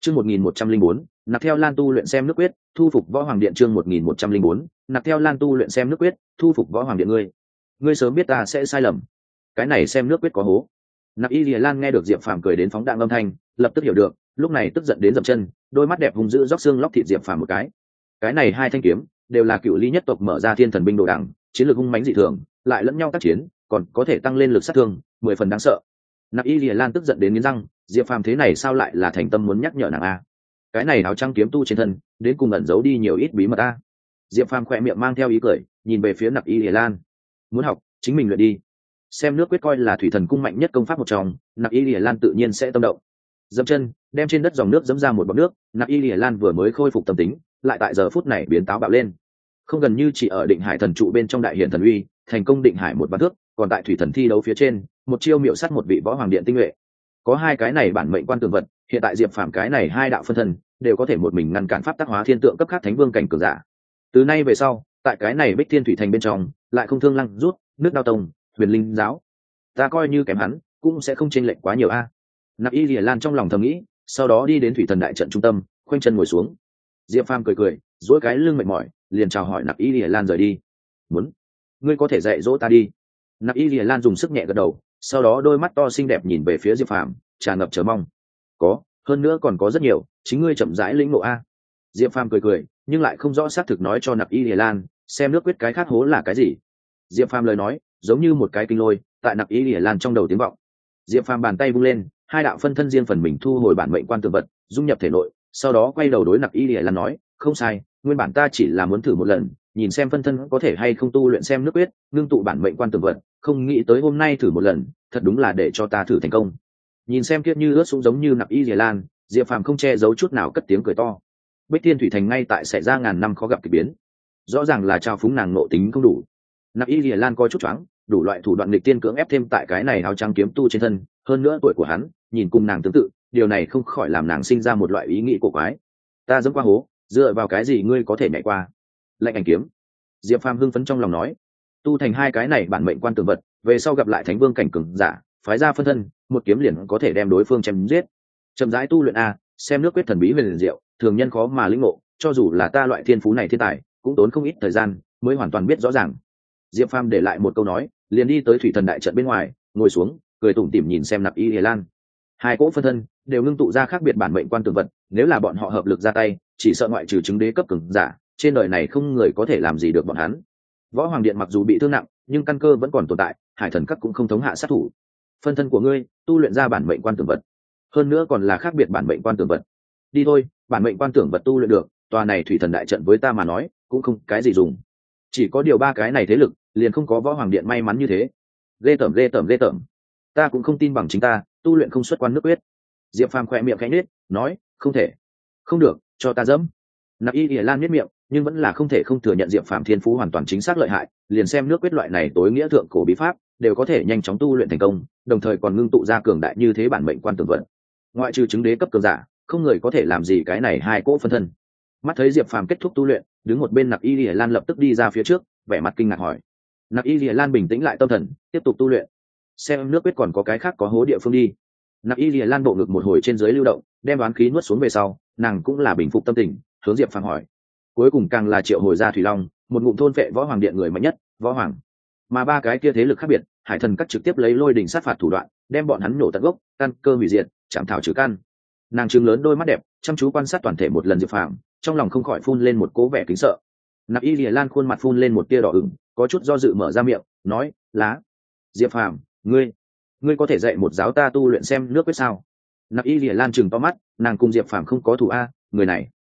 Chương 1104, nạp theo Lan tu luyện xem nước quyết, thu phục Võ Hoàng Điện. Chương 1104, nạp theo Lan tu luyện xem nước quyết, thu phục Võ Hoàng Điện. Ngươi sớm biết ta sẽ sai lầm. Cái này xem nước quyết có hố. Nạp Y Lìa Lan nghe được Diệp Phàm cười đến phóng đạn âm thanh, lập tức hiểu được, lúc này tức giận đến dậm chân, đôi mắt đẹp hung dữ róc xương lóc thịt Diệp Phàm một cái. Cái này hai thanh kiếm đều là cựu ly nhất tộc mở ra thiên thần binh đồ đẳng, chiến lược hung mãnh dị thường, lại lẫn nhau tác chiến, còn có thể tăng lên lực sát thương, 10 phần đáng sợ. Nạp Y Lìa Lan tức giận đến nghiến răng, Diệp Phàm thế này sao lại là thành tâm muốn nhắc nhở nàng a? Cái này áo trắng kiếm tu trên thân, đến cùng ẩn giấu đi nhiều ít bí mật a. Diệp Phàm khỏe miệng mang theo ý cười, nhìn về phía Nạp Y Lìa Lan. Muốn học, chính mình luyện đi. Xem nước quyết coi là thủy thần cung mạnh nhất công pháp một trong, Nạp Y Lìa Lan tự nhiên sẽ tâm động. Dẫm chân, đem trên đất dòng nước dẫm ra một bọt nước, Nạp Y Lìa Lan vừa mới khôi phục tâm tính, lại tại giờ phút này biến táo bạo lên. Không gần như chỉ ở Định Hải thần trụ bên trong đại hiển thần uy, thành công Định Hải một vạn thước, còn tại thủy thần thi đấu phía trên, một chiêu miệu sát một vị Võ Hoàng Điện tinh nhuệ. Có hai cái này bản mệnh quan tường vật, hiện tại Diệp Phàm cái này hai đạo phân thân đều có thể một mình ngăn cản pháp tác hóa thiên tượng cấp khác thánh vương cảnh cường giả. Từ nay về sau, tại cái này Bích Thiên thủy thành bên trong, lại không thương lăng rút, nước đao tông, huyền linh giáo, ta coi như kém hắn, cũng sẽ không chênh lệch quá nhiều a. Nạp Y Lìa Lan trong lòng thầm nghĩ, sau đó đi đến thủy thần đại trận trung tâm, khoanh chân ngồi xuống. Diệp Phàm cười cười, duỗi cái lưng mệt mỏi, liền chào hỏi Nạp Y Lìa Lan rời đi. Muốn, ngươi có thể dạy dỗ ta đi. Nạp Y Lìa Lan dùng sức nhẹ gật đầu, sau đó đôi mắt to xinh đẹp nhìn về phía Diệp Phàm, tràn ngập chờ mong. Có, hơn nữa còn có rất nhiều, chính ngươi chậm rãi lĩnh ngộ a. Diệp Phàm cười cười, nhưng lại không rõ xác thực nói cho Nạp Y Lìa Lan, xem nước quyết cái khát hố là cái gì. Diệp Phàm lời nói, giống như một cái kinh lôi, tại Nạp Y Lìa Lan trong đầu tiếng vọng. Diệp Phàm bàn tay vung lên, hai đạo phân thân riêng phần mình thu hồi bản mệnh quan tường vật, dung nhập thể nội, sau đó quay đầu đối Nạp Y Lìa Lan nói, không sai, nguyên bản ta chỉ là muốn thử một lần, nhìn xem phân thân có thể hay không tu luyện xem nước quyết, ngưng tụ bản mệnh quan tường vật, không nghĩ tới hôm nay thử một lần, thật đúng là để cho ta thử thành công. Nhìn xem kiếp như ướt sũng giống như Nạp Y Lìa Lan, Diệp Phàm không che giấu chút nào cất tiếng cười to. Bích Thiên thủy thành ngay tại xảy ra ngàn năm khó gặp kỳ biến, rõ ràng là trao phúng nàng nộ tính không đủ. Nạp Y Lìa Lan coi chút choáng, đủ loại thủ đoạn nghịch tiên cưỡng ép thêm tại cái này áo trắng kiếm tu trên thân, hơn nữa tuổi của hắn nhìn cùng nàng tương tự, điều này không khỏi làm nàng sinh ra một loại ý nghĩ cổ quái. Ta dẫm qua hố, dựa vào cái gì ngươi có thể nhảy qua? Lạnh ảnh kiếm. Diệp Phàm hưng phấn trong lòng nói, tu thành hai cái này bản mệnh quan tường vật, về sau gặp lại thánh vương cảnh cường giả, phái ra phân thân, một kiếm liền có thể đem đối phương chém giết. Chậm rãi tu luyện a, xem nước quyết thần bí huyền diệu, thường nhân khó mà lĩnh ngộ, cho dù là ta loại thiên phú này thiên tài, cũng tốn không ít thời gian mới hoàn toàn biết rõ ràng. Diệp Phàm để lại một câu nói, liền đi tới thủy thần đại trận bên ngoài, ngồi xuống, cười tủm tỉm nhìn xem Nạp Y Lìa Lan. Hai cỗ phân thân đều ngưng tụ ra khác biệt bản mệnh quan tường vật, nếu là bọn họ hợp lực ra tay, chỉ sợ ngoại trừ chứng đế cấp cường giả, trên đời này không người có thể làm gì được bọn hắn. Võ Hoàng Điện mặc dù bị thương nặng, nhưng căn cơ vẫn còn tồn tại, Hải Thần Các cũng không thống hạ sát thủ. Phân thân của ngươi tu luyện ra bản mệnh quan tường vật, hơn nữa còn là khác biệt bản mệnh quan tường vật. Đi thôi, bản mệnh quan tường vật tu luyện được, tòa này thủy thần đại trận với ta mà nói cũng không cái gì dùng. Chỉ có điều ba cái này thế lực liền không có Võ Hoàng Điện may mắn như thế. Ghê tởm ghê tởm ghê tởm. Ta cũng không tin bằng chính ta, tu luyện không xuất quan nước quyết. Diệp Phàm khẽ miệng khẽ nhếch, nói, không thể, không được, cho ta dẫm. Nạp Y Lìa Lan nhếch miệng, nhưng vẫn là không thể không thừa nhận Diệp Phàm thiên phú hoàn toàn chính xác lợi hại, liền xem nước quyết loại này tối nghĩa thượng cổ bí pháp, đều có thể nhanh chóng tu luyện thành công, đồng thời còn ngưng tụ ra cường đại như thế bản mệnh quan tường vật. Ngoại trừ chứng đế cấp cường giả, không người có thể làm gì cái này hai cỗ phân thân. Mắt thấy Diệp Phàm kết thúc tu luyện, đứng một bên Nạp Y Lìa Lan lập tức đi ra phía trước, vẻ mặt kinh ngạc hỏi. Nạp Y Lìa Lan bình tĩnh lại tâm thần, tiếp tục tu luyện. Xem nước quyết còn có cái khác có hố địa phương đi. Nạp Y Lìa Lan bộ ngực một hồi trên dưới lưu động, đem đoán khí nuốt xuống về sau, nàng cũng là bình phục tâm tình, hướng Diệp Phàm hỏi. Cuối cùng càng là triệu hồi ra Thủy Long, một ngụm thôn vệ Võ Hoàng Điện người mạnh nhất, Võ Hoàng. Mà ba cái kia thế lực khác biệt, Hải Thần Các trực tiếp lấy lôi đình sát phạt thủ đoạn, đem bọn hắn nổ tận gốc, căn cơ hủy diệt, chạm thảo trừ căn. Nàng trừng lớn đôi mắt đẹp, chăm chú quan sát toàn thể một lần Diệp Phàm, trong lòng không khỏi phun lên một cố vẻ kính sợ. Nạp Y Lìa Lan khuôn mặt phun lên một tia đỏ ửng, có chút do dự mở ra miệng, nói, lá. Diệp Phàm, ngươi có thể dạy một giáo ta tu luyện xem nước quyết sao? Nạp Y Lìa Lan chừng to mắt, nàng cùng Diệp Phàm không có thù a, người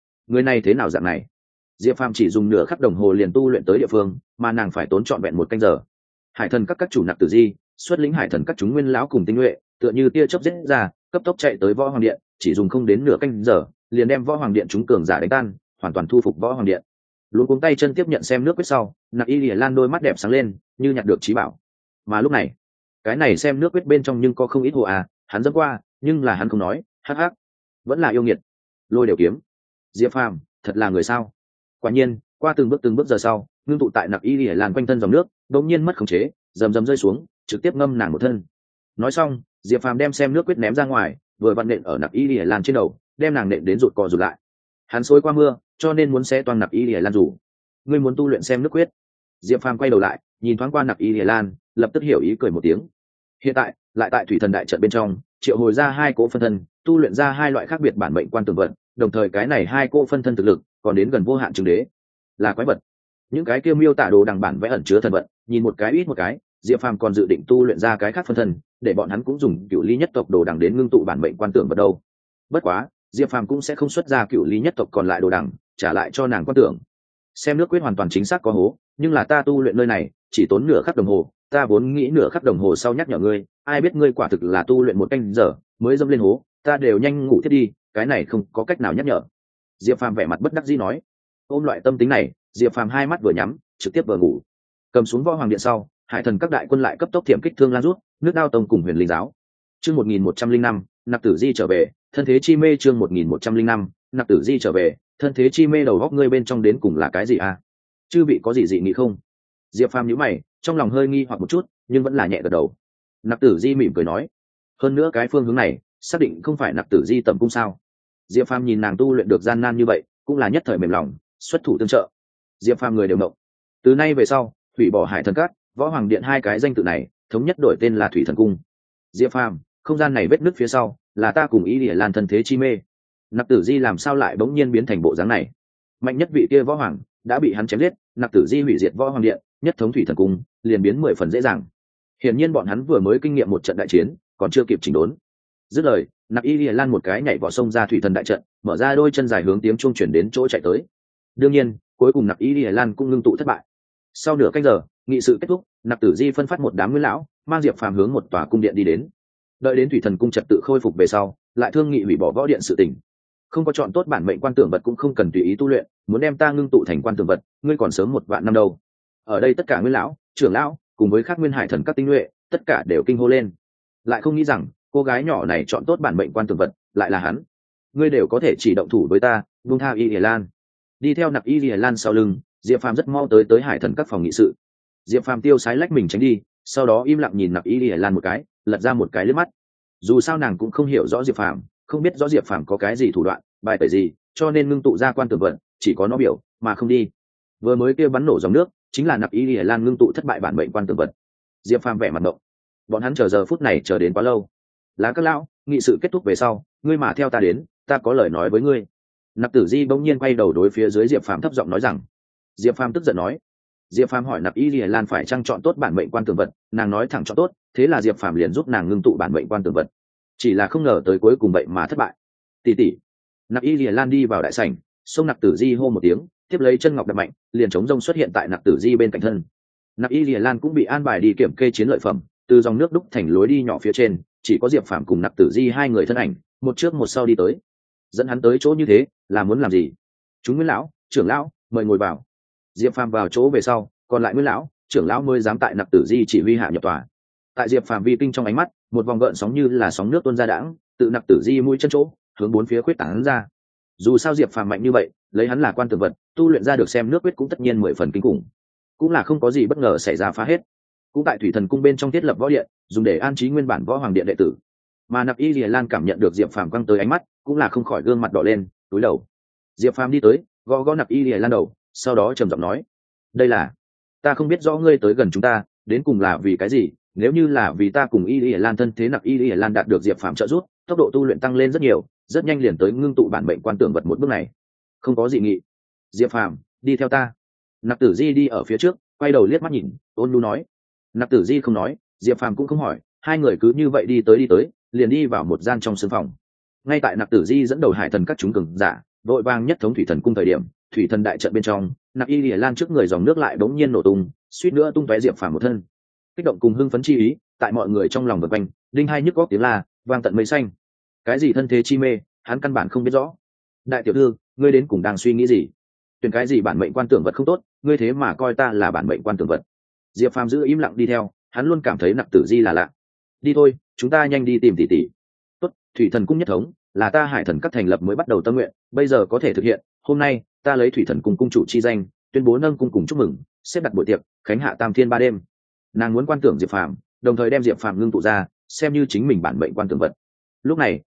này thế nào dạng này? Diệp Phàm chỉ dùng nửa khắc đồng hồ liền tu luyện tới địa phương, mà nàng phải tốn trọn vẹn một canh giờ. Hải Thần các chủ Nạp Tử Di, xuất lĩnh Hải Thần các chúng nguyên lão cùng tinh nhuệ, tựa như tia chớp giết ra, cấp tốc chạy tới Võ Hoàng Điện, chỉ dùng không đến nửa canh giờ, liền đem Võ Hoàng Điện chúng cường giả đánh tan, hoàn toàn thu phục Võ Hoàng Điện. Luống cuống tay chân tiếp nhận xem nước quyết sau, Nạp Y Lìa Lan đôi mắt đẹp sáng lên, như nhặt được trí bảo. Mà lúc này, cái này xem nước quyết bên trong nhưng có không ít hồ à, hắn dẫm qua, nhưng là hắn không nói, hắc hắc, vẫn là yêu nghiệt. Lôi đều kiếm, Diệp Phàm, thật là người sao? Quả nhiên, qua từng bước giờ sau, ngưng tụ tại Nạp Y Lìa Lan quanh thân dòng nước, đột nhiên mất khống chế, rầm rầm rơi xuống, trực tiếp ngâm nàng một thân. Nói xong, Diệp Phàm đem xem nước quyết ném ra ngoài, vừa vặn nện ở Nạp Y Lìa Lan trên đầu, đem nàng nện đến rụt cò rụt lại. Hắn xối qua mưa, cho nên muốn xé toang Nặc Y Lìa Lan rủ. Ngươi muốn tu luyện xem nước quyết. Diệp Phàm quay đầu lại, nhìn thoáng qua Nặc Y Lìa Lan, lập tức hiểu ý cười một tiếng. Hiện tại, lại tại thủy thần đại trận bên trong, triệu hồi ra hai cỗ phân thân, tu luyện ra hai loại khác biệt bản mệnh quan tường vật, đồng thời cái này hai cỗ phân thân thực lực còn đến gần vô hạn chứng đế, là quái vật. Những cái kia miêu tả đồ đằng bản vẽ ẩn chứa thần vận, nhìn một cái ít một cái, Diệp Phàm còn dự định tu luyện ra cái khác phân thân, để bọn hắn cũng dùng cựu ly nhất tộc đồ đằng đến ngưng tụ bản mệnh quan tưởng vật đâu. Bất quá, Diệp Phàm cũng sẽ không xuất ra cựu ly nhất tộc còn lại đồ đằng, trả lại cho nàng quan tưởng. Xem nước quyết hoàn toàn chính xác có hố, nhưng là ta tu luyện nơi này chỉ tốn nửa khắc đồng hồ, ta vốn nghĩ nửa khắc đồng hồ sau nhắc nhở ngươi, ai biết ngươi quả thực là tu luyện một canh giờ mới dâm lên hố, ta đều nhanh ngủ thiết đi, cái này không có cách nào nhắc nhở. Diệp Phàm vẻ mặt bất đắc dĩ nói. Ôm loại tâm tính này, Diệp Phàm hai mắt vừa nhắm, trực tiếp vừa ngủ. Cầm xuống võ hoàng điện sau, hải thần các đại quân lại cấp tốc thiểm kích Thương Lan rút, nước đao tông cùng huyền linh giáo. Chương 1105, Nặc Tử Di trở về, thân thế chi mê. Chương 1105, Nặc Tử Di trở về, thân thế chi mê. Đầu góc ngươi bên trong đến cùng là cái gì à? Chư vị có gì dị nghị không? Diệp Phàm nhíu mày, trong lòng hơi nghi hoặc một chút, nhưng vẫn là nhẹ gật đầu. Nặc Tử Di mỉm cười nói, hơn nữa cái phương hướng này, xác định không phải Nặc Tử Di tầm cung sao? Diệp Phàm nhìn nàng tu luyện được gian nan như vậy, cũng là nhất thời mềm lòng, xuất thủ tương trợ. Diệp Phàm người đều động. Từ nay về sau, hủy bỏ hải thần cát, võ hoàng điện hai cái danh tự này, thống nhất đổi tên là thủy thần cung. Diệp Phàm, không gian này vết nứt phía sau, là ta cùng Y Lìa Lan thân thế chi mê. Nặc Tử Di làm sao lại bỗng nhiên biến thành bộ dáng này? Mạnh nhất vị kia võ hoàng đã bị hắn chém giết, Nặc Tử Di hủy diệt võ hoàng điện, nhất thống thủy thần cung, liền biến 10 phần dễ dàng. Hiển nhiên bọn hắn vừa mới kinh nghiệm một trận đại chiến, còn chưa kịp chỉnh đốn. Dứt lời, Nặc Y Lìa Lan một cái nhảy vào sông ra thủy thần đại trận, mở ra đôi chân dài hướng tiếng chuông chuyển đến chỗ chạy tới. Đương nhiên, cuối cùng Nặc Y Lìa Lan cũng ngưng tụ thất bại. Sau nửa canh giờ, nghị sự kết thúc, Nặc Tử Di phân phát một đám nguyên lão, mang Diệp Phàm hướng một tòa cung điện đi đến. Đợi đến thủy thần cung trật tự khôi phục về sau, lại thương nghị hủy bỏ võ điện sự tình. Không có chọn tốt bản mệnh quan tưởng vật cũng không cần tùy ý tu luyện, muốn đem ta ngưng tụ thành quan tưởng vật, ngươi còn sớm 1 vạn năm đâu. Ở đây tất cả nguyên lão, trưởng lão, cùng với các nguyên hải thần các tinh nhuệ, tất cả đều kinh hô lên. Lại không nghĩ rằng, cô gái nhỏ này chọn tốt bản mệnh quan tưởng vật, lại là hắn. Ngươi đều có thể chỉ động thủ với ta, buông tha Y Lìa Lan. Đi theo Nặc Y Lìa Lan sau lưng, Diệp Phàm rất mau tới hải thần các phòng nghị sự. Diệp Phàm tiêu sái lách mình tránh đi, sau đó im lặng nhìn Nặc Y Lìa Lan một cái, lật ra một cái liếc mắt. Dù sao nàng cũng không hiểu rõ Diệp Phàm, không biết rõ Diệp Phàm có cái gì thủ đoạn, bài tẩy gì, cho nên ngưng tụ ra quan tưởng vật, chỉ có nó biểu, mà không đi. Vừa mới kia bắn nổ dòng nước, chính là Nặc Y Lìa Lan ngưng tụ thất bại bản mệnh quan tưởng vật. Diệp Phàm vẻ mặt ngộng. Bọn hắn chờ giờ phút này chờ đến quá lâu. Lá các lão, nghị sự kết thúc về sau, ngươi mà theo ta đến, ta có lời nói với ngươi. Nặc Tử Di bỗng nhiên quay đầu đối phía dưới Diệp Phàm thấp giọng nói rằng. Diệp Phàm tức giận nói. Diệp Phàm hỏi Nặc Y Lìa Lan phải chăng chọn tốt bản mệnh quan tưởng vật, nàng nói thẳng chọn tốt, thế là Diệp Phàm liền giúp nàng ngưng tụ bản mệnh quan tưởng vật. Chỉ là không ngờ tới cuối cùng vậy mà thất bại. Tỷ tỷ. Nặc Y Lìa Lan đi vào đại sảnh, xông Nặc Tử Di hô một tiếng, tiếp lấy chân ngọc đập mạnh, liền chống rông xuất hiện tại Nặc Tử Di bên cạnh thân. Nặc Y Lìa Lan cũng bị an bài đi kiểm kê chiến lợi phẩm, từ dòng nước đúc thành lối đi nhỏ phía trên, chỉ có Diệp Phàm cùng Nặc Tử Di hai người thân ảnh, một trước một sau đi tới. Dẫn hắn tới chỗ như thế, là muốn làm gì? Chúng nguyên lão, trưởng lão, mời ngồi vào. Diệp Phàm vào chỗ về sau, còn lại nguyên lão, trưởng lão mới dám tại Nặc Tử Di chỉ huy hạ nhập tòa. Tại Diệp Phàm vi kinh trong ánh mắt, một vòng gợn sóng như là sóng nước tuôn ra đãng, tự Nặc Tử Di mũi chân chỗ, hướng bốn phía khuyết tán ra. Dù sao Diệp Phàm mạnh như vậy, lấy hắn là quan tưởng vật, tu luyện ra được xem nước quyết cũng tất nhiên 10 phần kinh khủng. Cũng là không có gì bất ngờ xảy ra phá hết. Cũng tại thủy thần cung bên trong thiết lập võ điện, dùng để an trí nguyên bản võ hoàng điện đệ tử. Mà Nặc Y Lìa Lan cảm nhận được Diệp Phàm quăng tới ánh mắt, cũng là không khỏi gương mặt đỏ lên, cúi đầu. Diệp Phàm đi tới, gõ gõ Nặc Y Lìa Lan đầu, sau đó trầm giọng nói: "Đây là, ta không biết rõ ngươi tới gần chúng ta, đến cùng là vì cái gì, nếu như là vì ta cùng Y Lìa Lan thân thế." Nặc Y Lìa Lan đạt được Diệp Phàm trợ giúp, tốc độ tu luyện tăng lên rất nhiều, rất nhanh liền tới ngưng tụ bản mệnh quan tưởng vật một bước này. Không có gì nghị. Diệp Phàm, đi theo ta. Nặc Tử Di đi ở phía trước, quay đầu liếc mắt nhìn, ôn nhu nói. Nặc Tử Di không nói, Diệp Phàm cũng không hỏi, hai người cứ như vậy đi tới, liền đi vào một gian trong sương phòng. Ngay tại Nặc Tử Di dẫn đầu hải thần các chúng cường giả, vội vàng nhất thống thủy thần cung thời điểm, thủy thần đại trận bên trong, Nặc Y Lìa Lan trước người dòng nước lại bỗng nhiên nổ tung, suýt nữa tung tóe Diệp Phàm một thân. Kích động cùng hưng phấn chi ý, tại mọi người trong lòng vần quanh, đinh hai nhức góc tiếng la, vang tận mây xanh. Cái gì thân thế chi mê, hắn căn bản không biết rõ. Đại tiểu thư, ngươi đến cùng đang suy nghĩ gì? Tuyển cái gì bản mệnh quan tưởng vật không tốt, ngươi thế mà coi ta là bản mệnh quan tưởng vật. Diệp Phàm giữ im lặng đi theo, hắn luôn cảm thấy Nặc Tử Di là lạ. Đi thôi, chúng ta nhanh đi tìm tỷ tỷ. Tốt, thủy thần cung nhất thống là ta hải thần các thành lập mới bắt đầu tâm nguyện, bây giờ có thể thực hiện. Hôm nay ta lấy thủy thần cung cung chủ chi danh, tuyên bố nâng cung cùng chúc mừng, xếp đặt buổi tiệc khánh hạ tam thiên 3 đêm. Nàng muốn quan tưởng Diệp Phàm, đồng thời đem Diệp Phàm ngưng tụ ra, xem như chính mình bản mệnh quan tưởng vật. Lúc này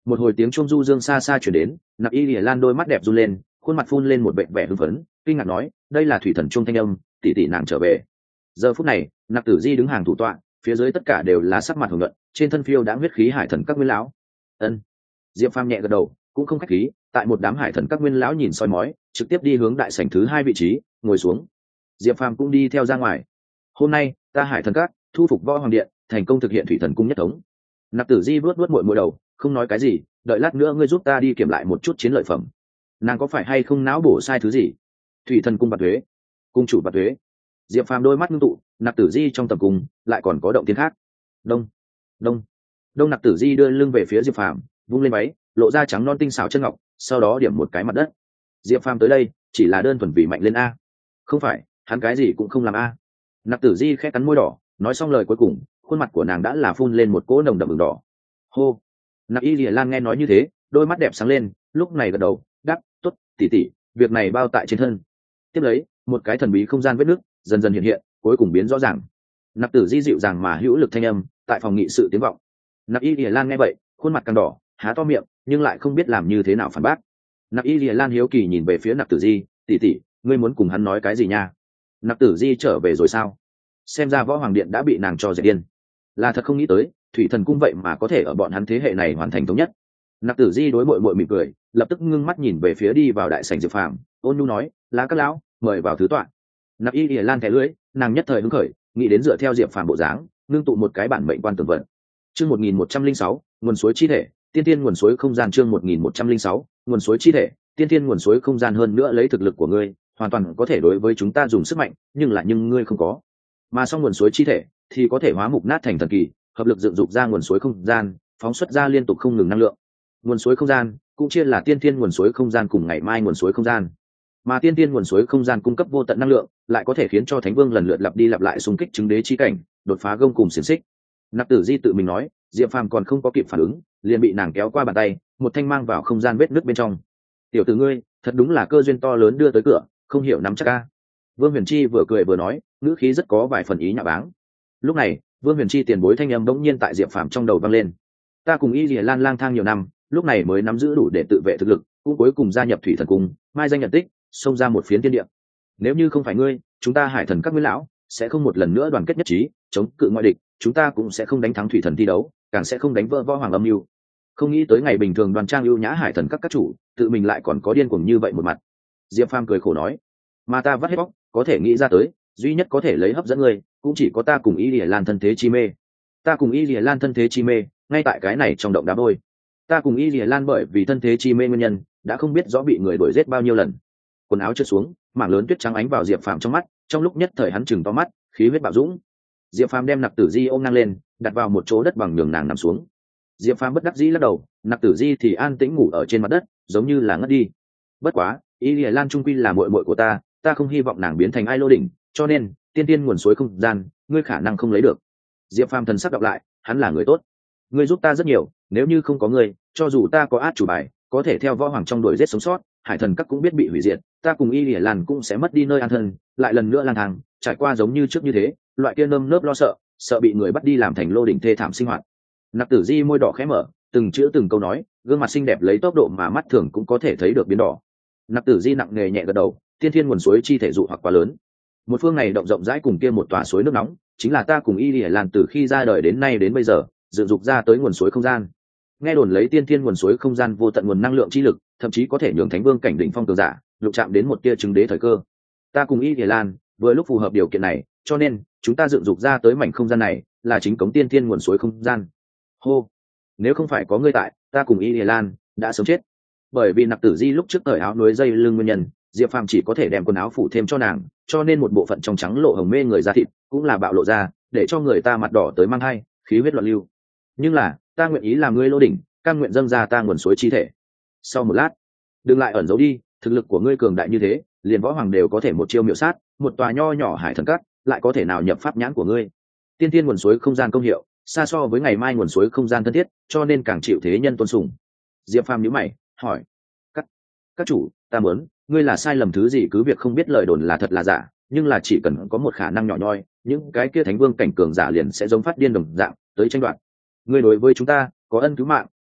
Một hồi tiếng chuông du dương xa xa chuyển đến, Nặc Y Lìa Lan đôi mắt đẹp run lên, khuôn mặt phun lên một bệnh vẻ hưng phấn, kinh ngạc nói, đây là thủy thần chuông thanh âm, tỷ tỷ nàng trở về. Giờ phút này, Nặc Tử Di đứng hàng thủ tọa, phía dưới tất cả đều là sắc mặt hồng nhuận, trên thân phiêu đã huyết khí hải thần các nguyên lão. Ân. Diệp Phàm nhẹ gật đầu, cũng không khách khí, tại một đám hải thần các nguyên lão nhìn soi mói, trực tiếp đi hướng đại sảnh thứ 2 vị trí, ngồi xuống. Diệp Phàm cũng đi theo ra ngoài. Hôm nay, ta hải thần các thu phục võ hoàng điện, thành công thực hiện thủy thần cung nhất thống. Nặc Tử Di vuốt muội đầu, không nói cái gì, đợi lát nữa ngươi giúp ta đi kiểm lại một chút chiến lợi phẩm. Nàng có phải hay không não bổ sai thứ gì? Thủy thần cung bạt thuế, cung chủ bạt thuế. Diệp Phàm đôi mắt ngưng tụ, Nặc Tử Di trong tầm cung lại còn có động tĩnh khác. Đông, đông, đông. Nặc Tử Di đưa lưng về phía Diệp Phàm, vung lên váy, lộ ra trắng non tinh xảo chân ngọc, sau đó điểm một cái mặt đất. Diệp Phàm tới đây chỉ là đơn thuần vì mạnh lên a. Không phải, hắn cái gì cũng không làm a. Nặc Tử Di khẽ cắn môi đỏ, nói xong lời cuối cùng, khuôn mặt của nàng đã là phun lên một cỗ nồng đậm ửng đỏ. Hô. Nặc Y Lìa Lan nghe nói như thế, đôi mắt đẹp sáng lên, lúc này gật đầu, đáp, tốt, tỷ tỷ, việc này bao tại trên thân. Tiếp lấy, một cái thần bí không gian vết nứt dần dần hiện hiện, cuối cùng biến rõ ràng. Nặc Tử Di dịu dàng mà hữu lực thanh âm tại phòng nghị sự tiếng vọng. Nặc Y Lìa Lan nghe vậy, khuôn mặt càng đỏ, há to miệng, nhưng lại không biết làm như thế nào phản bác. Nặc Y Lìa Lan hiếu kỳ nhìn về phía Nặc Tử Di, tỷ tỷ, ngươi muốn cùng hắn nói cái gì nha? Nặc Tử Di trở về rồi sao? Xem ra võ hoàng điện đã bị nàng cho dẹp điên. Là thật không nghĩ tới, thủy thần cung vậy mà có thể ở bọn hắn thế hệ này hoàn thành thống nhất. Nặc Tử Di đối muội mỉm cười, lập tức ngưng mắt nhìn về phía đi vào đại sảnh Diệp Phàm, ôn nhu nói, lá các lão, mời vào thứ tọa. Nặc Y Lìa Lan thẻ lưỡi, nàng nhất thời hứng khởi, nghĩ đến dựa theo Diệp Phàm bộ dáng, ngưng tụ một cái bản mệnh quan tường vận. Chương 1106, nguồn suối chi thể, tiên tiên nguồn suối không gian. Chương 1106, nguồn suối chi thể, tiên tiên nguồn suối không gian. Hơn nữa lấy thực lực của ngươi, hoàn toàn có thể đối với chúng ta dùng sức mạnh, nhưng ngươi không có. Mà xong nguồn suối chi thể thì có thể hóa mục nát thành thần kỳ, hợp lực dựng dục ra nguồn suối không gian, phóng xuất ra liên tục không ngừng năng lượng. Nguồn suối không gian cũng chia là tiên tiên nguồn suối không gian cùng ngày mai nguồn suối không gian. Mà tiên tiên nguồn suối không gian cung cấp vô tận năng lượng, lại có thể khiến cho Thánh Vương lần lượt lặp đi lặp lại xung kích chứng đế chi cảnh, đột phá gông cùng xiển xích. Nặc Tử Di tự mình nói, Diệp Phàm còn không có kịp phản ứng, liền bị nàng kéo qua bàn tay, một thanh mang vào không gian vết nứt bên trong. Tiểu tử ngươi, thật đúng là cơ duyên to lớn đưa tới cửa, không hiểu nắm chắc a. Vương Huyền Chi vừa cười vừa nói, ngữ khí rất có vài phần ý nhạ báng. Lúc này, Vương Huyền Chi tiền bối thanh âm bỗng nhiên tại Diệp Phàm trong đầu vang lên. Ta cùng Y Lìa Lan lang thang nhiều năm, lúc này mới nắm giữ đủ để tự vệ thực lực, cũng cuối cùng gia nhập Thủy Thần Cung, mai danh nhận tích, xông ra một phiến thiên địa. Nếu như không phải ngươi, chúng ta hải thần các nguyên lão sẽ không một lần nữa đoàn kết nhất trí, chống cự ngoại địch, chúng ta cũng sẽ không đánh thắng Thủy Thần thi đấu, càng sẽ không đánh vỡ võ hoàng âm mưu. Không nghĩ tới ngày bình thường đoàn trang ưu nhã hải thần các chủ, tự mình lại còn có điên cuồng như vậy một mặt. Diệp Phàm cười khổ nói, mà ta vắt hết bóc, có thể nghĩ ra tới, duy nhất có thể lấy hấp dẫn ngươi, cũng chỉ có ta cùng Y Lìa Lan thân thế chi mê. Ta cùng Y Lìa Lan thân thế chi mê, ngay tại cái này trong động đá vôi. Ta cùng Y Lìa Lan bởi vì thân thế chi mê nguyên nhân, đã không biết rõ bị người đuổi giết bao nhiêu lần. Quần áo trượt xuống, mảng lớn tuyết trắng ánh vào Diệp Phàm trong mắt, trong lúc nhất thời hắn chừng to mắt, khí huyết bạo dũng. Diệp Phàm đem Nặc Tử Di ôm ngang lên, đặt vào một chỗ đất bằng nhường nàng nằm xuống. Diệp Phàm bất đắc dĩ lắc đầu, Nặc Tử Di thì an tĩnh ngủ ở trên mặt đất, giống như là ngất đi. Bất quá, Y Lìa Lan trung quy là muội muội của ta, ta không hy vọng nàng biến thành ai lô đỉnh, cho nên tiên tiên nguồn suối không gian, ngươi khả năng không lấy được. Diệp Phàm thần sắc đọc lại, hắn là người tốt, ngươi giúp ta rất nhiều, nếu như không có ngươi, cho dù ta có át chủ bài, có thể theo võ hoàng trong đuổi giết sống sót, hải thần các cũng biết bị hủy diệt, ta cùng Y Lìa Lan cũng sẽ mất đi nơi an thân, lại lần nữa lang thang, trải qua giống như trước như thế, loại kia nơm nớp lo sợ, sợ bị người bắt đi làm thành lô đỉnh thê thảm sinh hoạt. Nặc Tử Di môi đỏ khẽ mở, từng chữ từng câu nói, gương mặt xinh đẹp lấy tốc độ mà mắt thường cũng có thể thấy được biến đỏ. Nặc Tử Di nặng nề nhẹ gật đầu, tiên thiên nguồn suối chi thể dụ hoặc quá lớn. Một phương này động rộng rãi cùng kia một tòa suối nước nóng, chính là ta cùng Y Lìa Lan từ khi ra đời đến nay đến bây giờ, dựng dục ra tới nguồn suối không gian. Nghe đồn lấy tiên thiên nguồn suối không gian vô tận nguồn năng lượng chi lực, thậm chí có thể nhường Thánh Vương cảnh đỉnh phong cường giả, lục chạm đến một tia chứng đế thời cơ. Ta cùng Y Lìa Lan, vừa lúc phù hợp điều kiện này, cho nên chúng ta dựng dục ra tới mảnh không gian này, là chính cống tiên thiên nguồn suối không gian. Hô, nếu không phải có ngươi tại, ta cùng Y Lìa Lan đã sớm chết. Bởi vì Nặc Tử Di lúc trước cởi áo núi dây lưng nguyên nhân, Diệp Phàm chỉ có thể đem quần áo phủ thêm cho nàng, cho nên một bộ phận trong trắng lộ hồng mê người da thịt cũng là bạo lộ ra, để cho người ta mặt đỏ tới mang hai, khí huyết loạn lưu. Nhưng là, ta nguyện ý làm ngươi lô đỉnh, cam nguyện dâng ra ta nguồn suối chi thể. Sau một lát, đừng lại ẩn giấu đi, thực lực của ngươi cường đại như thế, liền võ hoàng đều có thể một chiêu miểu sát, một tòa nho nhỏ hải thần cát, lại có thể nào nhập pháp nhãn của ngươi? Tiên tiên nguồn suối không gian công hiệu, xa so với ngày mai nguồn suối không gian thân thiết, cho nên càng chịu thế nhân tôn sùng. Diệp Phàm nhíu mày, hỏi: các chủ, ta muốn, ngươi là sai lầm thứ gì cứ việc không biết lời đồn là thật là giả, nhưng là chỉ cần có một khả năng nhỏ nhoi, những cái kia Thánh Vương cảnh cường giả liền sẽ giống phát điên đồng dạng tới tranh đoạt. Ngươi đối với chúng ta có ân cứu mạng,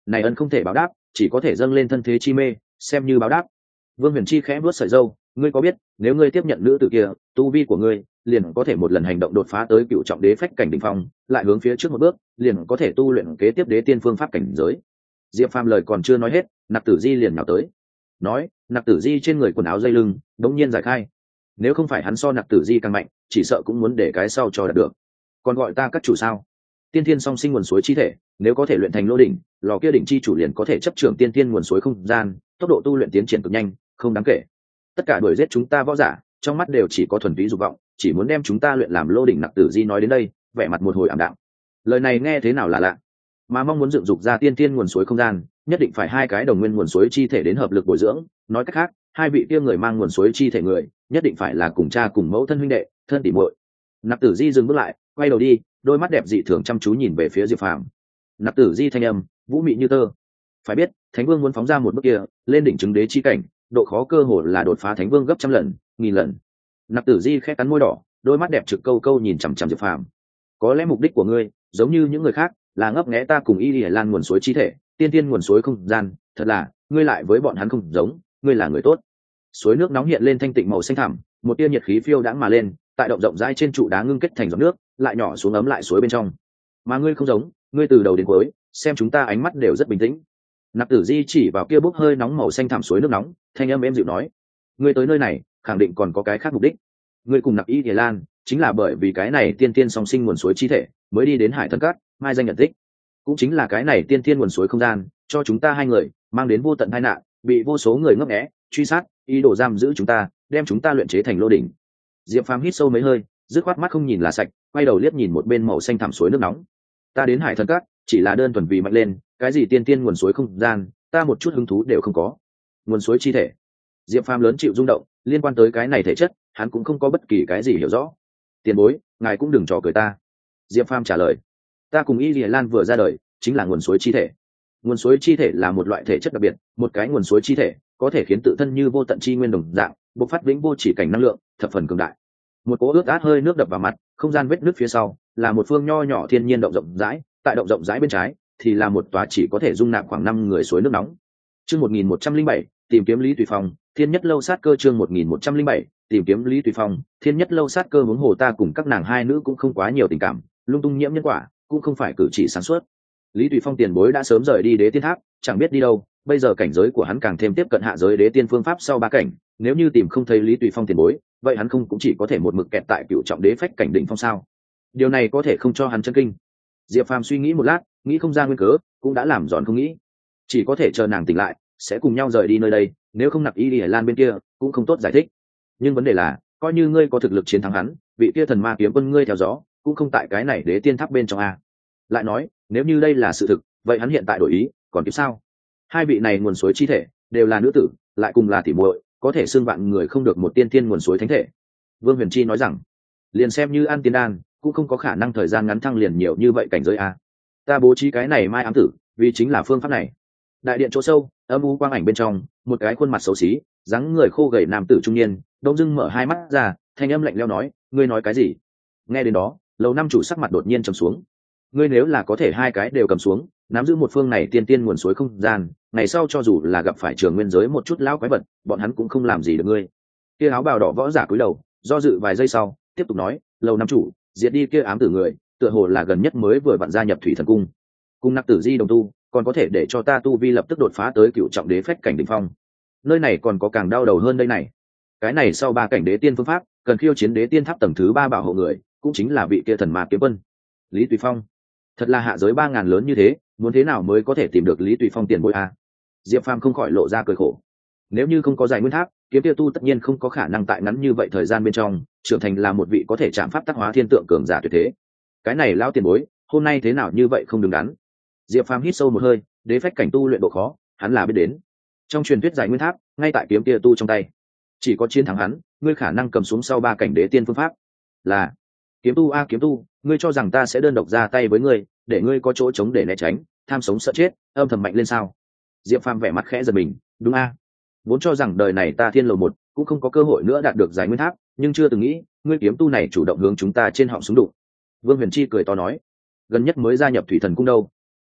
này ân không thể báo đáp, chỉ có thể dâng lên thân thế chi mê, xem như báo đáp. Vương Huyền Chi khẽ vuốt sợi râu, ngươi có biết, nếu ngươi tiếp nhận nữ tử kia, tu vi của ngươi liền có thể một lần hành động đột phá tới cựu trọng đế phách cảnh đỉnh phong, lại hướng phía trước một bước, liền có thể tu luyện kế tiếp đế tiên phương pháp cảnh giới. Diệp Phàm lời còn chưa nói hết, Nặc Tử Di liền nhào tới. Nói, Nặc Tử Di trên người quần áo dây lưng đống nhiên giải khai. Nếu không phải hắn so Nặc Tử Di càng mạnh, chỉ sợ cũng muốn để cái sau cho đạt được. Còn gọi ta các chủ sao? Tiên thiên song sinh nguồn suối chi thể, nếu có thể luyện thành lô đỉnh, lò kia đỉnh chi chủ liền có thể chấp trưởng tiên thiên nguồn suối không gian, tốc độ tu luyện tiến triển cực nhanh, không đáng kể. Tất cả đuổi giết chúng ta võ giả, trong mắt đều chỉ có thuần túy dục vọng, chỉ muốn đem chúng ta luyện làm lô đỉnh. Nặc Tử Di nói đến đây, vẻ mặt một hồi ảm đạm. Lời này nghe thế nào là lạ, mà mong muốn dựng dục ra tiên thiên nguồn suối không gian, nhất định phải hai cái đồng nguyên nguồn suối chi thể đến hợp lực bồi dưỡng. Nói cách khác, hai vị kia người mang nguồn suối chi thể người, nhất định phải là cùng cha cùng mẫu thân huynh đệ, thân tỉ muội. Nặc Tử Di dừng bước lại, quay đầu đi, đôi mắt đẹp dị thường chăm chú nhìn về phía Diệp Phàm. Nặc Tử Di thanh âm vũ mị như tơ. Phải biết, Thánh Vương muốn phóng ra một bước kia, lên đỉnh chứng đế chi cảnh, độ khó cơ hồ là đột phá Thánh Vương gấp trăm lần, nghìn lần. Nặc Tử Di khẽ cắn môi đỏ, đôi mắt đẹp trực câu câu nhìn chằm chằm Diệp Phàm. Có lẽ mục đích của ngươi, giống như những người khác, là ngấp nghé ta cùng Y Lì Lan nguồn suối chi thể, tiên tiên nguồn suối không gian, thật là, ngươi lại với bọn hắn không giống, ngươi là người tốt. Suối nước nóng hiện lên thanh tịnh màu xanh thẳm, một tia nhiệt khí phiêu đãng mà lên, tại động rộng rãi trên trụ đá ngưng kết thành giọt nước, lại nhỏ xuống ấm lại suối bên trong. Mà ngươi không giống, ngươi từ đầu đến cuối, xem chúng ta ánh mắt đều rất bình tĩnh. Nặc Tử Di chỉ vào kia bốc hơi nóng màu xanh thẳm suối nước nóng, thanh âm êm dịu nói: ngươi tới nơi này, khẳng định còn có cái khác mục đích. Ngươi cùng Nặc Y Lì Lan, chính là bởi vì cái này tiên tiên song sinh nguồn suối chi thể, mới đi đến Hải Thần Cát, mai danh nhận tích. Cũng chính là cái này tiên tiên nguồn suối không gian, cho chúng ta hai người mang đến vô tận tai nạn, bị vô số người ngấp nghé, truy sát, ý đồ giam giữ chúng ta, đem chúng ta luyện chế thành lô đỉnh. Diệp Phàm hít sâu mấy hơi, dứt khoát mắt không nhìn là sạch, quay đầu liếc nhìn một bên màu xanh thẳm suối nước nóng. Ta đến Hải Thần Cát, chỉ là đơn thuần vì mạnh lên, cái gì tiên tiên nguồn suối không gian, ta một chút hứng thú đều không có. Nguồn suối chi thể. Diệp Phàm lớn chịu rung động, liên quan tới cái này thể chất, hắn cũng không có bất kỳ cái gì hiểu rõ. Tiền bối, ngài cũng đừng trò cười ta. Diệp Phàm trả lời. Ta cùng Y Lì Lan vừa ra đời, chính là nguồn suối chi thể. Nguồn suối chi thể là một loại thể chất đặc biệt, một cái nguồn suối chi thể có thể khiến tự thân như vô tận chi nguyên đồng dạng, bộc phát vĩnh vô chỉ cảnh năng lượng, thập phần cường đại. Một cỗ ướt át hơi nước đập vào mặt, không gian vết nước phía sau là một phương nho nhỏ thiên nhiên động rộng rãi, tại động rộng rãi bên trái thì là một tòa chỉ có thể dung nạp khoảng 5 người suối nước nóng. Chương 1107, tìm kiếm Lý Tùy Phong, Thiên Nhất Lâu sát cơ. Chương 1107, tìm kiếm Lý Tùy Phong, Thiên Nhất Lâu sát cơ. Huống hồ ta cùng các nàng hai nữ cũng không quá nhiều tình cảm, lung tung nhiễm nhân quả, cũng không phải cử chỉ sáng suốt. Lý Tùy Phong tiền bối đã sớm rời đi Đế Tiên Tháp, chẳng biết đi đâu, bây giờ cảnh giới của hắn càng thêm tiếp cận hạ giới Đế Tiên phương pháp sau 3 cảnh, nếu như tìm không thấy Lý Tùy Phong tiền bối, vậy hắn không cũng chỉ có thể một mực kẹt tại cựu trọng đế phách cảnh đỉnh phong sao? Điều này có thể không cho hắn chân kinh. Diệp Phàm suy nghĩ một lát, nghĩ không ra nguyên cớ, cũng đã làm giòn không nghĩ, chỉ có thể chờ nàng tỉnh lại, sẽ cùng nhau rời đi nơi đây, nếu không Nặc Y Lì Lan bên kia cũng không tốt giải thích. Nhưng vấn đề là, coi như ngươi có thực lực chiến thắng hắn, vị kia thần ma kiếm quân ngươi theo gió, cũng không tại cái này Đế Tiên Tháp bên trong a. Lại nói, nếu như đây là sự thực, vậy hắn hiện tại đổi ý, còn kịp sao? Hai vị này nguồn suối chi thể đều là nữ tử, lại cùng là tỉ muội, có thể xưng vạn người không được một tiên tiên nguồn suối thánh thể. Vương Huyền Chi nói rằng, liền xem như ăn tiên đan, cũng không có khả năng thời gian ngắn thăng liền nhiều như vậy cảnh giới a. Ta bố trí cái này mai ám tử, vì chính là phương pháp này. Đại điện chỗ sâu, âm u quang ảnh bên trong, một cái khuôn mặt xấu xí, dáng người khô gầy nam tử trung niên, đông dưng mở hai mắt ra, thanh âm lạnh lẽo nói, ngươi nói cái gì? Nghe đến đó, Lầu Năm chủ sắc mặt đột nhiên trầm xuống. Ngươi nếu là có thể hai cái đều cầm xuống, nắm giữ một phương này tiên tiên nguồn suối không gian, ngày sau cho dù là gặp phải trường nguyên giới một chút lão quái vật, bọn hắn cũng không làm gì được ngươi. Kia áo bào đỏ võ giả cúi đầu, do dự vài giây sau, tiếp tục nói, Lầu Năm chủ, diệt đi kia ám tử người, tựa hồ là gần nhất mới vừa vặn gia nhập Thủy Thần cung, cùng Nặc Tử Di đồng tu, còn có thể để cho ta tu vi lập tức đột phá tới cựu trọng đế phách cảnh đỉnh phong. Nơi này còn có càng đau đầu hơn đây này. Cái này sau 3 cảnh đế tiên phương pháp, cần khiêu chiến Đế Tiên Tháp tầng thứ 3 bảo hộ người, cũng chính là vị kia thần ma kiếm quân, Lý Tùy Phong. Thật là hạ giới 3000 lớn như thế, muốn thế nào mới có thể tìm được Lý Tùy Phong tiền bối a? Diệp Phàm không khỏi lộ ra cười khổ. Nếu như không có Giải Nguyên Tháp, kiếm tiêu tu tất nhiên không có khả năng tại ngắn như vậy thời gian bên trong trưởng thành là một vị có thể chạm pháp tác hóa thiên tượng cường giả tuyệt thế. Cái này lão tiền bối, hôm nay thế nào như vậy không đứng đắn. Diệp Phàm hít sâu một hơi, đế phách cảnh tu luyện độ khó, hắn là biết đến. Trong truyền thuyết Giải Nguyên Tháp, ngay tại kiếm tiêu tu trong tay, chỉ có chiến thắng hắn, ngươi khả năng cầm xuống sau 3 cảnh đế tiên phương pháp. Là kiếm tu a, kiếm tu, ngươi cho rằng ta sẽ đơn độc ra tay với ngươi, để ngươi có chỗ chống để né tránh, tham sống sợ chết, âm thầm mạnh lên sao? Diệp Phàm vẻ mặt khẽ giật mình, đúng a, vốn cho rằng đời này ta Thiên Lầu 1 cũng không có cơ hội nữa đạt được Giải Nguyên Tháp, nhưng chưa từng nghĩ ngươi kiếm tu này chủ động hướng chúng ta trên họng súng đụng. Vương Huyền Chi cười to nói, gần nhất mới gia nhập Thủy Thần cung đâu,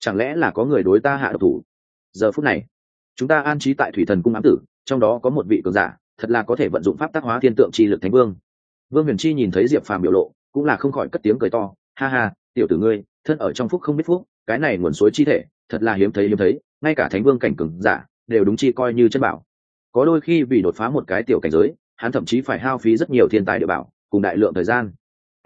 chẳng lẽ là có người đối ta hạ độc thủ? Giờ phút này chúng ta an trí tại thủy thần cung ám tử, trong đó có một vị cường giả thật là có thể vận dụng pháp tác hóa thiên tượng chi lực thánh vương. Vương Huyền Chi nhìn thấy Diệp Phàm biểu lộ, cũng là không khỏi cất tiếng cười to, ha ha, tiểu tử ngươi thân ở trong phúc không biết phúc, cái này nguồn suối chi thể thật là hiếm thấy, ngay cả thánh vương cảnh cường giả đều đúng chi coi như chân bảo. Có đôi khi vì đột phá một cái tiểu cảnh giới, hắn thậm chí phải hao phí rất nhiều thiên tài địa bảo cùng đại lượng thời gian.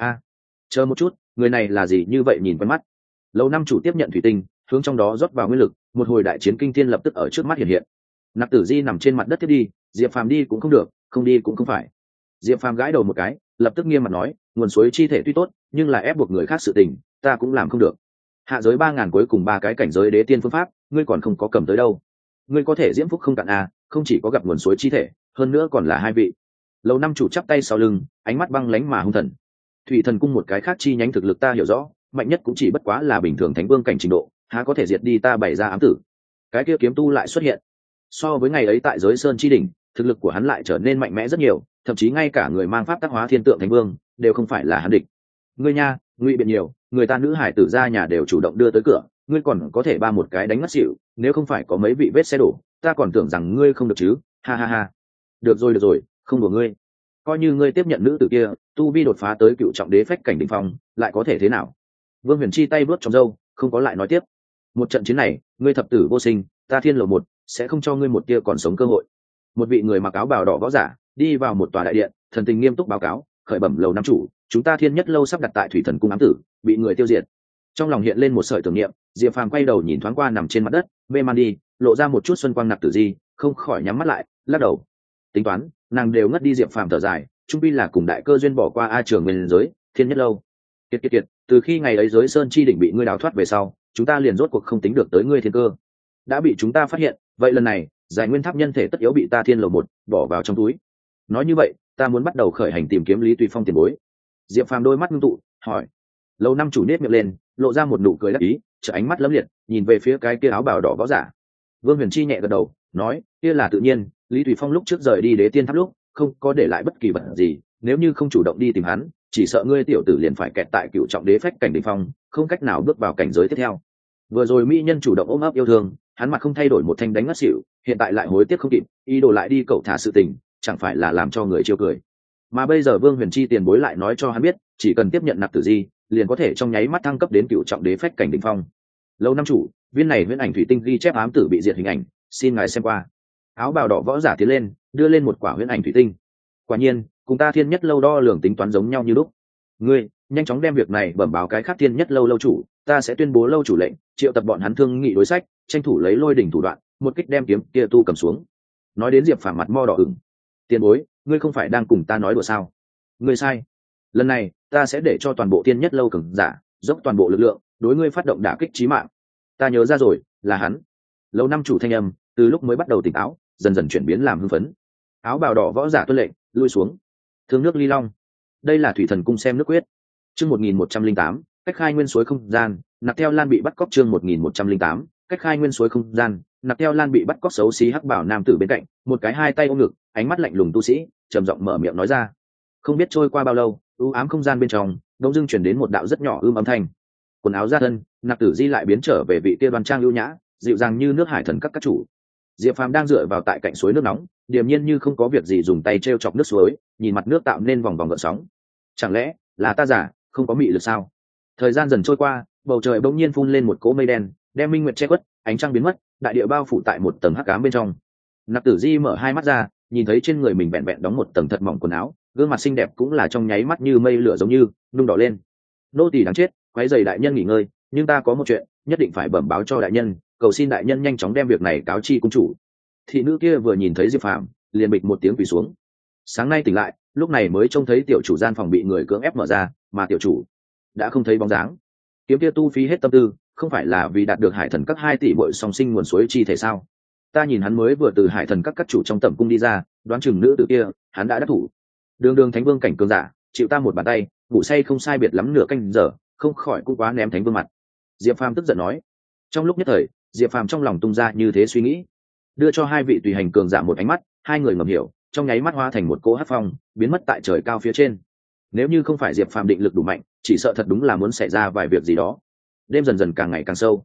Chờ một chút, người này là gì như vậy nhìn quen mắt? Lâu năm chủ tiếp nhận thủy tinh, hướng trong đó rót vào nguyên lực, một hồi đại chiến kinh thiên lập tức ở trước mắt hiện hiện. Nạp Tử Di nằm trên mặt đất tiếp đi, Diệp Phàm đi cũng không được, không đi cũng không phải. Diệp Phàm gãi đầu một cái, lập tức nghiêm mặt nói, nguồn suối chi thể tuy tốt, nhưng là ép buộc người khác sự tình, ta cũng làm không được. Hạ giới 3000 cuối cùng 3 cái cảnh giới đế tiên phương pháp, ngươi còn không có cầm tới đâu. Ngươi có thể diễm phúc không cạn à, không chỉ có gặp nguồn suối chi thể, hơn nữa còn là hai vị. Lâu năm chủ chắp tay sau lưng, ánh mắt băng lãnh mà hung thần. Thủy thần cung một cái khác chi nhánh thực lực ta hiểu rõ, mạnh nhất cũng chỉ bất quá là bình thường thánh vương cảnh trình độ, há có thể diệt đi ta bày ra ám tử. Cái kia kiếm tu lại xuất hiện. So với ngày ấy tại giới sơn chi đỉnh, thực lực của hắn lại trở nên mạnh mẽ rất nhiều, thậm chí ngay cả người mang pháp tác hóa thiên tượng thánh vương đều không phải là hắn địch. Ngươi nha, ngụy biện nhiều, người ta nữ hải tử ra nhà đều chủ động đưa tới cửa, ngươi còn có thể ba một cái đánh ngất xỉu, nếu không phải có mấy vị vết xe đổ, ta còn tưởng rằng ngươi không được chứ. Ha ha ha. Được rồi, không đùa ngươi. Coi như ngươi tiếp nhận nữ tử kia, tu vi đột phá tới cựu trọng đế phách cảnh đỉnh phong, lại có thể thế nào? Vương Huyền Chi tay vớt trong râu, không có lại nói tiếp. Một trận chiến này, ngươi thập tử vô sinh, ta thiên lộ một sẽ không cho ngươi một tia còn sống cơ hội. Một vị người mặc áo bào đỏ võ giả đi vào một tòa đại điện, thần tình nghiêm túc báo cáo, khởi bẩm lầu năm chủ, chúng ta thiên nhất lâu sắp đặt tại thủy thần cung ám tử bị người tiêu diệt. Trong lòng hiện lên một sợi tưởng niệm, Diệp Phàm quay đầu nhìn thoáng qua nằm trên mặt đất mê man đi, lộ ra một chút xuân quang. Nạp Tử Di không khỏi nhắm mắt lại, lắc đầu. Tính toán nàng đều ngất đi. Diệp Phàm thở dài, trung pi là cùng đại cơ duyên bỏ qua a trường nguyên giới thiên nhất lâu. Kiệt, từ khi ngày ấy giới sơn chi đỉnh bị ngươi đào thoát về sau, chúng ta liền rốt cuộc không tính được tới ngươi thiên cơ, đã bị chúng ta phát hiện. Vậy lần này giải nguyên tháp nhân thể tất yếu bị ta thiên lầu một bỏ vào trong túi. Nói như vậy ta muốn bắt đầu khởi hành tìm kiếm Lý Tùy Phong tiền bối. Diệp Phàm đôi mắt ngưng tụ hỏi. Lâu năm chủ nết miệng lên, lộ ra một nụ cười đắc ý, trở ánh mắt lấm liệt nhìn về phía cái kia áo bào đỏ võ giả. Vương Huyền Chi nhẹ gật đầu nói, kia là tự nhiên, Lý Tùy Phong lúc trước rời đi đế tiên tháp lúc không có để lại bất kỳ vật gì, nếu như không chủ động đi tìm hắn, chỉ sợ ngươi tiểu tử liền phải kẹt tại cựu trọng đế phách cảnh đỉnh phong, không cách nào bước vào cảnh giới tiếp theo. Vừa rồi mỹ nhân chủ động ôm ấp yêu thương, hắn mặt không thay đổi một thanh đánh ngất xỉu, hiện tại lại hối tiếc không kịp, ý đồ lại đi cậu thả sự tình, chẳng phải là làm cho người chiêu cười. Mà bây giờ Vương Huyền Chi tiền bối lại nói cho hắn biết, chỉ cần tiếp nhận Nạp Tử Di, liền có thể trong nháy mắt thăng cấp đến cựu trọng đế phách cảnh đỉnh phong. Lâu năm chủ, viên này huyễn ảnh thủy tinh ghi chép ám tử bị diệt hình ảnh, xin ngài xem qua. Áo bào đỏ võ giả tiến lên, đưa lên một quả huyễn ảnh thủy tinh. Quả nhiên, cùng ta thiên nhất lâu đo lường tính toán giống nhau như lúc. Ngươi nhanh chóng đem việc này bẩm báo cái khác thiên nhất lâu lâu chủ, ta sẽ tuyên bố lâu chủ lệnh, triệu tập bọn hắn thương nghị đối sách, tranh thủ lấy lôi đỉnh thủ đoạn, một kích đem kiếm kia tu cầm xuống. Nói đến Diệp Phàm mặt mo đỏ ửng. Tiền bối, ngươi không phải đang cùng ta nói đùa sao? Ngươi sai. Lần này ta sẽ để cho toàn bộ thiên nhất lâu cường giả dốc toàn bộ lực lượng đối ngươi phát động đả kích chí mạng. Ta nhớ ra rồi, là hắn. Lâu năm chủ thanh âm từ lúc mới bắt đầu tỉnh táo dần dần chuyển biến làm hưng phấn. Áo bào đỏ võ giả tuân lệnh lui xuống. Thương nước ly long. Đây là thủy thần cung xem nước quyết. Chương 1108, cách khai nguyên suối không gian. Nạp Theo Lan bị bắt cóc. Chương 1108, cách khai nguyên suối không gian. Nạp Theo Lan bị bắt cóc. Xấu xí hắc bảo nam tử bên cạnh, một cái hai tay ôm ngực, ánh mắt lạnh lùng tu sĩ trầm giọng mở miệng nói ra. Không biết trôi qua bao lâu, u ám không gian bên trong đông dưng chuyển đến một đạo rất nhỏ âm thanh. Quần áo ra thân, Nạp Tử Di lại biến trở về vị kia đoan trang ưu nhã, dịu dàng như nước hải thần các chủ. Diệp Phàm đang dựa vào tại cạnh suối nước nóng, điềm nhiên như không có việc gì dùng tay treo chọc nước suối, nhìn mặt nước tạo nên vòng vòng gợn sóng. Chẳng lẽ là ta giả, không có mị lực sao? Thời gian dần trôi qua, bầu trời bỗng nhiên phun lên một cỗ mây đen, đem minh nguyệt che khuất, ánh trăng biến mất, đại địa bao phủ tại một tầng hắc ám bên trong. Nạp Tử Di mở hai mắt ra, nhìn thấy trên người mình vẹn vẹn đóng một tầng thật mỏng quần áo, gương mặt xinh đẹp cũng là trong nháy mắt như mây lửa giống như nung đỏ lên. Nô tỳ đáng chết, quấy rầy đại nhân nghỉ ngơi, nhưng ta có một chuyện nhất định phải bẩm báo cho đại nhân, cầu xin đại nhân nhanh chóng đem việc này cáo chi cung chủ. Thị nữ kia vừa nhìn thấy Diệp Phàm, liền bịch một tiếng quỳ xuống. Sáng nay tỉnh lại, lúc này mới trông thấy tiểu chủ gian phòng bị người cưỡng ép mở ra, mà tiểu chủ đã không thấy bóng dáng. Kiếm kia tu phí hết tâm tư, không phải là vì đạt được hải thần các 2 tỷ bội song sinh nguồn suối chi thể sao? Ta nhìn hắn mới vừa từ hải thần các chủ trong tẩm cung đi ra, đoán chừng nữ tử kia hắn đã đắc thủ. Đường thánh vương cảnh cường giả, chịu ta một bàn tay, ngủ say không sai biệt lắm nửa canh giờ, không khỏi cũng quá ném thánh vương mặt. Diệp Phàm tức giận nói. Trong lúc nhất thời, Diệp Phàm trong lòng tung ra như thế suy nghĩ, đưa cho 2 vị tùy hành cường giả một ánh mắt, 2 người ngầm hiểu, trong nháy mắt hóa thành một cỗ hắc phong, biến mất tại trời cao phía trên. Nếu như không phải Diệp Phàm định lực đủ mạnh, chỉ sợ thật đúng là muốn xảy ra vài việc gì đó. Đêm dần dần càng ngày càng sâu,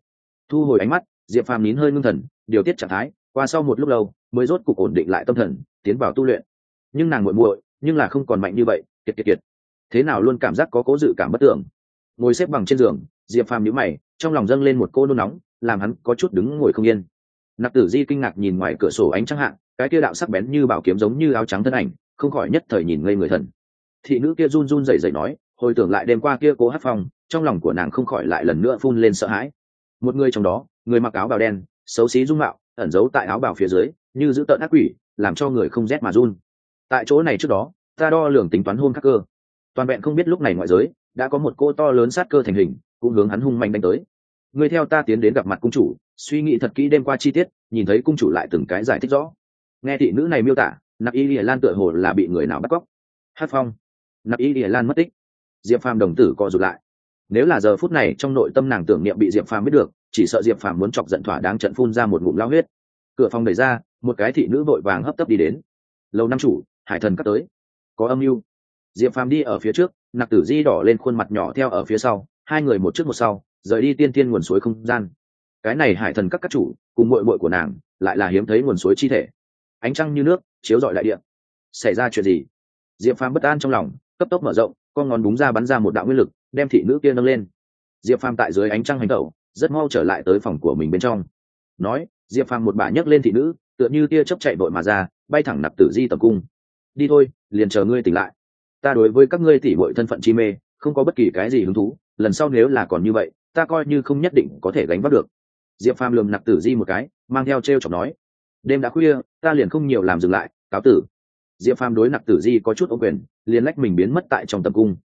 thu hồi ánh mắt, diệp phàm nín hơi ngưng thần, điều tiết trạng thái, qua sau một lúc lâu mới rốt cục ổn định lại tâm thần, tiến vào tu luyện. Nhưng nàng muội muội nhưng là không còn mạnh như vậy, kiệt kiệt kiệt, thế nào luôn cảm giác có cố dự cảm bất tưởng. Ngồi xếp bằng trên giường, diệp phàm nhíu mày, trong lòng dâng lên một cô nôn nóng, làm hắn có chút đứng ngồi không yên. Nặc Tử Di kinh ngạc nhìn ngoài cửa sổ ánh trăng hạn, cái kia đạo sắc bén như bảo kiếm giống như áo trắng thân ảnh, không khỏi nhất thời nhìn ngây người thần. Thị nữ kia run run rẩy rẩy nói, hồi tưởng lại đêm qua kia cố hát phong, trong lòng của nàng không khỏi lại lần nữa phun lên sợ hãi. Một người trong đó, người mặc áo bào đen, xấu xí dung mạo, ẩn giấu tại áo bào phía dưới, như giữ tợn ác quỷ, làm cho người không rét mà run. Tại chỗ này trước đó, ta đo lường tính toán hôn khắc cơ, toàn vẹn không biết lúc này ngoại giới đã có một cô to lớn sát cơ thành hình, cũng hướng hắn hung mạnh đánh tới. Người theo ta tiến đến gặp mặt cung chủ, suy nghĩ thật kỹ đêm qua chi tiết, nhìn thấy cung chủ lại từng cái giải thích rõ. Nghe thị nữ này miêu tả, Nặc Y Lìa Lan tựa hồ là bị người nào bắt cóc. Hát phong, Nặc Y Lìa Lan mất tích. Diệp Phàm đồng tử co rụt lại. Nếu là giờ phút này trong nội tâm nàng tưởng niệm bị Diệp Phàm biết được, chỉ sợ Diệp Phàm muốn chọc giận thỏa đáng trận phun ra một ngụm lao huyết. Cửa phòng đẩy ra, một cái thị nữ vội vàng hấp tấp đi đến. Lầu năm chủ, Hải Thần cắt tới, có âm mưu. Diệp Phàm đi ở phía trước, Nặc Tử Di đỏ lên khuôn mặt nhỏ theo ở phía sau, hai người một trước một sau, rời đi tiên tiên nguồn suối không gian. Cái này Hải Thần các chủ cùng muội muội của nàng lại là hiếm thấy nguồn suối chi thể. Ánh trăng như nước chiếu rọi đại địa. Xảy ra chuyện gì? Diệp Phàm bất an trong lòng, cấp tốc mở rộng, con ngón búng ra bắn ra một đạo nguyên lực, đem thị nữ kia nâng lên. Diệp Phàm tại dưới ánh trăng hành tẩu, rất mau trở lại tới phòng của mình bên trong. Nói, Diệp Phàm một bả nhấc lên thị nữ, tựa như tia chớp chạy vội mà ra, bay thẳng Nặc Tử Di tầm cung. Đi thôi, liền chờ ngươi tỉnh lại. Ta đối với các ngươi tỉ muội thân phận chi mê, không có bất kỳ cái gì hứng thú, lần sau nếu là còn như vậy, ta coi như không nhất định có thể gánh vác được. Diệp Phàm lườm Nặc Tử Di một cái, mang theo trêu chọc nói, đêm đã khuya, ta liền không nhiều làm dừng lại, cáo tử. Diệp Phàm đối Nặc Tử Di có chút ô quyền, liền lách mình biến mất tại trong tầm cung.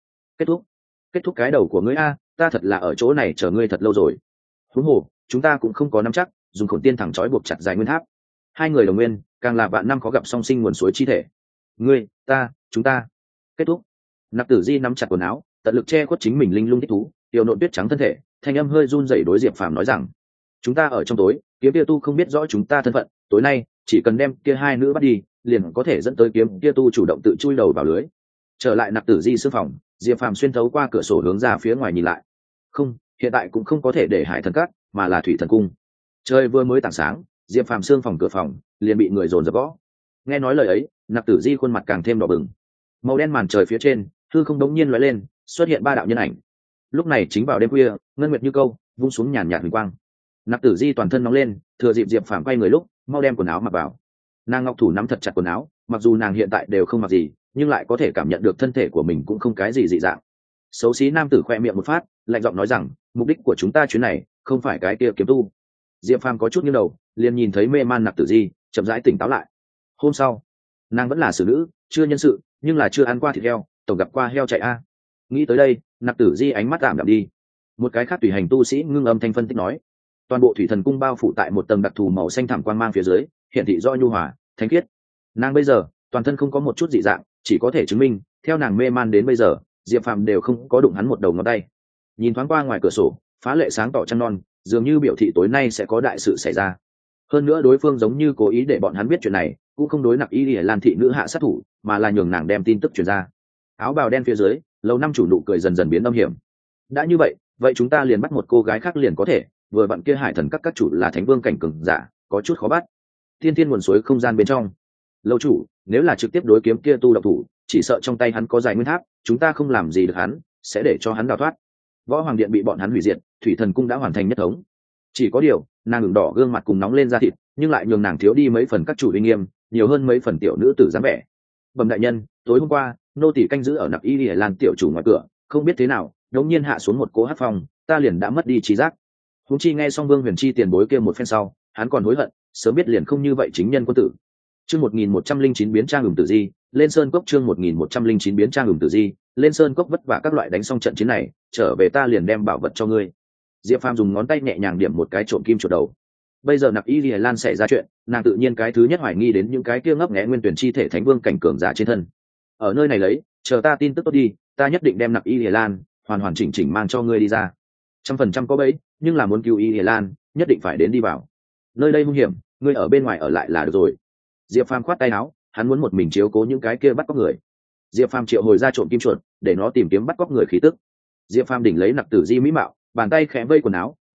Kết thúc cái đầu của ngươi a, ta thật là ở chỗ này chờ ngươi thật lâu rồi. Huống hồ, chúng ta cũng không có nắm chắc, dùng Khổn Tiên thẳng trói buộc chặt Giải Nguyên Tháp. Hai người đồng nguyên, càng là vạn năm khó gặp song sinh nguồn suối chi thể. Ngươi, ta, chúng ta. Kết thúc. Nặc Tử Di nắm chặt quần áo, tận lực che khuất chính mình linh lung thích thú, tiểu nộn tuyết trắng thân thể, thanh âm hơi run rẩy đối Diệp Phàm nói rằng, chúng ta ở trong tối, kiếm kia tu không biết rõ chúng ta thân phận, tối nay chỉ cần đem kia hai nữ bắt đi, liền có thể dẫn tới kiếm kia tu chủ động tự chui đầu vào lưới. Trở lại Nặc Tử Di sư phòng, Diệp Phàm xuyên thấu qua cửa sổ hướng ra phía ngoài nhìn lại. Không, hiện tại cũng không có thể để Hải Thần cát, mà là Thủy Thần cung. Trời vừa mới tảng sáng, Diệp Phàm xương phòng cửa phòng liền bị người dồn dập gõ. Nghe nói lời ấy, Nặc Tử Di khuôn mặt càng thêm đỏ bừng. Màu đen màn trời phía trên, hư không đống nhiên lóe lên, xuất hiện ba đạo nhân ảnh. Lúc này chính vào đêm khuya, ngân nguyệt như câu, vung xuống nhàn nhạt huỳnh quang. Nặc Tử Di toàn thân nóng lên, thừa dịp Diệp Phàm quay người lúc, mau đem quần áo mặc vào. Nàng ngọc thủ nắm thật chặt quần áo, mặc dù nàng hiện tại đều không mặc gì, nhưng lại có thể cảm nhận được thân thể của mình cũng không cái gì dị dạng. Xấu xí nam tử khoe miệng một phát, lạnh giọng nói rằng, mục đích của chúng ta chuyến này không phải cái kia kiếm tu. Diệp Phàm có chút nghiêng đầu, liền nhìn thấy mê man Nặc Tử Di chậm rãi tỉnh táo lại. Hôm sau, nàng vẫn là xử nữ, chưa nhân sự, nhưng là chưa ăn qua thịt heo, tổng gặp qua heo chạy a. Nghĩ tới đây, Nặc Tử Di ánh mắt tạm đạm đi. Một cái khác tùy hành tu sĩ ngưng âm thanh phân tích nói, toàn bộ Thủy Thần cung bao phủ tại một tầng đặc thù màu xanh thẳm quang mang phía dưới, hiển thị do nhu hòa, thánh khiết. Nàng bây giờ toàn thân không có một chút dị dạng, chỉ có thể chứng minh, theo nàng mê man đến bây giờ, Diệp Phàm đều không có đụng hắn một đầu ngón tay. Nhìn thoáng qua ngoài cửa sổ, phá lệ sáng tỏ trăng non, dường như biểu thị tối nay sẽ có đại sự xảy ra. Hơn nữa đối phương giống như cố ý để bọn hắn biết chuyện này, cũng không đối Nặc Y Lìa Lan thị nữ hạ sát thủ, mà là nhường nàng đem tin tức truyền ra. Áo bào đen phía dưới, lầu năm chủ nụ cười dần dần biến âm hiểm. Đã như vậy, vậy chúng ta liền bắt một cô gái khác liền có thể, vừa vặn kia Hải Thần các chủ là thánh vương cảnh cường giả, có chút khó bắt. Thiên thiên nguồn suối không gian bên trong. Lâu chủ, nếu là trực tiếp đối kiếm kia tu độc thủ, chỉ sợ trong tay hắn có Giải Nguyên Tháp, chúng ta không làm gì được hắn, sẽ để cho hắn đào thoát. Võ Hoàng điện bị bọn hắn hủy diệt, Thủy Thần cung đã hoàn thành nhất thống. Chỉ có điều, nàng ửng đỏ gương mặt cùng nóng lên da thịt, nhưng lại nhường nàng thiếu đi mấy phần các chủ uy nghiêm, nhiều hơn mấy phần tiểu nữ tử dáng vẻ. Bẩm đại nhân, tối hôm qua, nô tỳ canh giữ ở Nặc Y Lìa Lan tiểu chủ ngoài cửa, không biết thế nào, đột nhiên hạ xuống một cỗ hắc phong, ta liền đã mất đi trí giác. Huống chi nghe xong Vương Huyền Chi tiền bối kia một phen sau, hắn còn hối hận, sớm biết liền không như vậy chính nhân quân tử. Chương 1109 biến trang Tử Di, lên sơn cốc chương 1109 biến trang Tử Di, lên sơn cốc vất vả các loại đánh xong trận chiến này, trở về ta liền đem bảo vật cho ngươi. Diệp Phàm dùng ngón tay nhẹ nhàng điểm một cái trộm kim chuột đầu. Bây giờ Nặc Y Lìa Lan xảy ra chuyện, nàng tự nhiên cái thứ nhất hoài nghi đến những cái kia ngấp nghé nguyên tuyển chi thể thánh vương cảnh cường giả trên thân. Ở nơi này lấy, chờ ta tin tức tốt đi, ta nhất định đem Nặc Y Lìa Lan hoàn hoàn chỉnh chỉnh mang cho ngươi đi ra. 100% có bấy, nhưng là muốn cứu Y Lìa Lan, nhất định phải đến đi vào. Nơi đây hung hiểm, ngươi ở bên ngoài ở lại là được rồi. Diệp Phàm khoát tay áo, hắn muốn một mình chiếu cố những cái kia bắt cóc người. Diệp Phàm triệu hồi ra trộm kim chuột, để nó tìm kiếm bắt cóc người khí tức. Diệp Phàm đỉnh lấy Nặc Tử Di mỹ mạo, bàn tay khẽ vây quần áo,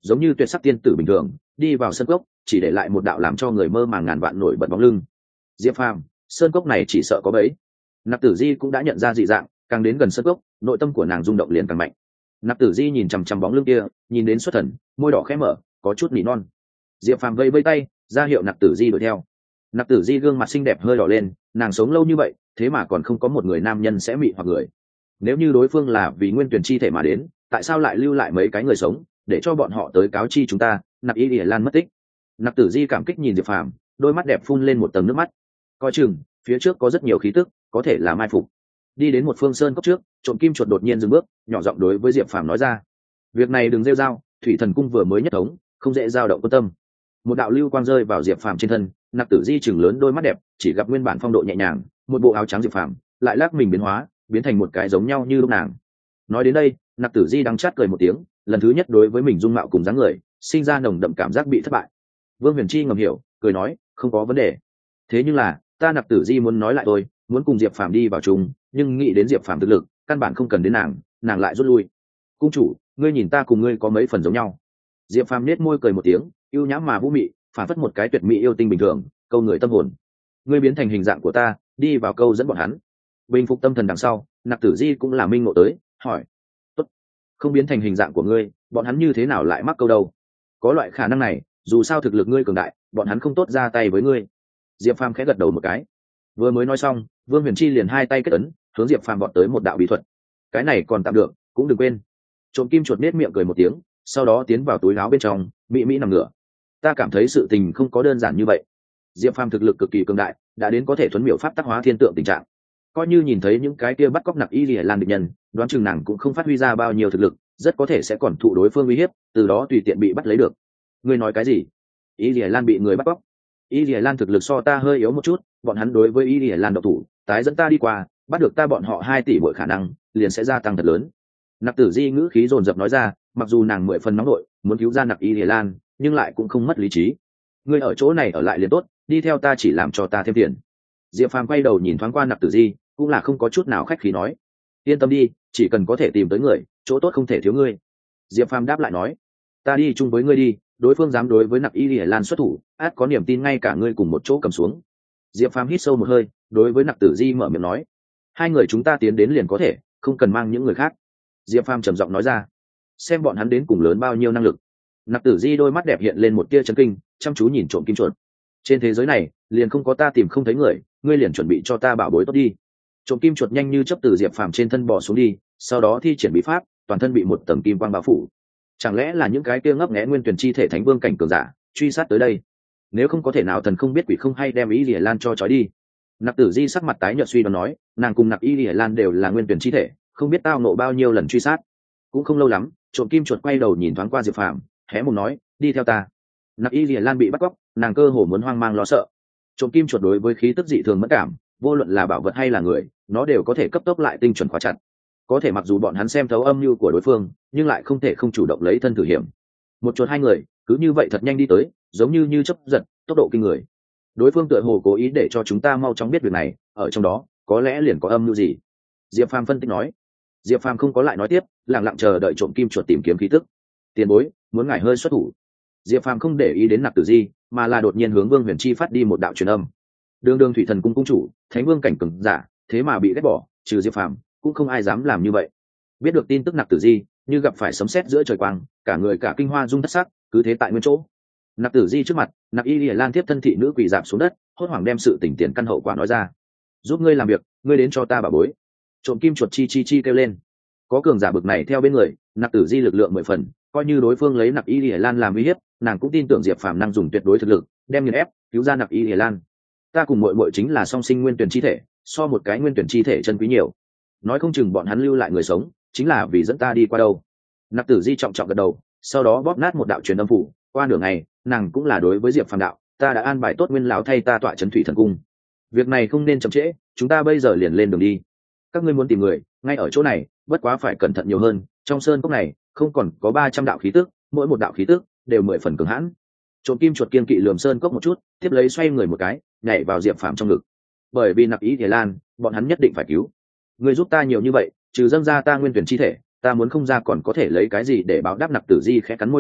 giống như tuyệt sắc tiên tử bình thường đi vào sân cốc, chỉ để lại một đạo làm cho người mơ màng ngàn vạn nổi bật bóng lưng. Diệp Phàm, sơn cốc này chỉ sợ có bẫy. Nạp Tử Di cũng đã nhận ra dị dạng, càng đến gần sân cốc, nội tâm của nàng rung động liền càng mạnh. Nạp Tử Di nhìn chằm chằm bóng lưng kia, nhìn đến xuất thần, môi đỏ khẽ mở, có chút nỉ non. Diệp Phàm vây vây tay, ra hiệu Nạp Tử Di đuổi theo. Nạp Tử Di gương mặt xinh đẹp hơi đỏ lên, nàng sống lâu như vậy, thế mà còn không có một người nam nhân sẽ mị hoặc người. Nếu như đối phương là vì nguyên tuyển chi thể mà đến, tại sao lại lưu lại mấy cái người sống, để cho bọn họ tới cáo chi chúng ta? Nạp Y Lìa Lan mất tích. Nạp Tử Di cảm kích nhìn Diệp Phàm, đôi mắt đẹp phun lên một tầng nước mắt. Coi chừng, phía trước có rất nhiều khí tức, có thể là mai phục. Đi đến một phương sơn cốc trước, Trộm Kim Chuột đột nhiên dừng bước, nhỏ giọng đối với Diệp Phàm nói ra: việc này đừng rêu rao, Thủy Thần Cung vừa mới nhất thống, không dễ dao động quân tâm. Một đạo lưu quang rơi vào Diệp Phàm trên thân, Nạp Tử Di chừng lớn đôi mắt đẹp, chỉ gặp nguyên bản phong độ nhẹ nhàng, một bộ áo trắng Diệp Phàm lại lắc mình biến hóa, biến thành một cái giống nhau như lúc nàng. Nói đến đây, Nạp Tử Di đắng chát cười một tiếng, lần thứ nhất đối với mình dung mạo cùng dáng người sinh ra nồng đậm cảm giác bị thất bại. Vương Huyền Chi ngầm hiểu, cười nói: không có vấn đề. Thế nhưng là, ta Nạp Tử Di muốn nói lại tôi, muốn cùng Diệp Phàm đi vào chung, nhưng nghĩ đến Diệp Phàm thực lực, căn bản không cần đến nàng lại rút lui. Cung chủ, ngươi nhìn ta cùng ngươi có mấy phần giống nhau. Diệp Phàm nết môi cười một tiếng, yêu nhãm mà vũ mị, phản phất một cái tuyệt mỹ yêu tinh bình thường, câu người tâm hồn. Ngươi biến thành hình dạng của ta, đi vào câu dẫn bọn hắn. Bình phục tâm thần đằng sau, Nạp Tử Di cũng là minh ngộ tới, hỏi: tốt, không biến thành hình dạng của ngươi, bọn hắn như thế nào lại mắc câu đâu? Có loại khả năng này, dù sao thực lực ngươi cường đại, bọn hắn không tốt ra tay với ngươi. Diệp Phàm khẽ gật đầu một cái. Vừa mới nói xong, Vương Huyền Chi liền hai tay kết ấn, hướng Diệp Phàm vọt tới một đạo bí thuật. Cái này còn tạm được, cũng đừng quên. Trộm Kim Chuột nết miệng cười một tiếng, sau đó tiến vào túi áo bên trong, mỹ mỹ nằm ngửa. Ta cảm thấy sự tình không có đơn giản như vậy. Diệp Phàm thực lực cực kỳ cường đại, đã đến có thể thuấn miểu pháp tác hóa thiên tượng tình trạng. Coi như nhìn thấy những cái kia bắt cóc Nạp Y Lìa Lan địch nhân, đoán chừng nàng cũng không phát huy ra bao nhiêu thực lực, rất có thể sẽ còn thụ đối phương uy hiếp, từ đó tùy tiện bị bắt lấy được. Ngươi nói cái gì? Y Lìa Lan bị người bắt cóc? Y Lìa Lan thực lực so ta hơi yếu một chút, bọn hắn đối với Y Lìa Lan độc thủ, tái dẫn ta đi qua, bắt được ta bọn họ 2 tỷ mỗi khả năng liền sẽ gia tăng thật lớn. Nạp Tử Di ngữ khí dồn dập nói ra, mặc dù nàng 10 phần nóng nội, muốn cứu ra Nạp Y Lìa Lan, nhưng lại cũng không mất lý trí. Ngươi ở chỗ này ở lại liền tốt, đi theo ta chỉ làm cho ta thêm tiền. Diệp Phàm quay đầu nhìn thoáng qua Nạp Tử Di, cũng là không có chút nào khách khí nói: yên tâm đi, chỉ cần có thể tìm tới người, chỗ tốt không thể thiếu ngươi. Diệp Phàm đáp lại nói: ta đi chung với ngươi đi, đối phương dám đối với Nạp Y Lìa Lan xuất thủ, át có niềm tin ngay cả ngươi cùng một chỗ cầm xuống. Diệp Phàm hít sâu một hơi, đối với Nạp Tử Di mở miệng nói: hai người chúng ta tiến đến liền có thể, không cần mang những người khác. Diệp Phàm trầm giọng nói ra: xem bọn hắn đến cùng lớn bao nhiêu năng lực. Nạp Tử Di đôi mắt đẹp hiện lên một tia chấn kinh, chăm chú nhìn Trộm Kim Chuột. trên thế giới này liền không có ta tìm không thấy người, ngươi liền chuẩn bị cho ta bảo bối tốt đi. Trộm Kim Chuột nhanh như chớp từ Diệp Phàm trên thân bò xuống đi, sau đó thi triển bí pháp, toàn thân bị một tầng kim quang bao phủ. Chẳng lẽ là những cái kia ngấp nghé nguyên tuyển chi thể thánh vương cảnh cường giả truy sát tới đây? Nếu không có thể nào thần không biết quỷ không hay đem ý lìa lan cho trói đi. Nạp Tử Di sắc mặt tái nhợt suy đoán nói, nàng cùng Nạp Y Lìa Lan đều là nguyên tuyển chi thể, không biết tao nộ bao nhiêu lần truy sát. Cũng không lâu lắm, Trộm Kim Chuột quay đầu nhìn thoáng qua Diệp Phàm, hé mồm nói, đi theo ta. Nạp Y Lìa Lan bị bắt cóc, nàng cơ hồ muốn hoang mang lo sợ. Trộm Kim Chuột đối với khí tức dị thường mẫn cảm, vô luận là bảo vật hay là người, nó đều có thể cấp tốc lại tinh chuẩn khóa chặt. Có thể mặc dù bọn hắn xem thấu âm mưu của đối phương, nhưng lại không thể không chủ động lấy thân thử hiểm. Một chuột hai người cứ như vậy thật nhanh đi tới, giống như chớp giật, tốc độ kinh người. Đối phương tựa hồ cố ý để cho chúng ta mau chóng biết việc này, ở trong đó có lẽ liền có âm mưu gì. Diệp Phàm phân tích nói. Diệp Phàm không có lại nói tiếp, lặng lặng chờ đợi Trộm Kim Chuột tìm kiếm khí tức. Tiền bối, muốn ngài hơi xuất thủ. Diệp Phàm không để ý đến Nạp Tử Di, mà là đột nhiên hướng Vương Huyền Chi phát đi một đạo truyền âm. Đường Đường Thủy Thần Cung cung chủ, Thánh Vương cảnh cường giả, thế mà bị ghét bỏ, trừ Diệp Phàm, cũng không ai dám làm như vậy. Biết được tin tức Nạp Tử Di, như gặp phải sấm sét giữa trời quang, cả người cả kinh hoa rung thất sắc, cứ thế tại nguyên chỗ. Nạp Tử Di trước mặt, Nạp Y Lìa Lan tiếp thân thị nữ quỳ dạp xuống đất, hốt hoảng đem sự tình tiền căn hậu quả nói ra. Giúp ngươi làm việc, ngươi đến cho ta bảo bối. Trộm Kim Chuột chi chi chi kêu lên. Có cường giả bực này theo bên người, Nạp Tử Di lực lượng 10 phần, coi như đối phương lấy Nạp Y Lìa Lan làm uy hiếp, nàng cũng tin tưởng Diệp Phàm năng dùng tuyệt đối thực lực, đem nghiền ép, cứu ra Nạp Y Lìa Lan. Ta cùng muội muội chính là song sinh nguyên tuyển chi thể, so một cái nguyên tuyển chi thể chân quý nhiều. Nói không chừng bọn hắn lưu lại người sống, chính là vì dẫn ta đi qua đâu. Nạp Tử Di trọng trọng gật đầu, sau đó bóp nát một đạo truyền âm phủ, qua nửa ngày, nàng cũng là đối với Diệp Phàm đạo, ta đã an bài tốt Nguyên lão thay ta tọa trấn Thủy Thần Cung. Việc này không nên chậm trễ, chúng ta bây giờ liền lên đường đi. Các ngươi muốn tìm người, ngay ở chỗ này, bất quá phải cẩn thận nhiều hơn, trong sơn cốc này không còn có 300 đạo khí tức, mỗi một đạo khí tức đều 10 phần cường hãn. Trộm Kim Chuột kiên kỵ lườm sơn cốc một chút, tiếp lấy xoay người một cái, nhảy vào Diệp Phàm trong ngực. Bởi vì Nạp Y Lìa Lan, bọn hắn nhất định phải cứu. Ngươi giúp ta nhiều như vậy, trừ dâng ra ta nguyên tuyển chi thể, ta muốn không ra còn có thể lấy cái gì để báo đáp. Nạp Tử Di khẽ cắn môi đỏ,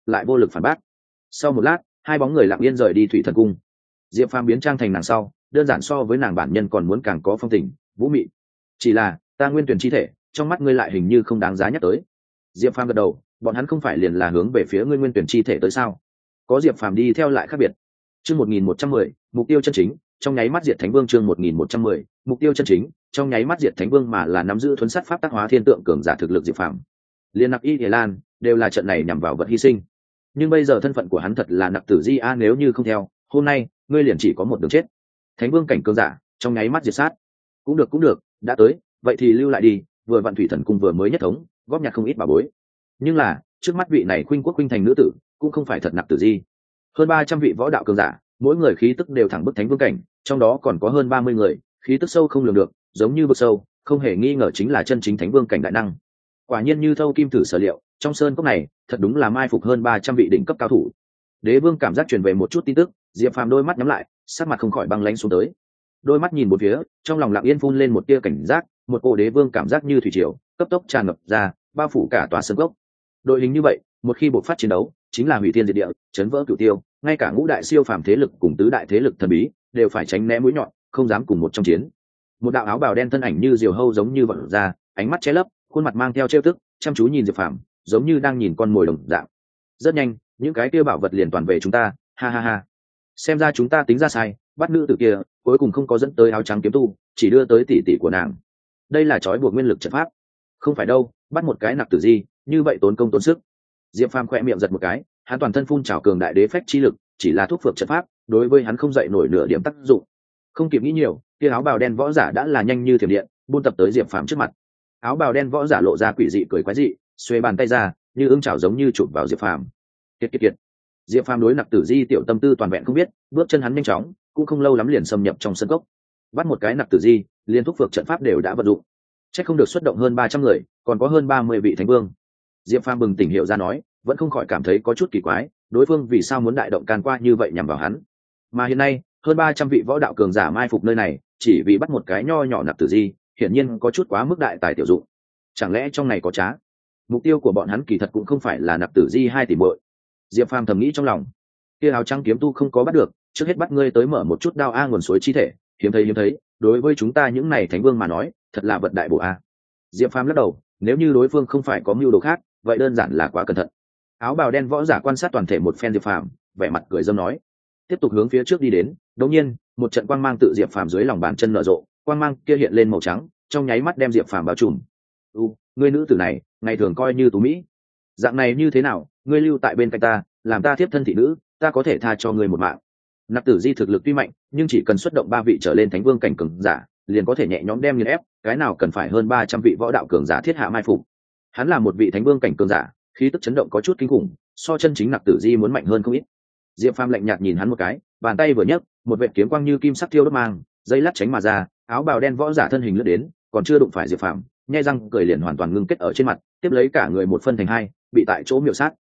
lại vô lực phản bác. Sau một lát, hai bóng người lặng yên rời đi thủy thần cung. Diệp Phàm biến trang thành nàng sau, đơn giản so với nàng bản nhân còn muốn càng có phong tình vũ mị. Chỉ là ta nguyên tuyển chi thể trong mắt ngươi lại hình như không đáng giá nhắc tới. Diệp Phàm gật đầu, bọn hắn không phải liền là hướng về phía ngươi nguyên tuyển chi thể tới sao? Có Diệp Phàm đi theo lại khác biệt. Chương 1110, mục tiêu chân chính, trong nháy mắt diệt thánh vương. Chương 1110, mục tiêu chân chính, trong nháy mắt diệt thánh vương, mà là nắm giữ thuấn sát pháp tác hóa thiên tượng cường giả thực lực Diệp Phàm. Liên Nặc Y Hề Lan đều là trận này nhằm vào vật hy sinh, nhưng bây giờ thân phận của hắn thật là Nặc Tử Di a, nếu như không theo, hôm nay ngươi liền chỉ có một đường chết. Thánh vương cảnh cường giả trong nháy mắt diệt sát. Cũng được, đã tới, vậy thì lưu lại đi, vừa vạn thủy thần cung vừa mới nhất thống, góp nhặt không ít bảo bối. Nhưng là, trước mắt vị này khuynh quốc khuynh thành nữ tử, cũng không phải thật Nặc Tử Di. Hơn 300 vị võ đạo cường giả, mỗi người khí tức đều thẳng bức thánh vương cảnh, trong đó còn có hơn 30 người, khí tức sâu không lường được, giống như vực sâu, không hề nghi ngờ chính là chân chính thánh vương cảnh đại năng. Quả nhiên như thâu kim thử sở liệu, trong sơn cốc này, thật đúng là mai phục hơn 300 vị đỉnh cấp cao thủ. Đế vương cảm giác truyền về một chút tin tức, Diệp Phàm đôi mắt nhắm lại, sắc mặt không khỏi băng lãnh xuống tới. Đôi mắt nhìn một phía, trong lòng lặng yên phun lên một tia cảnh giác, một cỗ đế vương cảm giác như thủy triều, cấp tốc tràn ngập ra, bao phủ cả tòa sơn cốc. Đội hình như vậy, một khi bộc phát chiến đấu, chính là hủy thiên diệt địa, chấn vỡ cửu tiêu, ngay cả ngũ đại siêu phàm thế lực cùng tứ đại thế lực thần bí đều phải tránh né mũi nhọn, không dám cùng một trong chiến. Một đạo áo bào đen thân ảnh như diều hâu giống như vọt ra, ánh mắt che lấp, khuôn mặt mang theo trêu tức, chăm chú nhìn Diệp Phàm, giống như đang nhìn con mồi đồng dạng. Rất nhanh, những cái kia bảo vật liền toàn về chúng ta, ha ha ha. Xem ra chúng ta tính ra sai, bắt nữ tử kia, cuối cùng không có dẫn tới áo trắng kiếm tu, chỉ đưa tới tỷ tỷ của nàng. Đây là trói buộc nguyên lực trận pháp. Không phải đâu, bắt một cái Nặc Tử Di, như vậy tốn công tốn sức. Diệp Phàm khẽ miệng giật một cái, hắn toàn thân phun trào cường đại đế phách chi lực, chỉ là thuốc phược trận pháp, đối với hắn không dậy nổi nửa điểm tác dụng. Không kịp nghĩ nhiều, kia áo bào đen võ giả đã là nhanh như thiểm điện, buôn tập tới Diệp Phàm trước mặt. Áo bào đen võ giả lộ ra quỷ dị cười quái dị, xuề bàn tay ra, như ưng chảo giống như chụp vào Diệp Phàm. Kiệt. Diệp Phàm đối Nặc Tử Di tiểu tâm tư toàn vẹn không biết, bước chân hắn nhanh chóng, cũng không lâu lắm liền xâm nhập trong sân cốc. Bắt một cái Nặc Tử Di, liên thuốc phược trận pháp đều đã vận dụng. Chắc không được xuất động hơn 300 người, còn có hơn 30 vị thánh vương. Diệp Phàm bừng tỉnh hiểu ra nói, vẫn không khỏi cảm thấy có chút kỳ quái, đối phương vì sao muốn đại động can qua như vậy nhằm vào hắn. Mà hiện nay, hơn 300 vị võ đạo cường giả mai phục nơi này, chỉ vì bắt một cái nho nhỏ Nặc Tử Di, hiển nhiên có chút quá mức đại tài tiểu dụng. Chẳng lẽ trong này có trá? Mục tiêu của bọn hắn kỳ thật cũng không phải là Nặc Tử Di 2 tỷ muội. Diệp Phàm thầm nghĩ trong lòng. Kia áo trắng kiếm tu không có bắt được, trước hết bắt ngươi tới mở một chút đao a nguồn suối chi thể, hiếm thấy, đối với chúng ta những này thánh vương mà nói, thật là vật đại bổ a. Diệp Phàm lắc đầu, nếu như đối phương không phải có mưu đồ khác, vậy đơn giản là quá cẩn thận. Áo bào đen võ giả quan sát toàn thể một phen Diệp Phàm, vẻ mặt cười dâm nói, tiếp tục hướng phía trước đi đến. Đột nhiên, một trận quang mang tự Diệp Phàm dưới lòng bàn chân nở rộ, quang mang kia hiện lên màu trắng, trong nháy mắt đem Diệp Phàm bao trùm. Ngươi nữ tử này, ngày thường coi như tú mỹ, dạng này như thế nào, ngươi lưu tại bên cạnh ta, làm ta tiếp thân thị nữ, ta có thể tha cho ngươi một mạng. Nặc Tử Di thực lực tuy mạnh, nhưng chỉ cần xuất động 3 vị trở lên thánh vương cảnh cường giả, liền có thể nhẹ nhõm đem nghiền ép, cái nào cần phải hơn 300 vị võ đạo cường giả thiết hạ mai phục. Hắn là một vị thánh vương cảnh cường giả, khí tức chấn động có chút kinh khủng, so chân chính Nặc Tử Di muốn mạnh hơn không ít. Diệp Phàm lạnh nhạt nhìn hắn một cái, bàn tay vừa nhấc, một vệt kiếm quang như kim sắc thiêu đốt mang, dây lát tránh mà ra, áo bào đen võ giả thân hình lướt đến, còn chưa đụng phải Diệp Phàm, nhếch răng cười liền hoàn toàn ngưng kết ở trên mặt, tiếp lấy cả người một phân thành hai, bị tại chỗ miểu sát.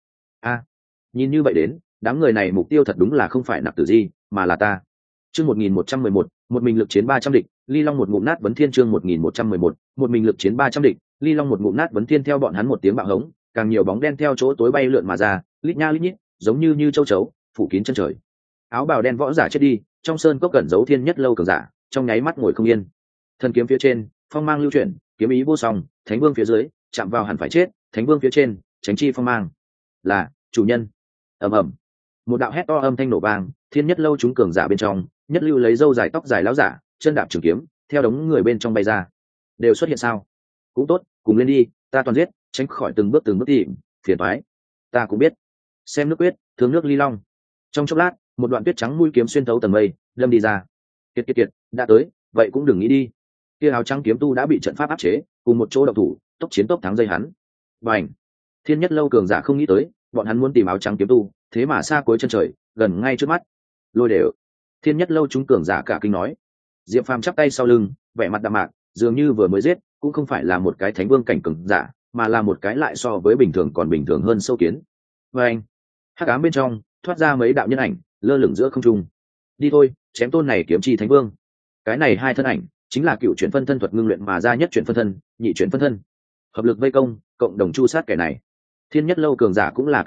Nhìn như vậy đến, đám người này mục tiêu thật đúng là không phải Nặc Tử Di, mà là ta. Chương 1111, một mình lực chiến 300 địch, Ly Long một ngụm nát vấn thiên. Chương 1111, một mình lực chiến 300 địch, Ly Long một ngụm nát vấn thiên. Theo bọn hắn một tiếng bạo hống, càng nhiều bóng đen theo chỗ tối bay lượn mà ra, lít nha lít nhít, giống như châu chấu, phủ kín chân trời. Áo bào đen võ giả chết đi, trong sơn cốc cẩn giấu thiên nhất lâu cường giả, trong nháy mắt ngồi không yên. Thần kiếm phía trên, phong mang lưu chuyển, kiếm ý vô song, thánh vương phía dưới, chạm vào hẳn phải chết, thánh vương phía trên, tránh chi phong mang. Là chủ nhân. Ầm. Một đạo hét to âm thanh nổ vang, thiên nhất lâu chúng cường giả bên trong, nhất lưu lấy râu dài tóc dài lão giả, chân đạp trường kiếm, theo đống người bên trong bay ra. Đều xuất hiện sao? Cũng tốt, cùng lên đi, ta toàn giết, tránh khỏi từng bước tìm, phiền toái. Ta cũng biết. Xem nước quyết, thương nước Ly Long. Trong chốc lát, một đoạn tuyết trắng mũi kiếm xuyên thấu tầng mây, đâm đi ra. Kiệt, đã tới, vậy cũng đừng nghĩ đi. Kia áo trắng kiếm tu đã bị trận pháp áp chế, cùng một chỗ động thủ, tốc chiến tốc thắng dây hắn. Bành! Thiên nhất lâu cường giả không nghĩ tới, bọn hắn muốn tìm áo trắng kiếm tu, thế mà xa cuối chân trời, gần ngay trước mắt. Lôi đều. Thiên nhất lâu chúng cường giả cả kinh nói. Diệp Phàm chắp tay sau lưng, vẻ mặt đạm mạc, dường như vừa mới giết, cũng không phải là một cái thánh vương cảnh cường giả, mà là một cái lại so với bình thường còn bình thường hơn sâu kiến. Bành! Hắc ám bên trong thoát ra mấy đạo nhân ảnh, lơ lửng giữa không trung. Đi thôi, chém tôn này kiếm chi thánh vương. Cái này hai thân ảnh chính là cựu chuyển phân thân thuật ngưng luyện mà ra nhất chuyển phân thân, nhị chuyển phân thân, hợp lực vây công, cộng đồng chu sát kẻ này. Thiên nhất lâu cường giả cũng là cẩn thận,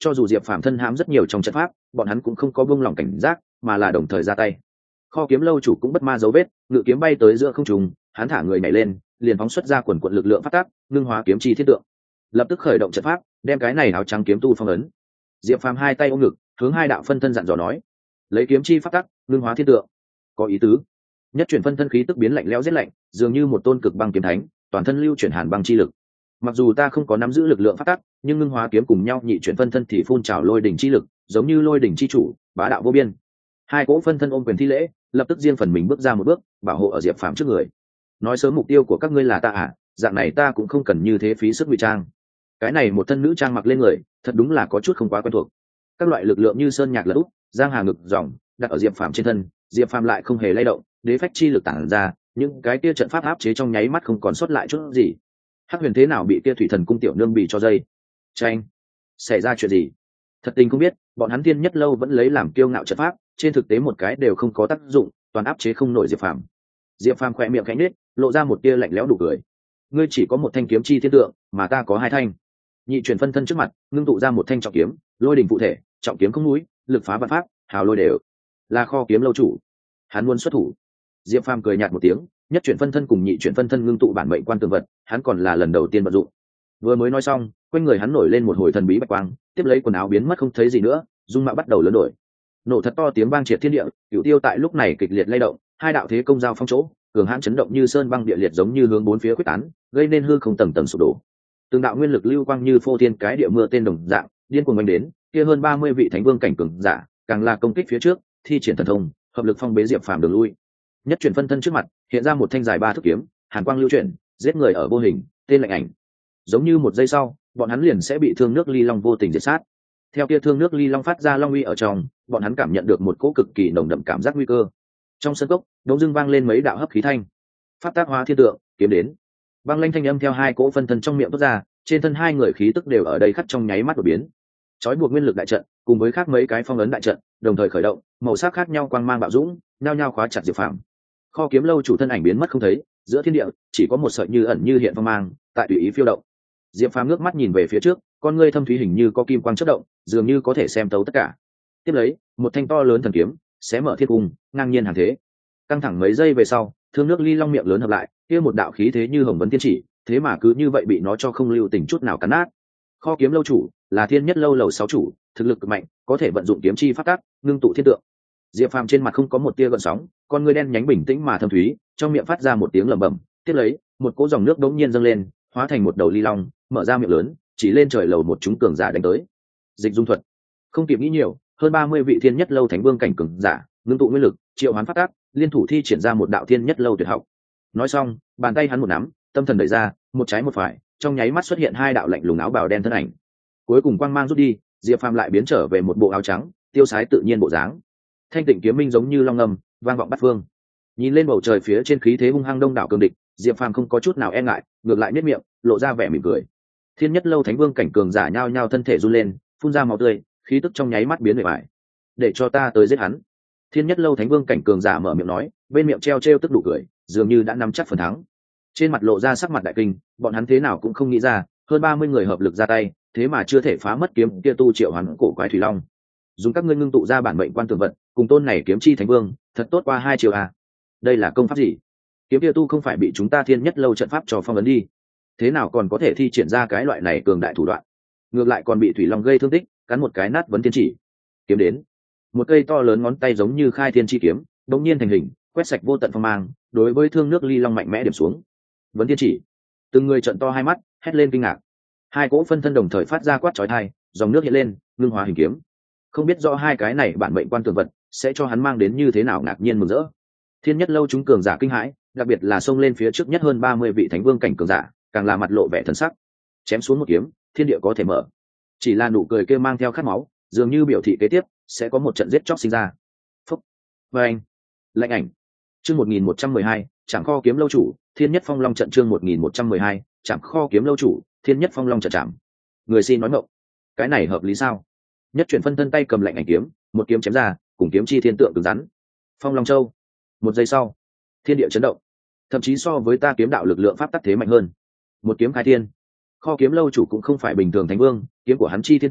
cho dù diệp phàm thân hãm rất nhiều trong trận pháp, bọn hắn cũng không có buông lỏng cảnh giác, mà là đồng thời ra tay. Kho kiếm lâu chủ cũng bất ma dấu vết, ngự kiếm bay tới giữa không trung, hắn thả người nhảy lên, liền phóng xuất ra quần quận lực lượng phát tác, ngưng hóa kiếm chi thiết tượng, lập tức khởi động trận pháp, đem cái này áo trắng kiếm tu phong ấn. Diệp phàm hai tay ôm ngực, hướng hai đạo phân thân dặn dò nói: lấy kiếm chi phát tác, ngưng hóa thiên tượng. Có ý tứ. Nhất chuyển phân thân khí tức biến lạnh lẽo rét lạnh, dường như một tôn cực băng kiếm thánh, toàn thân lưu chuyển hàn băng chi lực. Mặc dù ta không có nắm giữ lực lượng phát tác, nhưng ngưng hóa kiếm cùng nhau nhị chuyển phân thân thì phun trào lôi đỉnh chi lực, giống như lôi đỉnh chi chủ, bá đạo vô biên. Hai cỗ phân thân ôm quyền thi lễ, lập tức riêng phần mình bước ra một bước, bảo hộ ở Diệp Phàm trước người. Nói sớm mục tiêu của các ngươi là ta à? Dạng này ta cũng không cần như thế phí sức ngụy trang. Cái này một thân nữ trang mặc lên người, thật đúng là có chút không quá quen thuộc. Các loại lực lượng như sơn nhạc lật úp, giang hà ngực dòng, đặt ở Diệp Phàm trên thân, Diệp Phàm lại không hề lay động, đế phách chi lực tản ra, những cái kia trận pháp áp chế trong nháy mắt không còn sót lại chút gì. Hắc Huyền thế nào bị kia thủy thần cung tiểu nương bị cho dây? Tranh, xảy ra chuyện gì? Thật tình không biết, bọn hắn Thiên Nhất lâu vẫn lấy làm kiêu ngạo trận pháp, trên thực tế một cái đều không có tác dụng, toàn áp chế không nổi Diệp Phàm. Diệp Phàm khẽ miệng khẽ nhếch, lộ ra một tia lạnh lẽo đủ cười. Ngươi chỉ có một thanh kiếm chi thiên tượng, mà ta có hai thanh. Nhị chuyển phân thân trước mặt, ngưng tụ ra một thanh trọng kiếm, lôi đỉnh phụ thể, trọng kiếm không núi, lực phá vạn pháp, hào lôi đều. Là Kho kiếm lâu chủ, hắn muốn xuất thủ. Diệp Phàm cười nhạt một tiếng, nhất chuyển phân thân cùng nhị chuyển phân thân ngưng tụ bản mệnh quan tường vật, hắn còn là lần đầu tiên vận dụng. Vừa mới nói xong, quanh người hắn nổi lên một hồi thần bí bạch quang, tiếp lấy quần áo biến mất không thấy gì nữa, dung mạo bắt đầu lớn đổi. Nổ thật to tiếng vang triệt thiên địa, cửu tiêu tại lúc này kịch liệt lay động, hai đạo thế công giao phong chỗ, cường hãn chấn động như sơn băng địa liệt giống như hướng bốn phía quyết tán, gây nên hư không tầng tầng sụp đổ. Từng đạo nguyên lực lưu quang như phô thiên cái địa mưa tên đồng dạng, điên cuồng đánh đến, kia hơn 30 vị thánh vương cảnh cường giả, càng là công kích phía trước, thi triển thần thông, hợp lực phong bế Diệp Phàm đường lui. Nhất chuyển phân thân trước mặt, hiện ra một thanh dài 3 thước kiếm, hàn quang lưu chuyển, giết người ở vô hình, tên lạnh ảnh. Giống như một giây sau, bọn hắn liền sẽ bị thương nước ly long vô tình diệt sát. Theo kia thương nước ly long phát ra long uy ở trong, bọn hắn cảm nhận được một cỗ cực kỳ nồng đậm cảm giác nguy cơ. Trong sân cốc, đống dưng vang lên mấy đạo hấp khí thanh. Pháp tác hóa thiên tượng, kiếm đến. Băng lanh thanh âm theo hai cỗ phân thân trong miệng toát ra, trên thân hai người khí tức đều ở đây khắc trong nháy mắt đột biến. Chói buộc nguyên lực đại trận, cùng với khác mấy cái phong ấn đại trận, đồng thời khởi động, màu sắc khác nhau quang mang bạo dũng, nhao nhao khóa chặt Diệp Phàm. Kho kiếm lâu chủ thân ảnh biến mất không thấy, giữa thiên địa chỉ có một sợi như ẩn như hiện phong mang, tại tùy ý phiêu động. Diệp Phàm ngước mắt nhìn về phía trước, con ngươi thâm thúy hình như có kim quang chớp động, dường như có thể xem thấu tất cả. Tiếp lấy, một thanh to lớn thần kiếm, xé mở thiên cung, ngang nhiên hàng thế. Căng thẳng mấy giây về sau, thương nước ly long miệng lớn hợp lại, kia một đạo khí thế như hồng vấn tiên chỉ, thế mà cứ như vậy bị nó cho không lưu tình chút nào cắn nát. Kho kiếm lâu chủ là Thiên Nhất lâu lầu 6 chủ, thực lực cực mạnh, có thể vận dụng kiếm chi pháp tắc, ngưng tụ thiên tượng. Diệp Phàm trên mặt không có một tia gợn sóng, con ngươi đen nhánh bình tĩnh mà thâm thúy, trong miệng phát ra một tiếng lẩm bẩm, tiếp lấy, một cỗ dòng nước đống nhiên dâng lên, hóa thành một đầu ly long, mở ra miệng lớn, chỉ lên trời lầu một chúng cường giả đánh tới. Dịch dung thuật. Không kịp nghĩ nhiều, hơn 30 vị Thiên Nhất lâu thánh vương cảnh cường giả, ngưng tụ nguyên lực, triệu hoán pháp tắc, liên thủ thi triển ra một đạo Thiên Nhất lâu tuyệt học. Nói xong, bàn tay hắn một nắm, tâm thần đẩy ra, một trái một phải, trong nháy mắt xuất hiện hai đạo lạnh lùng áo bào đen thân ảnh. Cuối cùng quang mang rút đi, Diệp Phàm lại biến trở về một bộ áo trắng, tiêu sái tự nhiên bộ dáng. Thanh tịnh kiếm minh giống như long ngâm, vang vọng bát phương. Nhìn lên bầu trời phía trên khí thế hung hăng đông đảo cường địch, Diệp Phàm không có chút nào e ngại, ngược lại nhếch miệng, lộ ra vẻ mỉm cười. Thiên Nhất lâu thánh vương cảnh cường giả nhao nhao thân thể run lên, phun ra máu tươi, khí tức trong nháy mắt biến bề bại. Để cho ta tới giết hắn. Thiên Nhất lâu thánh vương cảnh cường giả mở miệng nói, bên miệng treo tức đủ cười, dường như đã nắm chắc phần thắng. Trên mặt lộ ra sắc mặt đại kinh, bọn hắn thế nào cũng không nghĩ ra, hơn 30 người hợp lực ra tay, thế mà chưa thể phá mất kiếm kia tu triệu hoán cổ quái thủy long. Dùng các ngươi ngưng tụ ra bản mệnh quan tường vật, cùng tôn này kiếm chi thánh vương, thật tốt qua 2 chiều à. Đây là công pháp gì? Kiếm kia tu không phải bị chúng ta Thiên Nhất lâu trận pháp cho phong ấn đi, thế nào còn có thể thi triển ra cái loại này cường đại thủ đoạn? Ngược lại còn bị thủy long gây thương tích, cắn một cái nát vấn thiên chỉ. Kiếm đến. Một cây to lớn ngón tay giống như khai thiên chi kiếm, đống nhiên thành hình, quét sạch vô tận phong mang, đối với thương nước ly long mạnh mẽ điểm xuống. Vấn thiên chỉ. Từng người trợn to hai mắt, hét lên kinh ngạc. Hai cỗ phân thân đồng thời phát ra quát chói tai, dòng nước hiện lên, ngưng hóa hình kiếm. Không biết rõ hai cái này bản mệnh quan tường vật sẽ cho hắn mang đến như thế nào ngạc nhiên mừng rỡ. Thiên Nhất lâu chúng cường giả kinh hãi, đặc biệt là xông lên phía trước nhất hơn 30 vị thánh vương cảnh cường giả, càng là mặt lộ vẻ thần sắc. Chém xuống một kiếm, thiên địa có thể mở. Chỉ là nụ cười kia mang theo khát máu, dường như biểu thị kế tiếp sẽ có một trận giết chóc sinh ra. Phúc. Vâng. Lạnh ảnh. Chương 1112, Trảm Kho kiếm lâu chủ, Thiên Nhất Phong Long trận chương 1112, Trảm Kho kiếm lâu chủ, Thiên Nhất Phong Long trận chạm. Người xin nói ngọng. Cái này hợp lý sao? Nhất chuyển phân thân tay cầm lạnh ảnh kiếm, một kiếm chém ra, cùng kiếm chi thiên tượng cứng rắn. Phong Long Châu. Một giây sau, thiên địa chấn động, thậm chí so với ta kiếm đạo lực lượng pháp tắc thế mạnh hơn. Một kiếm khai thiên. Kho kiếm lâu chủ cũng không phải bình thường thánh vương, kiếm của hắn chi thiên tượng,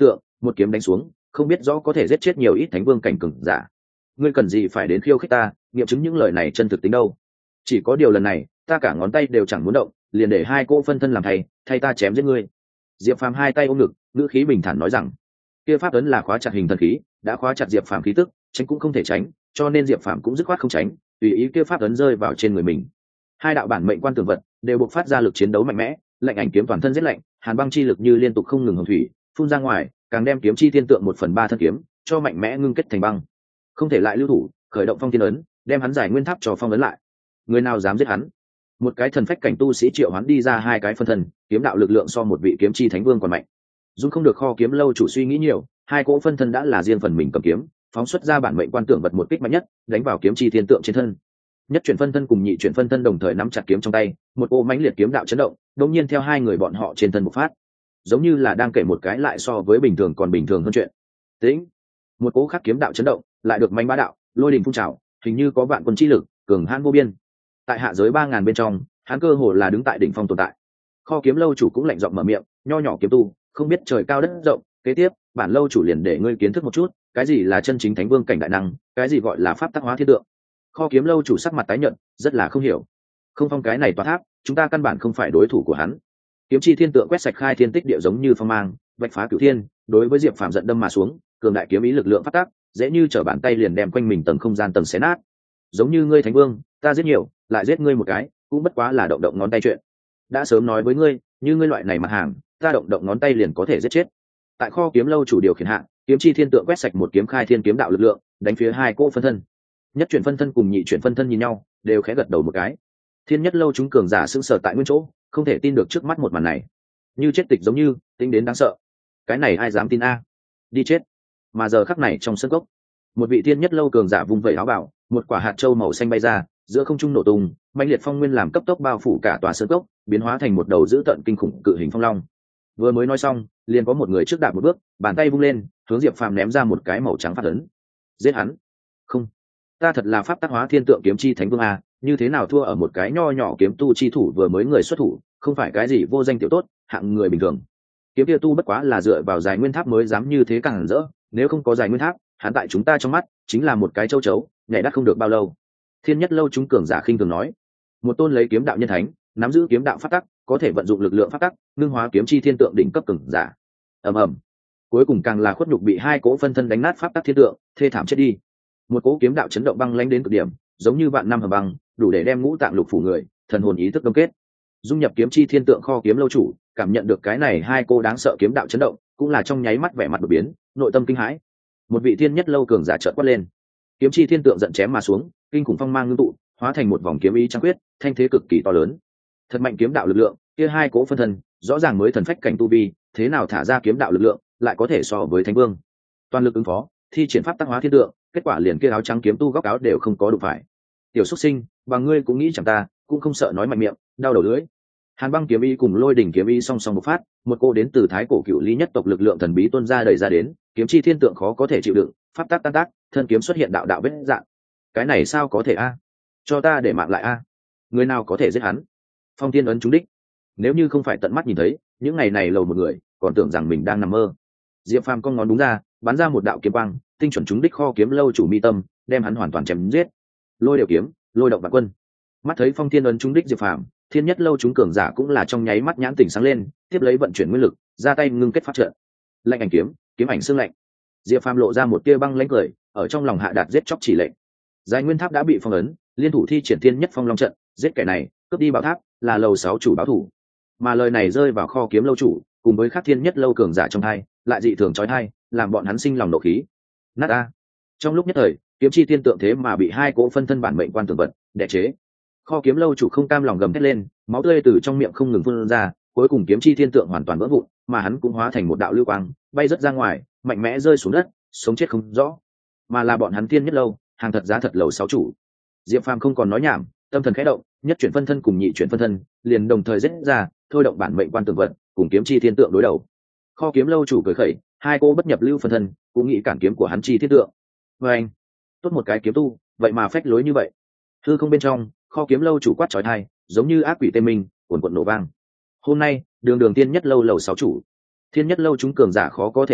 một kiếm đánh xuống không biết rõ có thể giết chết nhiều ít thánh vương cảnh cường giả. Ngươi cần gì phải đến khiêu khích ta, nghiệm chứng những lời này chân thực tính đâu. Chỉ có điều lần này ta cả ngón tay đều chẳng muốn động, liền để hai cô phân thân làm thay ta chém giết ngươi. Diệp Phàm hai tay ôm ngực, ngữ khí bình thản nói rằng kia pháp ấn là khóa chặt hình thần khí, đã khóa chặt Diệp Phàm khí tức, tránh cũng không thể tránh, cho nên Diệp Phàm cũng dứt khoát không tránh, tùy ý kia pháp ấn rơi vào trên người mình. Hai đạo bản mệnh quan tường vật đều bộc phát ra lực chiến đấu mạnh mẽ, lạnh ảnh kiếm toàn thân rất lạnh, hàn băng chi lực như liên tục không ngừng hồng thủy phun ra ngoài, càng đem kiếm chi thiên tượng 1/3 thân kiếm cho mạnh mẽ ngưng kết thành băng. Không thể lại lưu thủ, khởi động phong thiên ấn, đem hắn giải nguyên tháp cho phong ấn lại. Người nào dám giết hắn? Một cái thần phách cảnh tu sĩ triệu hắn đi ra hai cái phân thân, kiếm đạo lực lượng so một vị kiếm chi thánh vương còn mạnh. Dung không được kho kiếm lâu chủ suy nghĩ nhiều, hai cỗ phân thân đã là riêng phần mình cầm kiếm, phóng xuất ra bản mệnh quan tưởng vật một kích mạnh nhất, đánh vào kiếm chi thiên tượng trên thân. Nhất chuyển phân thân cùng nhị chuyển phân thân đồng thời nắm chặt kiếm trong tay, một cỗ mãnh liệt kiếm đạo chấn động, đột nhiên theo hai người bọn họ trên thân bộc phát, giống như là đang kể một cái lại so với bình thường còn bình thường hơn chuyện. Tĩnh, một cỗ khác kiếm đạo chấn động, lại được manh bá đạo, lôi đình phun trào, hình như có vạn quân chi lực, cường hãn vô biên. Tại hạ giới 3000 bên trong, hắn cơ hồ là đứng tại đỉnh phong tồn tại. Kho kiếm lâu chủ cũng lạnh giọng mở miệng, nho nhỏ kiếm tu, không biết trời cao đất rộng, kế tiếp, bản lâu chủ liền để ngươi kiến thức một chút, cái gì là chân chính thánh vương cảnh đại năng, cái gì gọi là pháp tắc hóa thiên tượng. Kho kiếm lâu chủ sắc mặt tái nhợt, rất là không hiểu. Không phong cái này tòa tháp, chúng ta căn bản không phải đối thủ của hắn. Kiếm chi thiên tượng quét sạch khai thiên tích địa giống như phong mang, vạch phá cửu thiên, đối với Diệp Phàm giận đâm mà xuống, cường đại kiếm ý lực lượng phát tác, dễ như trở bàn tay liền đem quanh mình tầng không gian tầng xé nát. Giống như ngươi thánh vương, ta giết nhiều, lại giết ngươi một cái, cũng bất quá là động động ngón tay chuyện. Đã sớm nói với ngươi, như ngươi loại này mặt hàng, ta động động ngón tay liền có thể giết chết. Tại kho kiếm lâu chủ điều khiển hạ, kiếm chi thiên tượng quét sạch một kiếm khai thiên kiếm đạo lực lượng, đánh phía hai cỗ phân thân. Nhất chuyển phân thân cùng nhị chuyển phân thân nhìn nhau, đều khẽ gật đầu một cái. Thiên nhất lâu chúng cường giả sững sờ tại nguyên chỗ, không thể tin được trước mắt một màn này, như chết tịch giống như tính đến đáng sợ. Cái này ai dám tin a? Đi chết. Mà giờ khắc này trong sân cốc, một vị thiên nhất lâu cường giả vung vẩy áo bảo, một quả hạt châu màu xanh bay ra, giữa không trung nổ tung, mãnh liệt phong nguyên làm cấp tốc bao phủ cả tòa sơn cốc, biến hóa thành một đầu dữ tợn kinh khủng cự hình phong long. Vừa mới nói xong, liền có một người trước đạp một bước, bàn tay vung lên, hướng Diệp Phàm ném ra một cái màu trắng phát ấn. Giết hắn! Không, ta thật là pháp tác hóa thiên tượng kiếm chi thánh vương a, như thế nào thua ở một cái nho nhỏ kiếm tu chi thủ vừa mới người xuất thủ, không phải cái gì vô danh tiểu tốt, hạng người bình thường. Kiếm kia tu bất quá là dựa vào giải nguyên tháp mới dám như thế càng rỡ, nếu không có giải nguyên tháp, hắn tại chúng ta trong mắt chính là một cái châu chấu, nhảy đắt không được bao lâu. Thiên nhất lâu chúng cường giả khinh thường nói, một tôn lấy kiếm đạo nhân thánh, nắm giữ kiếm đạo pháp tắc, có thể vận dụng lực lượng pháp tắc, ngưng hóa kiếm chi thiên tượng đỉnh cấp cường giả. Ầm ầm, cuối cùng càng là khuất nhục bị hai cỗ phân thân đánh nát pháp tắc thiên tượng, thê thảm chết đi. Một cỗ kiếm đạo chấn động băng lãnh đến cực điểm, giống như vạn năm hầm băng, đủ để đem ngũ tạng lục phủ người, thần hồn ý thức đông kết. Dung nhập kiếm chi thiên tượng kho kiếm lâu chủ, cảm nhận được cái này hai cô đáng sợ kiếm đạo chấn động, cũng là trong nháy mắt vẻ mặt đột biến, nội tâm kinh hãi. Một vị thiên nhất lâu cường giả chợt quát lên, kiếm chi thiên tượng giận chém mà xuống, kinh khủng phong mang ngưng tụ, hóa thành một vòng kiếm ý trăng quyết, thanh thế cực kỳ to lớn. Thật mạnh kiếm đạo lực lượng, kia hai cỗ phân thân, rõ ràng mới thần phách cảnh tu vi, thế nào thả ra kiếm đạo lực lượng, lại có thể so với thánh vương. Toàn lực ứng phó, thi triển pháp tác hóa thiên tượng, kết quả liền kia áo trắng kiếm tu góc áo đều không có đụng phải. Tiểu xuất sinh, và ngươi cũng nghĩ chẳng ta, cũng không sợ nói mạnh miệng, đau đầu lưỡi. Hàn băng kiếm ý cùng lôi đỉnh kiếm ý song song bộc phát, một cô đến từ thái cổ cựu lý nhất tộc lực lượng thần bí tuôn ra đẩy ra đến, kiếm chi thiên tượng khó có thể chịu đựng, pháp tác tan tác, thân kiếm xuất hiện đạo đạo vết dạng. Cái này sao có thể a? Cho ta để mạng lại a. Người nào có thể giết hắn? Phong thiên ấn trúng đích. Nếu như không phải tận mắt nhìn thấy, những ngày này lầu một người, còn tưởng rằng mình đang nằm mơ. Diệp Phàm cong ngón đúng ra, bắn ra một đạo kiếm quang, tinh chuẩn trúng đích kho kiếm lâu chủ mi tâm, đem hắn hoàn toàn chém giết. Lôi đều kiếm, lôi động vạn quân. Mắt thấy phong thiên ấn trúng đích Diệp Phàm, thiên nhất lâu chúng cường giả cũng là trong nháy mắt nhãn tỉnh sáng lên, tiếp lấy vận chuyển nguyên lực, ra tay ngưng kết pháp trận. Lạnh ảnh kiếm, kiếm ảnh xương lạnh. Diệp Phàm lộ ra một tia băng lãnh cười, ở trong lòng hạ đạt giết chóc chỉ lệnh. Giải nguyên tháp đã bị phong ấn, liên thủ thi triển thiên nhất phong long trận, giết kẻ này, cướp đi bảo tháp, là lầu 6 chủ báo thủ. Mà lời này rơi vào kho kiếm lâu chủ, cùng với các thiên nhất lâu cường giả trong hai, lại dị thường chói tai, làm bọn hắn sinh lòng nộ khí. Nát a! Trong lúc nhất thời, kiếm chi thiên tượng thế mà bị hai cỗ phân thân bản mệnh quan tưởng vật đè chế. Kho kiếm lâu chủ không cam lòng gầm thét lên, máu tươi từ trong miệng không ngừng phun ra, cuối cùng kiếm chi thiên tượng hoàn toàn vỡ vụn, mà hắn cũng hóa thành một đạo lưu quang, bay rất ra ngoài, mạnh mẽ rơi xuống đất, sống chết không rõ. Mà là bọn hắn thiên nhất lâu, hàng thật giá thật lầu 6 chủ. Diệp Phàm không còn nói nhảm, tâm thần khẽ động, nhất chuyển phân thân cùng nhị chuyển phân thân, liền đồng thời giết ra, thôi động bản mệnh quan tưởng vật, cùng kiếm chi thiên tượng đối đầu. Kho kiếm lâu chủ cười khẩy, hai cô bất nhập lưu phân thân, cũng nghĩ cản kiếm của hắn chi thiên tượng. Và anh, tốt một cái kiếm tu, vậy mà phách lối như vậy. Hư không bên trong, kho kiếm lâu chủ quát chói tai, giống như ác quỷ tê minh, cuồn cuộn nổ vang. Hôm nay, đường đường tiên nhất lâu lầu 6 chủ, thiên nhất lâu chúng cường giả khó có thể tin,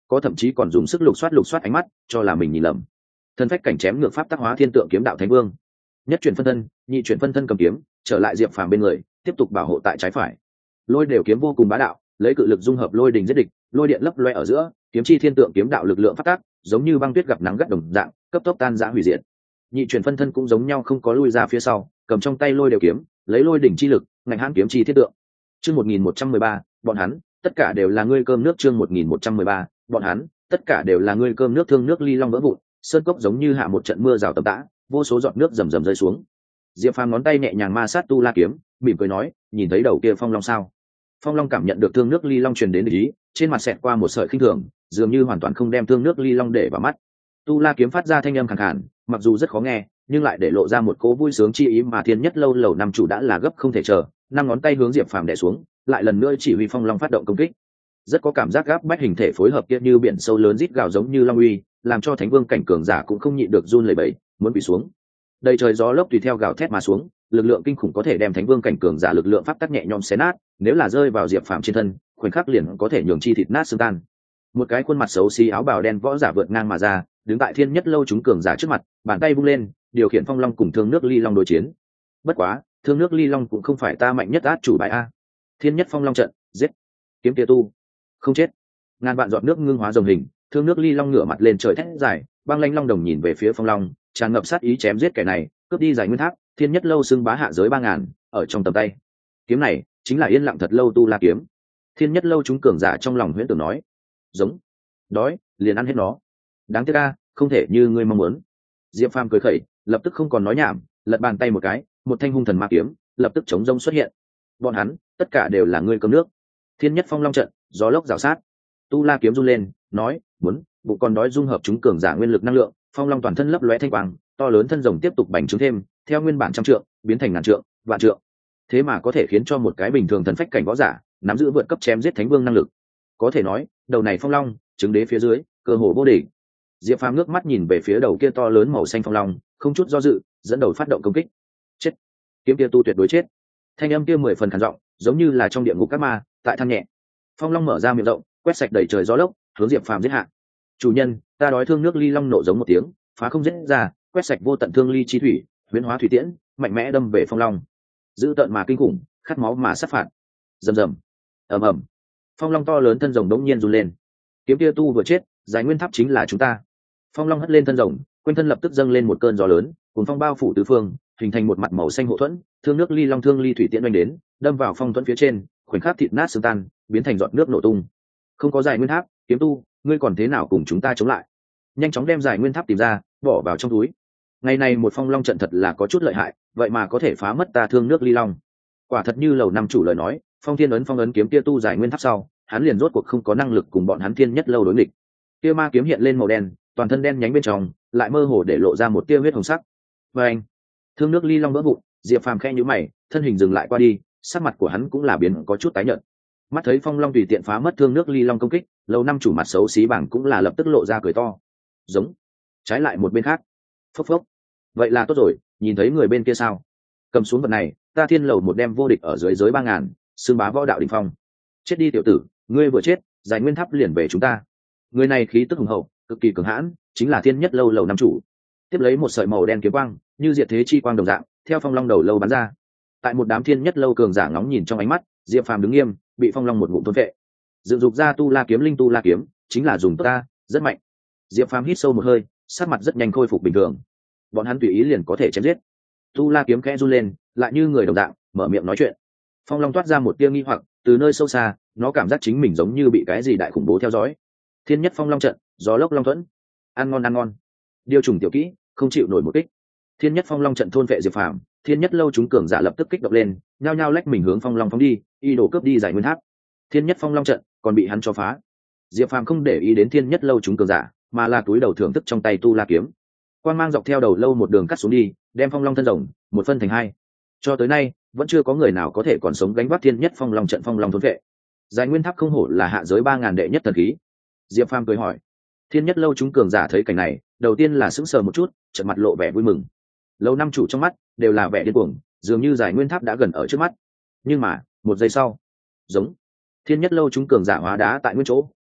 có thậm chí còn dùng sức lục soát ánh mắt cho là mình nhìn lầm. Thần phách cảnh chém ngược pháp tác hóa thiên tượng kiếm đạo thánh vương, nhất chuyển phân thân, nhị chuyển phân thân cầm kiếm trở lại diệp phàm bên người, tiếp tục bảo hộ tại trái phải. Lôi đều kiếm vô cùng bá đạo, lấy cự lực dung hợp lôi đình giết địch, lôi điện lấp loe ở giữa, kiếm chi thiên tượng kiếm đạo lực lượng phát tác giống như băng tuyết gặp nắng gắt đồng dạng, cấp tốc tan rã hủy diệt. Nhị chuyển phân thân cũng giống nhau, không có lui ra phía sau, cầm trong tay lôi đều kiếm, lấy lôi đỉnh chi lực ngạnh hãn kiếm chi thiên tượng. Chương 1113, bọn hắn tất cả đều là ngươi cơm nước. Chương 1113, bọn hắn tất cả đều là ngươi cơm nước. Thương nước ly long vỡ vụn, sơn cốc giống như hạ một trận mưa rào tầm tã, vô số giọt nước rầm rầm rơi xuống. Diệp Phàm ngón tay nhẹ nhàng ma sát tu la kiếm, mỉm cười nói, nhìn thấy đầu kia phong long sao? Phong long cảm nhận được thương nước ly long truyền đến ý, trên mặt xẹt qua một sợi khinh thường, dường như hoàn toàn không đem thương nước ly long để vào mắt. Tu la kiếm phát ra thanh âm khàn khàn, mặc dù rất khó nghe, nhưng lại để lộ ra một cỗ vui sướng chi ý mà thiên nhất lâu lầu năm chủ đã là gấp không thể chờ, năm ngón tay hướng Diệp Phàm đè xuống, lại lần nữa chỉ huy phong long phát động công kích. Rất có cảm giác gáp bách hình thể phối hợp kia như biển sâu lớn rít gào giống như long uy, làm cho thánh vương cảnh cường giả cũng không nhịn được run lẩy bẩy, muốn bị xuống. Đầy trời gió lốc tùy theo gào thét mà xuống, lực lượng kinh khủng có thể đem thánh vương cảnh cường giả lực lượng pháp tắc nhẹ nhõm xé nát, nếu là rơi vào Diệp Phàm trên thân, khoảnh khắc liền có thể nhường chi thịt nát xương tan. Một cái khuôn mặt xấu xí áo bào đen võ giả vượt ngang mà ra, đứng tại thiên nhất lâu chúng cường giả trước mặt, bàn tay vung lên, điều khiển phong long cùng thương nước ly long đối chiến. Bất quá, thương nước ly long cũng không phải ta mạnh nhất át chủ bài a. Thiên nhất phong long trận, giết. Kiếm tia tu, không chết. Ngàn vạn giọt nước ngưng hóa rồng hình, thương nước ly long ngửa mặt lên trời thét dài, băng lãnh long đồng nhìn về phía phong long, tràn ngập sát ý chém giết kẻ này, cướp đi giải nguyên tháp. Thiên nhất lâu xưng bá hạ giới 3000, ở trong tầm tay. Kiếm này chính là yên lặng thật lâu tu la kiếm. Thiên nhất lâu chúng cường giả trong lòng huyễn tưởng nói, giống, đói liền ăn hết nó. Đáng tiếc a, không thể như ngươi mong muốn. Diệp Phàm cười khẩy, lập tức không còn nói nhảm, lật bàn tay một cái, một thanh hung thần ma kiếm lập tức chống rông xuất hiện. Bọn hắn tất cả đều là ngươi cơm nước. Thiên nhất phong long trận, gió lốc rào sát. Tu la kiếm run lên, nói, muốn, bụng còn đói dung hợp chúng cường giả nguyên lực năng lượng, phong long toàn thân lấp lóe thanh quang, to lớn thân rồng tiếp tục bành trướng thêm, theo nguyên bản trăm trượng biến thành ngàn trượng, vạn trượng. Thế mà có thể khiến cho một cái bình thường thần phách cảnh võ giả nắm giữ vượt cấp chém giết thánh vương năng lực. Có thể nói, đầu này phong long, trứng đế phía dưới, cơ hồ vô địch. Diệp Phàm nước mắt nhìn về phía đầu kia to lớn màu xanh phong long, không chút do dự, dẫn đầu phát động công kích. Chết! Kiếm kia tu tuyệt đối chết. Thanh âm kia 10 phần khàn giọng, giống như là trong địa ngục các ma, tại than nhẹ. Phong long mở ra miệng rộng, quét sạch đầy trời gió lốc, hướng Diệp Phàm giết hạ. Chủ nhân, ta đói. Thương nước ly long nộ giống một tiếng, phá không giết ra, quét sạch vô tận thương ly chi thủy, huyễn hóa thủy tiễn, mạnh mẽ đâm về phong long. Dữ tợn mà kinh khủng, khát máu mà sát phạt. Rầm rầm, ầm ầm. Phong long to lớn thân rồng đống nhiên run lên. Kiếm kia tu vừa chết, giải nguyên tháp chính là chúng ta. Phong long hất lên thân rồng, quanh thân lập tức dâng lên một cơn gió lớn, cuốn phong bao phủ tứ phương, hình thành một mặt màu xanh hộ thuẫn. Thương nước ly long thương ly thủy tiễn oanh đến, đâm vào phong thuẫn phía trên, khoảnh khắc thịt nát xương tan, biến thành giọt nước nổ tung. Không có giải nguyên tháp, kiếm tu, ngươi còn thế nào cùng chúng ta chống lại? Nhanh chóng đem giải nguyên tháp tìm ra, bỏ vào trong túi. Ngày này một phong long trận thật là có chút lợi hại, vậy mà có thể phá mất ta thương nước ly long. Quả thật như lầu năm chủ lời nói, phong thiên ấn phong ấn kiếm kia tu giải nguyên tháp sau, hắn liền rốt cuộc không có năng lực cùng bọn hắn thiên nhất lâu đối nghịch. Kia ma kiếm hiện lên màu đen, toàn thân đen nhánh bên trong, lại mơ hồ để lộ ra một tia huyết hồng sắc. Và anh, thương nước ly long vỡ vụn, Diệp Phàm khẽ nhíu mày, thân hình dừng lại qua đi, sắc mặt của hắn cũng là biến có chút tái nhợt. Mắt thấy phong long tùy tiện phá mất thương nước ly long công kích, lầu năm chủ mặt xấu xí bảng cũng là lập tức lộ ra cười to. Giống. Trái lại một bên khác, phốc phốc. Vậy là tốt rồi, nhìn thấy người bên kia sao? Cầm xuống vật này, ta thiên lầu một đem vô địch ở dưới giới 3000, xương bá võ đạo đỉnh phong. Chết đi tiểu tử, ngươi vừa chết, giải nguyên tháp liền về chúng ta. Người này khí tức hùng hậu, cực kỳ cường hãn, chính là thiên nhất lâu lầu năm chủ. Tiếp lấy một sợi màu đen kiếm quang, như diệt thế chi quang đồng dạng, theo phong long đầu lâu bắn ra. Tại một đám thiên nhất lâu cường giả ngóng nhìn trong ánh mắt, Diệp Phàm đứng nghiêm, bị phong long một ngụm thôn vệ. Dựng dục ra tu la kiếm linh tu la kiếm, chính là dùng tốt ta, rất mạnh. Diệp Phàm hít sâu một hơi, sắc mặt rất nhanh khôi phục bình thường. Bọn hắn tùy ý liền có thể chém giết. Tu la kiếm khẽ run lên, lại như người đồng dạng, mở miệng nói chuyện. Phong long toát ra một tia nghi hoặc, từ nơi sâu xa, nó cảm giác chính mình giống như bị cái gì đại khủng bố theo dõi. Thiên nhất phong long trận, gió lốc long thuẫn, ăn ngon ăn ngon. Điều trùng tiểu kỹ, không chịu nổi một kích. Thiên nhất phong long trận thôn vệ Diệp Phàm, thiên nhất lâu chúng cường giả lập tức kích động lên, nhao nhao lách mình hướng phong long phóng đi, y đổ cướp đi giải nguyên tháp. Thiên nhất phong long trận còn bị hắn cho phá. Diệp Phàm không để ý đến thiên nhất lâu chúng cường giả, mà là túi đầu thưởng thức trong tay tu la kiếm. Quang mang dọc theo đầu lâu một đường cắt xuống đi, đem phong long thân rồng một phân thành hai. Cho tới nay vẫn chưa có người nào có thể còn sống gánh vác thiên nhất phong long trận phong long thôn vệ. Giải nguyên tháp không hổ là hạ giới 3000 đệ nhất thần khí. Diệp Phàm cười hỏi. Thiên nhất lâu chúng cường giả thấy cảnh này, đầu tiên là sững sờ một chút, chợt mặt lộ vẻ vui mừng. Lâu năm chủ trong mắt đều là vẻ điên cuồng, dường như giải nguyên tháp đã gần ở trước mắt. Nhưng mà một giây sau, giống thiên nhất lâu chúng cường giả hóa đá tại nguyên chỗ,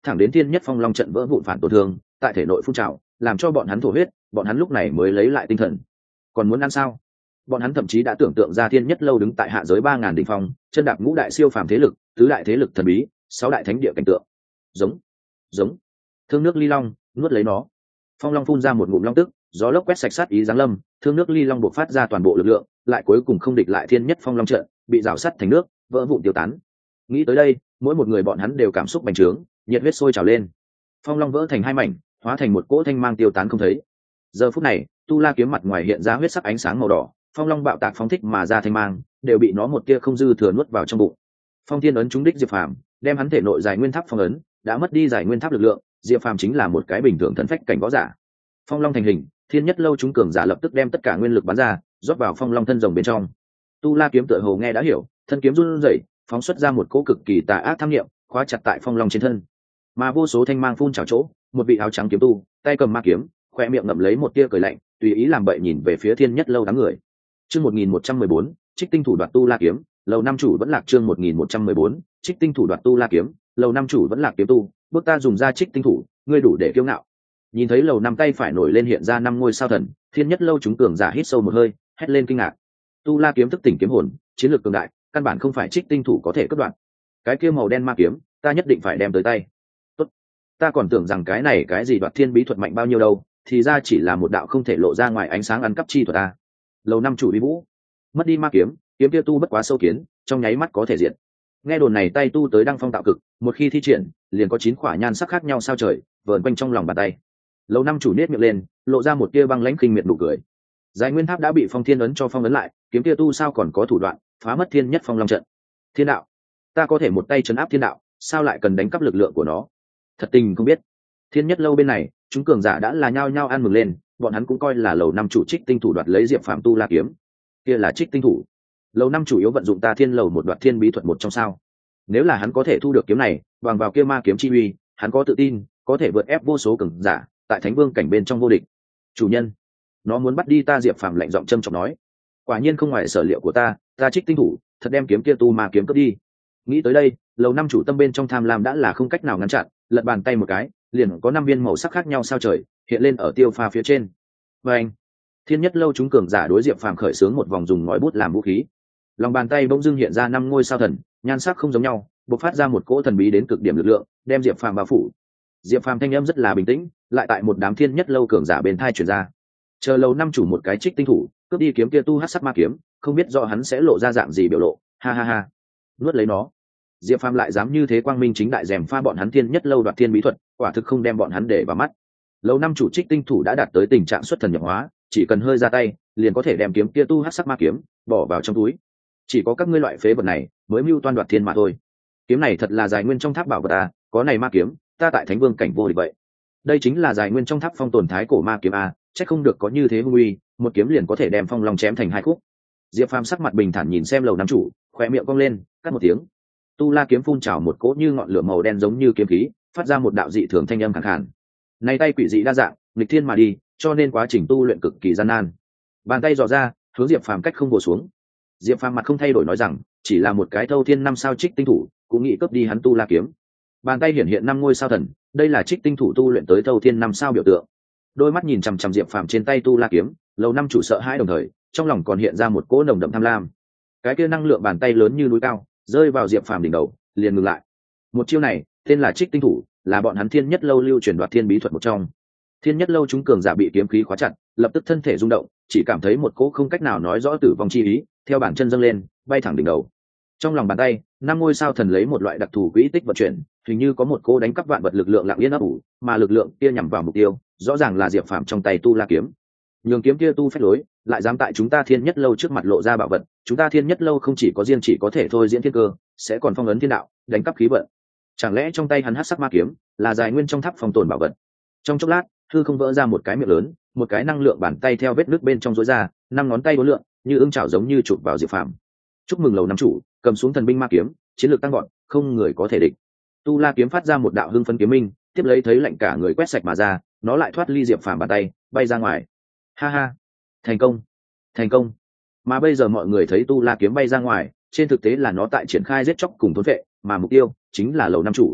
thẳng đến thiên nhất phong long trận vỡ vụn phản tổn thương tại thể nội phun trào, làm cho bọn hắn thổ huyết, bọn hắn lúc này mới lấy lại tinh thần. Còn muốn ăn sao? Bọn hắn thậm chí đã tưởng tượng ra thiên nhất lâu đứng tại hạ giới 3000 đỉnh phong, chân đạp ngũ đại siêu phàm thế lực, tứ đại thế lực thần bí, 6 đại thánh địa cảnh tượng. Giống, giống. Thương nước ly long, nuốt lấy nó. Phong long phun ra một ngụm long tức, gió lốc quét sạch sát ý giáng lâm, thương nước ly long bộc phát ra toàn bộ lực lượng, lại cuối cùng không địch lại thiên nhất phong long trận, bị rào sắt thành nước, vỡ vụn tiêu tán. Nghĩ tới đây, mỗi một người bọn hắn đều cảm xúc bành trướng, nhiệt huyết sôi trào lên. Phong long vỡ thành hai mảnh, hóa thành một cỗ thanh mang tiêu tán không thấy. Giờ phút này, tu la kiếm mặt ngoài hiện ra huyết sắc ánh sáng màu đỏ, phong long bạo tạc phóng thích mà ra thanh mang, đều bị nó một tia không dư thừa nuốt vào trong bụng. Phong thiên ấn trúng đích Diệp Phàm, đem hắn thể nội giải nguyên tháp phong ấn, đã mất đi giải nguyên tháp lực lượng, Diệp Phàm chính là một cái bình thường thần phách cảnh võ giả. Phong long thành hình, thiên nhất lâu chúng cường giả lập tức đem tất cả nguyên lực bắn ra, rót vào phong long thân rồng bên trong. Tu la kiếm tựa hồ nghe đã hiểu, thân kiếm run rẩy, phóng xuất ra một cỗ cực kỳ tà ác tham niệm, khóa chặt tại phong long trên thân. Mà vô số thanh mang phun trào chỗ, một vị áo trắng kiếm tu, tay cầm ma kiếm, khoe miệng ngậm lấy một tia cười lạnh, tùy ý làm bậy nhìn về phía thiên nhất lâu đám người. Chương 1114, Trích tinh thủ đoạt tu la kiếm, lầu năm chủ vẫn lạc. Chương 1114, Trích tinh thủ đoạt tu la kiếm, lầu năm chủ vẫn lạc kiếm tu, bước ta dùng ra trích tinh thủ, ngươi đủ để kiêu ngạo. Nhìn thấy lầu năm tay phải nổi lên hiện ra 5 ngôi sao thần, thiên nhất lâu chúng cường giả hít sâu một hơi, hét lên kinh ngạc. Tu la kiếm thức tỉnh kiếm hồn, chiến lược cường đại, căn bản không phải trích tinh thủ có thể cắt đoạn. Cái kia màu đen ma kiếm, ta nhất định phải đem tới tay. Tốt, ta còn tưởng rằng cái này cái gì đoạt thiên bí thuật mạnh bao nhiêu đâu, thì ra chỉ là một đạo không thể lộ ra ngoài ánh sáng ăn cắp chi thuật ta. Lầu năm chủ uy vũ, mất đi ma kiếm, kiếm kia tu bất quá sâu kiến, trong nháy mắt có thể diện. Nghe đồn này tay tu tới đăng phong tạo cực, một khi thi triển, liền có 9 khỏa nhan sắc khác nhau sao trời, vờn quanh trong lòng bàn tay. Lầu năm chủ nết miệng lên, lộ ra một tia băng lãnh khinh miệt nụ cười. Giải nguyên tháp đã bị phong thiên ấn cho phong ấn lại, kiếm kia tu sao còn có thủ đoạn phá mất thiên nhất phong long trận. Thiên đạo, ta có thể một tay trấn áp thiên đạo, sao lại cần đánh cắp lực lượng của nó? Thật tình không biết. Thiên nhất lâu bên này, chúng cường giả đã là nhao nhao ăn mừng lên, bọn hắn cũng coi là lầu năm chủ trích tinh thủ đoạt lấy Diệp Phàm tu la kiếm. Kia là trích tinh thủ. Lầu năm chủ yếu vận dụng ta thiên lầu một đoạt thiên bí thuật một trong sao? Nếu là hắn có thể thu được kiếm này, bằng vào kia ma kiếm chi uy, hắn có tự tin có thể vượt ép vô số cường giả, tại thánh vương cảnh bên trong vô địch. Chủ nhân, nó muốn bắt đi ta. Diệp Phàm lạnh giọng châm chọc nói. Quả nhiên không ngoài sở liệu của ta trích tinh thủ thật đem kiếm kia tu ma kiếm cướp đi. Nghĩ tới đây, lầu năm chủ tâm bên trong tham lam đã là không cách nào ngăn chặn, lật bàn tay một cái, liền có 5 viên màu sắc khác nhau sao trời hiện lên ở tiêu pha phía trên. Và anh, thiên nhất lâu chúng cường giả đối Diệp Phàm khởi xướng một vòng dùng ngòi bút làm vũ khí. Lòng bàn tay bỗng dưng hiện ra 5 ngôi sao thần, nhan sắc không giống nhau, bộc phát ra một cỗ thần bí đến cực điểm lực lượng, đem Diệp Phàm bao phủ. Diệp Phàm thanh âm rất là bình tĩnh, lại tại một đám thiên nhất lâu cường giả bên thai truyền ra. Chờ lầu năm chủ một cái trích tinh thủ, cướp đi kiếm kia tu hắc sắc ma kiếm, không biết rõ hắn sẽ lộ ra dạng gì biểu lộ. Ha ha ha, nuốt lấy nó. Diệp Phàm lại dám như thế quang minh chính đại rèm pha bọn hắn thiên nhất lâu đoạt thiên bí thuật, quả thực không đem bọn hắn để vào mắt. Lầu năm chủ trích tinh thủ đã đạt tới tình trạng xuất thần nhập hóa, chỉ cần hơi ra tay, liền có thể đem kiếm kia tu hắc sắc ma kiếm bỏ vào trong túi. Chỉ có các ngươi loại phế vật này mới mưu toan đoạt thiên mà thôi. Kiếm này thật là dài nguyên trong tháp bảo vật ta, có này ma kiếm, ta tại thánh vương cảnh vô địch vậy. Đây chính là dài nguyên trong tháp phong tồn thái cổ ma kiếm a, chắc không được có như thế hung uy, một kiếm liền có thể đem phong long chém thành 2 khúc. Diệp Phàm sắc mặt bình thản nhìn xem lầu năm chủ, khóe miệng cong lên, cắt một tiếng. Tu la kiếm phun trào một cỗ như ngọn lửa màu đen giống như kiếm khí, phát ra một đạo dị thường thanh âm khàn khàn. Này tay quỷ dị đa dạng, nghịch thiên mà đi, cho nên quá trình tu luyện cực kỳ gian nan. Bàn tay dò ra, hướng Diệp Phàm cách không vồ xuống. Diệp Phàm mặt không thay đổi nói rằng, chỉ là một cái thâu thiên 5 sao trích tinh thủ, cũng nghĩ cướp đi hắn tu la kiếm. Bàn tay hiển hiện 5 ngôi sao thần, đây là trích tinh thủ tu luyện tới thâu thiên 5 sao biểu tượng. Đôi mắt nhìn chằm chằm Diệp Phàm trên tay tu la kiếm, lầu năm chủ sợ hãi đồng thời, trong lòng còn hiện ra một cỗ nồng đậm tham lam. Cái kia năng lượng bàn tay lớn như núi cao, rơi vào Diệp Phàm đỉnh đầu, liền ngừng lại. Một chiêu này, tên là trích tinh thủ, là bọn hắn thiên nhất lâu lưu truyền đoạt thiên bí thuật một trong. Thiên nhất lâu chúng cường giả bị kiếm khí khóa chặt, lập tức thân thể rung động, chỉ cảm thấy một cỗ không cách nào nói rõ tử vong chi ý, theo bàn chân dâng lên, bay thẳng đỉnh đầu. Trong lòng bàn tay, 5 ngôi sao thần lấy một loại đặc thù quỹ tích vận chuyển, hình như có một cỗ đánh cắp vạn vật lực lượng lặng yên ấp ủ, mà lực lượng kia nhằm vào mục tiêu, rõ ràng là Diệp Phàm trong tay tu la kiếm. Nhường kiếm kia tu phép lối, lại dám tại chúng ta thiên nhất lâu trước mặt lộ ra bảo vật, chúng ta thiên nhất lâu không chỉ có riêng chỉ có thể thôi diễn thiên cơ, sẽ còn phong ấn thiên đạo, đánh cắp khí vận. Chẳng lẽ trong tay hắn hắc sắc ma kiếm là dài nguyên trong tháp phòng tồn bảo vật? Trong chốc lát, hư không vỡ ra một cái miệng lớn, một cái năng lượng bàn tay theo vết nước bên trong rối ra, 5 ngón tay uốn lượn, như ưng chảo giống như chụp vào Diệp Phàm. Chúc mừng lầu năm chủ, cầm xuống thần binh ma kiếm, chiến lược tăng gọn, không người có thể địch. Tu la kiếm phát ra một đạo hưng phấn kiếm minh, tiếp lấy thấy lạnh cả người quét sạch mà ra, nó lại thoát ly Diệp Phàm bàn tay, bay ra ngoài. Ha ha, thành công, thành công. Mà bây giờ mọi người thấy tu la kiếm bay ra ngoài, trên thực tế là nó tại triển khai giết chóc cùng thôn vệ, mà mục tiêu chính là lầu năm chủ.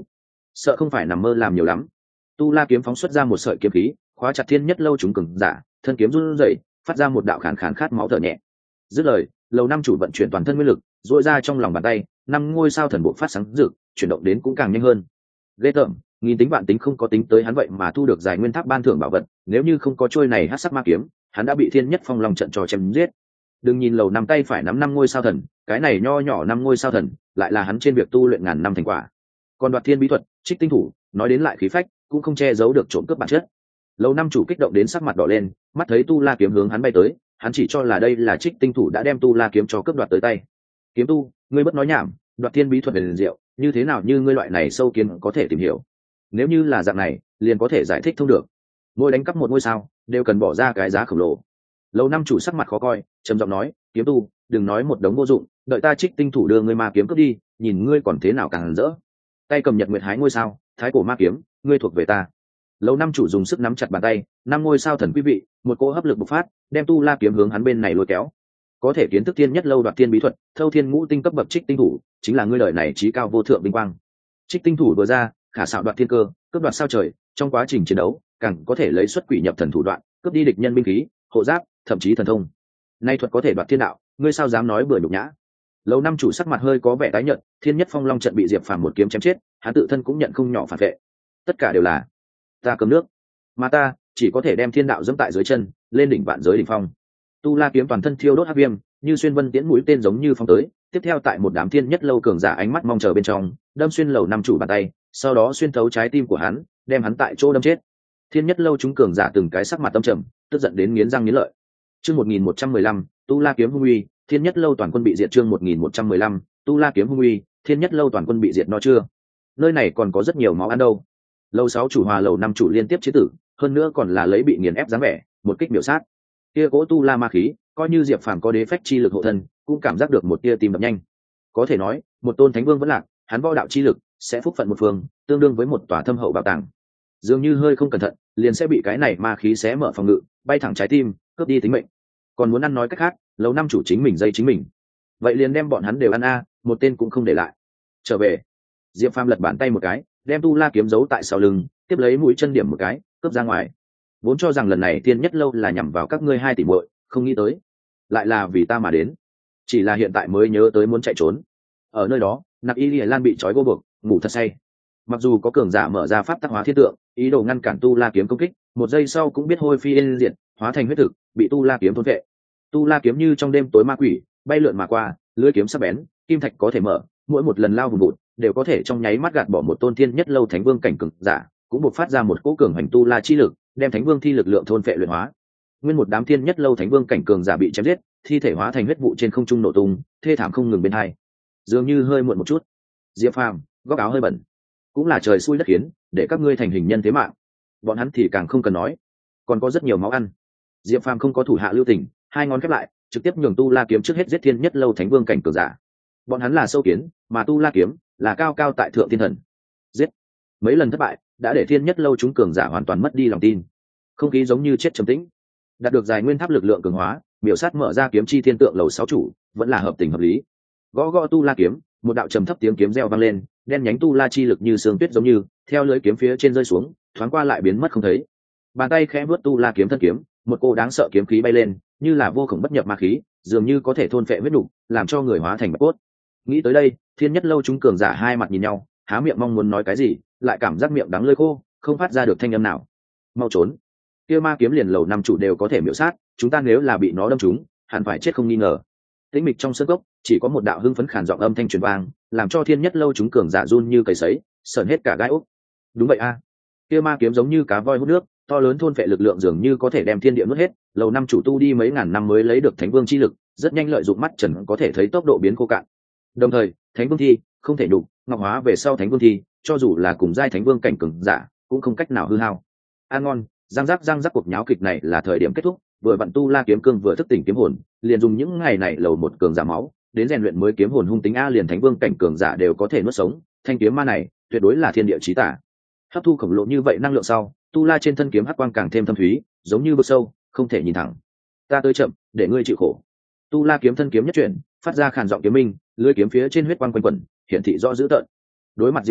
sợ không phải nằm mơ làm nhiều lắm. Tu La kiếm phóng xuất ra một sợi kiếm khí, khóa chặt Thiên Nhất Lâu chúng cường giả, thân kiếm run rẩy, phát ra một đạo khàn khàn khát máu thở nhẹ. Dứt lời, Lầu Năm chủ vận chuyển toàn thân nguyên lực, duỗi ra trong lòng bàn tay, năm ngôi sao thần bộ phát sáng rực, chuyển động đến cũng càng nhanh hơn. Ghê tởm, nghìn tính vạn tính không có tính tới hắn vậy mà thu được giải nguyên tháp ban thưởng bảo vật, nếu như không có trôi này hắc sắc ma kiếm, hắn đã bị Thiên Nhất Phong Long trận trò chém giết. Đừng nhìn Lầu Năm tay phải nắm năm ngôi sao thần, cái này nho nhỏ năm ngôi sao thần, lại là hắn trên việc tu luyện ngàn năm thành quả. Còn Đoạt Thiên bí thuật, Trích tinh thủ, nói đến lại khí phách, cũng không che giấu được trộm cướp bản chất. Lầu Năm chủ kích động đến sắc mặt đỏ lên, mắt thấy Tu La kiếm hướng hắn bay tới, hắn chỉ cho là đây là Trích tinh thủ đã đem Tu La kiếm cho cướp đoạt tới tay. Kiếm tu, ngươi bất nói nhảm, Đoạt Thiên bí thuật liền diệu, như thế nào như ngươi loại này sâu kiến có thể tìm hiểu? Nếu như là dạng này, liền có thể giải thích thông được. Mỗi đánh cắp một ngôi sao, đều cần bỏ ra cái giá khổng lồ. Lầu Năm chủ sắc mặt khó coi, trầm giọng nói, kiếm tu, đừng nói một đống vô dụng, đợi ta Trích tinh thủ đưa ngươi ma kiếm cướp đi, nhìn ngươi còn thế nào càng rỡ. Tay cầm Nhật Nguyệt Hái ngôi sao, thái cổ ma kiếm, ngươi thuộc về ta. Lầu Năm chủ dùng sức nắm chặt bàn tay, năm ngôi sao thần quý vị, một cỗ hấp lực bộc phát, đem Tu La kiếm hướng hắn bên này lôi kéo. Có thể kiến thức Thiên Nhất Lâu Đoạt Thiên bí thuật, thâu thiên ngũ tinh cấp bậc Trích tinh thủ, chính là ngươi đời này trí cao vô thượng vinh quang. Trích tinh thủ vừa ra, khả xạo đoạt thiên cơ, cướp đoạt sao trời, trong quá trình chiến đấu, càng có thể lấy xuất quỷ nhập thần thủ đoạn, cướp đi địch nhân binh khí, hộ giáp, thậm chí thần thông. Nay thuật có thể đoạt thiên đạo, ngươi sao dám nói bừa nhục nhã? Lầu Năm chủ sắc mặt hơi có vẻ tái nhợt, Thiên Nhất Phong Long trận bị Diệp Phàm một kiếm chém chết, hắn tự thân cũng nhận không nhỏ phản vệ. Tất cả đều là ta cấm nước, mà ta chỉ có thể đem thiên đạo dẫm tại dưới chân, lên đỉnh vạn giới đỉnh phong. Tu La kiếm toàn thân thiêu đốt hắc viêm, như xuyên vân tiễn mũi tên giống như phong tới, tiếp theo tại một đám Thiên Nhất Lâu cường giả ánh mắt mong chờ bên trong, đâm xuyên Lầu Năm chủ bàn tay, sau đó xuyên thấu trái tim của hắn, đem hắn tại chỗ đâm chết. Thiên Nhất Lâu chúng cường giả từng cái sắc mặt tâm trầm, tức giận đến nghiến răng nghiến lợi. Chương 1115, Tu La kiếm hung uy, Thiên Nhất Lâu toàn quân bị diệt. Chương 1115, Tu La kiếm hung uy, Thiên Nhất Lâu toàn quân bị diệt. Nó chưa, nơi này còn có rất nhiều máu ăn đâu. Lầu 6 chủ hòa Lầu 5 chủ liên tiếp chế tử, hơn nữa còn là lấy bị nghiền ép dáng vẻ, một kích miểu sát. Kia cỗ Tu La ma khí, coi như Diệp Phàm có đế phách chi lực hộ thân, cũng cảm giác được một tia tim đập nhanh. Có thể nói, một tôn thánh vương vẫn lạc, hắn võ đạo chi lực sẽ phúc phận một phương, tương đương với một tòa thâm hậu bảo tàng. Dường như hơi không cẩn thận, liền sẽ bị cái này ma khí xé mở phòng ngự, bay thẳng trái tim, cướp đi tính mệnh. Còn muốn ăn nói cách khác, Lầu 5 chủ chính mình dây chính mình, vậy liền đem bọn hắn đều ăn a, một tên cũng không để lại. Trở về. Diệp Phàm lật bàn tay một cái, đem Tu La kiếm giấu tại sau lưng, tiếp lấy mũi chân điểm một cái, cướp ra ngoài. Vốn cho rằng lần này Thiên Nhất Lâu là nhằm vào các ngươi hai tỷ muội, không nghĩ tới lại là vì ta mà đến. Chỉ là hiện tại mới nhớ tới muốn chạy trốn. Ở nơi đó, Nạp Y Lìa Lan bị trói gô buộc, ngủ thật say. Mặc dù có cường giả mở ra pháp tắc hóa thiên tượng, ý đồ ngăn cản Tu La kiếm công kích, một giây sau cũng biết hôi phi yên diệt, hóa thành huyết thực, bị Tu La kiếm thôn vệ. Tu La kiếm như trong đêm tối ma quỷ, bay lượn mà qua, lưỡi kiếm sắc bén, kim thạch có thể mở, mỗi một lần lao vùng vụt, đều có thể trong nháy mắt gạt bỏ một tôn Thiên Nhất Lâu thánh vương cảnh cường giả, cũng buộc phát ra một cỗ cường hành Tu La chi lực, đem thánh vương thi lực lượng thôn phệ luyện hóa. Nguyên một đám Thiên Nhất Lâu thánh vương cảnh cường giả bị chém giết, thi thể hóa thành huyết vụ trên không trung nổ tung, thê thảm không ngừng bên hai. Dường như hơi muộn một chút. Diệp Phàm, góc áo hơi bẩn, cũng là trời xui đất khiến, để các ngươi thành hình nhân thế mạng. Bọn hắn thì càng không cần nói, còn có rất nhiều máu ăn. Diệp Phàm không có thủ hạ lưu tình, hai ngón khép lại, trực tiếp nhường Tu La kiếm trước hết giết Thiên Nhất Lâu thánh vương cảnh cường giả. Bọn hắn là sâu kiến, mà Tu La kiếm là cao cao tại thượng thiên thần. Giết. Mấy lần thất bại, đã để Thiên Nhất Lâu chúng cường giả hoàn toàn mất đi lòng tin. Không khí giống như chết trầm tĩnh. Đạt được giải nguyên tháp lực lượng cường hóa, miểu sát mở ra kiếm chi thiên tượng Lầu 6 chủ, vẫn là hợp tình hợp lý. Gõ gõ Tu La kiếm, một đạo trầm thấp tiếng kiếm reo vang lên, đen nhánh Tu La chi lực như sương tuyết giống như theo lưỡi kiếm phía trên rơi xuống, thoáng qua lại biến mất không thấy. Bàn tay khẽ vuốt Tu La kiếm thân kiếm, một cô đáng sợ kiếm khí bay lên, như là vô cùng bất nhập ma khí, dường như có thể thôn phệ huyết nục, làm cho người hóa thành bạch cốt. Nghĩ tới đây, Thiên Nhất Lâu chúng cường giả hai mặt nhìn nhau, há miệng mong muốn nói cái gì, lại cảm giác miệng đắng lưỡi khô, không phát ra được thanh âm nào. Mau trốn! Kia ma kiếm liền Lầu 5 chủ đều có thể miểu sát, chúng ta nếu là bị nó đâm trúng, hẳn phải chết không nghi ngờ. Tĩnh mịch trong sân cốc, chỉ có một đạo hưng phấn khàn giọng âm thanh truyền vang, làm cho Thiên Nhất Lâu chúng cường giả run như cầy sấy, sởn hết cả gai ốc. Đúng vậy a, kia ma kiếm giống như cá voi hút nước, to lớn thôn phệ lực lượng dường như có thể đem thiên địa nuốt hết. Lầu 5 chủ tu đi mấy ngàn năm mới lấy được thánh vương chi lực, rất nhanh lợi dụng mắt trần có thể thấy tốc độ biến khô cạn. Đồng thời, thánh vương thi không thể đủ ngọc hóa về sau thánh vương thi, cho dù là cùng giai thánh vương cảnh cường giả, cũng không cách nào hư hao. An ngon, răng rắc cuộc nháo kịch này là thời điểm kết thúc. Vừa vặn Tu La kiếm cương vừa thức tỉnh kiếm hồn, liền dùng những ngày này Lầu một cường giả máu đến rèn luyện mới kiếm hồn hung tính a, liền thánh vương cảnh cường giả đều có thể nuốt sống, thanh kiếm ma này tuyệt đối là thiên địa chí tả. Hấp thu khổng lồ như vậy năng lượng sau, Tu La trên thân kiếm hắc quang càng thêm thâm thúy, giống như vực sâu, không thể nhìn thẳng. Ta tới chậm, để ngươi chịu khổ. Tu La kiếm thân kiếm nhất chuyển, phát ra khàn giọng kiếm minh, lưỡi kiếm phía trên huyết quang quanh quẩn, hiển thị rõ dữ tợn. Đối mặt Diệp Phàm,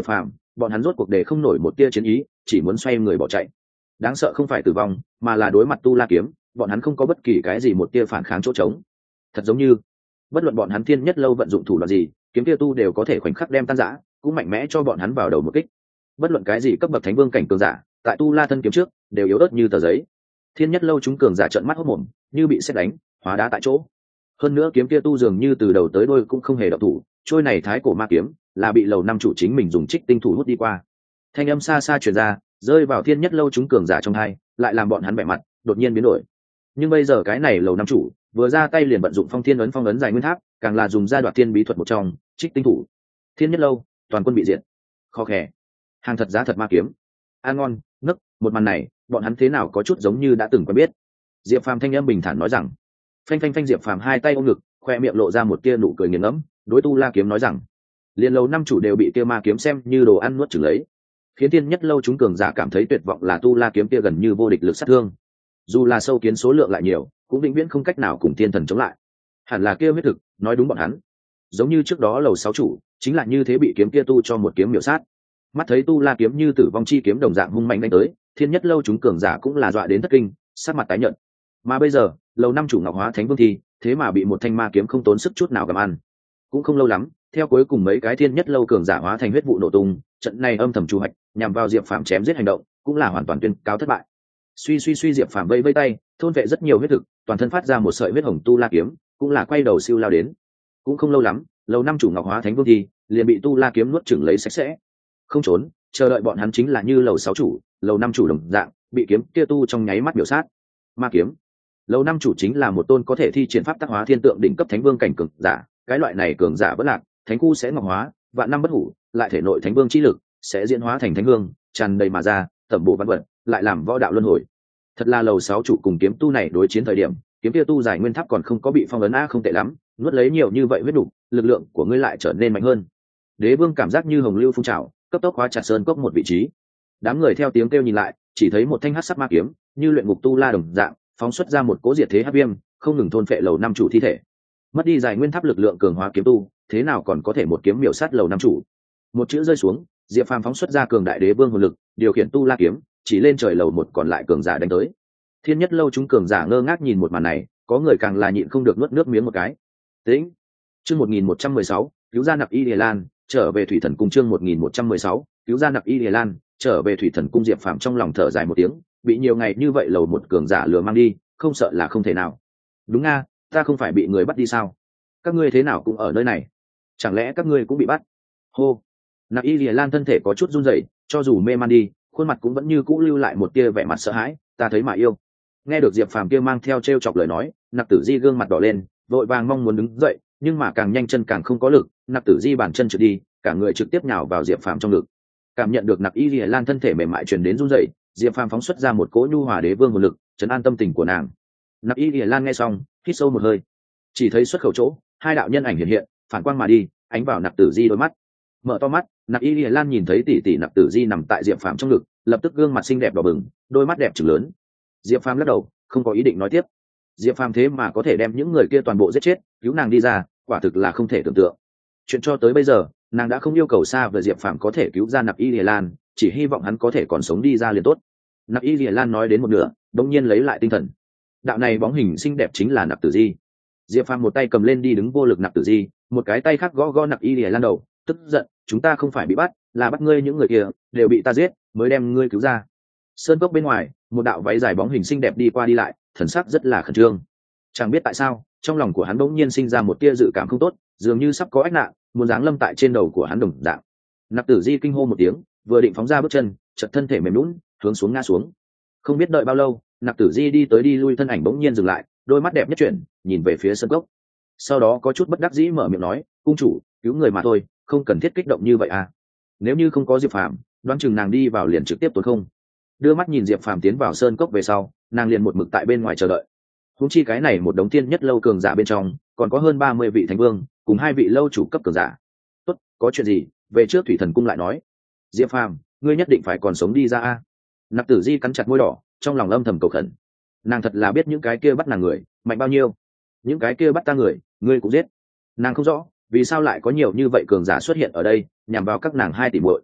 bọn hắn rốt cuộc đề không nổi một tia chiến ý, chỉ muốn xoay người bỏ chạy. Đáng sợ không phải tử vong, mà là đối mặt tu la kiếm, bọn hắn không có bất kỳ cái gì một tia phản kháng chỗ trống. Thật giống như bất luận bọn hắn Thiên Nhất Lâu vận dụng thủ đoạn gì, kiếm kia tu đều có thể khoảnh khắc đem tan rã, cũng mạnh mẽ cho bọn hắn vào đầu một kích. Bất luận cái gì cấp bậc thánh vương cảnh cường giả, tại tu la thân kiếm trước đều yếu ớt như tờ giấy. Thiên Nhất Lâu chúng cường giả trợn mắt hốt mồm, như bị sét đánh, hóa đá tại chỗ. Hơn nữa kiếm kia tu dường như từ đầu tới đuôi cũng không hề động thủ, trôi này thái cổ ma kiếm là bị lầu năm chủ chính mình dùng trích tinh thủ hút đi qua. Thanh âm xa xa truyền ra, rơi vào Thiên Nhất Lâu chúng cường giả trong hai, lại làm bọn hắn bẻ mặt đột nhiên biến đổi. Nhưng bây giờ cái này lầu năm chủ vừa ra tay liền vận dụng phong thiên ấn, phong ấn dài nguyên tháp, càng là dùng ra đoạt thiên bí thuật một trong trích tinh thủ. Thiên Nhất Lâu toàn quân bị diệt. Kho khè, hàng thật giá thật ma kiếm, ăn ngon nức. Một màn này bọn hắn thế nào có chút giống như đã từng quen biết. Diệp Phàm thanh âm bình thản nói rằng. Phanh phanh phanh. Diệp Phàm hai tay ôm ngực, khoe miệng lộ ra một tia nụ cười nghiền ngẫm, đối tu la kiếm nói rằng, liên lầu năm chủ đều bị kia ma kiếm xem như đồ ăn nuốt chửng lấy, khiến Thiên Nhất Lâu chúng cường giả cảm thấy tuyệt vọng là tu la kiếm kia gần như vô địch lực sát thương. Dù là sâu kiến số lượng lại nhiều, cũng vĩnh viễn không cách nào cùng thiên thần chống lại. Hẳn là kia huyết thực nói đúng bọn hắn. Giống như trước đó lầu sáu chủ chính là như thế bị kiếm kia tu cho một kiếm miểu sát. Mắt thấy tu la kiếm như tử vong chi kiếm đồng dạng hung mạnh đánh tới, Thiên Nhất Lâu chúng cường giả cũng là dọa đến thất kinh, sắc mặt tái nhợt. Mà bây giờ lầu năm chủ Ngọc Hóa Thánh Vương thì thế mà bị một thanh ma kiếm không tốn sức chút nào gặm ăn. Cũng không lâu lắm, theo cuối cùng mấy cái Thiên Nhất Lâu cường giả hóa thành huyết vụ nổ tung, trận này âm thầm chu hoạch nhằm vào Diệp Phàm chém giết hành động cũng là hoàn toàn tuyên cáo thất bại. Suy Diệp Phàm vây vây tay, thôn vệ rất nhiều huyết thực, toàn thân phát ra một sợi huyết hồng tu la kiếm, cũng là quay đầu siêu lao đến. Cũng không lâu lắm, lầu năm chủ Ngọc Hóa Thánh Vương thì liền bị tu la kiếm nuốt chửng lấy sạch sẽ. Không trốn, chờ đợi bọn hắn chính là như lầu sáu chủ, lầu năm chủ đồng dạng, bị kiếm kia tu trong nháy mắt biểu sát. Ma kiếm. Lầu năm chủ chính là một tôn có thể thi triển pháp tác hóa thiên tượng đỉnh cấp thánh vương cảnh cường giả, cái loại này cường giả bất lạc, thánh khu sẽ ngọc hóa, vạn năm bất hủ, lại thể nội thánh vương chi lực sẽ diễn hóa thành thánh hương, tràn đầy mà ra, tẩm bổ văn vật, lại làm võ đạo luân hồi. Thật là lầu sáu chủ cùng kiếm tu này đối chiến thời điểm, kiếm kia tu giải nguyên tháp còn không có bị phong ấn a, không tệ lắm, nuốt lấy nhiều như vậy huyết đủ, lực lượng của ngươi lại trở nên mạnh hơn. Đế vương cảm giác như hồng lưu phun trào, cấp tốc hóa chặt sơn cốc một vị trí. Đám người theo tiếng kêu nhìn lại, chỉ thấy một thanh hắc sắc ma kiếm, như luyện ngục tu la đồng dạng, phóng xuất ra một cỗ diệt thế hắc viêm, không ngừng thôn phệ lầu năm chủ thi thể. Mất đi giải nguyên tháp lực lượng cường hóa kiếm tu, thế nào còn có thể một kiếm miểu sát lầu năm chủ. Một chữ rơi xuống, Diệp Phàm phóng xuất ra cường đại đế vương hồn lực, điều khiển tu la kiếm chỉ lên trời lầu một còn lại cường giả đánh tới. Thiên Nhất Lâu chúng cường giả ngơ ngác nhìn một màn này, có người càng là nhịn không được nuốt nước miếng một cái. Tĩnh. Chương 1116, cứu ra Nặc Y Lìa Lan, trở về Thủy Thần cung. Chương 1116, cứu ra Nặc Y Lìa Lan, trở về Thủy Thần cung. Diệp Phàm trong lòng thở dài một tiếng, bị nhiều ngày như vậy lầu một cường giả lừa mang đi, không sợ là không thể nào. Đúng nga, ta không phải bị người bắt đi sao? Các ngươi thế nào cũng ở nơi này? Chẳng lẽ các ngươi cũng bị bắt? Hô. Nặc Y Lìa Lan thân thể có chút run rẩy, cho dù mê man đi, khuôn mặt cũng vẫn như cũ lưu lại một tia vẻ mặt sợ hãi. Ta thấy mà yêu. Nghe được Diệp Phàm kia mang theo trêu chọc lời nói, Nặc Tử Di gương mặt đỏ lên, vội vàng mong muốn đứng dậy, nhưng mà càng nhanh chân càng không có lực, Nặc Tử Di bàn chân trượt đi, cả người trực tiếp nhào vào Diệp Phàm trong ngực. Cảm nhận được Nặc Y Lìa Lan thân thể mềm mại truyền đến run rẩy, Diệp Phàm phóng xuất ra một cỗ nhu hòa đế vương hồn lực, trấn an tâm tình của nàng. Nặc Y Lìa Lan nghe xong, hít sâu một hơi, chỉ thấy xuất khẩu chỗ, hai đạo nhân ảnh hiện hiện, phản quang mà đi, ánh vào Nặc Tử Di đôi mắt. Mở to mắt, Nặc Y Lìa Lan nhìn thấy tỷ tỷ Nặc Tử Di nằm tại Diệp Phàm trong ngực, lập tức gương mặt xinh đẹp đỏ bừng, đôi mắt đẹp trừng lớn. Diệp Phàm lắc đầu, không có ý định nói tiếp. Diệp Phàm thế mà có thể đem những người kia toàn bộ giết chết, cứu nàng đi ra, quả thực là không thể tưởng tượng. Chuyện cho tới bây giờ, nàng đã không yêu cầu xa về Diệp Phàm có thể cứu ra Nặc Y Lìa Lan, chỉ hy vọng hắn có thể còn sống đi ra liền tốt. Nặc Y Lìa Lan nói đến một nửa, đống nhiên lấy lại tinh thần. Đạo này bóng hình xinh đẹp chính là Nặc Tử Di. Diệp Phàm một tay cầm lên đi đứng vô lực Nặc Tử Di, một cái tay khác gõ gõ Nặc Y Lìa Lan đầu, tức giận, chúng ta không phải bị bắt, là bắt ngươi, những người kia đều bị ta giết, mới đem ngươi cứu ra. Sơn cốc bên ngoài, một đạo váy dài bóng hình xinh đẹp đi qua đi lại, thần sắc rất là khẩn trương. Chẳng biết tại sao, trong lòng của hắn bỗng nhiên sinh ra một tia dự cảm không tốt, dường như sắp có ách nạn muốn giáng lâm tại trên đầu của hắn đồng dạng. Nặc Tử Di kinh hô một tiếng, vừa định phóng ra bước chân, chợt thân thể mềm nhũn, hướng xuống ngã xuống. Không biết đợi bao lâu, Nặc Tử Di đi tới đi lui thân ảnh bỗng nhiên dừng lại, đôi mắt đẹp nhất chuyển, nhìn về phía sơn cốc. Sau đó có chút bất đắc dĩ mở miệng nói, cung chủ, cứu người mà thôi, không cần thiết kích động như vậy à. Nếu như không có Diệp Phàm, đoán chừng nàng đi vào liền trực tiếp tốn không. Đưa mắt nhìn Diệp Phàm tiến vào sơn cốc về sau, nàng liền một mực tại bên ngoài chờ đợi. Huống chi cái này một đống Thiên Nhất Lâu cường giả bên trong, còn có hơn 30 vị thánh vương, cùng 2 vị lâu chủ cấp cường giả. Tốt, có chuyện gì, về trước Thủy Thần cung lại nói. Diệp Phàm, ngươi nhất định phải còn sống đi ra a. Nặc Tử Di cắn chặt môi đỏ, trong lòng âm thầm cầu khẩn. Nàng thật là biết những cái kia bắt nàng người mạnh bao nhiêu, những cái kia bắt ta người, ngươi cũng giết. Nàng không rõ vì sao lại có nhiều như vậy cường giả xuất hiện ở đây, nhằm vào các nàng hai tỷ muội.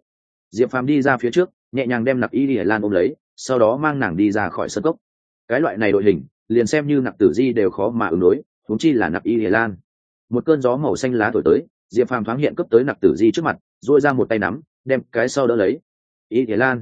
Diệp Phàm đi ra phía trước, nhẹ nhàng đem Nặc Y Lìa Lan ôm lấy, sau đó mang nàng đi ra khỏi sân cốc. Cái loại này đội hình, liền xem như Nặc Tử Di đều khó mà ứng đối, huống chi là Nặc Y Lìa Lan. Một cơn gió màu xanh lá thổi tới, Diệp Phàm thoáng hiện cấp tới Nặc Tử Di trước mặt, duỗi ra một tay nắm, đem cái sau đỡ lấy. Y Lìa Lan,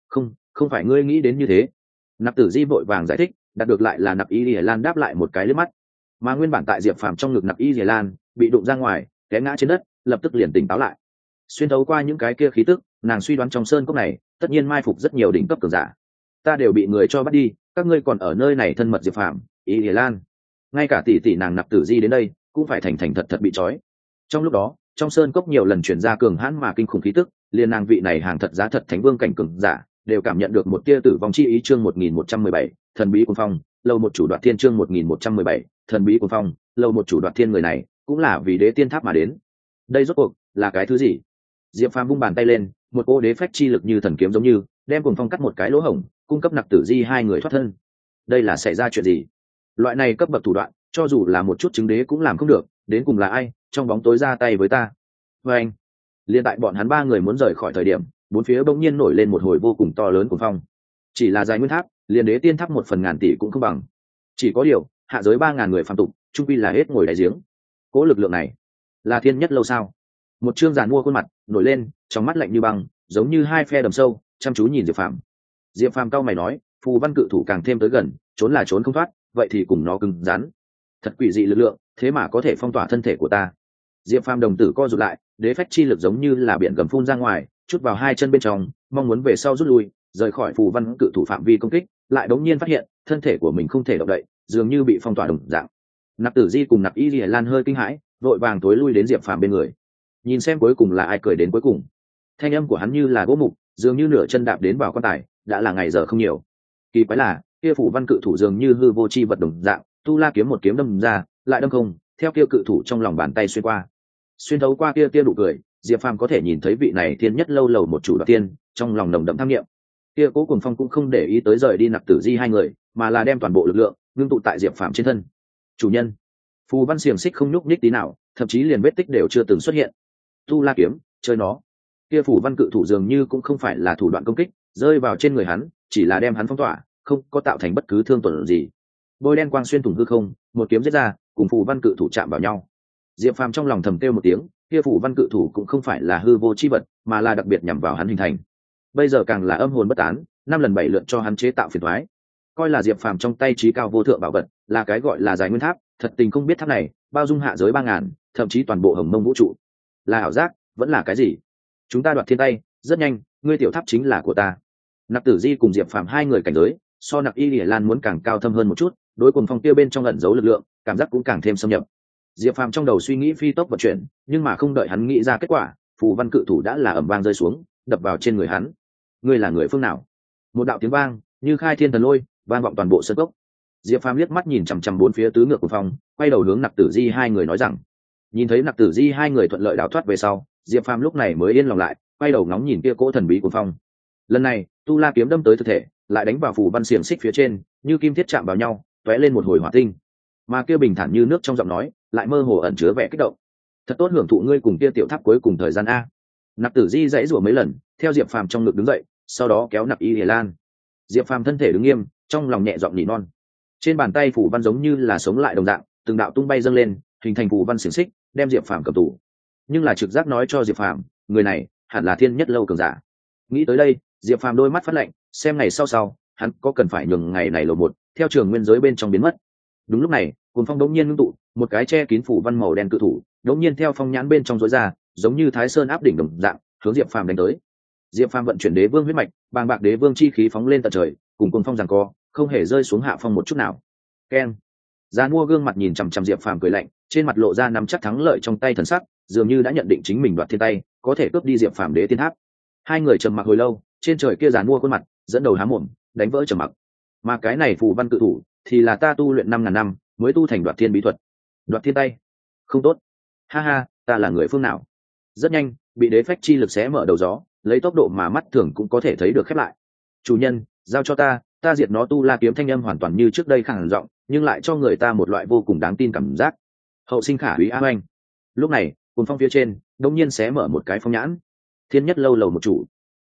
không phải ngươi nghĩ đến như thế. Nặc Tử Di vội vàng giải thích, đạt được lại là Nặc Y Lìa Lan đáp lại một cái liếc mắt. Mà nguyên bản tại Diệp Phàm trong ngực Nặc Y Lìa Lan bị đụng ra ngoài, té ngã trên đất, lập tức liền tỉnh táo lại. Xuyên thấu qua những cái kia khí tức, nàng suy đoán trong sơn cốc này tất nhiên mai phục rất nhiều đỉnh cấp cường giả. Ta đều bị người cho bắt đi, các ngươi còn ở nơi này thân mật Diệp Phàm, Y Lìa Lan, ngay cả tỷ tỷ nàng Nặc Tử Di đến đây cũng phải thành thành thật thật bị trói. Trong lúc đó, trong sơn cốc nhiều lần chuyển ra cường hãn mà kinh khủng khí tức, liền nàng vị này hàng thật giá thật thánh vương cảnh cường giả đều cảm nhận được một tia tử vong chi ý. Chương 1117, thần bí cuồng phong, lâu một chủ đoạt thiên. Chương 1117, thần bí cuồng phong, lâu một chủ đoạt thiên. Người này cũng là vì đế tiên tháp mà đến. Đây rốt cuộc là cái thứ gì? Diệp Phàm vung bàn tay lên, một cô đế phách chi lực như thần kiếm giống như đem cuồng phong cắt một cái lỗ hổng, cung cấp Nặc Tử Di hai người thoát thân. Đây là xảy ra chuyện gì? Loại này cấp bậc thủ đoạn, cho dù là một chút chứng đế cũng làm không được, đến cùng là ai trong bóng tối ra tay với ta? Và anh, liên tại bọn hắn ba người muốn rời khỏi thời điểm, bốn phía bỗng nhiên nổi lên một hồi vô cùng to lớn cuồng phong. Chỉ là dài nguyên tháp, liền đế tiên tháp 1/1000 tỷ cũng không bằng. Chỉ có điều, hạ giới 3000 người phàm tục, trung quy là hết ngồi đáy giếng. Cố lực lượng này, là thiên nhất lâu sao? Một trương giàn mua khuôn mặt nổi lên, trong mắt lạnh như băng, giống như hai phe đầm sâu, chăm chú nhìn Diệp Phàm. Diệp Phàm cau mày nói, phù văn cự thủ càng thêm tới gần, trốn là trốn không thoát, vậy thì cùng nó cứng rắn. Thật quỷ dị lực lượng, thế mà có thể phong tỏa thân thể của ta. Diệp Phàm đồng tử co rụt lại, đế phách chi lực giống như là biển gầm phun ra ngoài, chút vào hai chân bên trong, mong muốn về sau rút lui, rời khỏi phù văn cự thủ phạm vi công kích, lại đống nhiên phát hiện thân thể của mình không thể động đậy, dường như bị phong tỏa đồng dạng. Nặc Tử Di cùng Nặc Y Lìa Lan hơi kinh hãi, vội vàng tối lui đến Diệp Phàm bên người, nhìn xem cuối cùng là ai cười đến cuối cùng. Thanh âm của hắn như là gỗ mục, dường như nửa chân đạp đến vào quan tài, đã là ngày giờ không nhiều. Kỳ quái là, kia phù văn cự thủ dường như hư vô chi vật đồng dạng, tu la kiếm một kiếm đâm ra, lại đâm không, theo kia cự thủ trong lòng bàn tay xuyên qua. Xuyên thấu qua kia tia nụ cười, Diệp Phàm có thể nhìn thấy vị này thiên nhất lâu lầu một chủ đoạt tiên, trong lòng nồng đậm tham nghiệm. Kia cố cuồng phong cũng không để ý tới rời đi Nặc Tử Di hai người, mà là đem toàn bộ lực lượng ngưng tụ tại Diệp Phàm trên thân. Chủ nhân, phù văn xiềng xích không nhúc nhích tí nào, thậm chí liền vết tích đều chưa từng xuất hiện. Tu la kiếm, chơi nó. Kia phù văn cự thủ dường như cũng không phải là thủ đoạn công kích, rơi vào trên người hắn, chỉ là đem hắn phong tỏa, không có tạo thành bất cứ thương tổn gì. Bôi đen quang xuyên thủng hư không, một kiếm giết ra, cùng phù văn cự thủ chạm vào nhau. Diệp Phàm trong lòng thầm kêu một tiếng, kia phù văn cự thủ cũng không phải là hư vô chi vật, mà là đặc biệt nhằm vào hắn hình thành. Bây giờ càng là âm hồn bất tán, 5 lần 7 lượt cho hắn chế tạo phiền toái. Coi là Diệp Phàm trong tay trí cao vô thượng bảo vật, là cái gọi là Dài Nguyên Tháp, thật tình không biết tháp này bao dung hạ giới 3000, thậm chí toàn bộ hồng mông vũ trụ. Là ảo giác, vẫn là cái gì? Chúng ta đoạt thiên tay, rất nhanh, ngươi tiểu tháp chính là của ta. Nặc Tử Di cùng Diệp Phàm hai người cảnh giới, so Nặc Y Lìa Lan muốn càng cao thâm hơn một chút, đối cùng phong tiêu bên trong ẩn giấu lực lượng, cảm giác cũng càng thêm xâm nhập. Diệp Phàm trong đầu suy nghĩ phi tốc vận chuyển, nhưng mà không đợi hắn nghĩ ra kết quả, phù văn cự thủ đã là ầm vang rơi xuống, đập vào trên người hắn. Ngươi là người phương nào? Một đạo tiếng vang như khai thiên thần lôi, vang vọng toàn bộ sân cốc. Diệp Phàm liếc mắt nhìn chằm chằm bốn phía tứ ngược của phòng, quay đầu hướng Nặc Tử Di hai người nói rằng. Nhìn thấy Nặc Tử Di hai người thuận lợi đào thoát về sau, Diệp Phàm lúc này mới yên lòng lại, quay đầu ngóng nhìn kia cỗ thần bí của phong. Lần này, tu la kiếm đâm tới thực thể, lại đánh vào phù văn xiềng xích phía trên, như kim thiết chạm vào nhau, tóe lên một hồi hỏa tinh. Mà kia bình thản như nước trong giọng nói, lại mơ hồ ẩn chứa vẻ kích động. Thật tốt hưởng thụ ngươi cùng kia tiểu tháp cuối cùng thời gian a. Nặc Tử Di dãy rủa mấy lần, theo Diệp Phàm trong ngực đứng dậy, sau đó kéo Nặc Y Lìa Lan. Diệp Phàm thân thể đứng nghiêm, trong lòng nhẹ giọng nỉ non. Trên bàn tay phù văn giống như là sống lại đồng dạng, từng đạo tung bay dâng lên, hình thành phù văn xiềng xích, đem Diệp Phàm cầm tù. Nhưng là trực giác nói cho Diệp Phàm, người này hẳn là thiên nhất lâu cường giả. Nghĩ tới đây, Diệp Phàm đôi mắt phát lạnh, xem ngày sau, hắn có cần phải nhường ngày này lộ một, theo trường nguyên giới bên trong biến mất. Đúng lúc này, cuồng phong đống nhiên ngưng tụ, một cái che kín phủ văn màu đen cự thủ, đống nhiên theo phong nhãn bên trong rối ra, giống như Thái Sơn áp đỉnh đồng dạng, hướng Diệp Phàm đánh tới. Diệp Phàm vận chuyển đế vương huyết mạch, bàng bạc đế vương chi khí phóng lên tận trời, cùng cuồng phong giằng co, không hề rơi xuống hạ phong một chút nào. Keng. Giàn mua gương mặt nhìn chằm chằm Diệp Phàm cười lạnh, trên mặt lộ ra nắm chắc thắng lợi trong tay thần sắc, dường như đã nhận định chính mình đoạt thiên tay, có thể cướp đi Diệp Phàm đế tiên tháp. Hai người trầm mặc hồi lâu, trên trời kia giàn mua khuôn mặt, dẫn đầu há mồm, đánh vỡ trầm mặc. Mà cái này phù văn cự thủ, thì là ta tu luyện 5000 năm, mới tu thành đoạt thiên bí thuật. Đoạt thiên tay? Không tốt. Ha ha, ta là người phương nào? Rất nhanh, bị đế phách chi lực xé mở đầu gió, lấy tốc độ mà mắt thường cũng có thể thấy được khép lại. Chủ nhân, giao cho ta diệt nó. Tu la kiếm thanh âm hoàn toàn như trước đây khàn giọng, nhưng lại cho người ta một loại vô cùng đáng tin cảm giác. Hậu sinh khả úy a oanh. Lúc này, cuồng phong phía trên đột nhiên xé mở một cái phong nhãn. Thiên nhất lâu lầu một chủ,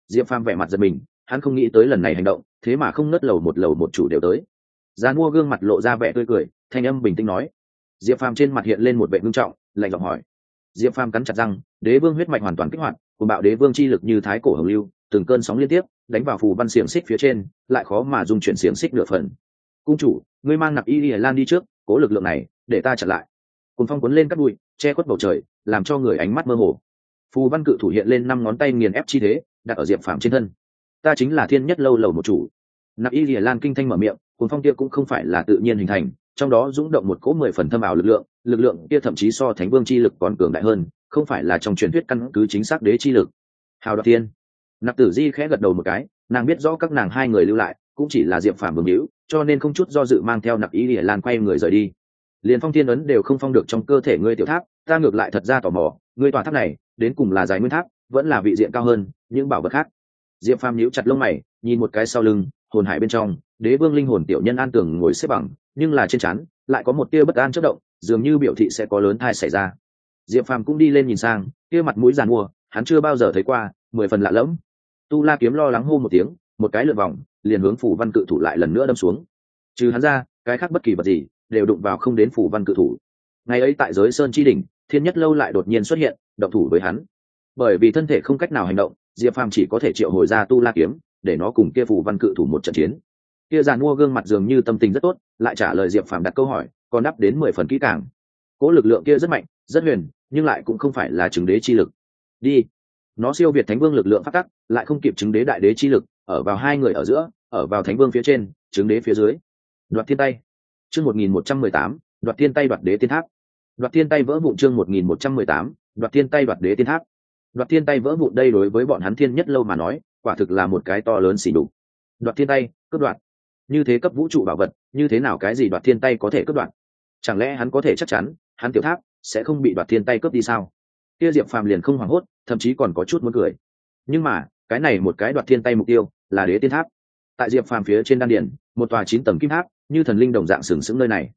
Diệp Phàm vẻ mặt giật mình, hắn không nghĩ tới lần này hành động thế mà không ngớt lầu một chủ đều tới. Giàn mua gương mặt lộ ra vẻ tươi cười, thanh âm bình tĩnh nói. Diệp Phàm trên mặt hiện lên một vẻ ngưng trọng, lạnh giọng hỏi. Diệp Phàm cắn chặt răng, đế vương huyết mạch hoàn toàn kích hoạt, cùng bạo đế vương chi lực như thái cổ hồng lưu, từng cơn sóng liên tiếp đánh vào phù văn xiềng xích phía trên, lại khó mà dung chuyển xiềng xích nửa phần. Cung chủ, ngươi mang Nặc Y Lìa Lan đi trước, cố lực lượng này để ta chặn lại. Cùng phong cuốn lên các bụi, che khuất bầu trời, làm cho người ánh mắt mơ hồ. Phù văn cự thủ hiện lên 5 ngón tay nghiền ép chi thế, đặt ở Diệp Phàm trên thân. Ta chính là Thiên Nhất Lâu lầu một chủ. Nặc Y Lìa Lan kinh thanh mở miệng, cùng phong kia cũng không phải là tự nhiên hình thành, trong đó dũng động một cỗ 10 phần thâm ảo lực lượng kia thậm chí so Thánh Vương chi lực còn cường đại hơn, không phải là trong truyền thuyết căn cứ chính xác đế chi lực. Hào Đoạt Thiên. Nặc Tử Di khẽ gật đầu một cái, nàng biết rõ các nàng hai người lưu lại cũng chỉ là Diệp Phàm vương hữu, cho nên không chút do dự mang theo Nặc Y Lìa Lan quay người rời đi. Liền phong thiên ấn đều không phong được trong cơ thể ngươi tiểu tháp, ta ngược lại thật ra tò mò, ngươi tòa tháp này đến cùng là Giải Nguyên Tháp, vẫn là vị diện cao hơn những bảo vật khác. Diệp Phàm nhíu chặt lông mày, nhìn một cái sau lưng, hồn hải bên trong, đế vương linh hồn tiểu nhân an tường ngồi xếp bằng, nhưng là trên trán lại có một tia bất an chớp động, dường như biểu thị sẽ có lớn thai xảy ra. Diệp Phàm cũng đi lên nhìn sang, kia mặt mũi giàn mua, hắn chưa bao giờ thấy qua, 10 phần lạ lẫm. Tu La kiếm lo lắng hô một tiếng, một cái lượn vòng, liền hướng phủ văn cự thủ lại lần nữa đâm xuống. Trừ hắn ra, cái khác bất kỳ vật gì đều đụng vào không đến phủ văn cự thủ. Ngày ấy tại giới sơn chi đỉnh, Thiên Nhất Lâu lại đột nhiên xuất hiện, động thủ với hắn. Bởi vì thân thể không cách nào hành động, Diệp Phàm chỉ có thể triệu hồi ra Tu La kiếm, để nó cùng kia phủ văn cự thủ một trận chiến. Kia giàn mua gương mặt dường như tâm tình rất tốt, lại trả lời Diệp Phàm đặt câu hỏi, còn đáp đến 10 phần kỹ càng. Cố lực lượng kia rất mạnh, rất huyền, nhưng lại cũng không phải là chứng đế chi lực. Đi. Nó siêu việt Thánh Vương lực lượng phát tắc, lại không kịp chứng đế đại đế chi lực, ở vào hai người ở giữa, ở vào Thánh Vương phía trên, chứng đế phía dưới. Đoạt thiên tay. Chương 1118, đoạt thiên tay đoạt đế tiên tháp. Đoạt thiên tay vỡ vụn chương 1118, đoạt thiên tay đoạt đế tiên tháp. Đoạt thiên tay vỡ vụn đây đối với bọn hắn Thiên Nhất Lâu mà nói, quả thực là một cái to lớn xỉ nhục. Đoạt thiên tay, cướp đoạt. Như thế cấp vũ trụ bảo vật, như thế nào cái gì đoạt thiên tay có thể cướp đoạt? Chẳng lẽ hắn có thể chắc chắn, hắn tiểu tháp sẽ không bị đoạt thiên tay cướp đi sao? Kia Diệp Phàm liền không hoảng hốt, thậm chí còn có chút muốn cười. Nhưng mà, cái này một cái đoạt thiên tay mục tiêu là đế tiên tháp. Tại Diệp Phàm phía trên đan điền, một tòa 9 tầng kim tháp, như thần linh đồng dạng sừng sững nơi này.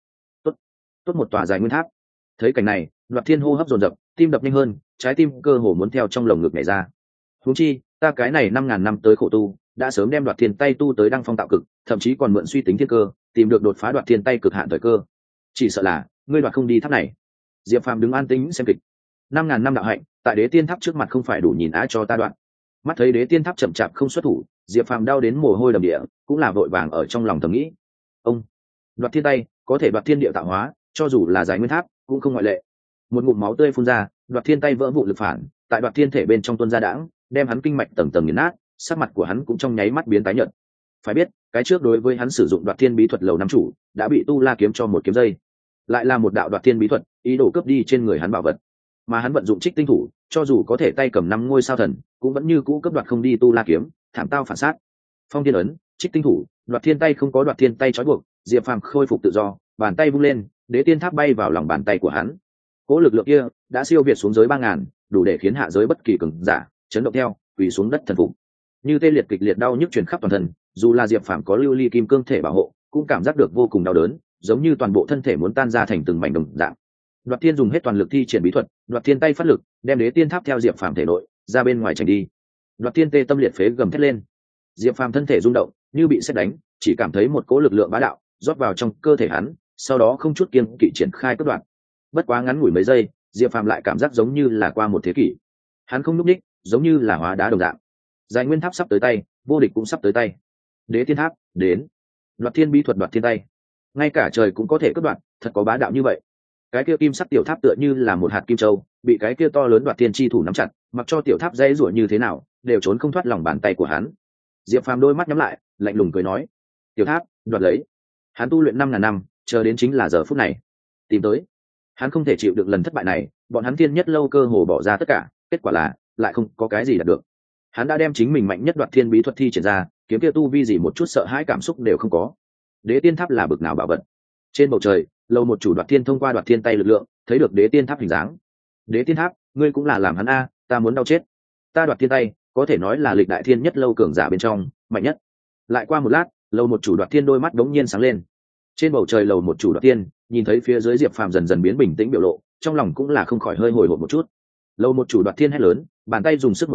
Tốt một tòa Giải Nguyên Tháp. Thấy cảnh này, Đoạt Thiên hô hấp dồn dập, tim đập nhanh hơn, trái tim cơ hồ muốn theo trong lồng ngực nhảy ra. Huống chi, ta cái này 5000 năm tới khổ tu, đã sớm đem Đoạt Thiên tay tu tới đăng phong tạo cực, thậm chí còn mượn suy tính thiên cơ, tìm được đột phá Đoạt Thiên tay cực hạn thời cơ. Chỉ sợ là, ngươi đoạt không đi tháp này. Diệp Phàm đứng an tĩnh xem kịch. 5000 năm đạo hạnh, tại đế tiên tháp trước mặt không phải đủ nhìn á cho ta đoạn. Mắt thấy đế tiên tháp chậm chạp không xuất thủ, Diệp Phàm đau đến mồ hôi đầm địa, cũng là vội vàng ở trong lòng thầm nghĩ. Ông, Đoạt Thiên tay, có thể đoạt thiên địa tạo hóa, cho dù là Giải Nguyên Tháp, cũng không ngoại lệ. Một ngụm máu tươi phun ra, Đoạt Thiên tay vỡ vụn lực phản, tại Đoạt Thiên thể bên trong tuôn ra đãng, đem hắn kinh mạch tầng tầng nghiền nát, sắc mặt của hắn cũng trong nháy mắt biến tái nhợt. Phải biết, cái trước đối với hắn sử dụng Đoạt Thiên bí thuật lầu năm chủ, đã bị Tu La kiếm cho một kiếm dây. Lại là một đạo Đoạt Thiên bí thuật, ý đồ cướp đi trên người hắn bảo vật. Mà hắn vận dụng Trích Tinh thủ, cho dù có thể tay cầm 5 ngôi sao thần, cũng vẫn như cũ cướp đoạt không đi Tu La kiếm, thảm tao phản sát. Phong Thiên ấn, Trích Tinh thủ, Đoạt Thiên tay không có Đoạt Thiên tay trói buộc, Diệp Phàm khôi phục tự do, bàn tay vung lên, đế tiên tháp bay vào lòng bàn tay của hắn. Cố lực lượng kia đã siêu việt xuống giới 3000, đủ để khiến hạ giới bất kỳ cường giả chấn động theo, quỳ xuống đất thần phục. Như tê liệt kịch liệt đau nhức truyền khắp toàn thân, dù là Diệp Phàm có lưu ly kim cương thể bảo hộ, cũng cảm giác được vô cùng đau đớn, giống như toàn bộ thân thể muốn tan ra thành từng mảnh đồng dạng. Đoạt Thiên dùng hết toàn lực thi triển bí thuật, Đoạt Thiên tay phát lực, đem đế tiên tháp theo Diệp Phàm thể nội ra bên ngoài tránh đi. Đoạt Thiên tê tâm liệt phế gầm thét lên. Diệp Phàm thân thể rung động, như bị sét đánh, chỉ cảm thấy một cỗ lực lượng bá đạo rót vào trong cơ thể hắn, sau đó không chút kiêng kỵ triển khai cướp đoạt. Bất quá ngắn ngủi mấy giây, Diệp Phàm lại cảm giác giống như là qua một thế kỷ. Hắn không nhúc nhích, giống như là hóa đá đồng dạng. Giải Nguyên Tháp sắp tới tay, vô địch cũng sắp tới tay. Đế Tiên Tháp đến. Đoạt Thiên bí thuật Đoạt Thiên tay. Ngay cả trời cũng có thể cướp đoạt, thật có bá đạo như vậy. Cái kia kim sắc tiểu tháp tựa như là một hạt kim châu, bị cái kia to lớn Đoạt Thiên chi thủ nắm chặt, mặc cho tiểu tháp dây rủa như thế nào, đều trốn không thoát lòng bàn tay của hắn. Diệp Phàm đôi mắt nhắm lại, lạnh lùng cười nói: "Tiểu tháp, đoạt lấy." Hắn tu luyện 5000 năm, chờ đến chính là giờ phút này. Tìm tới. Hắn không thể chịu được lần thất bại này, bọn hắn Thiên Nhất Lâu cơ hồ bỏ ra tất cả, kết quả là lại không có cái gì đạt được. Hắn đã đem chính mình mạnh nhất Đoạt Thiên bí thuật thi triển ra, kiếm kia tu vi gì một chút sợ hãi cảm xúc đều không có. Đế Tiên Tháp là bực nào bảo vật. Trên bầu trời, lâu một chủ Đoạt Thiên thông qua Đoạt Thiên tay lực lượng, thấy được Đế Tiên Tháp hình dáng. Đế Tiên Tháp, ngươi cũng là làm hắn a, ta muốn đau chết. Ta Đoạt Thiên tay, có thể nói là lịch đại Thiên Nhất Lâu cường giả bên trong, mạnh nhất. Lại qua một lát, lâu một chủ Đoạt Thiên đôi mắt đống nhiên sáng lên. Trên bầu trời lầu một chủ Đoạt Thiên, nhìn thấy phía dưới Diệp Phàm dần dần biến bình tĩnh biểu lộ, trong lòng cũng là không khỏi hơi hồi hộp một chút. Lâu một chủ Đoạt Thiên hét lớn, bàn tay dùng sức một nắm,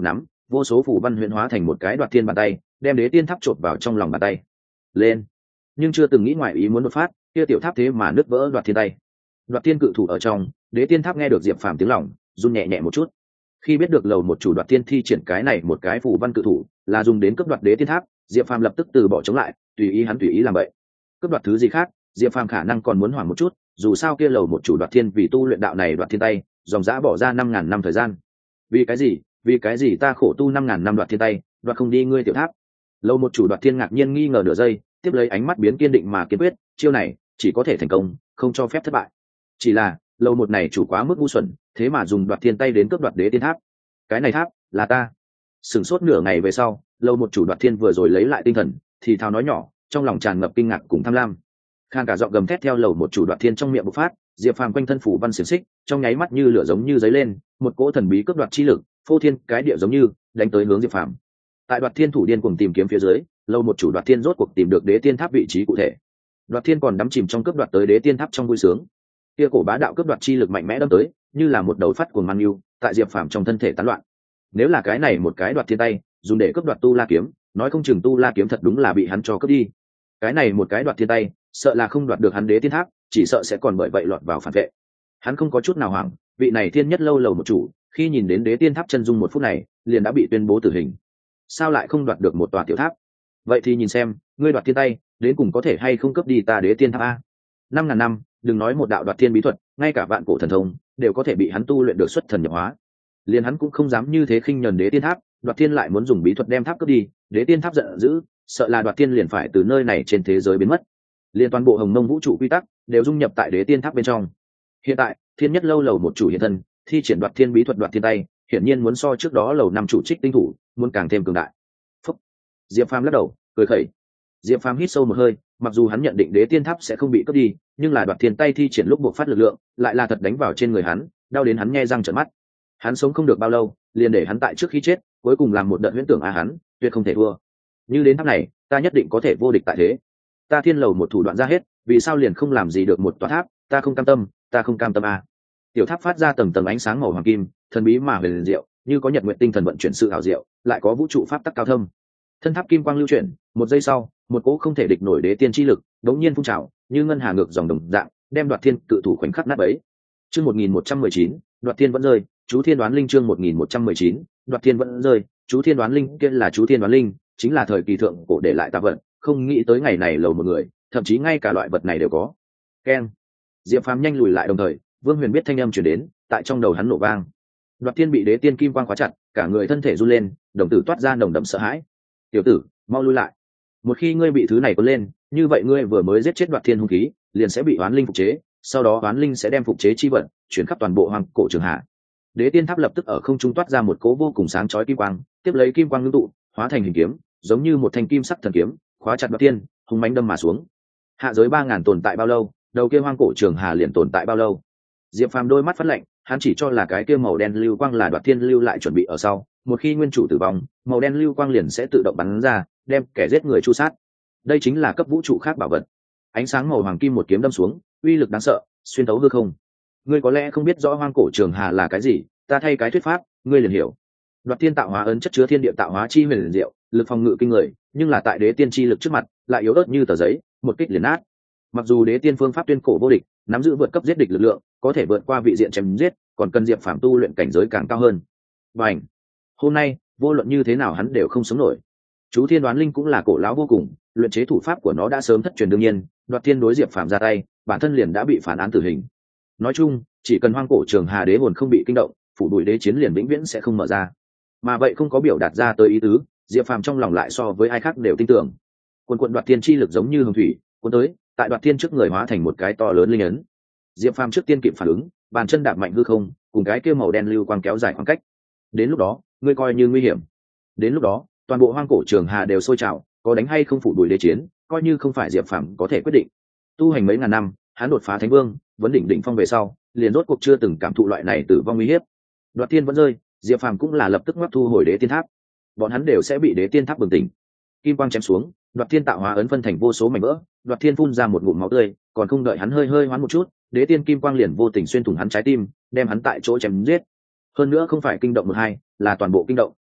vô số phủ văn huyễn hóa thành một cái đoạt thiên bàn tay, đem đế tiên tháp chộp vào trong lòng bàn tay. Lên. Nhưng chưa từng nghĩ ngoài ý muốn đột phát, kia tiểu tháp thế mà nứt vỡ đoạt thiên tay. Đoạt thiên cự thủ ở trong, đế tiên tháp nghe được Diệp Phàm tiếng lòng, run nhẹ nhẹ một chút. Khi biết được lầu một chủ đoạt thiên thi triển cái này một cái phủ văn cự thủ là dùng đến cướp đoạt đế tiên tháp, Diệp Phàm lập tức từ bỏ chống lại, tùy ý hắn tùy ý làm vậy. Cướp đoạt thứ gì khác, Diệp Phàm khả năng còn muốn hoảng một chút, dù sao kia lầu một chủ đoạt thiên vì tu luyện đạo này đoạt thiên tay, dòng dã bỏ ra 5.000 năm thời gian. Vì cái gì ta khổ tu 5.000 năm đoạt thiên tay, đoạt không đi ngươi tiểu tháp? Lầu một chủ đoạt thiên ngạc nhiên nghi ngờ nửa giây, tiếp lấy ánh mắt biến kiên định mà kiên quyết, chiêu này chỉ có thể thành công, không cho phép thất bại. Chỉ là lầu một này chủ quá mức ngu xuẩn, thế mà dùng đoạt thiên tay đến cướp đoạt đế tiên tháp. Cái này tháp là ta. Sửng sốt nửa ngày về sau, lầu một chủ đoạt thiên vừa rồi lấy lại tinh thần, thì thào nói nhỏ, trong lòng tràn ngập kinh ngạc cùng tham lam. Khan cả giọng gầm thét theo lầu một chủ đoạt thiên trong miệng bộc phát, Diệp Phàm quanh thân phủ văn xiềng xích, trong nháy mắt như lửa giống như giấy lên, một cỗ thần bí cướp đoạt chi lực, phô thiên cái địa giống như đánh tới hướng Diệp Phàm. Tại đoạt thiên thủ điên cuồng tìm kiếm phía dưới, lâu một chủ đoạt thiên rốt cuộc tìm được đế tiên tháp vị trí cụ thể. Đoạt thiên còn đắm chìm trong cướp đoạt tới đế tiên tháp trong vui sướng. Kia cổ bá đạo cướp đoạt chi lực mạnh mẽ đâm tới, như là một đầu phát cuồng man yêu, tại Diệp Phàm trong thân thể tán loạn. Nếu là cái này một cái đoạt thiên tay, dùng để cướp đoạt tu la kiếm, nói không chừng tu la kiếm thật đúng là bị hắn cho cướp đi. Cái này một cái đoạt thiên tay, sợ là không đoạt được hắn đế tiên tháp, chỉ sợ sẽ còn bởi vậy lọt vào phản vệ. Hắn không có chút nào hoảng, vị này thiên nhất lâu lầu một chủ, khi nhìn đến đế tiên tháp chân dung một phút này, liền đã bị tuyên bố tử hình. Sao lại không đoạt được một tòa tiểu tháp? Vậy thì nhìn xem, ngươi đoạt thiên tay, đến cùng có thể hay không cướp đi ta đế tiên tháp a? 5.000 năm, đừng nói một đạo đoạt thiên bí thuật, ngay cả vạn cổ thần thông đều có thể bị hắn tu luyện được xuất thần nhập hóa. Liền hắn cũng không dám như thế khinh nhẫn đế tiên tháp, đoạt thiên lại muốn dùng bí thuật đem tháp cướp đi, đế tiên tháp giận dữ, sợ là đoạt thiên liền phải từ nơi này trên thế giới biến mất. Liên toàn bộ hồng mông vũ trụ quy tắc đều dung nhập tại đế tiên tháp bên trong. Hiện tại, thiên nhất lâu lầu một chủ hiện thân, thi triển đoạt thiên bí thuật đoạt thiên tay, hiển nhiên muốn so trước đó lầu năm chủ trích tinh thủ muốn càng thêm cường đại. Phúc. Diệp Phàm lắc đầu, cười khẩy. Diệp Phàm hít sâu một hơi, mặc dù hắn nhận định đế tiên tháp sẽ không bị cướp đi, nhưng là đoạt thiên tay thi triển lúc buộc phát lực lượng, lại là thật đánh vào trên người hắn, đau đến hắn nhe răng trợn mắt. Hắn sống không được bao lâu, liền để hắn tại trước khi chết, cuối cùng làm một đợt huyễn tưởng hắn, tuyệt không thể thua. Như đến tháp này, ta nhất định có thể vô địch tại thế. Ta thiên lầu một thủ đoạn ra hết, vì sao liền không làm gì được một tòa tháp, ta không cam tâm a. Tiểu tháp phát ra tầng tầng ánh sáng màu hoàng kim, thần bí mà huyền diệu, như có nhật nguyện tinh thần vận chuyển sự ảo diệu, lại có vũ trụ pháp tắc cao thâm. Thân tháp kim quang lưu chuyển, một giây sau, một cỗ không thể địch nổi đế tiên chi lực, đống nhiên phun trào, như ngân hà ngược dòng đồng dạng, đem đoạt thiên cự thủ khoảnh khắc nát bấy. Chương 1119, đoạt thiên vẫn rơi, chú thiên đoán linh chương 1119, đoạt thiên vẫn rơi, chú thiên đoán linh kia là chú thiên đoán linh, chính là thời kỳ thượng cổ để lại tạp vận, không nghĩ tới ngày này lầu một người, thậm chí ngay cả loại vật này đều có. Keng. Diệp Phàm nhanh lùi lại đồng thời, Vương Huyền biết thanh âm truyền đến, tại trong đầu hắn nổ vang. Đoạt thiên bị đế tiên kim quang khóa chặt, cả người thân thể run lên, đồng tử toát ra nồng đậm sợ hãi. Tiểu tử, mau lui lại. Một khi ngươi bị thứ này cuốn lên, như vậy ngươi vừa mới giết chết đoạt thiên hung khí, liền sẽ bị oán linh phục chế, sau đó oán linh sẽ đem phục chế chi vận chuyển khắp toàn bộ hoàng cổ trường hạ. Đế tiên tháp lập tức ở không trung toát ra một cỗ vô cùng sáng chói kim quang, tiếp lấy kim quang ngưng tụ, hóa thành hình kiếm, giống như một thanh kim sắc thần kiếm, khóa chặt đoạt thiên, hung mãnh đâm mà xuống. Hạ giới 3.000 tồn tại bao lâu, đầu kia hoang cổ trường hà liền tồn tại bao lâu? Diệp Phàm đôi mắt phát lạnh, hắn chỉ cho là cái kia màu đen lưu quang là đoạt thiên lưu lại chuẩn bị ở sau, một khi nguyên chủ tử vong, màu đen lưu quang liền sẽ tự động bắn ra, đem kẻ giết người chu sát. Đây chính là cấp vũ trụ khác bảo vật. Ánh sáng màu hoàng kim một kiếm đâm xuống, uy lực đáng sợ, xuyên thấu hư không. Ngươi có lẽ không biết rõ hoang cổ trường hà là cái gì, ta thay cái thuyết pháp, ngươi liền hiểu. Đoạt thiên tạo hóa ấn chất chứa thiên địa tạo hóa chi huyền diệu, lực phòng ngự kinh người, nhưng là tại đế tiên chi lực trước mặt, lại yếu ớt như tờ giấy, một kích liền nát. Mặc dù đế tiên phương pháp tuyên cổ vô địch, nắm giữ vượt cấp giết địch lực lượng, có thể vượt qua vị diện chém giết, còn cần Diệp Phàm tu luyện cảnh giới càng cao hơn. Bành! Hôm nay, vô luận như thế nào hắn đều không sống nổi. Chú thiên đoán linh cũng là cổ lão vô cùng, luyện chế thủ pháp của nó đã sớm thất truyền đương nhiên, đoạt thiên đối Diệp Phàm ra tay, bản thân liền đã bị phán án tử hình. Nói chung, chỉ cần hoang cổ trường hà đế hồn không bị kinh động, phủ đuổi đế chiến liền vĩnh viễn sẽ không mở ra. Mà vậy không có biểu đạt ra tới ý tứ, Diệp Phàm trong lòng lại so với ai khác đều tin tưởng. Quần đoạt thiên chi lực giống như hồng thủy, cuốn tới, tại đoạt thiên trước người hóa thành một cái to lớn linh ấn. Diệp Phàm trước tiên kịp phản ứng, bàn chân đạp mạnh hư không, cùng cái kia màu đen lưu quang kéo dài khoảng cách. Đến lúc đó, ngươi coi như nguy hiểm. Đến lúc đó, toàn bộ hoang cổ trường hà đều sôi trào, có đánh hay không phủ đuổi đế chiến, coi như không phải Diệp Phàm có thể quyết định. Tu hành mấy ngàn năm, hắn đột phá thánh vương, vấn đỉnh phong về sau, liền rốt cuộc chưa từng cảm thụ loại này tử vong nguy hiểm. Đoạt thiên vẫn rơi, Diệp Phàm cũng là lập tức ngoắc thu hồi đế tiên tháp. Bọn hắn đều sẽ bị đế tiên tháp bừng tỉnh. Kim quang chém xuống, đoạt thiên tạo hóa ấn phân thành vô số mảnh vỡ, đoạt thiên phun ra một ngụm máu tươi, còn không đợi hắn hơi hoán một chút, đế tiên kim quang liền vô tình xuyên thủng hắn trái tim, đem hắn tại chỗ chém giết. Hơn nữa không phải kinh động một hai, là toàn bộ kinh động.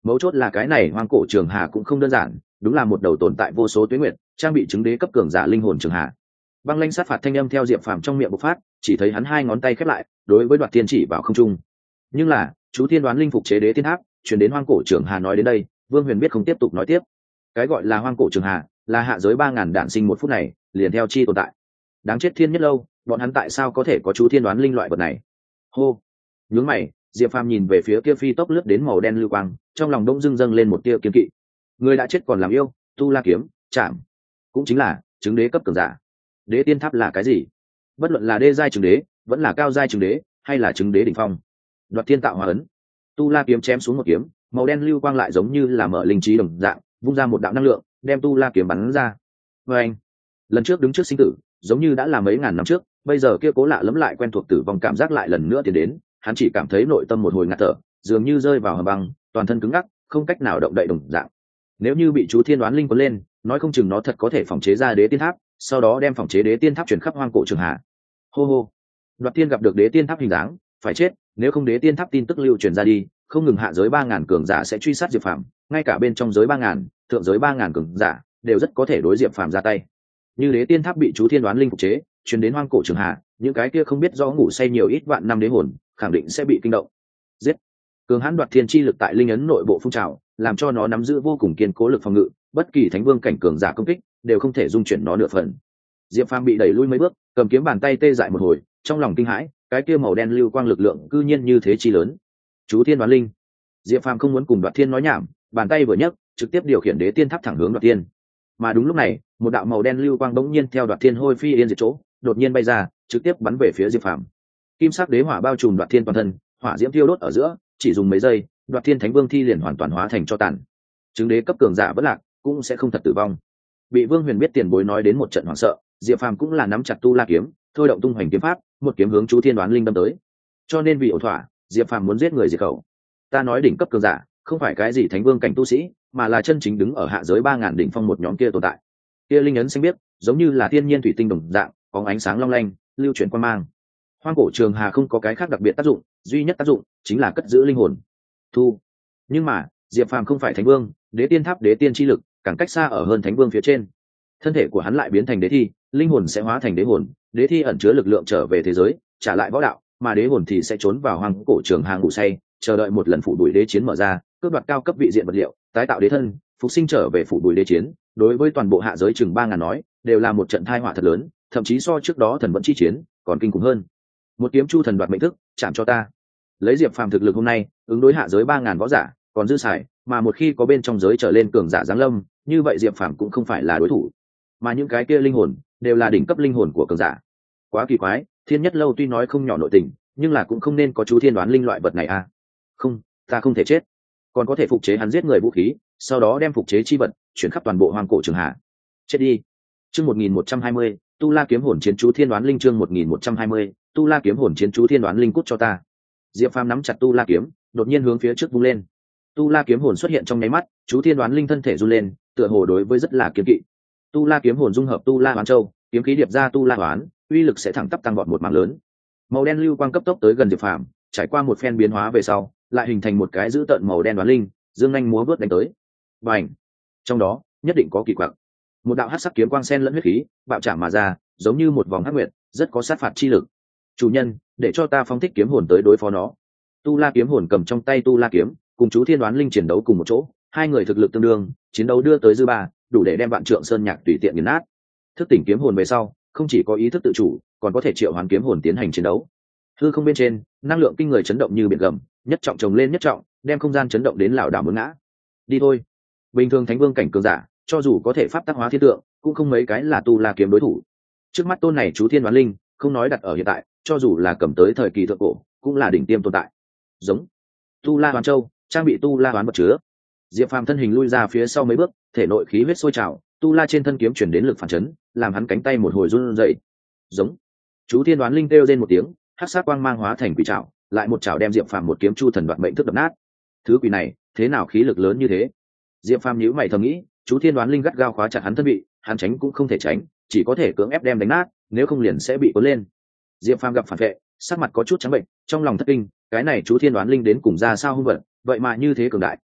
mấu chốt là cái này hoang cổ trường hà cũng không đơn giản, đúng là một đầu tồn tại vô số tuế nguyệt, trang bị chứng đế cấp cường giả linh hồn trường hà. Băng lãnh sát phạt thanh âm theo Diệp Phàm trong miệng bộc phát, chỉ thấy hắn hai ngón tay khép lại, đối với Đoạt Thiên chỉ vào không trung. Nhưng là, chú Thiên đoán linh phục chế đế tiên tháp, truyền đến hoang cổ trường hà nói đến đây, Vương Huyền biết không tiếp tục nói tiếp. Cái gọi là hoang cổ trường hà, là hạ giới 3000 đản sinh một phút này, liền theo chi tồn tại. Đáng chết thiên nhất lâu, bọn hắn tại sao có thể có chú Thiên đoán linh loại vật này? Hô. Nhướng mày, Diệp Phàm nhìn về phía kia phi tốc lướt đến màu đen lưu quang, trong lòng đông dưng dâng lên một tia kiên kỵ. Người đã chết còn làm yêu, tu la kiếm, chạm, cũng chính là chứng đế cấp cường giả. Đế tiên tháp là cái gì? Bất luận là đê giai chứng đế, vẫn là cao giai chứng đế, hay là chứng đế đỉnh phong. Đoạt thiên tạo hóa ấn, tu la kiếm chém xuống một kiếm, màu đen lưu quang lại giống như là mở linh trí đồng dạng, vung ra một đạo năng lượng, đem tu la kiếm bắn ra. Và anh, lần trước đứng trước sinh tử, giống như đã là mấy ngàn năm trước, bây giờ kia cố lạ lẫm lại quen thuộc tử vong cảm giác lại lần nữa tiến đến, hắn chỉ cảm thấy nội tâm một hồi ngạt thở, dường như rơi vào hầm băng, toàn thân cứng ngắc, không cách nào động đậy đồng dạng. Nếu như bị chú thiên đoán linh cuốn lên, nói không chừng nó thật có thể phòng chế ra đế tiên tháp, sau đó đem phòng chế đế tiên tháp truyền khắp hoang cổ trường hạ. Hô hô. Đoạt Thiên gặp được đế tiên tháp hình dáng, phải chết, nếu không đế tiên tháp tin tức lưu truyền ra đi, không ngừng hạ giới 3000 cường giả sẽ truy sát Diệp Phàm, ngay cả bên trong giới 3000, thượng giới 3000 cường giả đều rất có thể đối Diệp Phàm ra tay. Như đế tiên tháp bị chú thiên đoán linh phục chế, truyền đến hoang cổ trường hạ, những cái kia không biết rõ ngủ say nhiều ít vạn năm đế hồn, khẳng định sẽ bị kinh động. Giết. Cường hãn Đoạt Thiên chi lực tại linh ấn nội bộ phun trào, làm cho nó nắm giữ vô cùng kiên cố lực phòng ngự, bất kỳ thánh vương cảnh cường giả công kích đều không thể dung chuyển nó nửa phần. Diệp Phàm bị đẩy lui mấy bước, cầm kiếm bàn tay tê dại một hồi, trong lòng kinh hãi, cái kia màu đen lưu quang lực lượng cư nhiên như thế chi lớn. Chú thiên đoán linh. Diệp Phàm không muốn cùng Đoạt Thiên nói nhảm, bàn tay vừa nhấc, trực tiếp điều khiển đế tiên tháp thẳng hướng Đoạt Thiên. Mà đúng lúc này, một đạo màu đen lưu quang bỗng nhiên theo Đoạt Thiên hôi phi yên diệt chỗ, đột nhiên bay ra, trực tiếp bắn về phía Diệp Phàm. Kim sắc đế hỏa bao trùm Đoạt Thiên toàn thân, hỏa diễm thiêu đốt ở giữa, chỉ dùng mấy giây, Đoạt Thiên Thánh Vương thi liền hoàn toàn hóa thành tro tàn. Chứng đế cấp cường giả bất lạc, cũng sẽ không thật tử vong. Bị Vương Huyền biết tiền bối nói đến một trận hoảng sợ, Diệp Phàm cũng là nắm chặt tu la kiếm, thôi động tung hoành kiếm pháp, một kiếm hướng chú thiên đoán linh đâm tới. Cho nên vì ổn thỏa, Diệp Phàm muốn giết người diệt khẩu. Ta nói đỉnh cấp cường giả, không phải cái gì thánh vương cảnh tu sĩ, mà là chân chính đứng ở hạ giới 3000 đỉnh phong một nhóm kia tồn tại. Kia linh ấn xanh biếc, giống như là thiên nhiên thủy tinh đồng dạng, có ánh sáng long lanh, lưu chuyển quang mang. Hoang cổ trường hà không có cái khác đặc biệt tác dụng, duy nhất tác dụng chính là cất giữ linh hồn. Thu. Nhưng mà, Diệp Phàm không phải thánh vương, đế tiên tháp đế tiên chi lực, càng cách xa ở hơn thánh vương phía trên. Thân thể của hắn lại biến thành đế thi, linh hồn sẽ hóa thành đế hồn, đế thi ẩn chứa lực lượng trở về thế giới, trả lại võ đạo, mà đế hồn thì sẽ trốn vào hoang cổ trường hà ngủ say, chờ đợi một lần phủ đuổi đế chiến mở ra, cướp đoạt cao cấp vị diện vật liệu, tái tạo đế thân, phục sinh trở về phủ đuổi đế chiến. Đối với toàn bộ hạ giới chừng 3000 nói, đều là một trận tai họa thật lớn, thậm chí so trước đó thần vẫn chi chiến còn kinh khủng hơn. Một kiếm chu thần đoạt mệnh thức, chạm cho ta. Lấy Diệp Phàm thực lực hôm nay, ứng đối hạ giới 3000 võ giả, còn dư xài, mà một khi có bên trong giới trở lên cường giả giáng lâm, như vậy Diệp Phàm cũng không phải là đối thủ. Mà những cái kia linh hồn đều là đỉnh cấp linh hồn của cường giả. Quá kỳ quái, Thiên Nhất Lâu tuy nói không nhỏ nội tình, nhưng là cũng không nên có chú thiên đoán linh loại vật này à. Không, ta không thể chết. Còn có thể phục chế hắn giết người vũ khí, sau đó đem phục chế chi vật chuyển khắp toàn bộ hoang cổ trường hạ. Chết đi. Chương 1120, Tu La kiếm hồn chiến chú thiên đoán linh chương 1120, Tu La kiếm hồn chiến chú thiên đoán linh cút cho ta. Diệp Phàm nắm chặt tu la kiếm, đột nhiên hướng phía trước vung lên. Tu la kiếm hồn xuất hiện trong nháy mắt, chú thiên đoán linh thân thể run lên, tựa hồ đối với rất là kiêng kỵ. Tu la kiếm hồn dung hợp tu la hoán châu, kiếm khí điệp ra tu la hoán, uy lực sẽ thẳng tắp tăng vọt một mảng lớn. Màu đen lưu quang cấp tốc tới gần Diệp Phàm, trải qua một phen biến hóa về sau, lại hình thành một cái dữ tợn màu đen đoán linh, dương nhanh múa vớt đánh tới. Bành! Trong đó, nhất định có kỳ quặc. Một đạo hắc sắc kiếm quang xen lẫn huyết khí, bạo chạm mà ra, giống như một vòng hắc nguyệt, rất có sát phạt chi lực. Chủ nhân, để cho ta phóng thích kiếm hồn tới đối phó nó. Tu la kiếm hồn cầm trong tay tu la kiếm, cùng chú thiên đoán linh chiến đấu cùng một chỗ, hai người thực lực tương đương, chiến đấu đưa tới dư ba, đủ để đem vạn trượng sơn nhạc tùy tiện nghiền nát. Thức tỉnh kiếm hồn về sau, không chỉ có ý thức tự chủ, còn có thể triệu hoán kiếm hồn tiến hành chiến đấu. Hư không bên trên, năng lượng kinh người chấn động như biển gầm, nhất trọng chồng lên nhất trọng, đem không gian chấn động đến lảo đảo muốn ngã. Đi thôi. Bình thường thánh vương cảnh cường giả, cho dù có thể pháp tác hóa thiên tượng, cũng không mấy cái là tu la kiếm đối thủ. Trước mắt tôn này chú thiên đoán linh, không nói đặt ở hiện tại, cho dù là cầm tới thời kỳ thượng cổ, cũng là đỉnh tiêm tồn tại. Giống tu la hoán châu, trang bị tu la hoán vật chứa. Diệp Phàm thân hình lui ra phía sau mấy bước, thể nội khí huyết sôi trào, tu la trên thân kiếm chuyển đến lực phản chấn, làm hắn cánh tay một hồi run rẩy. Giống chú thiên đoán linh kêu lên một tiếng, hắc sát quang mang hóa thành quỷ trảo, lại một trảo đem Diệp Phàm một kiếm chu thần đoạt mệnh thức đập nát. Thứ quỷ này, thế nào khí lực lớn như thế? Diệp Phàm nhíu mày thầm nghĩ, chú thiên đoán linh gắt gao khóa chặt hắn thân bị, hắn tránh cũng không thể tránh, chỉ có thể cưỡng ép đem đánh nát, nếu không liền sẽ bị cuốn lên. Diệp Phàm gặp phản vệ, sắc mặt có chút trắng bệnh, trong lòng thất kinh, cái này chú thiên đoán linh đến cùng ra sao hung vật, vậy mà như thế cường đại,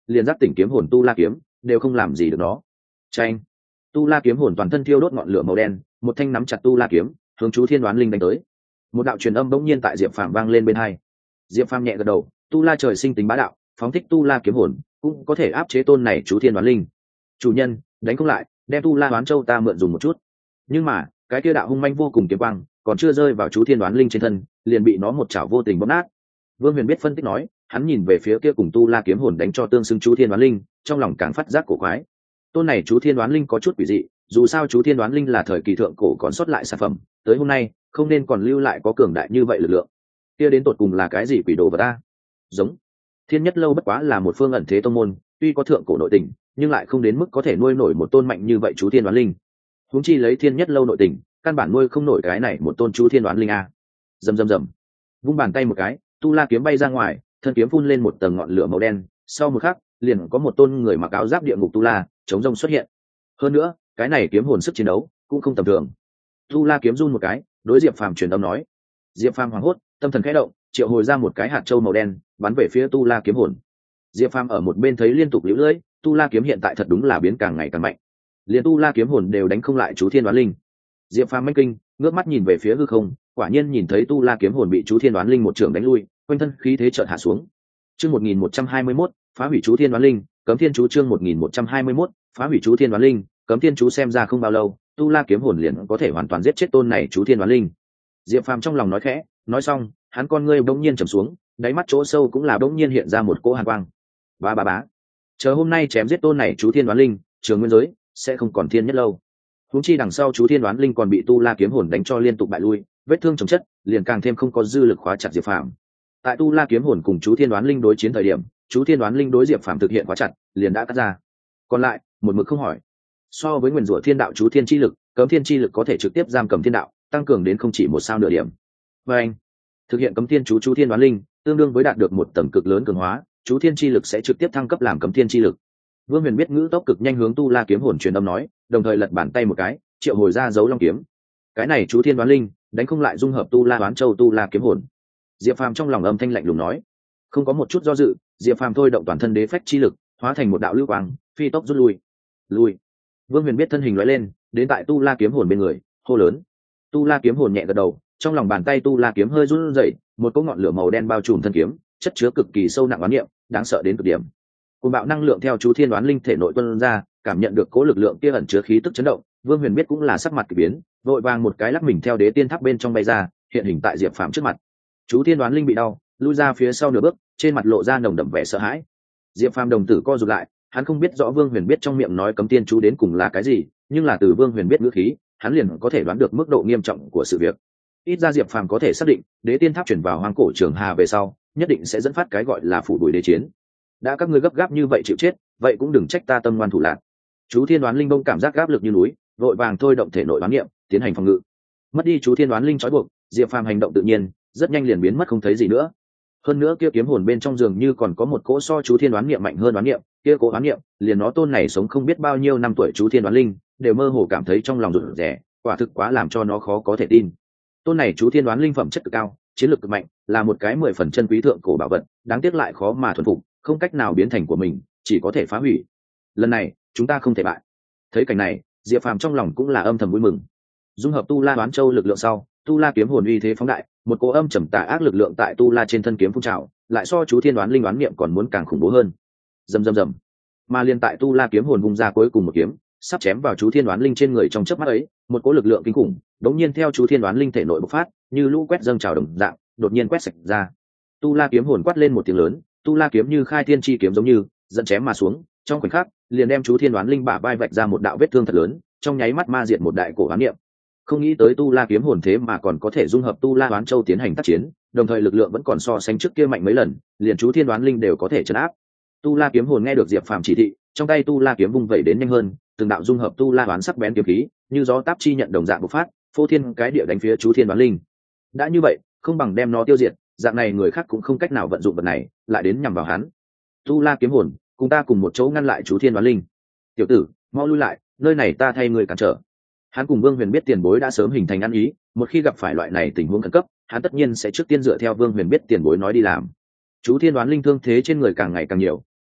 liền giác tỉnh kiếm hồn tu la kiếm đều không làm gì được nó. Chanh! Tu la kiếm hồn toàn thân thiêu đốt ngọn lửa màu đen, một thanh nắm chặt tu la kiếm hướng chú thiên đoán linh đánh tới. Một đạo truyền âm bỗng nhiên tại diệp phàm vang lên bên hai. Diệp phàm nhẹ gật đầu, tu la trời sinh tính bá đạo, phóng thích tu la kiếm hồn cũng có thể áp chế tôn này chú thiên đoán linh. Chủ nhân, đánh không lại, đem tu la đoán châu ta mượn dùng một chút. Nhưng mà cái kia đạo hung manh vô cùng kiếm quang còn chưa rơi vào chú thiên đoán linh trên thân, liền bị nó một chảo vô tình bóp nát. Vương Huyền biết phân tích nói, hắn nhìn về phía kia cùng tu la kiếm hồn đánh cho tương xứng chú thiên đoán linh, trong lòng càng phát giác cổ quái. Tôn này chú thiên đoán linh có chút quỷ dị, dù sao chú thiên đoán linh là thời kỳ thượng cổ còn xuất lại sản phẩm, tới hôm nay không nên còn lưu lại có cường đại như vậy lực lượng. Kia đến tột cùng là cái gì quỷ đồ vật ta? Giống Thiên Nhất Lâu bất quá là một phương ẩn thế tông môn, tuy có thượng cổ nội tình, nhưng lại không đến mức có thể nuôi nổi một tôn mạnh như vậy chú thiên đoán linh. Huống chi lấy Thiên Nhất Lâu nội tình, căn bản nuôi không nổi cái này một tôn chú thiên đoán linh a. Rầm rầm rầm. Vung bàn tay một cái, tu la kiếm bay ra ngoài, thân kiếm phun lên một tầng ngọn lửa màu đen, sau một khắc, liền có một tôn người mặc áo giáp địa ngục tu la chống rông xuất hiện. Hơn nữa, cái này kiếm hồn sức chiến đấu cũng không tầm thường. Tu la kiếm run một cái, đối Diệp Phàm truyền âm nói. Diệp Phàm hoảng hốt, tâm thần khẽ động, triệu hồi ra một cái hạt châu màu đen, bắn về phía tu la kiếm hồn. Diệp Phàm ở một bên thấy liên tục liễu lưỡi, tu la kiếm hiện tại thật đúng là biến càng ngày càng mạnh, liền tu la kiếm hồn đều đánh không lại chú thiên đoán linh. Diệp Phàm manh kinh, ngước mắt nhìn về phía hư không, quả nhiên nhìn thấy tu la kiếm hồn bị chú thiên đoán linh một trường đánh lui, quanh thân khí thế chợt hạ xuống. Chương 1121, phá hủy chú thiên đoán linh, cấm thiên chú. Chương 1121, phá hủy chú thiên đoán linh, cấm thiên chú. Xem ra không bao lâu, tu la kiếm hồn liền có thể hoàn toàn giết chết tôn này chú thiên đoán linh. Diệp Phàm trong lòng nói khẽ, nói xong, hắn con ngươi bỗng nhiên trầm xuống, đáy mắt chỗ sâu cũng là bỗng nhiên hiện ra một cỗ hàn quang. Bá bá bá. Chờ hôm nay chém giết tôn này chú thiên đoán linh, trường nguyên giới sẽ không còn Thiên Nhất Lâu. Huống chi đằng sau chú thiên đoán linh còn bị tu la kiếm hồn đánh cho liên tục bại lui, vết thương chồng chất, liền càng thêm không có dư lực khóa chặt Diệp Phàm. Tại tu la kiếm hồn cùng chú thiên đoán linh đối chiến thời điểm, chú thiên đoán linh đối Diệp Phàm thực hiện khóa chặt, liền đã cắt ra. Còn lại, một mực không hỏi. So với nguyên rủa thiên đạo chú thiên chi lực, cấm thiên chi lực có thể trực tiếp giam cầm thiên đạo, tăng cường đến không chỉ một sao nửa điểm. Và anh, thực hiện cấm thiên chú thiên đoán linh, tương đương với đạt được một tầng cực lớn cường hóa, chú thiên chi lực sẽ trực tiếp thăng cấp làm cấm thiên chi lực. Vương Huyền biết ngữ tốc cực nhanh hướng tu la kiếm hồn truyền âm nói, đồng thời lật bàn tay một cái, triệu hồi ra dấu long kiếm. Cái này chú thiên đoán linh đánh không lại dung hợp tu la đoán châu tu la kiếm hồn. Diệp Phàm trong lòng âm thanh lạnh lùng nói, không có một chút do dự, Diệp Phàm thôi động toàn thân đế phách chi lực, hóa thành một đạo lưu quang, phi tốc rút lui. Lui. Vương Huyền biết thân hình lóe lên, đến tại tu la kiếm hồn bên người, hô lớn. Tu la kiếm hồn nhẹ gật đầu, trong lòng bàn tay tu la kiếm hơi run rẩy, một cỗ ngọn lửa màu đen bao trùm thân kiếm, chất chứa cực kỳ sâu nặng oán niệm, đáng sợ đến cực điểm. Cuồng bạo năng lượng theo chú thiên đoán linh thể nội tuôn ra, cảm nhận được cỗ lực lượng kia ẩn chứa khí tức chấn động, Vương Huyền biết cũng là sắc mặt kỳ biến, vội vàng một cái lắc mình theo đế tiên tháp bên trong bay ra, hiện hình tại Diệp Phàm trước mặt. Chú thiên đoán linh bị đau, lui ra phía sau nửa bước, trên mặt lộ ra nồng đậm vẻ sợ hãi. Diệp Phàm đồng tử co rụt lại, hắn không biết rõ Vương Huyền biết trong miệng nói cấm tiên chú đến cùng là cái gì, nhưng là từ Vương Huyền biết ngữ khí, hắn liền có thể đoán được mức độ nghiêm trọng của sự việc. Ít ra Diệp Phàm có thể xác định, đế tiên tháp chuyển vào hoang cổ trường hà về sau, nhất định sẽ dẫn phát cái gọi là phủ đuổi đế chiến. Đã các ngươi gấp gáp như vậy chịu chết, vậy cũng đừng trách ta tâm ngoan thủ lạn. Chú thiên đoán linh bông cảm giác áp lực như núi, vội vàng thôi động thể nội đoán niệm, tiến hành phòng ngự. Mất đi chú thiên đoán linh trói buộc, Diệp Phàm hành động tự nhiên, rất nhanh liền biến mất không thấy gì nữa. Hơn nữa kia kiếm hồn bên trong giường như còn có một cỗ so chú thiên đoán niệm mạnh hơn đoán niệm, kia cỗ đoán niệm, liền nó tôn này sống không biết bao nhiêu năm tuổi chú thiên đoán linh, đều mơ hồ cảm thấy trong lòng rụt rè, quả thực quá làm cho nó khó có thể tin. Tôn này chú thiên đoán linh phẩm chất cực cao, chiến lược cực mạnh, là một cái 10 phần chân quý thượng cổ bảo vật, đáng tiếc lại khó mà thuần phục, không cách nào biến thành của mình, chỉ có thể phá hủy. Lần này, chúng ta không thể bại. Thấy cảnh này, Diệp Phàm trong lòng cũng là âm thầm vui mừng. Dung hợp tu la đoán châu lực lượng sau, tu la kiếm hồn uy thế phóng đại, một cỗ âm trầm tà ác lực lượng tại tu la trên thân kiếm phun trào, lại so chú thiên đoán linh đoán niệm còn muốn càng khủng bố hơn. Rầm rầm rầm. Mà liên tại tu la kiếm hồn vung ra cuối cùng một kiếm, sắp chém vào chú thiên đoán linh trên người trong chớp mắt ấy, một cỗ lực lượng kinh khủng đống nhiên theo chú thiên đoán linh thể nội bộc phát, như lũ quét dâng trào đồng dạng, đột nhiên quét sạch ra. Tu la kiếm hồn quát lên một tiếng lớn, tu la kiếm như khai thiên chi kiếm giống như dẫn chém mà xuống, trong khoảnh khắc liền đem chú thiên đoán linh bả vai vạch ra một đạo vết thương thật lớn, trong nháy mắt ma diệt một đại cổ oán niệm. Không nghĩ tới tu la kiếm hồn thế mà còn có thể dung hợp tu la đoán châu tiến hành tác chiến, đồng thời lực lượng vẫn còn so sánh trước kia mạnh mấy lần, liền chú thiên đoán linh đều có thể trấn áp. Tu la kiếm hồn nghe được Diệp Phàm chỉ thị, trong tay tu la kiếm vung vẩy đến nhanh hơn, từng đạo dung hợp tu la đoán sắc bén kiếm khí, như gió táp chi nhận đồng dạng bộc phát, phô thiên cái địa đánh phía chú thiên đoán linh. Đã như vậy, không bằng đem nó tiêu diệt, dạng này người khác cũng không cách nào vận dụng vật này, lại đến nhằm vào hắn. Tu la kiếm hồn, cùng ta cùng một chỗ ngăn lại chú thiên đoán linh. Tiểu tử, mau lui lại, nơi này ta thay người cản trở. Hắn cùng Vương Huyền biết tiền bối đã sớm hình thành ăn ý, một khi gặp phải loại này tình huống khẩn cấp, hắn tất nhiên sẽ trước tiên dựa theo Vương Huyền biết tiền bối nói đi làm. Chú thiên đoán linh thương thế trên người càng ngày càng nhiều,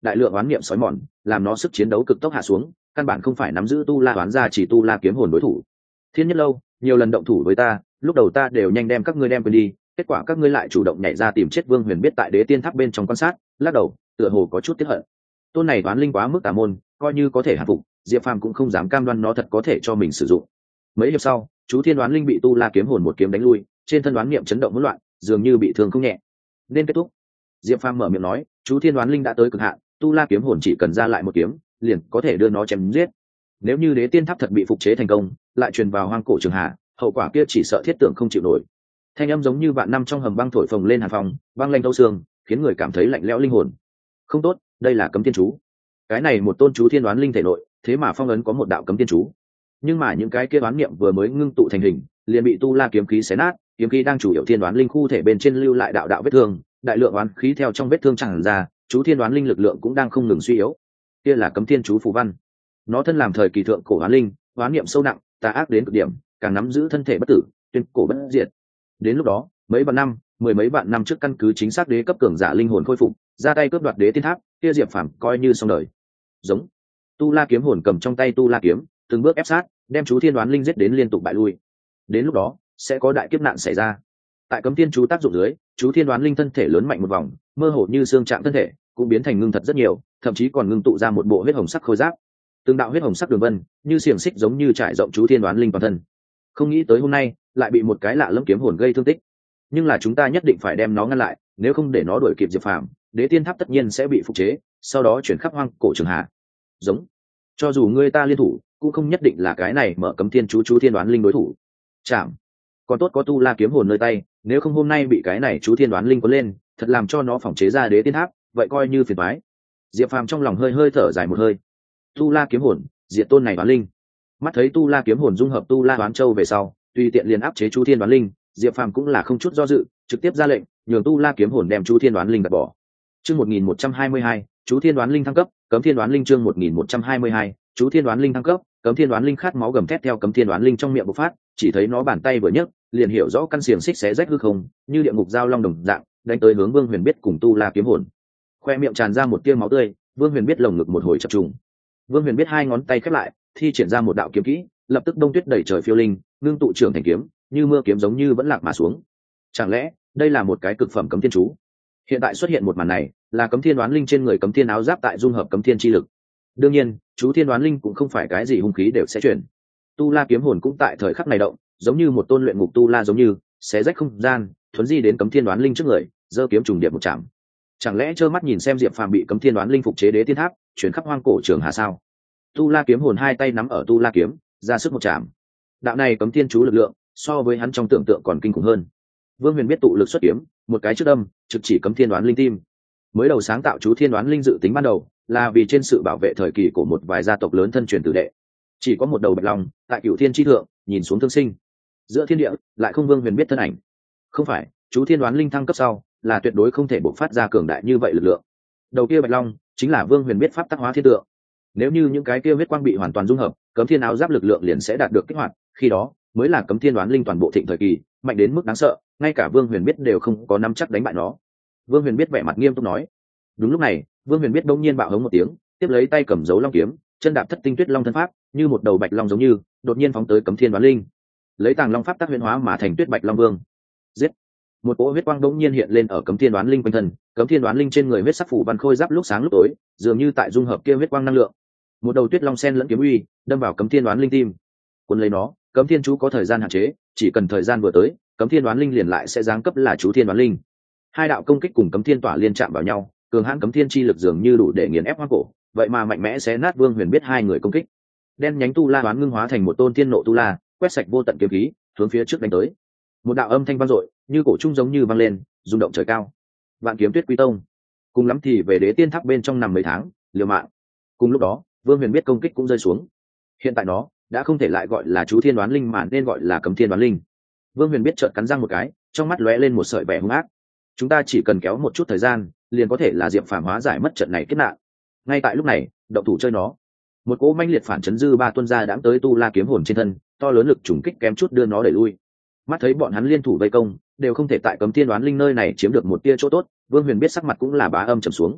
đại lượng oán niệm sói mòn làm nó sức chiến đấu cực tốc hạ xuống, căn bản không phải nắm giữ tu la oán gia chỉ tu la kiếm hồn đối thủ. Thiên Nhất Lâu nhiều lần động thủ với ta, lúc đầu ta đều nhanh đem các ngươi đem quên đi, kết quả các ngươi lại chủ động nhảy ra tìm chết. Vương Huyền biết tại Đế Tiên Tháp bên trong quan sát, lắc đầu tựa hồ có chút tiếc hận. Tôn này oán linh quá mức tà môn, coi như có thể hạ phục, Diệp Phàm cũng không dám cam đoan nó thật có thể cho mình sử dụng. Mấy hiệp sau, chú Thiên Đoán Linh bị tu la kiếm hồn một kiếm đánh lui, trên thân đoán niệm chấn động hỗn loạn, dường như bị thương không nhẹ. Nên kết thúc. Diệp Phàm mở miệng nói, chú Thiên Đoán Linh đã tới cực hạn, tu la kiếm hồn chỉ cần ra lại một kiếm, liền có thể đưa nó chém giết. Nếu như Đế Tiên Tháp thật bị phục chế thành công, lại truyền vào hoang cổ trường hạ, hậu quả kia chỉ sợ thiết tưởng không chịu nổi. Thanh âm giống như vạn năm trong hầm băng thổi phồng lên hàn phòng, băng lạnh thấu xương, khiến người cảm thấy lạnh lẽo linh hồn. Không tốt, đây là cấm tiên chú. Cái này một tôn chú Thiên Đoán Linh thể nội, thế mà phong ấn có một đạo cấm tiên chú. Nhưng mà những cái kia đoán niệm vừa mới ngưng tụ thành hình, liền bị tu la kiếm khí xé nát. Kiếm khí đang chủ yếu Thiên Đoán Linh khu thể bên trên lưu lại đạo đạo vết thương, đại lượng oán khí theo trong vết thương tràn ra, chú Thiên Đoán Linh lực lượng cũng đang không ngừng suy yếu. Kia là cấm tiên chú phù văn. Nó thân làm thời kỳ thượng cổ oán linh, oán niệm sâu nặng, tà ác đến cực điểm, càng nắm giữ thân thể bất tử, tuyên cổ bất diệt. Đến lúc đó, mấy vạn năm, mười mấy vạn năm trước căn cứ chính xác đế cấp cường giả linh hồn khôi phục, ra tay cướp đoạt Đế Tiên Tháp, kia Diệp Phàm coi như xong đời. Giống. Tu la kiếm hồn cầm trong tay tu la kiếm, từng bước ép sát, đem chú Thiên Đoán Linh giết đến liên tục bại lui. Đến lúc đó, sẽ có đại kiếp nạn xảy ra. Tại cấm tiên chú tác dụng dưới, chú Thiên Đoán Linh thân thể lớn mạnh một vòng, mơ hồ như xương trạng thân thể, cũng biến thành ngưng thật rất nhiều, thậm chí còn ngưng tụ ra một bộ huyết hồng sắc khôi giáp. Từng đạo huyết hồng sắc đường vân, như xiềng xích giống như trải rộng chú Thiên Đoán Linh toàn thân. Không nghĩ tới hôm nay, lại bị một cái lạ lẫm kiếm hồn gây thương tích. Nhưng là chúng ta nhất định phải đem nó ngăn lại, nếu không để nó đuổi kịp Diệp Phàm, Đế Tiên Tháp tất nhiên sẽ bị phục chế, sau đó chuyển khắp hoang cổ trường hạ. Giống. Cho dù ngươi ta liên thủ, cũng không nhất định là cái này mở cấm tiên chú Thiên Đoán Linh đối thủ. Chạm. Còn tốt có tu la kiếm hồn nơi tay, nếu không hôm nay bị cái này chú Thiên Đoán Linh có lên, thật làm cho nó phỏng chế ra Đế Tiên Tháp, vậy coi như phiền toái. Diệp Phàm trong lòng hơi hơi thở dài một hơi. Tu la kiếm hồn, diệt tôn này đoán linh. Mắt thấy tu la kiếm hồn dung hợp tu la đoán châu về sau, tùy tiện liền áp chế chú Thiên Đoán Linh, Diệp Phàm cũng là không chút do dự, trực tiếp ra lệnh, nhường tu la kiếm hồn đem chú Thiên Đoán Linh gạt bỏ. Chương 1122, chú Thiên Đoán Linh thăng cấp, cấm Thiên Đoán Linh chương 1122, chú Thiên Đoán Linh thăng cấp, cấm Thiên Đoán Linh khát máu gầm thét theo cấm Thiên Đoán Linh trong miệng bộc phát, chỉ thấy nó bàn tay vừa nhấc, liền hiểu rõ căn xiềng xích xé rách hư không, như địa ngục giao long đồng dạng, đánh tới hướng Vương Huyền Biết cùng tu la kiếm hồn. Khoe miệng tràn ra một tia máu tươi, Vương Huyền Biết lồng ngực một hồi chập trùng. Vương Huyền Biết hai ngón tay khép lại, thi triển ra một đạo kiếm kỹ, lập tức đông tuyết đẩy trời phiêu linh, ngưng tụ trưởng thành kiếm, như mưa kiếm giống như vẫn lạc mà xuống. Chẳng lẽ đây là một cái cực phẩm cấm thiên chú? Hiện tại xuất hiện một màn này, là cấm Thiên Đoán Linh trên người cấm thiên áo giáp tại dung hợp cấm thiên chi lực. Đương nhiên, chú Thiên Đoán Linh cũng không phải cái gì hung khí đều sẽ chuyển. Tu la kiếm hồn cũng tại thời khắc này động, giống như một tôn luyện ngục tu la giống như xé rách không gian, thuấn di đến cấm Thiên Đoán Linh trước người, giơ kiếm trùng điệp một chạm. Chẳng lẽ trơ mắt nhìn xem Diệp Phàm bị cấm Thiên Đoán Linh phục chế Đế Tiên Tháp, chuyển khắp hoang cổ trường hà sao? Tu la kiếm hồn hai tay nắm ở tu la kiếm, ra sức một chạm. Đạo này cấm thiên chú lực lượng, so với hắn trong tưởng tượng còn kinh khủng hơn. Vương Huyền Biết tụ lực xuất kiếm, một cái trước đâm, trực chỉ cấm Thiên Đoán Linh tim. Mới đầu sáng tạo chú Thiên Đoán Linh dự tính ban đầu, là vì trên sự bảo vệ thời kỳ của một vài gia tộc lớn thân truyền tử đệ. Chỉ có một đầu bạch long, tại Cửu Thiên chi thượng, nhìn xuống thương sinh. Giữa thiên địa, lại không Vương Huyền Biết thân ảnh. Không phải, chú Thiên Đoán Linh thăng cấp sau, là tuyệt đối không thể bộc phát ra cường đại như vậy lực lượng. Đầu kia bạch long, chính là Vương Huyền Biết pháp tắc hóa thiên tượng. Nếu như những cái kia huyết quang bị hoàn toàn dung hợp, cấm thiên áo giáp lực lượng liền sẽ đạt được kích hoạt, khi đó mới là cấm Thiên Đoán Linh toàn bộ thịnh thời kỳ, mạnh đến mức đáng sợ, ngay cả Vương Huyền Biết đều không có nắm chắc đánh bại nó. Vương Huyền Biết vẻ mặt nghiêm túc nói. Đúng lúc này, Vương Huyền Biết bỗng nhiên bạo hống một tiếng, tiếp lấy tay cầm dấu long kiếm, chân đạp thất tinh tuyết long thân pháp, như một đầu bạch long giống như, đột nhiên phóng tới cấm Thiên Đoán Linh. Lấy tàng long pháp tác huyền hóa mà thành tuyết bạch long vương. Giết! Một cỗ huyết quang bỗng nhiên hiện lên ở cấm Thiên Đoán Linh quanh thân, cấm Thiên Đoán Linh trên người huyết sắc phủ văn khôi giáp lúc sáng lúc tối, dường như tại dung hợp kia huyết quang năng lượng. Một đầu tuyết long sen lẫn kiếm uy, đâm vào cấm Thiên Đoán Linh tim. Cuốn lấy nó, cấm thiên chú có thời gian hạn chế, chỉ cần thời gian vừa tới, cấm Thiên Đoán Linh liền lại sẽ giáng cấp là chú Thiên Đoán Linh. Hai đạo công kích cùng cấm thiên tỏa liên chạm vào nhau, cường hãn cấm thiên chi lực dường như đủ để nghiền ép hoang cổ, vậy mà mạnh mẽ xé nát Vương Huyền Biết hai người công kích. Đen nhánh tu la đoán ngưng hóa thành một tôn thiên nộ tu la, quét sạch vô tận kiếm khí, hướng phía trước đánh tới. Một đạo âm thanh vang dội, như cổ trung giống như vang lên, rung động trời cao. Vạn Kiếm Tuyết Quy Tông, cùng lắm thì về Đế Tiên Tháp bên trong nằm mấy tháng, liều mạng. Cùng lúc đó, Vương Huyền Biết công kích cũng rơi xuống. Hiện tại nó đã không thể lại gọi là chú Thiên Đoán Linh mà nên gọi là cấm Thiên Đoán Linh. Vương Huyền Biết chợt cắn răng một cái, trong mắt lóe lên một sợi vẻ hung ác. Chúng ta chỉ cần kéo một chút thời gian, liền có thể là Diệp Phàm hóa giải mất trận này kết nạn. Ngay tại lúc này, động thủ chơi nó. Một cỗ manh liệt phản chấn dư ba tuân ra đãng tới tu la kiếm hồn trên thân, to lớn lực trùng kích kém chút đưa nó đẩy lui. Mắt thấy bọn hắn liên thủ vây công, đều không thể tại cấm Thiên Đoán Linh nơi này chiếm được một tia chỗ tốt, Vương Huyền Biết sắc mặt cũng là bá âm trầm xuống.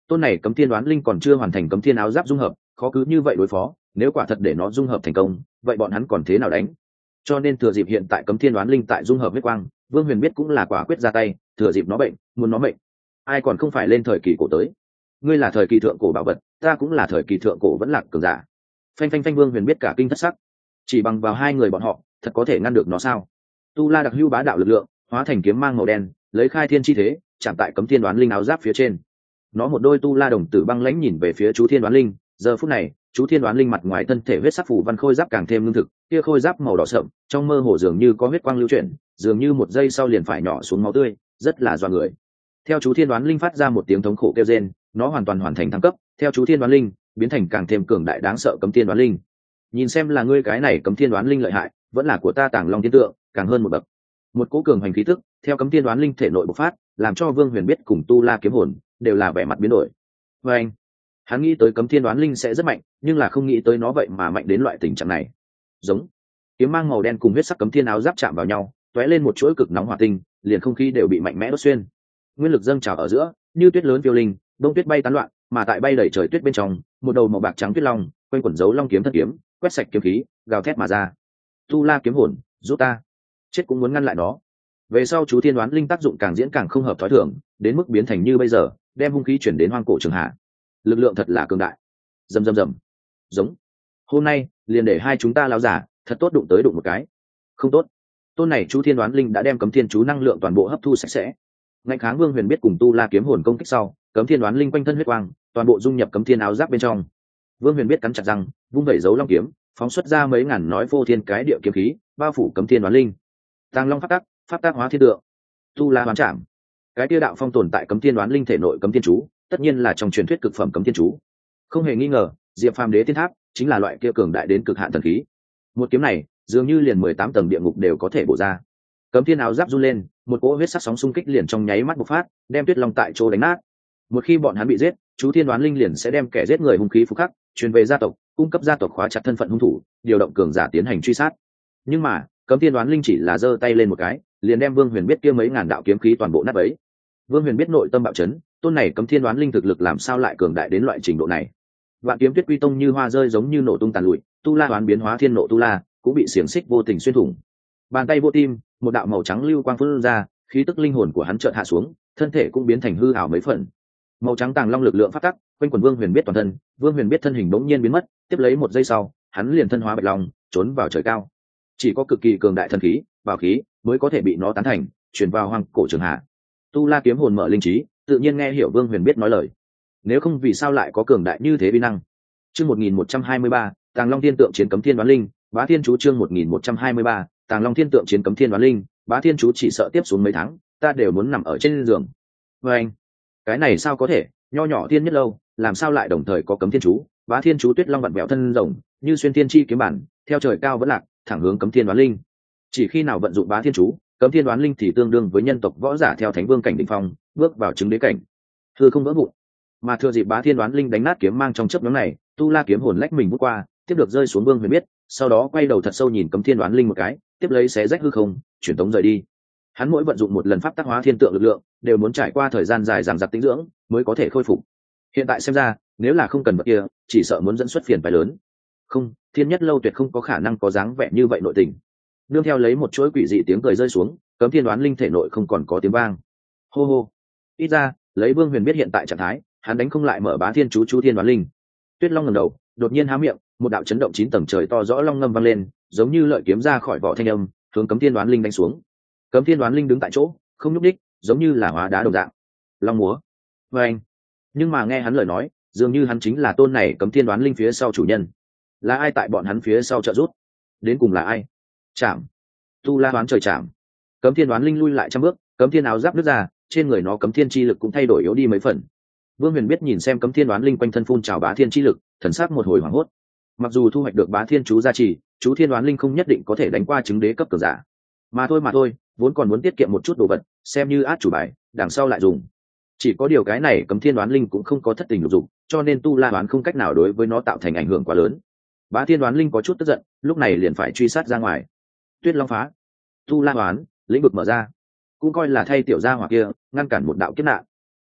tôn này cấm thiên đoán linh còn chưa hoàn thành cấm thiên áo giáp dung hợp, khó cứ như vậy đối phó, nếu quả thật để nó dung hợp thành công, vậy bọn hắn còn thế nào đánh? Cho nên thừa dịp hiện tại cấm thiên đoán linh tại dung hợp huyết quang, Vương Huyền biết cũng là quả quyết ra tay, thừa dịp nó bệnh, muốn nó bệnh. Ai còn không phải lên thời kỳ cổ tới? Ngươi là thời kỳ thượng cổ bảo vật, ta cũng là thời kỳ thượng cổ vẫn lạc cường giả. Phanh phanh phanh, Vương Huyền biết cả kinh thất sắc. Chỉ bằng vào hai người bọn họ, thật có thể ngăn được nó sao? Tu La đặc hữu bá đạo lực lượng, hóa thành kiếm mang màu đen, lấy khai thiên chi thế, chạm tại cấm thiên đoán linh áo giáp phía trên. Nó một đôi tu la đồng tử băng lãnh nhìn về phía chú thiên đoán linh. Giờ phút này, chú thiên đoán linh mặt ngoài thân thể huyết sắc phủ văn khôi giáp càng thêm lương thực, kia khôi giáp màu đỏ sậm, trong mơ hồ dường như có huyết quang lưu chuyển, dường như một giây sau liền phải nhỏ xuống máu tươi, rất là dọa người. Theo chú thiên đoán linh phát ra một tiếng thống khổ kêu rên, nó hoàn toàn hoàn thành thăng cấp, theo chú thiên đoán linh biến thành càng thêm cường đại đáng sợ cấm thiên đoán linh. Nhìn xem là ngươi cái này cấm thiên đoán linh lợi hại, vẫn là của ta Tàng Long Thiên Tượng càng hơn một bậc. Một cỗ cường hành khí tức theo cấm thiên đoán linh thể nội bộc phát, làm cho Vương Huyền biết cùng Tu La kiếm hồn đều là vẻ mặt biến đổi. Và anh, hắn nghĩ tới cấm thiên đoán linh sẽ rất mạnh, nhưng là không nghĩ tới nó vậy mà mạnh đến loại tình trạng này. Giống kiếm mang màu đen cùng huyết sắc cấm thiên áo giáp chạm vào nhau, tóe lên một chuỗi cực nóng hỏa tinh, liền không khí đều bị mạnh mẽ đốt xuyên. Nguyên lực dâng trào ở giữa, như tuyết lớn phiêu linh, đông tuyết bay tán loạn, mà tại bay đầy trời tuyết bên trong, một đầu màu bạc trắng tuyết long, quanh quẩn dấu long kiếm thân kiếm, quét sạch kiếm khí, gào thét mà ra. Tu La kiếm hồn, giúp ta, chết cũng muốn ngăn lại nó. Về sau chú thiên đoán linh tác dụng càng diễn càng không hợp thói thường, đến mức biến thành như bây giờ, đem hung khí chuyển đến hoang cổ trường hạ. Lực lượng thật là cường đại. Rầm rầm rầm. Giống. Hôm nay, liền để hai chúng ta lão giả, thật tốt đụng tới đụng một cái. Không tốt. Tôn này chú thiên đoán linh đã đem cấm thiên chú năng lượng toàn bộ hấp thu sạch sẽ. Ngạnh kháng Vương Huyền biết cùng Tu La kiếm hồn công kích sau, cấm thiên đoán linh quanh thân huyết quang, toàn bộ dung nhập cấm thiên áo giáp bên trong. Vương Huyền biết cắn chặt răng, vung vẩy dấu long kiếm, phóng xuất ra mấy ngàn nói vô thiên cái địa kiếm khí, bao phủ cấm thiên đoán linh. Tàng Long pháp tác hóa thiên tượng, Tu La hoán chạm. Cái kia đạo phong tồn tại cấm thiên đoán linh thể nội cấm thiên chú, tất nhiên là trong truyền thuyết cực phẩm cấm thiên chú. Không hề nghi ngờ, Diệp Phàm Đế Thiên Tháp chính là loại kia cường đại đến cực hạn thần khí. Một kiếm này, dường như liền 18 tầng địa ngục đều có thể bổ ra. Cấm thiên áo giáp run lên, một cỗ huyết sắc sóng xung kích liền trong nháy mắt bộc phát, đem Tuyết Long tại chỗ đánh nát. Một khi bọn hắn bị giết, chú thiên đoán linh liền sẽ đem kẻ giết người hung khí phục khắc, truyền về gia tộc, cung cấp gia tộc khóa chặt thân phận hung thủ, điều động cường giả tiến hành truy sát. Nhưng mà, cấm thiên đoán linh chỉ là giơ tay lên một cái, liền đem Vương Huyền biết kia mấy ngàn đạo kiếm khí toàn bộ nát bấy. Vương Huyền biết nội tâm bạo chấn, tôn này cấm thiên đoán linh thực lực làm sao lại cường đại đến loại trình độ này. Vạn kiếm tuyết quy tông như hoa rơi giống như nổ tung tàn lụi, Tu La đoán biến hóa thiên nộ Tu La cũng bị xiềng xích vô tình xuyên thủng. Bàn tay vô tim, một đạo màu trắng lưu quang phun ra, khí tức linh hồn của hắn chợt hạ xuống, thân thể cũng biến thành hư ảo mấy phần. Màu trắng tàng long lực lượng phát tắc quanh quần Vương Huyền biết toàn thân, Vương Huyền biết thân hình bỗng nhiên biến mất, tiếp lấy một giây sau, hắn liền thân hóa bạch long, trốn vào trời cao. Chỉ có cực kỳ cường đại thần khí, bảo khí mới có thể bị nó tán thành, chuyển vào hoang cổ trường hạ. Tu La kiếm hồn mở linh trí, tự nhiên nghe hiểu Vương Huyền biết nói lời. Nếu không vì sao lại có cường đại như thế uy năng? Chương 1123, Tàng Long Thiên Tượng chiến cấm thiên đoán linh, Bá Thiên chú chương 1123, Tàng Long Thiên Tượng chiến cấm thiên đoán linh, Bá Thiên chú chỉ sợ tiếp xuống mấy tháng, ta đều muốn nằm ở trên giường. Và anh, cái này sao có thể, nho nhỏ thiên nhất lâu, làm sao lại đồng thời có cấm thiên chú? Bá Thiên chú Tuyết Long vặn vẹo thân rồng, như xuyên thiên chi kiếm bản, theo trời cao vẫn lạc, thẳng hướng cấm thiên đoán linh. Chỉ khi nào vận dụng Bá Thiên chú, cấm thiên đoán linh thì tương đương với nhân tộc võ giả theo thánh vương cảnh đỉnh phong, bước vào chứng đế cảnh. Thưa không vỡ vụn, mà thừa dịp Bá Thiên đoán linh đánh nát kiếm mang trong chớp nhoáng này, Tu La kiếm hồn lách mình vút qua, tiếp được rơi xuống Vương Huyền biết, sau đó quay đầu thật sâu nhìn cấm thiên đoán linh một cái, tiếp lấy xé rách hư không, chuyển tống rời đi. Hắn mỗi vận dụng một lần pháp tác hóa thiên tượng lực lượng, đều muốn trải qua thời gian dài dằng dặc tĩnh dưỡng, mới có thể khôi phục. Hiện tại xem ra, nếu là không cần vật kia, chỉ sợ muốn dẫn xuất phiền phải lớn. Không, Thiên Nhất lâu tuyệt không có khả năng có dáng vẻ như vậy nội tình. Nương theo lấy một chuỗi quỷ dị tiếng cười rơi xuống, cấm thiên đoán linh thể nội không còn có tiếng vang. Hô hô. Ít ra, lấy Vương Huyền biết hiện tại trạng thái, hắn đánh không lại mở Bá Thiên chú thiên đoán linh. Tuyết Long ngẩng đầu, đột nhiên há miệng, một đạo chấn động 9 tầng trời to rõ long ngâm vang lên, giống như lợi kiếm ra khỏi vỏ thanh âm, hướng cấm thiên đoán linh đánh xuống. Cấm thiên đoán linh đứng tại chỗ, không nhúc nhích, giống như là hóa đá đồng dạng. Long múa. Vâng. Nhưng mà nghe hắn lời nói, dường như hắn chính là tôn này cấm thiên đoán linh phía sau chủ nhân. Là ai tại bọn hắn phía sau trợ giúp? Đến cùng là ai? Chạm. Tu La đoán trời chạm. Cấm thiên đoán linh lui lại 100 bước, cấm thiên áo giáp nứt ra, trên người nó cấm thiên chi lực cũng thay đổi yếu đi mấy phần. Vương Huyền biết nhìn xem cấm thiên đoán linh quanh thân phun trào bá thiên chi lực, thần sắc một hồi hoảng hốt. Mặc dù thu hoạch được bá thiên chú gia trì, chú thiên đoán linh không nhất định có thể đánh qua chứng đế cấp cường giả. Mà thôi, vốn còn muốn tiết kiệm một chút đồ vật, xem như át chủ bài, đằng sau lại dùng. Chỉ có điều cái này cấm thiên đoán linh cũng không có thất tình lục dục, cho nên Tu La đoán không cách nào đối với nó tạo thành ảnh hưởng quá lớn. Bá thiên đoán linh có chút tức giận, lúc này liền phải truy sát ra ngoài. Tuyết Long phá. Tu La đoán, lĩnh vực mở ra, cũng coi là thay tiểu gia hỏa kia ngăn cản một đạo kiếp nạn.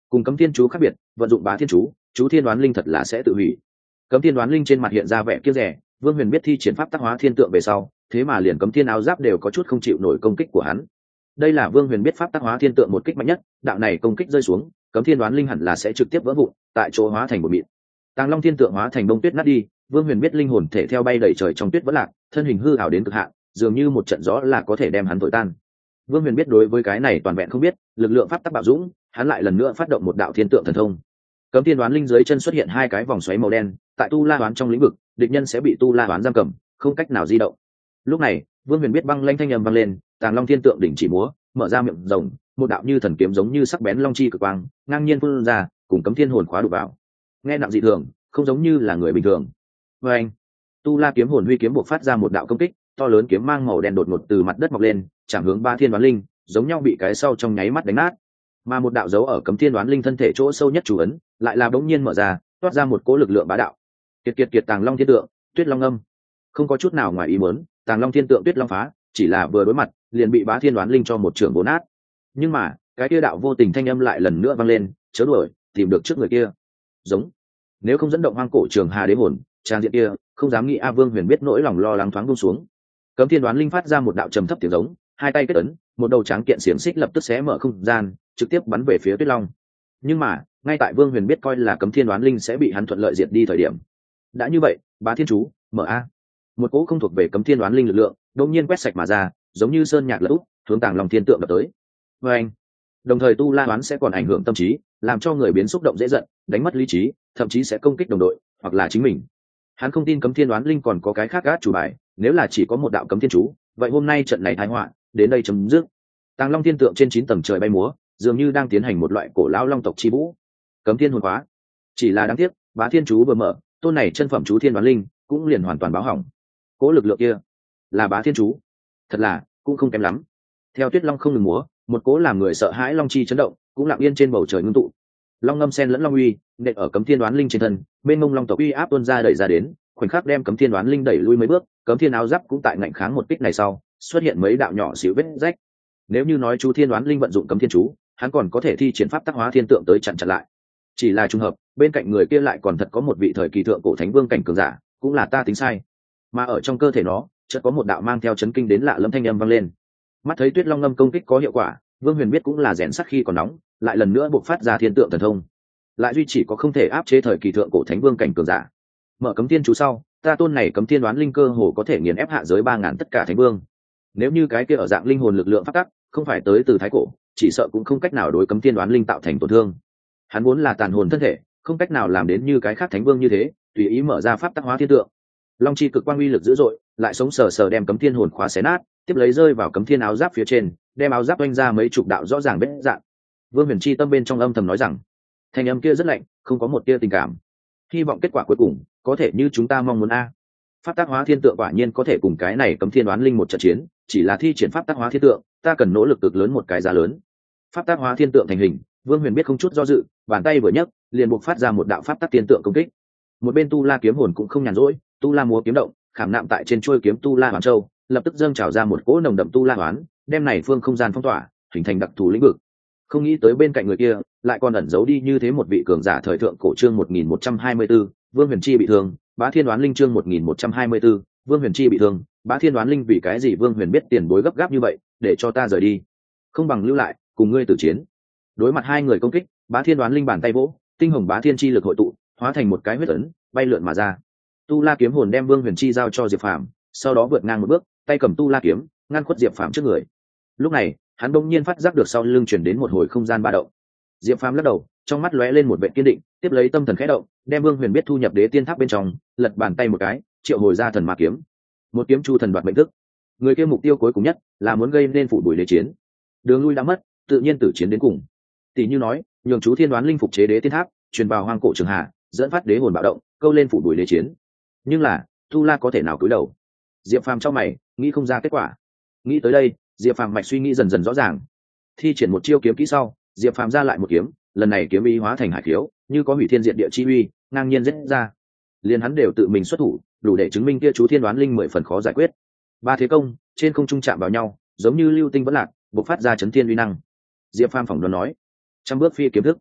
cùng cấm thiên chú khác biệt, vận dụng bá thiên chú thiên đoán linh thật là sẽ tự hủy. Cấm thiên đoán linh trên mặt hiện ra vẻ kiêu rẻ, Vương Huyền biết thi triển pháp tác hóa thiên tượng về sau, thế mà liền cấm thiên áo giáp đều có chút không chịu nổi công kích của hắn. Đây là Vương Huyền biết pháp tác hóa thiên tượng một kích mạnh nhất, đạo này công kích rơi xuống, cấm thiên đoán linh hẳn là sẽ trực tiếp vỡ vụn, tại chỗ hóa thành một mịn. Tàng Long thiên tượng hóa thành bông tuyết nát đi, Vương Huyền biết linh hồn thể theo bay đầy trời trong tuyết vẫn lạc, thân hình hư ảo đến cực hạn, dường như một trận gió là có thể đem hắn thổi tan. Vương Huyền biết đối với cái này toàn vẹn không biết, lực lượng pháp tắc bạo dũng, hắn lại lần nữa phát động một đạo thiên tượng thần thông. Cấm thiên đoán linh dưới chân xuất hiện hai cái vòng xoáy màu đen, tại tu la đoán trong lĩnh vực, địch nhân sẽ bị tu la đoán giam cầm, không cách nào di động. Lúc này, Vương Huyền biết băng lanh thanh âm vang lên, Tàng Long thiên tượng đỉnh chỉ múa, mở ra miệng rồng, một đạo như thần kiếm giống như sắc bén long chi cực quang, ngang nhiên phun ra, cùng cấm thiên hồn khóa đụng vào. Nghe nặng dị thường, không giống như là người bình thường. Và anh, tu la kiếm hồn huy kiếm buộc phát ra một đạo công kích, to lớn kiếm mang màu đen đột ngột từ mặt đất mọc lên, chạm hướng Ba Thiên Đoán Linh, giống nhau bị cái sau trong nháy mắt đánh nát. Mà một đạo dấu ở cấm Thiên Đoán Linh thân thể chỗ sâu nhất chủ ấn, lại là bỗng nhiên mở ra, toát ra một cỗ lực lượng bá đạo. Kiệt Tàng Long thiên tượng, Tuyết Long âm. Không có chút nào ngoài ý muốn, Tàng Long thiên tượng Tuyết Long phá, chỉ là vừa đối mặt, liền bị Bá Thiên Đoán Linh cho một trường bổ nát. Nhưng mà, cái kia đạo vô tình thanh âm lại lần nữa vang lên, chớ đuổi, tìm được trước người kia. Giống. Nếu không dẫn động hoang cổ trường hà đế hồn, trang diện kia, không dám nghĩ A Vương Huyền biết nỗi lòng lo lắng thoáng buông xuống. Cấm Thiên Đoán Linh phát ra một đạo trầm thấp tiếng giống, hai tay kết ấn, một đầu tráng kiện xiềng xích lập tức xé mở không gian, trực tiếp bắn về phía Tuyết Long. Nhưng mà, ngay tại Vương Huyền biết coi là Cấm Thiên Đoán Linh sẽ bị hắn thuận lợi diệt đi thời điểm, đã như vậy, Bá Thiên chú, mở a. Một cỗ không thuộc về Cấm Thiên Đoán Linh lực lượng, đột nhiên quét sạch mà ra, giống như sơn nhạc lật úp, hướng Tàng Long thiên tượng đập tới. Và anh, đồng thời tu la đoán sẽ còn ảnh hưởng tâm trí, làm cho người biến xúc động dễ giận, đánh mất lý trí, thậm chí sẽ công kích đồng đội hoặc là chính mình. Hắn không tin Cấm Thiên Đoán Linh còn có cái khác gác chủ bài, nếu là chỉ có một đạo cấm thiên chú, vậy hôm nay trận này tai họa đến đây chấm dứt. Tàng Long thiên tượng trên 9 tầng trời bay múa, dường như đang tiến hành một loại cổ lão long tộc chi vũ. Cấm thiên hồn hóa, chỉ là đáng tiếc, Bá Thiên chú vừa mở, tôn này chân phẩm chú Thiên Đoán Linh cũng liền hoàn toàn báo hỏng. Cố lực lượng kia là Bá Thiên chú, thật là cũng không kém lắm. Theo Tuyết Long không ngừng múa, một cố làm người sợ hãi long chi chấn động, cũng lặng yên trên bầu trời ngưng tụ. Long ngâm sen lẫn long uy, nện ở Cấm Thiên Đoán Linh trên thân, bên mông long tộc uy áp tuôn ra đẩy ra đến, khoảnh khắc đem Cấm Thiên Đoán Linh đẩy lui mấy bước, Cấm Thiên áo giáp cũng tại ngạnh kháng một kích này sau, xuất hiện mấy đạo nhỏ xíu vết rách. Nếu như nói chú Thiên Đoán Linh vận dụng Cấm Thiên chú, hắn còn có thể thi triển pháp tác hóa thiên tượng tới chặn lại. Chỉ là trùng hợp, bên cạnh người kia lại còn thật có một vị thời kỳ thượng cổ thánh vương cảnh cường giả, cũng là ta tính sai. Mà ở trong cơ thể nó, chợt có một đạo mang theo chấn kinh đến lạ lẫm thanh âm vang lên. Mắt thấy Tuyết Long ngâm công kích có hiệu quả, Vương Huyền biết cũng là rèn sắt khi còn nóng, lại lần nữa buộc phát ra thiên tượng thần thông, lại duy chỉ có không thể áp chế thời kỳ thượng cổ thánh vương cảnh cường giả. Mở cấm thiên chú sau, ta tôn này Cấm Thiên Đoán Linh cơ hồ có thể nghiền ép hạ giới 3000 tất cả thánh vương. Nếu như cái kia ở dạng linh hồn lực lượng phát tắc, không phải tới từ thái cổ, chỉ sợ cũng không cách nào đối Cấm Thiên Đoán Linh tạo thành tổn thương. Hắn vốn là tàn hồn thân thể, không cách nào làm đến như cái khác thánh vương như thế, tùy ý mở ra pháp tác hóa thiên tượng. Long chi cực quang uy lực dữ dội, lại sống sờ sờ đem Cấm Thiên hồn khóa xé nát, tiếp lấy rơi vào Cấm Thiên áo giáp phía trên, đem áo giáp oanh ra mấy chục đạo rõ ràng vết dạn. Vương Huyền chi tâm bên trong âm thầm nói rằng, thanh âm kia rất lạnh, không có một tia tình cảm. Hy vọng kết quả cuối cùng có thể như chúng ta mong muốn a. Pháp tác hóa thiên tượng quả nhiên có thể cùng cái này Cấm Thiên Đoán Linh một trận chiến, chỉ là thi triển pháp tác hóa thiên tượng, ta cần nỗ lực cực lớn một cái giá lớn. Pháp tác hóa thiên tượng thành hình, Vương Huyền biết không chút do dự, bàn tay vừa nhấc, liền buộc phát ra một đạo pháp tác thiên tượng công kích. Một bên tu la kiếm hồn cũng không nhàn rỗi, tu la múa kiếm động, khảm nạm tại trên chuôi kiếm tu la hoàn châu, lập tức dâng trào ra một cỗ nồng đậm tu la hoán, đem này phương không gian phong tỏa, hình thành đặc thù lĩnh vực. Không nghĩ tới bên cạnh người kia lại còn ẩn giấu đi như thế một vị cường giả thời thượng cổ. Chương 1124, Vương Huyền Chi bị thương, Bá Thiên Đoán Linh. Chương 1124, Vương Huyền Chi bị thương, Bá Thiên Đoán Linh. Vì cái gì Vương Huyền biết tiền bối gấp gáp như vậy, để cho ta rời đi, không bằng lưu lại cùng ngươi tử chiến. Đối mặt hai người công kích, Bá Thiên Đoán Linh bàn tay vỗ, tinh hồng bá thiên chi lực hội tụ, hóa thành một cái huyết ấn, bay lượn mà ra. Tu La kiếm hồn đem Vương Huyền Chi giao cho Diệp Phàm, sau đó vượt ngang một bước, tay cầm tu la kiếm, ngăn khuất Diệp Phàm trước người. Lúc này, hắn bỗng nhiên phát giác được sau lưng chuyển đến một hồi không gian ba động. Diệp Phàm lắc đầu, trong mắt lóe lên một vẻ kiên định, tiếp lấy tâm thần khẽ động, đem Vương Huyền biết thu nhập Đế Tiên Tháp bên trong, lật bàn tay một cái, triệu hồi ra thần ma kiếm. Một kiếm chu thần đoạt mệnh thức. Người kia mục tiêu cuối cùng nhất là muốn gây nên phụ đuổi đế chiến. Đường lui đã mất, tự nhiên tử chiến đến cùng. Tỷ như nói, nhường chú Thiên Đoán Linh phục chế Đế Tiên Tháp, truyền vào hoang cổ trường hà, dẫn phát đế hồn bạo động, câu lên phụ đuổi đế chiến. Nhưng là, Tu La có thể nào cúi đầu? Diệp Phàm trong mày, nghĩ không ra kết quả. Nghĩ tới đây, Diệp Phàm mạch suy nghĩ dần dần rõ ràng. Thi triển một chiêu kiếm kỹ sau, Diệp Phàm ra lại một kiếm, lần này kiếm ý hóa thành hải khiếu, như có hủy thiên diệt địa chi uy, ngang nhiên giết ra. Liền hắn đều tự mình xuất thủ, đủ để chứng minh kia chú Thiên Đoán Linh 10 phần khó giải quyết. Ba thế công, trên không trung chạm vào nhau, giống như lưu tinh vẫn lạc, bộc phát ra chấn thiên uy năng. Diệp Phàm phỏng đoán nói, trăm bước phi kiếm thức.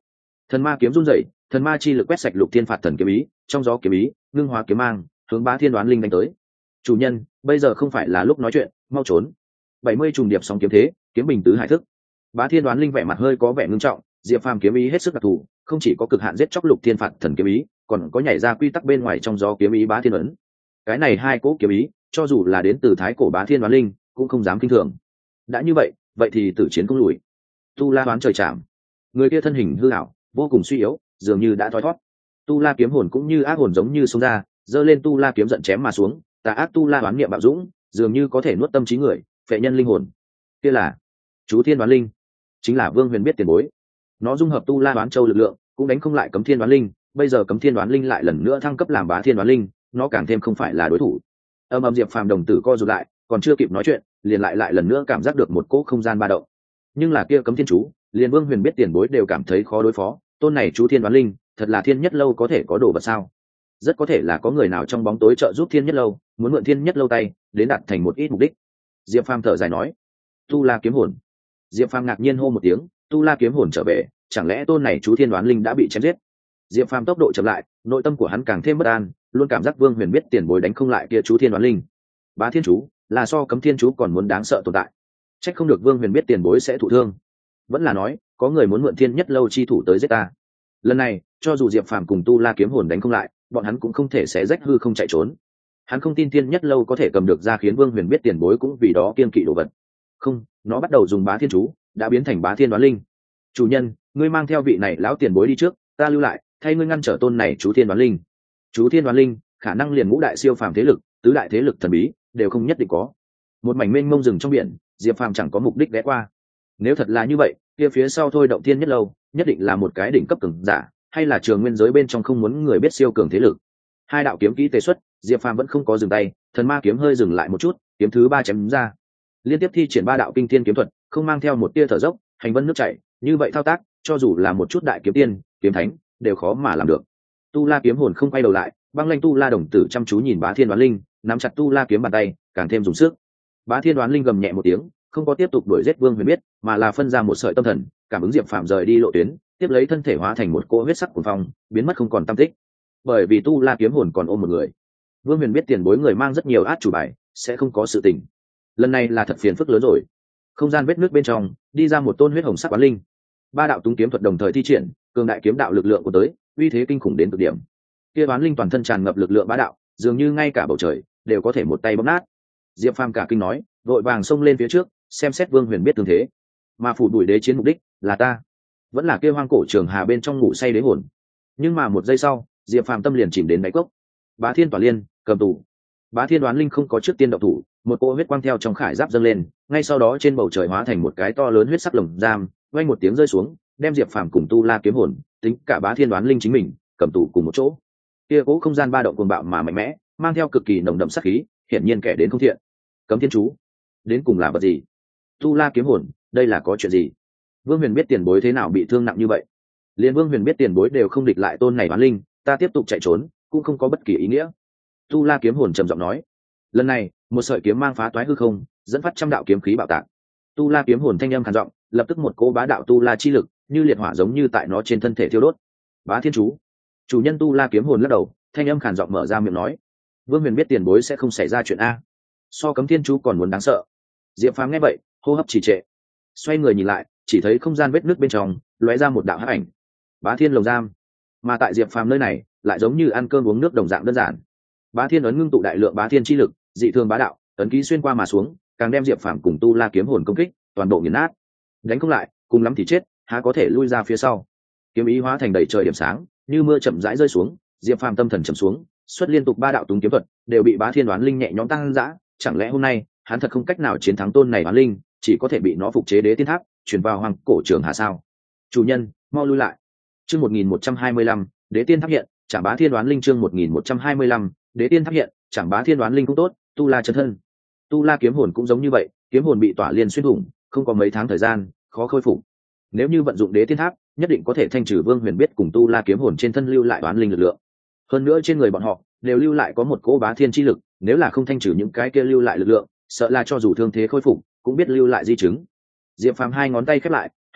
Thần ma kiếm run rẩy, thần ma chi lực quét sạch lục thiên phạt thần kiếm ý, trong gió kiếm ý ngưng hóa kiếm mang hướng Bá Thiên Đoán Linh đánh tới. Chủ nhân, bây giờ không phải là lúc nói chuyện, mau trốn. 70 trùng điệp sóng kiếm thế, kiếm bình tứ hải thức. Bá Thiên Đoán Linh vẻ mặt hơi có vẻ ngưng trọng, Diệp Phàm kiếm ý hết sức đặc thù, không chỉ có cực hạn giết chóc lục thiên phạt thần kiếm ý, còn có nhảy ra quy tắc bên ngoài trong gió kiếm ý Bá Thiên ấn. Cái này hai cỗ kiếm ý, cho dù là đến từ thái cổ Bá Thiên Đoán Linh, cũng không dám kinh thường. Đã như vậy, vậy thì tử chiến không lùi. Tu La Hoán trời chạm. Người kia thân hình hư ảo, vô cùng suy yếu, dường như đã thoi thoát. Tu La kiếm hồn cũng như ác hồn giống như xông ra, giơ lên Tu La kiếm giận chém mà xuống, tà ác Tu La Hoán niệm bạo dũng, dường như có thể nuốt tâm trí người, phệ nhân linh hồn. Kia là chú Thiên Đoán Linh, chính là Vương Huyền biết tiền bối. Nó dung hợp Tu La Đoán Châu lực lượng, cũng đánh không lại Cấm Thiên Đoán Linh, bây giờ Cấm Thiên Đoán Linh lại lần nữa thăng cấp làm Bá Thiên Đoán Linh, nó càng thêm không phải là đối thủ. Diệp Phàm đồng tử co rụt lại, còn chưa kịp nói chuyện, liền lại lần nữa cảm giác được một cỗ không gian ba động. Nhưng là kia Cấm Thiên chú, liền Vương Huyền biết tiền bối đều cảm thấy khó đối phó, tôn này chú Thiên Đoán Linh, thật là Thiên Nhất Lâu có thể có đồ vật sao? Rất có thể là có người nào trong bóng tối trợ giúp Thiên Nhất Lâu, muốn mượn Thiên Nhất Lâu tay, đến đạt thành một ít mục đích. Diệp Phàm thở dài nói, Tu La kiếm hồn. Diệp Phàm ngạc nhiên hô một tiếng, Tu La kiếm hồn trở về, chẳng lẽ tôn này chú Thiên Đoán Linh đã bị chém giết? Diệp Phàm tốc độ chậm lại, nội tâm của hắn càng thêm bất an, luôn cảm giác Vương Huyền biết tiền bối đánh không lại kia chú Thiên Đoán Linh. Bá Thiên chú là so Cấm Thiên chú còn muốn đáng sợ tồn tại. Trách không được Vương Huyền biết tiền bối sẽ thụ thương. Vẫn là nói, có người muốn mượn Thiên Nhất Lâu chi thủ tới giết ta. Lần này, cho dù Diệp Phàm cùng Tu La kiếm hồn đánh không lại, bọn hắn cũng không thể xé rách hư không chạy trốn. Hắn không tin Thiên Nhất Lâu có thể cầm được ra khiến Vương Huyền biết tiền bối cũng vì đó kiên kỵ đồ vật. Không, nó bắt đầu dùng Bá Thiên chú, đã biến thành Bá Thiên Đoán Linh. Chủ nhân, ngươi mang theo vị này lão tiền bối đi trước, ta lưu lại, thay ngươi ngăn trở tôn này chú Thiên Đoán Linh. Chú Thiên Đoán Linh, khả năng liền ngũ đại siêu phàm thế lực, tứ đại thế lực thần bí, đều không nhất định có. Một mảnh mênh mông rừng trong biển, Diệp Phàm chẳng có mục đích ghé qua. Nếu thật là như vậy, kia phía sau thôi động Thiên Nhất Lâu, nhất định là một cái đỉnh cấp cường giả, hay là trường nguyên giới bên trong không muốn người biết siêu cường thế lực. Hai đạo kiếm kỹ tề xuất, Diệp Phàm vẫn không có dừng tay, thần ma kiếm hơi dừng lại một chút, kiếm thứ ba chém ra. Liên tiếp thi triển ba đạo kinh thiên kiếm thuật, không mang theo một tia thở dốc, hành vân nước chảy, như vậy thao tác, cho dù là một chút đại kiếm tiên, kiếm thánh, đều khó mà làm được. Tu La kiếm hồn không quay đầu lại, băng lanh Tu La đồng tử chăm chú nhìn Bá Thiên Đoán Linh, nắm chặt Tu La kiếm bàn tay, càng thêm dùng sức. Bá Thiên Đoán Linh gầm nhẹ một tiếng, không có tiếp tục đuổi giết Vương Huyền biết, mà là phân ra một sợi tâm thần, cảm ứng Diệp Phàm rời đi lộ tuyến, tiếp lấy thân thể hóa thành một cỗ huyết sắc cuồng phong, biến mất không còn tăm tích. Bởi vì Tu La kiếm hồn còn ôm một người. Vương Huyền biết tiền bối người mang rất nhiều át chủ bài, sẽ không có sự tình. Lần này là thật phiền phức lớn rồi. Không gian vết nước bên trong, đi ra một tôn huyết hồng sắc oán linh. Ba đạo túng kiếm thuật đồng thời thi triển, cường đại kiếm đạo lực lượng của tới, uy thế kinh khủng đến cực điểm. Kia oán linh toàn thân tràn ngập lực lượng bá đạo, dường như ngay cả bầu trời đều có thể một tay bóp nát. Diệp Phàm cả kinh nói, vội vàng xông lên phía trước, xem xét Vương Huyền biết tương thế. Mà phủ đuổi đế chiến mục đích là ta, vẫn là kia hoang cổ trường hà bên trong ngủ say đế hồn. Nhưng mà một giây sau, Diệp Phàm tâm liền chìm đến đáy cốc. Bá Thiên tỏa liên, cầm tù. Bá Thiên Đoán Linh không có trước tiên động thủ, một cỗ huyết quang theo trong khải giáp dâng lên, ngay sau đó trên bầu trời hóa thành một cái to lớn huyết sắc lồng giam, vang một tiếng rơi xuống, đem Diệp Phàm cùng Tu La kiếm hồn, tính cả Bá Thiên Đoán Linh chính mình, cầm tù cùng một chỗ. Kia cỗ không gian ba động cuồng bạo mà mạnh mẽ, mang theo cực kỳ nồng đậm sát khí, hiển nhiên kẻ đến không thiện. Cấm Thiên chú, đến cùng là vật gì? Tu La kiếm hồn, đây là có chuyện gì? Vương Huyền biết tiền bối thế nào bị thương nặng như vậy? Liên Vương Huyền biết tiền bối đều không địch lại tôn này Đoán Linh, ta tiếp tục chạy trốn, cũng không có bất kỳ ý nghĩa. Tu La kiếm hồn trầm giọng nói. Lần này, một sợi kiếm mang phá toái hư không, dẫn phát trăm đạo kiếm khí bạo tạc. Tu La kiếm hồn thanh âm khàn giọng, lập tức một cỗ bá đạo Tu La chi lực, như liệt hỏa giống như tại nó trên thân thể thiêu đốt. Bá Thiên chú. Chủ nhân Tu La kiếm hồn lắc đầu, thanh âm khàn giọng mở ra miệng nói. Vương Huyền biết tiền bối sẽ không xảy ra chuyện a. So Cấm Thiên chú còn muốn đáng sợ. Diệp Phàm nghe vậy, hô hấp trì trệ. Xoay người nhìn lại, chỉ thấy không gian vết nước bên trong, lóe ra một đạo hắc ảnh. Bá Thiên lồng giam. Mà tại Diệp Phàm nơi này, lại giống như ăn cơm uống nước đồng dạng đơn giản. Bá Thiên ấn ngưng tụ đại lượng bá thiên chi lực, dị thường bá đạo, ấn ký xuyên qua mà xuống, càng đem Diệp Phàm cùng Tu La kiếm hồn công kích, toàn bộ nghiền nát. Đánh không lại, cùng lắm thì chết, há có thể lui ra phía sau. Kiếm ý hóa thành đầy trời điểm sáng, như mưa chậm rãi rơi xuống, Diệp Phàm tâm thần trầm xuống, xuất liên tục ba đạo túng kiếm thuật, đều bị Bá Thiên Đoán Linh nhẹ nhõm tăng dã, chẳng lẽ hôm nay, hắn thật không cách nào chiến thắng tôn này Đoán Linh, chỉ có thể bị nó phục chế đế tiên tháp, truyền vào hoàng cổ trường hà sao? Chủ nhân, mau lui lại. Chương 1125, đế tiên tháp hiện, Trảm Bá Thiên Đoán Linh chương 1125, đế tiên tháp hiện, Trảm Bá Thiên Đoán Linh cũng tốt, Tu La chân thân. Tu La kiếm hồn cũng giống như vậy, kiếm hồn bị tỏa liên xuyên thủng, không có mấy tháng thời gian, khó khôi phục. Nếu như vận dụng đế tiên tháp, nhất định có thể thanh trừ Vương Huyền biết cùng Tu La kiếm hồn trên thân lưu lại đoán linh lực lượng. Hơn nữa trên người bọn họ đều lưu lại có một cỗ bá thiên chi lực, nếu là không thanh trừ những cái kia lưu lại lực lượng, sợ là cho dù thương thế khôi phục, cũng biết lưu lại di chứng. Diệp Phàm hai ngón tay khép lại,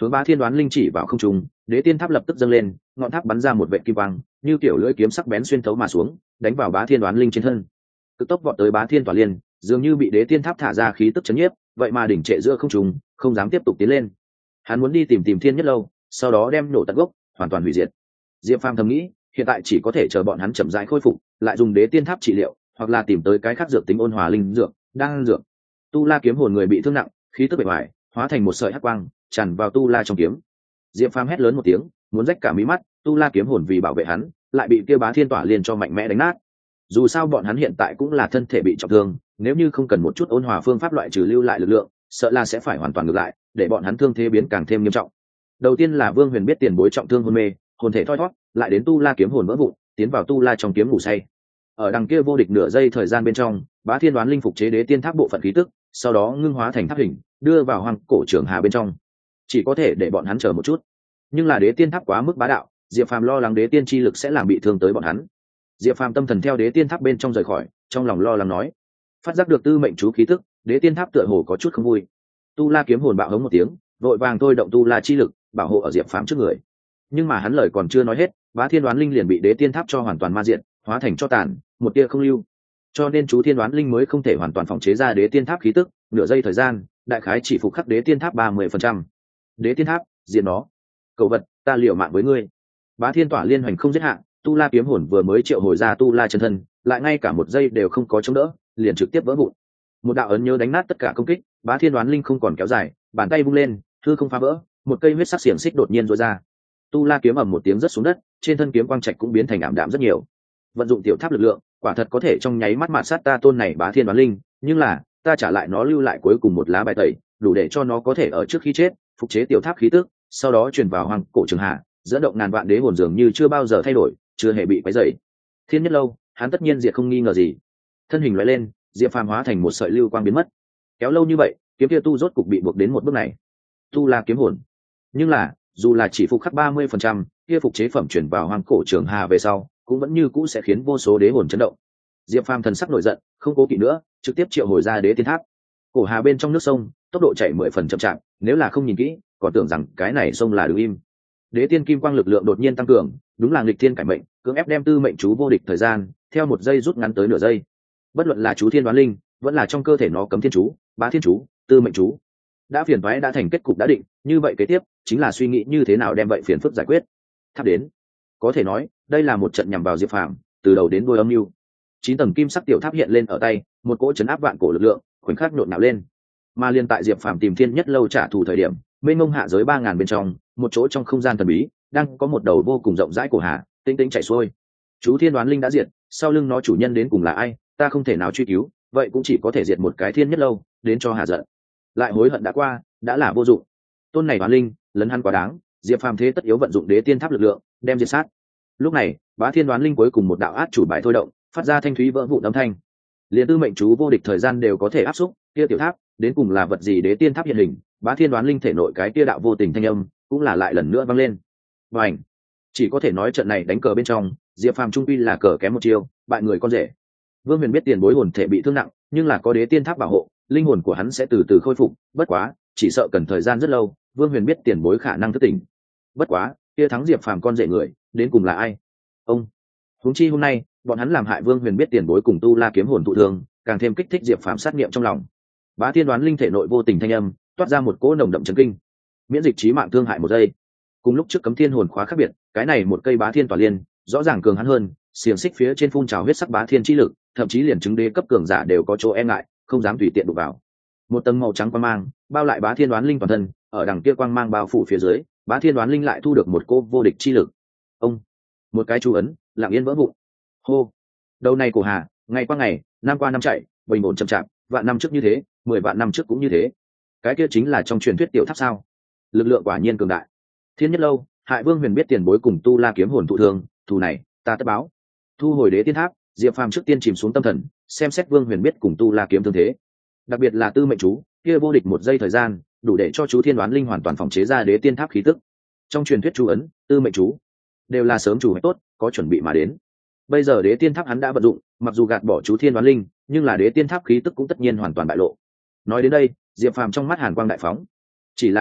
hướng Bá Thiên Đoán Linh chỉ vào không trung, đế tiên tháp lập tức dâng lên, ngọn tháp bắn ra một vệt kim quang, như kiểu lưỡi kiếm sắc bén xuyên thấu mà xuống, đánh vào Bá Thiên Đoán Linh trên thân. Cực tốc vọt tới Bá Thiên Tỏa Liên, dường như bị đế tiên tháp thả ra khí tức chấn nhiếp, vậy mà đỉnh trệ giữa không trung, không dám tiếp tục tiến lên. Hắn muốn đi tìm Thiên Nhất Lâu, sau đó đem nổ tận gốc, hoàn toàn hủy diệt. Diệp Phàm thầm nghĩ, hiện tại chỉ có thể chờ bọn hắn chậm rãi khôi phục, lại dùng đế tiên tháp trị liệu, hoặc là tìm tới cái khác dược tính ôn hòa linh dược, đang dược. Tu La kiếm hồn người bị thương nặng, khí tức bề ngoài hóa thành một sợi hắc quang, tràn vào Tu La trong kiếm. Diệp Phàm hét lớn một tiếng, muốn rách cả mí mắt, Tu La kiếm hồn vì bảo vệ hắn, lại bị kia Bá Thiên Tỏa Liên cho mạnh mẽ đánh nát. Dù sao bọn hắn hiện tại cũng là thân thể bị trọng thương, nếu như không cần một chút ôn hòa phương pháp loại trừ lưu lại lực lượng, sợ là sẽ phải hoàn toàn ngược lại, để bọn hắn thương thế biến càng thêm nghiêm trọng. Đầu tiên là Vương Huyền biết tiền bối trọng thương hôn mê, hồn thể thoi thoát, lại đến Tu La kiếm hồn vỡ vụn, tiến vào Tu La trong kiếm ngủ say. Ở đằng kia vô địch nửa giây thời gian bên trong, Bá Thiên Đoán Linh phục chế đế tiên tháp bộ phận khí tức, sau đó ngưng hóa thành tháp hình, đưa vào hoang cổ trường hà bên trong. Chỉ có thể để bọn hắn chờ một chút. Nhưng là đế tiên tháp quá mức bá đạo, Diệp Phàm lo lắng đế tiên chi lực sẽ làm bị thương tới bọn hắn. Diệp Phàm tâm thần theo đế tiên tháp bên trong rời khỏi, trong lòng lo lắng nói: phát giác được tư mệnh chú khí tức, đế tiên tháp tựa hồ có chút không vui. Tu La kiếm hồn bạo hống một tiếng, vội vàng thôi động Tu La chi lực, bảo hộ ở Diệp Phàm trước người. Nhưng mà hắn lời còn chưa nói hết, Bá Thiên Đoán Linh liền bị đế tiên tháp cho hoàn toàn ma diện, hóa thành cho tàn, một tia không lưu. Cho nên chú Thiên Đoán Linh mới không thể hoàn toàn phòng chế ra đế tiên tháp khí tức, nửa giây thời gian, đại khái chỉ phục khắc đế tiên tháp 30%. Đế tiên tháp, diệt nó. Cầu vật, ta liều mạng với ngươi. Bá Thiên Tỏa Liên hoành không giết hạn, Tu La kiếm hồn vừa mới triệu hồi ra Tu La chân thân, lại ngay cả một giây đều không có chống đỡ, liền trực tiếp vỡ vụn. Một đạo ấn nhớ đánh nát tất cả công kích, Bá Thiên Đoán Linh không còn kéo dài, bàn tay vung lên, hư không phá vỡ, một cây huyết sắc xiềng xích đột nhiên rối ra. Tu La kiếm ầm một tiếng rớt xuống đất, trên thân kiếm quang trạch cũng biến thành ảm đạm rất nhiều. Vận dụng tiểu tháp lực lượng, quả thật có thể trong nháy mắt mạt sát ta tôn này Bá Thiên Đoán Linh, nhưng là ta trả lại nó lưu lại cuối cùng một lá bài tẩy, đủ để cho nó có thể ở trước khi chết phục chế tiểu tháp khí tức, sau đó truyền vào hoang cổ trường hạ, dẫn động ngàn vạn đế hồn dường như chưa bao giờ thay đổi, chưa hề bị quấy rầy. Thiên Nhất Lâu, hắn tất nhiên diệt không nghi ngờ gì. Thân hình lóe lên, Diệp Phàm hóa thành một sợi lưu quang biến mất. Kéo lâu như vậy, kiếm kia tu rốt cục bị buộc đến một bước này. Tu La kiếm hồn. Nhưng là, dù là chỉ phục khắc 30%, kia phục chế phẩm chuyển vào hoang cổ trường hà về sau, cũng vẫn như cũ sẽ khiến vô số đế hồn chấn động. Diệp Phàm thần sắc nổi giận, không cố kỵ nữa, trực tiếp triệu hồi ra đế tiên tháp. Cổ hà bên trong nước sông, tốc độ chảy 10 phần chậm chạp, nếu là không nhìn kỹ, còn tưởng rằng cái này sông là đứng im. Đế tiên kim quang lực lượng đột nhiên tăng cường, đúng là nghịch thiên cải mệnh, cưỡng ép đem tư mệnh chú vô địch thời gian, theo một giây rút ngắn tới nửa giây. Bất luận là chú Thiên Đoán Linh, vẫn là trong cơ thể nó cấm thiên chú, bá thiên chú, tư mệnh chú, đã phiền toái đã thành kết cục đã định, như vậy kế tiếp chính là suy nghĩ như thế nào đem vậy phiền phức giải quyết. Tháp đến, có thể nói đây là một trận nhằm vào Diệp Phàm, từ đầu đến đuôi âm mưu. 9 tầng kim sắc tiểu tháp hiện lên ở tay, một cỗ chấn áp vạn cổ lực lượng, khoảnh khắc nhộn nhạo lên. Mà liên tại Diệp Phàm tìm Thiên Nhất Lâu trả thù thời điểm, mênh mông hạ giới 3000 bên trong, một chỗ trong không gian thần bí, đang có một đầu vô cùng rộng rãi cổ hà, tinh tinh chảy xuôi. Chú Thiên Đoán Linh đã diệt, sau lưng nó chủ nhân đến cùng là ai, ta không thể nào truy cứu, vậy cũng chỉ có thể diệt một cái Thiên Nhất Lâu, đến cho hà giận. Lại hối hận đã qua, đã là vô dụng. Tôn này Đoán Linh, lấn hắn quá đáng, Diệp Phàm thế tất yếu vận dụng đế tiên tháp lực lượng, đem diệt sát. Lúc này, Bá Thiên Đoán Linh cuối cùng một đạo át chủ bài thôi động, phát ra thanh thúy vỡ vụn âm thanh. Liên tư mệnh chú vô địch thời gian đều có thể áp xúc, kia tiểu tháp, đến cùng là vật gì đế tiên tháp hiện hình, Bá Thiên Đoán Linh thể nội cái kia đạo vô tình thanh âm, cũng là lại lần nữa vang lên. Bành! Chỉ có thể nói trận này đánh cờ bên trong, Diệp Phàm trung quy là cờ kém một chiêu, bại người con rể. Vương Huyền biết tiền bối hồn thể bị thương nặng, nhưng là có đế tiên tháp bảo hộ, linh hồn của hắn sẽ từ từ khôi phục, bất quá, chỉ sợ cần thời gian rất lâu, Vương Huyền biết tiền bối khả năng thức tỉnh. Bất quá, kia thắng Diệp Phàm con rể người, đến cùng là ai? Ông. Huống chi hôm nay, bọn hắn làm hại Vương Huyền biết tiền bối cùng Tu La kiếm hồn thụ thương, càng thêm kích thích Diệp Phàm sát niệm trong lòng. Bá Thiên Đoán Linh thể nội vô tình thanh âm, toát ra một cỗ nồng đậm chấn kinh. Miễn dịch chí mạng thương hại một giây. Cùng lúc trước cấm thiên hồn khóa khác biệt, cái này một cây Bá Thiên Tỏa Liên, rõ ràng cường hắn hơn, xiềng xích phía trên phun trào huyết sắc bá thiên chi lực, thậm chí liền chứng đế cấp cường giả đều có chỗ e ngại, không dám tùy tiện đụng vào. Một tầng màu trắng quang mang bao lại Bá Thiên Đoán Linh toàn thân, ở đằng kia quang mang bao phủ phía dưới, Bá Thiên Đoán Linh lại thu được một cô vô địch chi lực. Ông, một cái chú ấn, lặng yên vỡ vụn. Hô, đầu này của Hà, ngày qua ngày, năm qua năm chạy, bình ổn chậm chạp, vạn năm trước như thế, 10 vạn năm trước cũng như thế. Cái kia chính là trong truyền thuyết tiểu tháp sao? Lực lượng quả nhiên cường đại. Thiên Nhất Lâu, hại Vương Huyền biết tiền bối cùng Tu La kiếm hồn thụ thương, thù này ta tất báo. Thu hồi đế tiên tháp, Diệp Phàm trước tiên chìm xuống tâm thần, xem xét Vương Huyền biết cùng Tu La kiếm thương thế. Đặc biệt là tư mệnh chú, kia vô địch một giây thời gian, đủ để cho chú Thiên Đoán Linh hoàn toàn phòng chế ra đế tiên tháp khí tức. Trong truyền thuyết chú ấn, tư mệnh chú, đều là sớm chủ hoạch tốt, có chuẩn bị mà đến. Bây giờ đế tiên tháp hắn đã vận dụng, mặc dù gạt bỏ chú Thiên Đoán Linh, nhưng là đế tiên tháp khí tức cũng tất nhiên hoàn toàn bại lộ. Nói đến đây, Diệp Phàm trong mắt hàn quang đại phóng. Chỉ là đáng tiếc,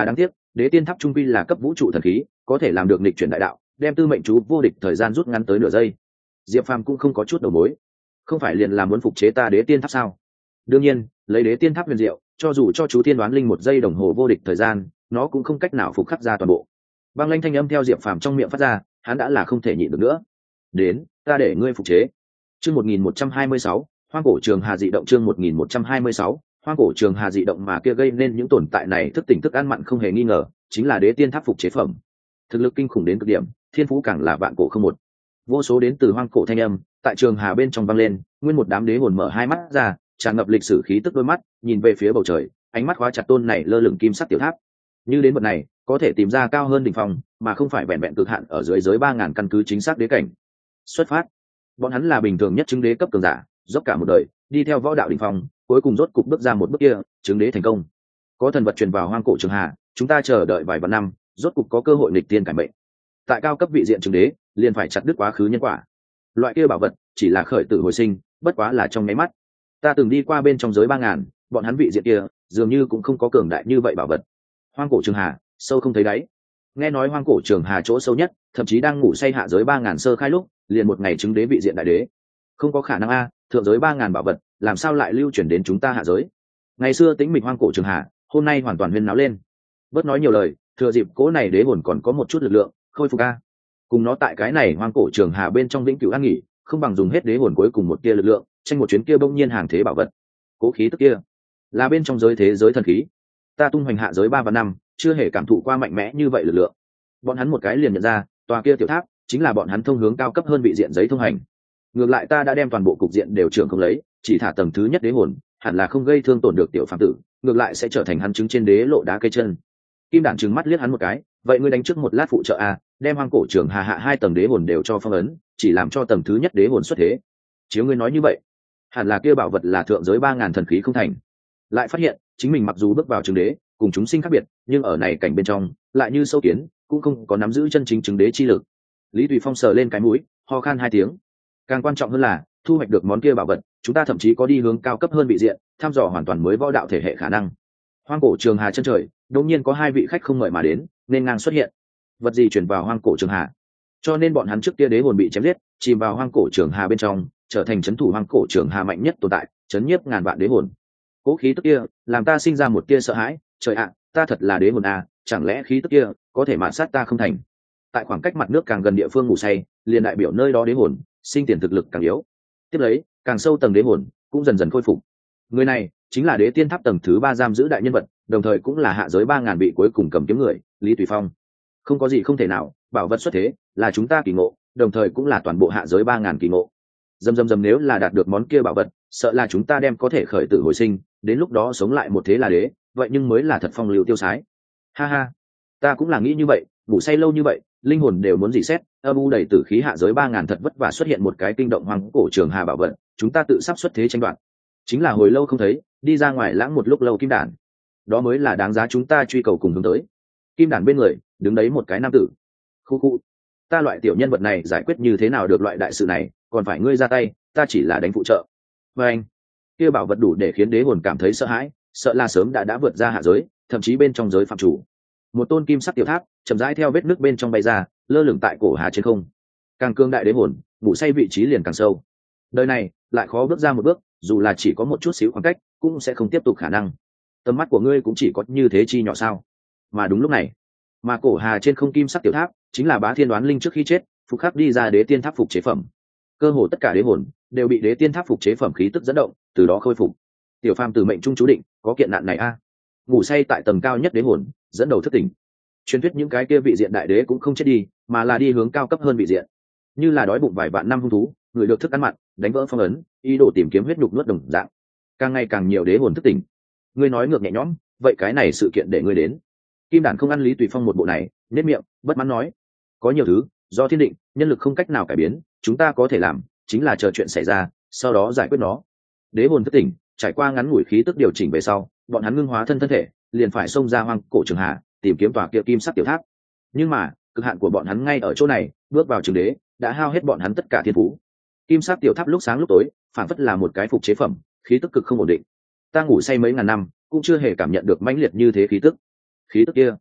đế tiên tháp trung quy là cấp vũ trụ thần khí, có thể làm được nghịch chuyển đại đạo, đem tư mệnh chú vô địch thời gian rút ngắn tới nửa giây. Diệp Phàm cũng không có chút đầu mối, không phải liền là muốn phục chế ta đế tiên tháp sao? Đương nhiên, lấy đế tiên tháp huyền diệu, cho dù cho chú tiên đoán linh 1 giây đồng hồ vô địch thời gian, nó cũng không cách nào phục khắc ra toàn bộ. Băng lanh thanh âm theo Diệp Phàm trong miệng phát ra, hắn đã là không thể nhịn được nữa. Đến, ta để ngươi phục chế. Chương 1126, Hoang cổ trường hà dị động. Chương 1126, Hoang cổ trường hà dị động mà kia gây nên những tồn tại này thức tỉnh thức ăn mặn không hề nghi ngờ, chính là đế tiên tháp phục chế phẩm. Thực lực kinh khủng đến cực điểm, thiên phú càng là vạn cổ không một. Vô số đến từ hoang cổ thanh âm, tại trường hà bên trong vang lên, nguyên một đám đế hồn mở hai mắt ra, tràn ngập lịch sử khí tức đôi mắt, nhìn về phía bầu trời, ánh mắt khóa chặt tôn này lơ lửng kim sắc tiểu tháp. Như đến bậc này, có thể tìm ra cao hơn đỉnh phong, mà không phải vẹn vẹn cực hạn ở dưới 3000 căn cứ chính xác đế cảnh. Xuất phát. Bọn hắn là bình thường nhất chứng đế cấp cường giả, dốc cả một đời, đi theo võ đạo đỉnh phong, cuối cùng rốt cục bước ra một bước kia, chứng đế thành công. Có thần vật truyền vào hoang cổ trường hà, chúng ta chờ đợi vài vạn năm, rốt cục có cơ hội nghịch tiên cải mệnh. Tại cao cấp vị diện chứng đế, liền phải chặt đứt quá khứ nhân quả. Loại kia bảo vật chỉ là khởi tử hồi sinh, bất quá là trong nháy mắt. Ta từng đi qua bên trong giới 3000, bọn hắn vị diện kia dường như cũng không có cường đại như vậy bảo vật. Hoang cổ trường hà, sâu không thấy đáy. Nghe nói hoang cổ trường hà chỗ sâu nhất, thậm chí đang ngủ say hạ giới 3000 sơ khai lúc, liền một ngày chứng đế vị diện đại đế. Không có khả năng a, thượng giới 3000 bảo vật, làm sao lại lưu chuyển đến chúng ta hạ giới? Ngày xưa tĩnh mịch hoang cổ trường hà, hôm nay hoàn toàn huyên náo lên. Bớt nói nhiều lời, thừa dịp cố này đế hồn còn có một chút lực lượng, khôi phục a. Cùng nó tại cái này hoang cổ trường hà bên trong vĩnh cửu an nghỉ, không bằng dùng hết đế hồn cuối cùng một tia lực lượng, tranh một chuyến kia bỗng nhiên hàng thế bảo vật. Cố khí tức kia, là bên trong giới thế giới thần khí. Ta tung hoành hạ giới 3 và 5, chưa hề cảm thụ qua mạnh mẽ như vậy lực lượng. Bọn hắn một cái liền nhận ra, tòa kia tiểu tháp chính là bọn hắn thông hướng cao cấp hơn vị diện giấy thông hành. Ngược lại ta đã đem toàn bộ cục diện đều trưởng không lấy, chỉ thả tầng thứ nhất đế hồn, hẳn là không gây thương tổn được tiểu phàm tử, ngược lại sẽ trở thành hắn chứng trên đế lộ đá cây chân. Kim Đản trừng mắt liếc hắn một cái, vậy ngươi đánh trước một lát phụ trợ a, đem hoang cổ trường hà hạ 2 tầng đế hồn đều cho phong ấn, chỉ làm cho tầng thứ nhất đế hồn xuất thế. Chiếu ngươi nói như vậy, hẳn là kia bảo vật là thượng giới 3000 thần khí không thành. Lại phát hiện, chính mình mặc dù bước vào chứng đế, cùng chúng sinh khác biệt, nhưng ở này cảnh bên trong, lại như sâu kiến, cũng không có nắm giữ chân chính chứng đế chi lực. Lý Tùy Phong sờ lên cái mũi, ho khan 2 tiếng. Càng quan trọng hơn là, thu hoạch được món kia bảo vật, chúng ta thậm chí có đi hướng cao cấp hơn vị diện, thăm dò hoàn toàn mới võ đạo thể hệ khả năng. Hoang cổ trường hà chân trời, đột nhiên có 2 vị khách không mời mà đến, nên ngang xuất hiện. Vật gì chuyển vào hoang cổ trường hà? Cho nên bọn hắn trước kia đế hồn bị chém giết, chìm vào hoang cổ trường hà bên trong, trở thành trấn thủ hoang cổ trường hà mạnh nhất tồn tại, chấn nhiếp ngàn vạn đế hồn. Cố khí tức kia, làm ta sinh ra một tia sợ hãi, trời ạ, ta thật là đế hồn à, chẳng lẽ khí tức kia có thể mạn sát ta không thành? Tại khoảng cách mặt nước càng gần địa phương ngủ say, liền đại biểu nơi đó đế hồn sinh tiền thực lực càng yếu. Tiếp lấy, càng sâu tầng đế hồn cũng dần dần khôi phục. Người này chính là đế tiên tháp tầng thứ 3 giam giữ đại nhân vật, đồng thời cũng là hạ giới 3000 vị cuối cùng cầm kiếm người, Lý Tùy Phong. Không có gì không thể nào, bảo vật xuất thế là chúng ta kỳ ngộ, đồng thời cũng là toàn bộ hạ giới 3000 kỳ ngộ. Dầm nếu là đạt được món kia bảo vật, sợ là chúng ta đem có thể khởi tử hồi sinh, đến lúc đó sống lại một thế là đế, vậy nhưng mới là thật phong lưu tiêu sái. Ha ha, ta cũng là nghĩ như vậy, ngủ say lâu như vậy, linh hồn đều muốn dỉ xét, âm u đầy tử khí hạ giới 3000 thật vất vả xuất hiện một cái kinh động hoang cổ trường hà bảo vật, chúng ta tự sắp xuất thế tranh đoạt. Chính là hồi lâu không thấy, đi ra ngoài lãng một lúc lâu Kim Đản. Đó mới là đáng giá chúng ta truy cầu cùng hướng tới. Kim Đản bên người, đứng đấy một cái nam tử. Khu, ta loại tiểu nhân vật này giải quyết như thế nào được loại đại sự này, còn phải ngươi ra tay, ta chỉ là đánh phụ trợ. Và anh, kia bảo vật đủ để khiến đế hồn cảm thấy sợ hãi, sợ là sớm đã vượt ra hạ giới, thậm chí bên trong giới phạm chủ. Một tôn kim sắc tiểu tháp chậm rãi theo vết nước bên trong bay ra, lơ lửng tại cổ hà trên không. Càng cương đại đế hồn, ngủ say vị trí liền càng sâu. Đời này lại khó bước ra một bước, dù là chỉ có một chút xíu khoảng cách, cũng sẽ không tiếp tục khả năng. Tầm mắt của ngươi cũng chỉ có như thế chi nhỏ sao? Mà đúng lúc này, mà cổ hà trên không kim sắc tiểu tháp chính là Bá Thiên Đoán Linh trước khi chết phục khắc đi ra đế tiên tháp phục chế phẩm. Cơ hồ tất cả đế hồn đều bị đế tiên tháp phục chế phẩm khí tức dẫn động, từ đó khôi phục. Tiểu phàm từ mệnh trung chú định có kiện nạn này a. Ngủ say tại tầng cao nhất đế hồn dẫn đầu thức tỉnh. Truyền thuyết những cái kia vị diện đại đế cũng không chết đi, mà là đi hướng cao cấp hơn vị diện. Như là đói bụng vài vạn năm hung thú, người được thức ăn mặn, đánh vỡ phong ấn, ý đồ tìm kiếm huyết nhục nuốt đồng dạng. Càng ngày càng nhiều đế hồn thức tỉnh. Ngươi nói ngược nhẹ nhõm, vậy cái này sự kiện để ngươi đến. Kim Đản không ăn Lý Tùy Phong một bộ này, nhếch miệng, bất mãn nói: có nhiều thứ do thiên định, nhân lực không cách nào cải biến, chúng ta có thể làm chính là chờ chuyện xảy ra, sau đó giải quyết nó. Đế hồn thức tỉnh, trải qua ngắn ngủi khí tức điều chỉnh về sau, bọn hắn ngưng hóa thân thể, liền phải xông ra hoang cổ trường hà, tìm kiếm tòa kia kim sắc tiểu tháp. Nhưng mà cực hạn của bọn hắn ngay ở chỗ này, bước vào trường đế đã hao hết bọn hắn tất cả thiên phú. Kim sắc tiểu tháp lúc sáng lúc tối, phản phất là một cái phục chế phẩm, khí tức cực không ổn định. Ta ngủ say mấy ngàn năm, cũng chưa hề cảm nhận được mãnh liệt như thế khí tức. Khí tức kia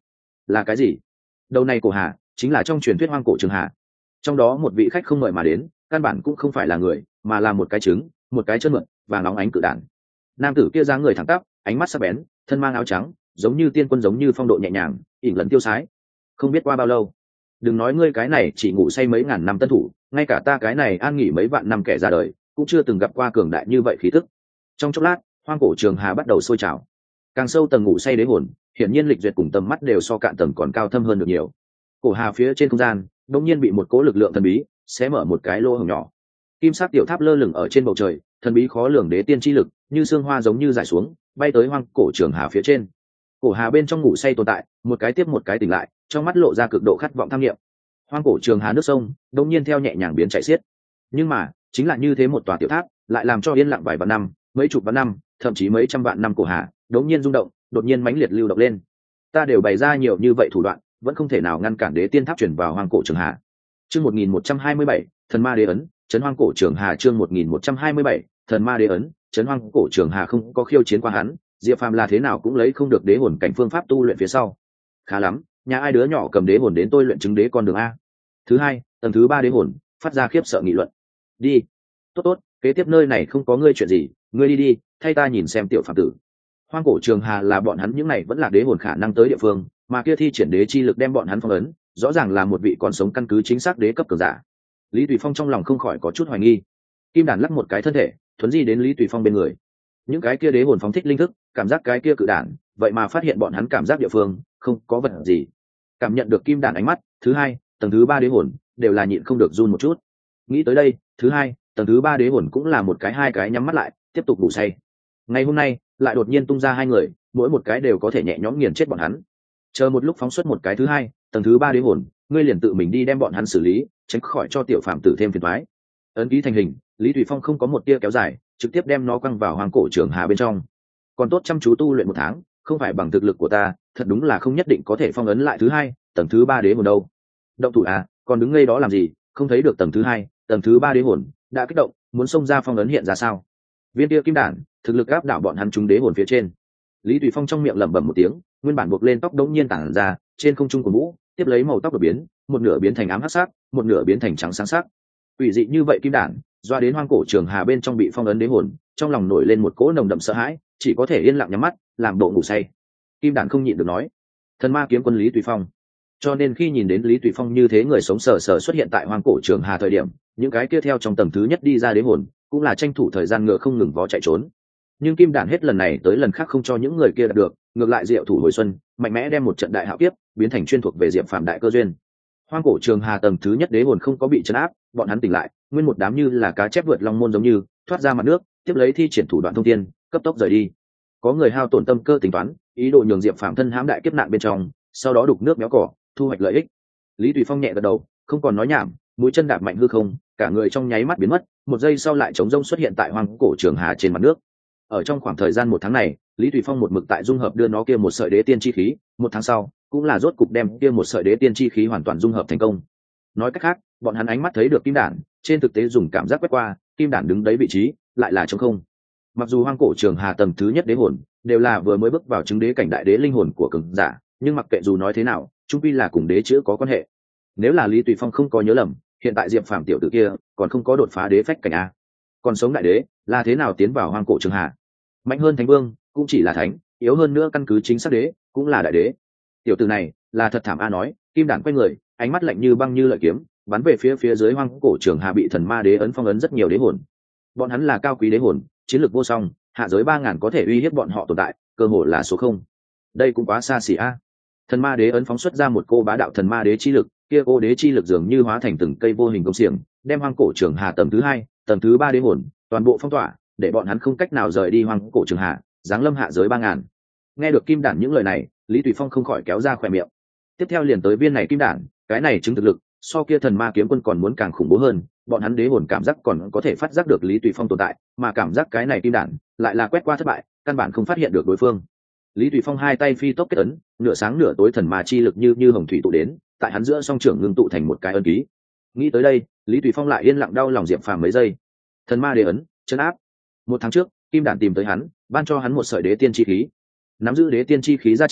Là cái gì? Đầu này cổ hà chính là trong truyền thuyết hoang cổ trường hà, trong đó một vị khách không mời mà đến, căn bản cũng không phải là người, mà là một cái trứng, một cái chân mượn và nóng ánh cự đản. Nam tử kia dáng người thẳng tắp, ánh mắt sắc bén, thân mang áo trắng, giống như tiên quân, giống như phong độ nhẹ nhàng, ỉn lẫn tiêu sái. Không biết qua bao lâu, đừng nói ngươi cái này chỉ ngủ say mấy ngàn năm tân thủ, ngay cả ta cái này an nghỉ mấy vạn năm kẻ ra đời cũng chưa từng gặp qua cường đại như vậy khí tức. Trong chốc lát, hoang cổ trường hà bắt đầu sôi trào. Càng sâu tầng ngủ say đế hồn, hiển nhiên lịch duyệt cùng tầm mắt đều so cạn tầng còn cao thâm hơn được nhiều. Cổ hà phía trên không gian đột nhiên bị một cỗ lực lượng thần bí xé mở một cái lỗ hổng nhỏ. Kim sắc tiểu tháp lơ lửng ở trên bầu trời, thần bí khó lường đế tiên chi lực như xương hoa giống như rải xuống, bay tới hoang cổ trường hà phía trên. Cổ hà bên trong ngủ say tồn tại, một cái tiếp một cái tỉnh lại, trong mắt lộ ra cực độ khát vọng tham nghiệm. Hoang cổ trường hà nước sông đột nhiên theo nhẹ nhàng biến chảy xiết. Nhưng mà chính là như thế một tòa tiểu tháp lại làm cho yên lặng vài vạn năm, mấy chục vạn năm, thậm chí mấy trăm vạn năm cổ hà đột nhiên rung động, đột nhiên mãnh liệt lưu động lên. Ta đều bày ra nhiều như vậy thủ đoạn, vẫn không thể nào ngăn cản đế tiên tháp chuyển vào hoang cổ trường hà. Chương 1127, thần ma đế ấn, trấn hoang cổ trường hà. Chương 1127, thần ma đế ấn, trấn hoang cổ trường hà. Không có khiêu chiến qua hắn, Diệp Phàm là thế nào cũng lấy không được đế hồn cảnh phương pháp tu luyện phía sau. Khá lắm, nhà ai đứa nhỏ cầm đế hồn đến tôi luyện chứng đế con đường a. Thứ hai, tầng thứ ba đế hồn phát ra khiếp sợ nghị luận. Đi. Tốt tốt, kế tiếp nơi này không có ngươi chuyện gì, ngươi đi đi, thay ta nhìn xem tiểu phạm tử. Hoang cổ trường hà là bọn hắn những này vẫn là đế hồn khả năng tới địa phương, mà kia thi triển đế chi lực đem bọn hắn phong ấn, rõ ràng là một vị còn sống căn cứ chính xác đế cấp cường giả. Lý Tùy Phong trong lòng không khỏi có chút hoài nghi. Kim đản lắc một cái thân thể, thuấn di đến Lý Tùy Phong bên người. Những cái kia đế hồn phóng thích linh thức, cảm giác cái kia cự đản, vậy mà phát hiện bọn hắn cảm giác địa phương không có vật gì. Cảm nhận được Kim đản ánh mắt, thứ hai, tầng thứ ba đế hồn đều là nhịn không được run một chút. Nghĩ tới đây, thứ hai, tầng thứ ba đế hồn cũng là một cái hai cái nhắm mắt lại, tiếp tục ngủ say. Ngày hôm nay lại đột nhiên tung ra hai người, mỗi một cái đều có thể nhẹ nhõm nghiền chết bọn hắn. Chờ một lúc phóng xuất một cái thứ hai, tầng thứ ba đế hồn, ngươi liền tự mình đi đem bọn hắn xử lý, tránh khỏi cho tiểu phạm tử thêm phiền toái. Ấn ký thành hình, Lý Thủy Phong không có một tia kéo dài, trực tiếp đem nó quăng vào hoang cổ trường hà bên trong. Còn tốt chăm chú tu luyện một tháng, không phải bằng thực lực của ta, thật đúng là không nhất định có thể phong ấn lại thứ hai, tầng thứ ba đế hồn đâu. Động thủ à, còn đứng ngây đó làm gì, không thấy được tầng thứ hai, tầng thứ ba đế hồn đã kích động, muốn xông ra phong ấn hiện ra sao? Viên kia kim đản, thực lực áp đảo bọn hắn chúng đế hồn phía trên. Lý Tùy Phong trong miệng lẩm bẩm một tiếng, nguyên bản buộc lên tóc đống nhiên tản ra, trên không trung của mũ, tiếp lấy màu tóc đột biến, một nửa biến thành ám hắc sắc, một nửa biến thành trắng sáng sắc. Ủy dị như vậy kim đản, doa đến hoang cổ trường hà bên trong bị phong ấn đế hồn, trong lòng nổi lên một cỗ nồng đậm sợ hãi, chỉ có thể yên lặng nhắm mắt, làm bộ ngủ say. Kim đản không nhịn được nói: "Thần ma kiếm quân Lý Tùy Phong." Cho nên khi nhìn đến Lý Tùy Phong như thế người sống sờ sờ xuất hiện tại hoang cổ trường hà thời điểm, những cái kia theo trong tầng thứ nhất đi ra đế hồn, cũng là tranh thủ thời gian ngựa không ngừng vó chạy trốn. Nhưng kim đản hết lần này tới lần khác không cho những người kia đạt được, ngược lại diệu thủ hồi xuân, mạnh mẽ đem một trận đại hạo kiếp biến thành chuyên thuộc về diệp phàm đại cơ duyên. Hoang cổ trường hà tầng thứ nhất đế hồn không có bị chấn áp, bọn hắn tỉnh lại, nguyên một đám như là cá chép vượt long môn giống như thoát ra mặt nước, tiếp lấy thi triển thủ đoạn thông thiên, cấp tốc rời đi. Có người hao tổn tâm cơ tính toán, ý đồ nhường diệp phàm thân hãm đại kiếp nạn bên trong, sau đó đục nước méo cỏ, thu hoạch lợi ích. Lý Tùy Phong nhẹ gật đầu, không còn nói nhảm, mũi chân đạp mạnh hư không, cả người trong nháy mắt biến mất, một giây sau lại chống rông xuất hiện tại hoang cổ trường hà trên mặt nước. Ở trong khoảng thời gian một tháng này, Lý Tùy Phong một mực tại dung hợp đưa nó kia một sợi đế tiên chi khí, một tháng sau cũng là rốt cục đem kia một sợi đế tiên chi khí hoàn toàn dung hợp thành công. Nói cách khác, bọn hắn ánh mắt thấy được kim đản, trên thực tế dùng cảm giác quét qua, kim đản đứng đấy vị trí lại là trống không. Mặc dù hoang cổ trường hà tầng thứ nhất đế hồn đều là vừa mới bước vào chứng đế cảnh đại đế linh hồn của cường giả, nhưng mặc kệ dù nói thế nào, chung quy là cùng đế chữ có quan hệ. Nếu là Lý Tùy Phong không có nhớ lầm, hiện tại Diệp Phàm tiểu tử kia còn không có đột phá đế phách cảnh a. Còn sống đại đế là thế nào tiến vào hoang cổ trường hà? Mạnh hơn thánh vương cũng chỉ là thánh, yếu hơn nữa căn cứ chính xác đế cũng là đại đế. Tiểu tử này là thật thảm a. Nói, kim đản quay người, ánh mắt lạnh như băng như lợi kiếm, bắn về phía dưới hoang cổ trường hà bị thần ma đế ấn phong ấn rất nhiều đế hồn. Bọn hắn là cao quý đế hồn, chiến lược vô song, hạ giới 3000 có thể uy hiếp bọn họ tồn tại, cơ hội là số không. Đây cũng quá xa xỉ a. Thần ma đế ấn phóng xuất ra một cô bá đạo thần ma đế chi lực, kia cô đế chi lực dường như hóa thành từng cây vô hình công xiềng, đem hoang cổ trường hà tầng thứ hai, tầng thứ ba đế hồn toàn bộ phong tỏa, để bọn hắn không cách nào rời đi hoang cổ trường hà, giáng lâm hạ giới 3000. Nghe được kim đản những lời này, Lý Tùy Phong không khỏi kéo ra khóe miệng. Tiếp theo liền tới viên này kim đản, cái này chứng thực lực so kia thần ma kiếm quân còn muốn càng khủng bố hơn, bọn hắn đế hồn cảm giác còn có thể phát giác được Lý Tùy Phong tồn tại, mà cảm giác cái này kim đản lại là quét qua thất bại, căn bản không phát hiện được đối phương. Lý Tùy Phong hai tay phi tốc kết ấn, nửa sáng nửa tối thần ma chi lực như hồng thủy tụ đến, tại hắn giữa song trưởng ngưng tụ thành một cái ấn ký. Nghĩ tới đây, Lý Tùy Phong lại yên lặng đau lòng Diệp Phàm mấy giây. Thần ma đế ấn, chân áp. Một tháng trước, kim đản tìm tới hắn, ban cho hắn một sợi đế tiên chi khí. Nắm giữ đế tiên chi khí gia trì,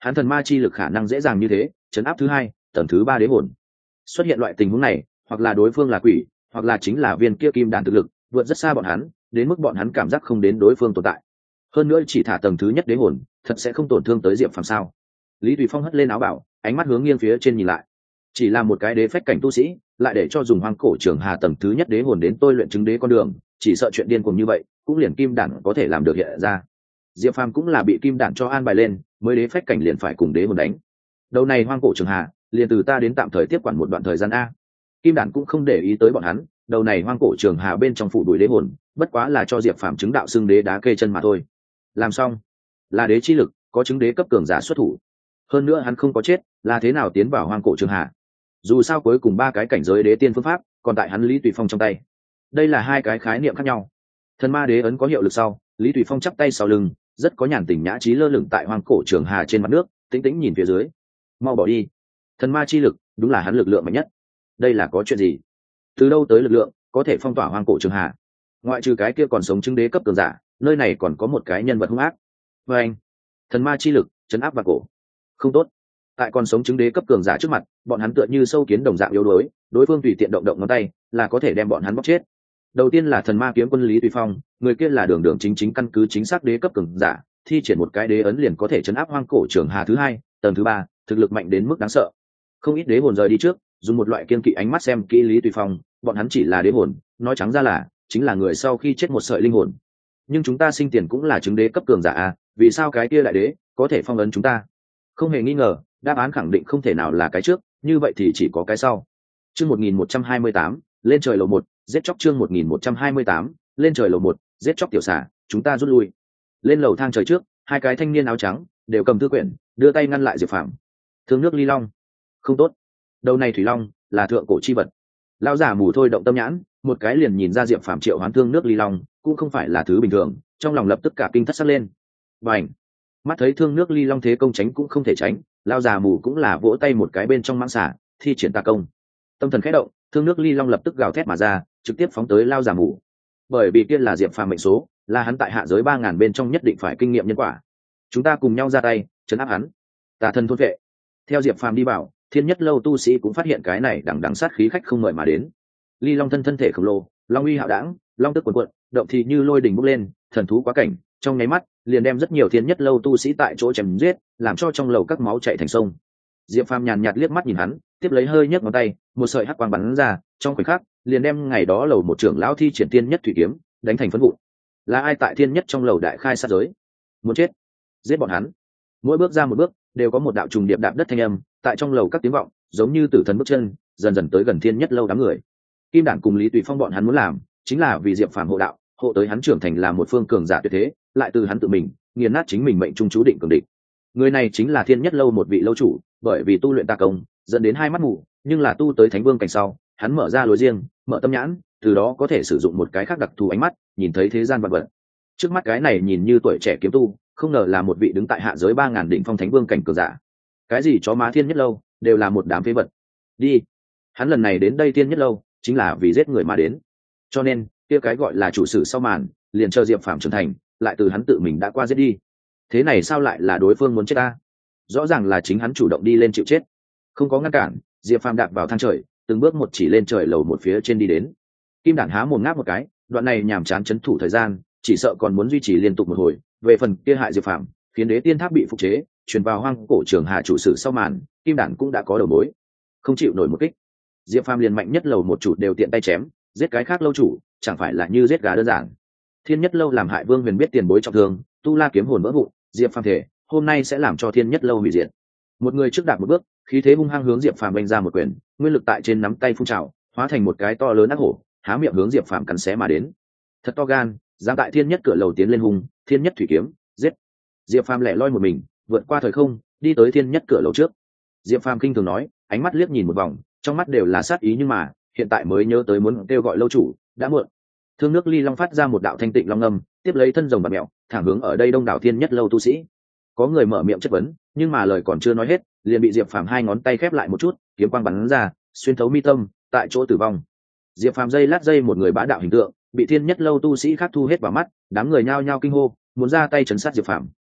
hắn thần ma chi lực khả năng dễ dàng như thế chấn áp thứ hai tầng thứ ba đế hồn. Xuất hiện loại tình huống này hoặc là đối phương là quỷ hoặc là chính là viên kia kim đàn thực lực vượt rất xa bọn hắn, đến mức bọn hắn cảm giác không đến đối phương tồn tại. Hơn nữa chỉ thả tầng thứ nhất đế hồn thật sẽ không tổn thương tới diệp phàm sao? Lý Tùy Phong hất lên áo bảo, ánh mắt hướng nghiêng phía trên nhìn lại. Chỉ là một cái đế phách cảnh tu sĩ lại để cho dùng hoang cổ trường hà tầng thứ nhất đế hồn đến tôi luyện chứng đế con đường, chỉ sợ chuyện điên cuồng như vậy cũng liền kim đản có thể làm được hiện ra. Diệp phàm cũng là bị kim đản cho an bài lên mới đế phách cảnh liền phải cùng đế hồn đánh. Đầu này hoang cổ trường hà liền từ ta đến tạm thời tiếp quản một đoạn thời gian a. Kim đản cũng không để ý tới bọn hắn, đầu này hoang cổ trường hà bên trong phủ đuổi đế hồn bất quá là cho diệp phàm chứng đạo xưng đế đá kê chân mà thôi. Làm xong là đế chi lực, có chứng đế cấp cường giả xuất thủ. Hơn nữa hắn không có chết, là thế nào tiến vào hoang cổ trường hà? Dù sao cuối cùng ba cái cảnh giới đế tiên phương pháp còn tại hắn Lý Tùy Phong trong tay. Đây là hai cái khái niệm khác nhau. Thần ma đế ấn có hiệu lực sau, Lý Tùy Phong chắp tay sau lưng, rất có nhàn tình nhã trí lơ lửng tại hoang cổ trường hà trên mặt nước, tĩnh tĩnh nhìn phía dưới. Mau bỏ đi. Thần ma chi lực đúng là hắn lực lượng mạnh nhất. Đây là có chuyện gì? Từ đâu tới lực lượng có thể phong tỏa hoang cổ trường hà? Ngoại trừ cái kia còn sống chứng đế cấp cường giả, nơi này còn có một cái nhân vật hung ác. Và anh, thần ma chi lực chấn áp vào cổ. Không tốt. Tại còn sống chứng đế cấp cường giả trước mặt, bọn hắn tựa như sâu kiến đồng dạng yếu đuối, đối phương tùy tiện động động ngón tay là có thể đem bọn hắn bóc chết. Đầu tiên là thần ma kiếm quân Lý Tùy Phong, người kia là đường đường chính chính căn cứ chính xác đế cấp cường giả, thi triển một cái đế ấn liền có thể chấn áp hoang cổ trường hà thứ hai tầng thứ ba, thực lực mạnh đến mức đáng sợ. Không ít đế hồn rời đi trước, dùng một loại kiên kỵ ánh mắt xem kỹ Lý Tùy Phong, bọn hắn chỉ là đế hồn, nói trắng ra là chính là người sau khi chết một sợi linh hồn. Nhưng chúng ta sinh tiền cũng là chứng đế cấp cường giả à, vì sao cái kia đại đế có thể phong ấn chúng ta? Không hề nghi ngờ, đáp án khẳng định không thể nào là cái trước, như vậy thì chỉ có cái sau. Chương 1128, lên trời lầu 1, giết chóc. Chương 1128, lên trời lầu 1, giết chóc tiểu xà, chúng ta rút lui. Lên lầu thang trời trước, hai cái thanh niên áo trắng đều cầm thư quyển, đưa tay ngăn lại Diệp Phàm. Thương nước ly long. Không tốt. Đầu này thủy long là thượng cổ chi vật. Lão giả mù thôi động tâm nhãn, một cái liền nhìn ra Diệp Phàm triệu hoán thương nước ly long, cũng không phải là thứ bình thường, trong lòng lập tức cả kinh thất sắc lên. Bành! Mắt thấy thương nước ly long thế công tránh cũng không thể tránh, lão già mù cũng là vỗ tay một cái bên trong mãng xả, thi triển tà công. Tâm thần khẽ động, thương nước ly long lập tức gào thét mà ra, trực tiếp phóng tới lão già mù. Bởi vì kia là Diệp Phàm mệnh số, là hắn tại hạ giới 3000 bên trong nhất định phải kinh nghiệm nhân quả. Chúng ta cùng nhau ra tay, trấn áp hắn. Tà thân thôn vệ. Theo Diệp Phàm đi vào, Thiên Nhất Lâu tu sĩ cũng phát hiện cái này đằng đằng sát khí khách không mời mà đến. Ly long thân thể khổng lồ, long uy hạo đãng, long tức cuồn cuộn, động thì như lôi đình bốc lên, thần thú quá cảnh, trong nháy mắt liền đem rất nhiều Thiên Nhất Lâu tu sĩ tại chỗ chém giết, làm cho trong lầu các máu chảy thành sông. Diệp Phàm nhàn nhạt liếc mắt nhìn hắn, tiếp lấy hơi nhấc ngón tay, một sợi hắc quang bắn ra, trong khoảnh khắc liền đem ngày đó lầu một trưởng lão thi triển Thiên Nhất thủy kiếm đánh thành phấn vụn. Là ai tại Thiên Nhất trong lầu đại khai sát giới? Muốn chết, giết bọn hắn. Mỗi bước ra một bước đều có một đạo trùng điệp đạp đất thanh âm tại trong lầu các tiếng vọng, giống như tử thần bước chân dần dần tới gần Thiên Nhất Lâu đám người. Kim Đản cùng Lý Tùy Phong bọn hắn muốn làm chính là vì Diệp Phàm hộ đạo, hộ tới hắn trưởng thành là một phương cường giả tuyệt thế, lại từ hắn tự mình nghiền nát chính mình mệnh trung chú định cường địch. Người này chính là Thiên Nhất Lâu một vị lâu chủ, bởi vì tu luyện tà công dẫn đến hai mắt mù, nhưng là tu tới thánh vương cảnh sau, hắn mở ra lối riêng, mở tâm nhãn, từ đó có thể sử dụng một cái khác đặc thù ánh mắt nhìn thấy thế gian vật vật. Trước mắt cái này nhìn như tuổi trẻ kiếm tu, không ngờ là một vị đứng tại hạ giới 3000 đỉnh phong thánh vương cảnh cường giả. Cái gì chó má Thiên Nhất Lâu đều là một đám phế vật. Đi, hắn lần này đến đây Thiên Nhất Lâu chính là vì giết người mà đến, cho nên kia cái gọi là chủ sử sau màn liền chờ Diệp Phàm trưởng thành, lại từ hắn tự mình đã qua giết đi. Thế này sao lại là đối phương muốn chết ta? Rõ ràng là chính hắn chủ động đi lên chịu chết. Không có ngăn cản, Diệp Phàm đạp vào thang trời, từng bước một chỉ lên trời lầu một phía trên đi đến. Kim Đản há mồm ngáp một cái, đoạn này nhàm chán chấn thủ thời gian, chỉ sợ còn muốn duy trì liên tục một hồi. Về phần kia hại Diệp Phàm, khiến đế tiên tháp bị phục chế, truyền vào hoang cổ trường hà chủ sử sau màn, Kim Đản cũng đã có đầu mối, không chịu nổi một kích. Diệp Phàm liền mạnh nhất lầu một chủ đều tiện tay chém, giết cái khác lâu chủ chẳng phải là như giết gà đơn giản. Thiên Nhất Lâu làm hại Vương Huyền biết tiền bối trọng thương, tu la kiếm hồn vỡ vụn, Diệp Phàm thể hôm nay sẽ làm cho Thiên Nhất Lâu hủy diệt. Một người trước đạp một bước, khí thế hung hăng hướng Diệp Phàm đánh ra một quyền, nguyên lực tại trên nắm tay phun trào, hóa thành một cái to lớn ác hổ, há miệng hướng Diệp Phàm cắn xé mà đến. Thật to gan, dám tại Thiên Nhất cửa lầu tiến lên hung, Thiên Nhất thủy kiếm, giết. Diệp Phàm lẻ loi một mình, vượt qua thời không, đi tới Thiên Nhất cửa lầu trước. Diệp Phàm kinh thường nói, ánh mắt liếc nhìn một vòng, trong mắt đều là sát ý, nhưng mà hiện tại mới nhớ tới muốn kêu gọi lâu chủ, đã muộn. Thương nước ly long phát ra một đạo thanh tịnh long ngâm, tiếp lấy thân rồng bạt mèo, thẳng hướng ở đây đông đảo Thiên Nhất Lâu tu sĩ. Có người mở miệng chất vấn, nhưng mà lời còn chưa nói hết, liền bị Diệp Phàm hai ngón tay khép lại một chút, kiếm quang bắn ra, xuyên thấu mi tâm, tại chỗ tử vong. Diệp Phàm giây lát giây một người bá đạo hình tượng, bị Thiên Nhất Lâu tu sĩ khác thu hết vào mắt, đám người nhao nhao kinh hô, muốn ra tay trấn sát Diệp Phàm.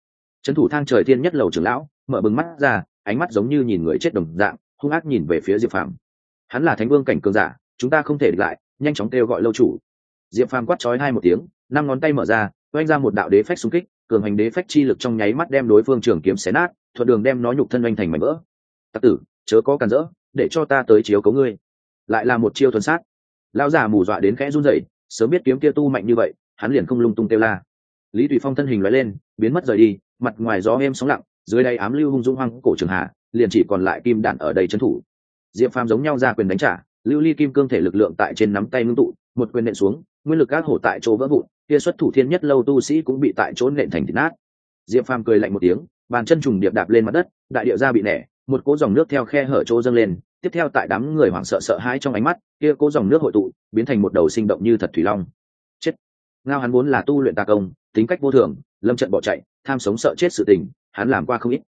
trấn thủ thang trời thiên nhất lầu trưởng lão mở bừng mắt ra, ánh mắt giống như nhìn người chết đồng dạng, hung ác nhìn về phía Diệp Phàm. Hắn là thánh vương cảnh cường giả, chúng ta không thể địch lại, nhanh chóng kêu gọi lâu chủ. Diệp Phàm quát chói hai một tiếng, năm ngón tay mở ra, oanh ra một đạo đế phách xung kích, cường hành đế phách chi lực trong nháy mắt đem đối phương trường kiếm xé nát, thuận đường đem nó nhục thân oanh thành mảnh vỡ. Tặc tử, chớ có cản rỡ, để cho ta tới chiếu cố ngươi. Lại là một chiêu thuần sát. Lão già mù dọa đến khẽ run rẩy, sớm biết kiếm kia tu mạnh như vậy, hắn liền không lung tung kêu la. Lý Tùy Phong thân hình lóe lên, biến mất rời đi, mặt ngoài gió êm sóng lặng, dưới đây ám lưu hung dung hoang cổ trường hạ, liền chỉ còn lại kim đạn ở đây trấn thủ. Diệp Phàm giống nhau ra quyền đánh trả, lưu ly kim cương thể lực lượng tại trên nắm tay ngưng tụ, một quyền nện xuống, nguyên lực các hổ tại chỗ vỡ vụn, kia xuất thủ thiên nhất lâu tu sĩ cũng bị tại chỗ nện thành thịt nát. Diệp Phàm cười lạnh một tiếng, bàn chân trùng điệp đạp lên mặt đất, đại địa ra bị nẻ, một cỗ dòng nước theo khe hở chỗ dâng lên, tiếp theo tại đám người hoảng sợ sợ hãi trong ánh mắt, kia cỗ dòng nước hội tụ, biến thành một đầu sinh động như thật thủy long. Chết! Ngao hắn vốn là tu luyện tà công, tính cách vô thường, lâm trận bỏ chạy, tham sống sợ chết sự tình, hắn làm qua không ít.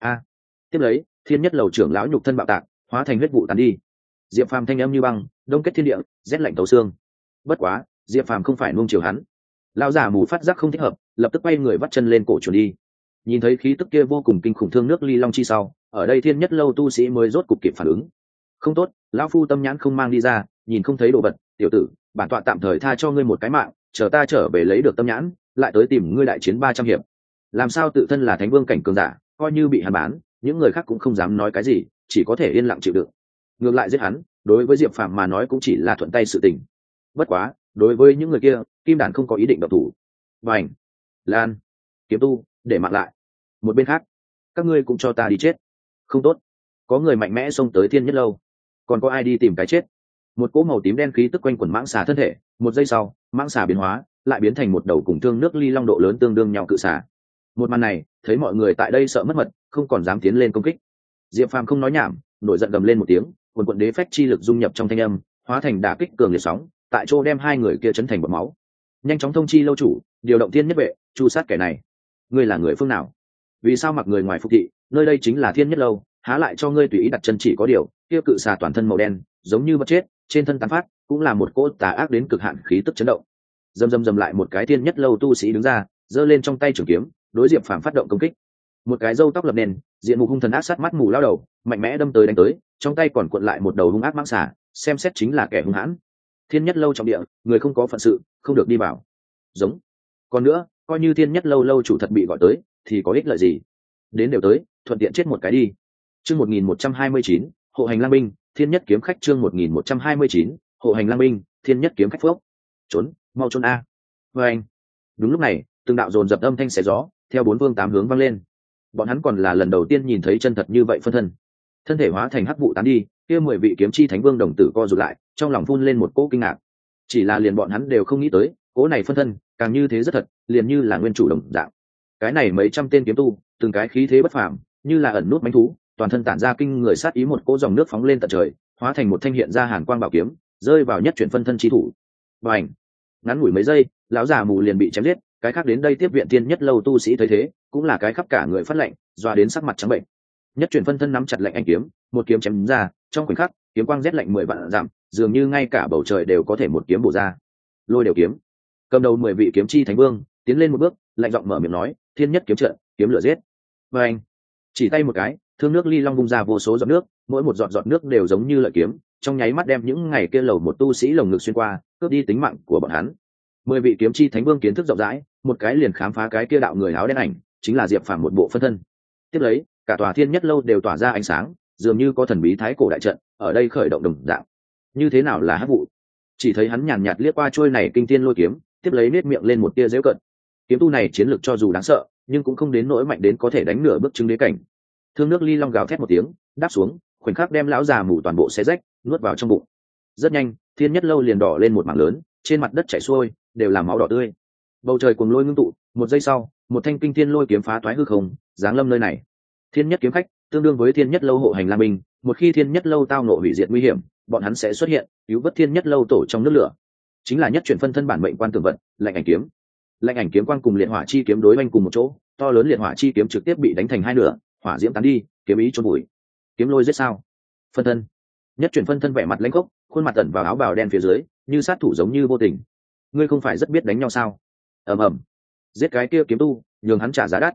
Tiếp lấy, thiên nhất lầu trưởng lão nhục thân bạo tạc, hóa thành huyết vụ tàn đi. Diệp Phàm thanh âm như băng, đông kết thiên địa, rét lạnh tấu xương. Bất quá, Diệp Phàm không phải nuông chiều hắn. Lão giả mù phát giác không thích hợp, lập tức quay người vắt chân lên cổ chuồn đi. Nhìn thấy khí tức kia vô cùng kinh khủng thương nước ly long chi sau, ở đây thiên nhất lâu tu sĩ mới rốt cục kịp phản ứng. Không tốt, lão phu tâm nhãn không mang đi ra, nhìn không thấy đồ vật, tiểu tử, bản tọa tạm thời tha cho ngươi một cái mạng, chờ ta trở về lấy được tâm nhãn, lại tới tìm ngươi đại chiến 300 hiệp. Làm sao tự thân là thánh vương cảnh cường giả, coi như bị hắn bán, những người khác cũng không dám nói cái gì, chỉ có thể yên lặng chịu đựng. Ngược lại giết hắn, đối với Diệp Phàm mà nói cũng chỉ là thuận tay sự tình. Bất quá, đối với những người kia, kim đàn không có ý định động thủ. Bành, Lan, kiếm tu, để mạng lại. Một bên khác, các ngươi cũng cho ta đi chết. Không tốt, có người mạnh mẽ xông tới thiên nhất lâu. Còn có ai đi tìm cái chết? Một cỗ màu tím đen khí tức quanh quẩn mãng xà thân thể, một giây sau, mãng xà biến hóa, lại biến thành một đầu cùng thương nước ly long độ lớn tương đương nhau cự xà. Một màn này, thấy mọi người tại đây sợ mất mật, không còn dám tiến lên công kích. Diệp Phàm không nói nhảm, nổi giận gầm lên một tiếng, quần quần đế phách chi lực dung nhập trong thanh âm, hóa thành đả kích cường liệt sóng, tại chỗ đem hai người kia chấn thành bọt máu. Nhanh chóng thông chi lâu chủ, điều động thiên nhất vệ, chu sát kẻ này. Ngươi là người phương nào? Vì sao mặc người ngoài phục thị? Nơi đây chính là thiên nhất lâu, há lại cho ngươi tùy ý đặt chân? Chỉ có điều, kia cự xà toàn thân màu đen, giống như vật chết, trên thân tán phát, cũng là một cỗ tà ác đến cực hạn khí tức chấn động. Dầm lại một cái thiên nhất lâu tu sĩ đứng ra, giơ lên trong tay trường kiếm, đối Diệp Phàm phát động công kích. Một cái râu tóc lập nền, diện mục hung thần ác sát mắt mù lao đầu, mạnh mẽ đâm tới đánh tới, trong tay còn cuộn lại một đầu hung ác mãng xà, xem xét chính là kẻ hung hãn. Thiên nhất lâu trọng địa, người không có phận sự, không được đi vào. Giống. Còn nữa, coi như thiên nhất lâu lâu chủ thật bị gọi tới, thì có ích lợi gì? Đến đều tới, thuận tiện chết một cái đi. Chương 1129, hộ hành lang binh, thiên nhất kiếm khách. Chương 1129, hộ hành lang binh, thiên nhất kiếm khách. Phước. Trốn, mau trốn a. Và anh. Đúng lúc này, từng đạo dồn dập âm thanh xé gió, theo bốn phương tám hướng vang lên. Bọn hắn còn là lần đầu tiên nhìn thấy chân thật như vậy phân thân. Thân thể hóa thành hắc vụ tán đi, kia 10 vị kiếm chi thánh vương đồng tử co rụt lại, trong lòng phun lên một cỗ kinh ngạc. Chỉ là liền bọn hắn đều không nghĩ tới, cỗ này phân thân, càng như thế rất thật, liền như là nguyên chủ đồng dạng. Cái này mấy trăm tên kiếm tu, từng cái khí thế bất phàm, như là ẩn nút mãnh thú, toàn thân tản ra kinh người sát ý, một cỗ dòng nước phóng lên tận trời, hóa thành một thanh hiện ra hàn quang bảo kiếm, rơi vào nhất chuyển phân thân chi thủ. Bành! Ngắn ngủi mấy giây, lão già mù liền bị chém giết. Cái khác đến đây tiếp viện tiên nhất lâu tu sĩ thấy thế, cũng là cái khắp cả người phát lệnh, dọa đến sắc mặt trắng bệnh. Nhất chuyển phân thân nắm chặt lệnh anh kiếm, một kiếm chém ra, trong khoảnh khắc, kiếm quang rét lạnh 10 vạn dặm, dường như ngay cả bầu trời đều có thể một kiếm bổ ra. Lôi đều kiếm, cầm đầu 10 vị kiếm chi thánh vương, tiến lên một bước, lạnh giọng mở miệng nói, thiên nhất kiếm trận, kiếm lửa giết. Và anh, chỉ tay một cái, thương nước ly long vung ra vô số giọt nước, mỗi một giọt nước đều giống như lợi kiếm, trong nháy mắt đem những ngày kia lầu một tu sĩ lồng ngực xuyên qua, cướp đi tính mạng của bọn hắn. 10 vị kiếm chi thánh vương kiến thức rộng rãi, một cái liền khám phá cái kia đạo người áo đen ảnh, chính là Diệp Phàm một bộ phân thân. Tiếp lấy, cả tòa thiên nhất lâu đều tỏa ra ánh sáng, dường như có thần bí thái cổ đại trận ở đây khởi động đồng dạng. Như thế nào là hắc vụ? Chỉ thấy hắn nhàn nhạt liếc qua trôi này kinh thiên lôi kiếm, tiếp lấy nét miệng lên một tia giễu cận. Kiếm tu này chiến lược cho dù đáng sợ, nhưng cũng không đến nỗi mạnh đến có thể đánh nửa bước chứng đế cảnh. Thương nước ly long gào thét một tiếng, đáp xuống, khoảnh khắc đem lão già mù toàn bộ xé rách, nuốt vào trong bụng. Rất nhanh, thiên nhất lâu liền đỏ lên một mảng lớn, trên mặt đất chảy xuôi, đều là máu đỏ tươi. Bầu trời cuồng lôi ngưng tụ, một giây sau, một thanh kinh thiên lôi kiếm phá toái hư không, giáng lâm nơi này. Thiên nhất kiếm khách tương đương với thiên nhất lâu hộ hành lang binh, một khi thiên nhất lâu tao ngộ hủy diệt nguy hiểm, bọn hắn sẽ xuất hiện, cứu vớt thiên nhất lâu tổ trong nước lửa. Chính là nhất chuyển phân thân bản mệnh quan tường vận, lạnh ảnh kiếm. Lạnh ảnh kiếm quang cùng liệt hỏa chi kiếm đối oanh cùng một chỗ, to lớn liệt hỏa chi kiếm trực tiếp bị đánh thành hai nửa, hỏa diễm tán đi, kiếm ý chôn bụi. Kiếm lôi giết sao? Phân thân. Nhất chuyển phân thân vẻ mặt lãnh khốc, khuôn mặt tẩn vào áo bào đen phía dưới, như sát thủ giống như vô tình. Ngươi không phải rất biết đánh nhau sao? Ầm ầm. Giết cái kia kiếm tu, nhường hắn trả giá đắt.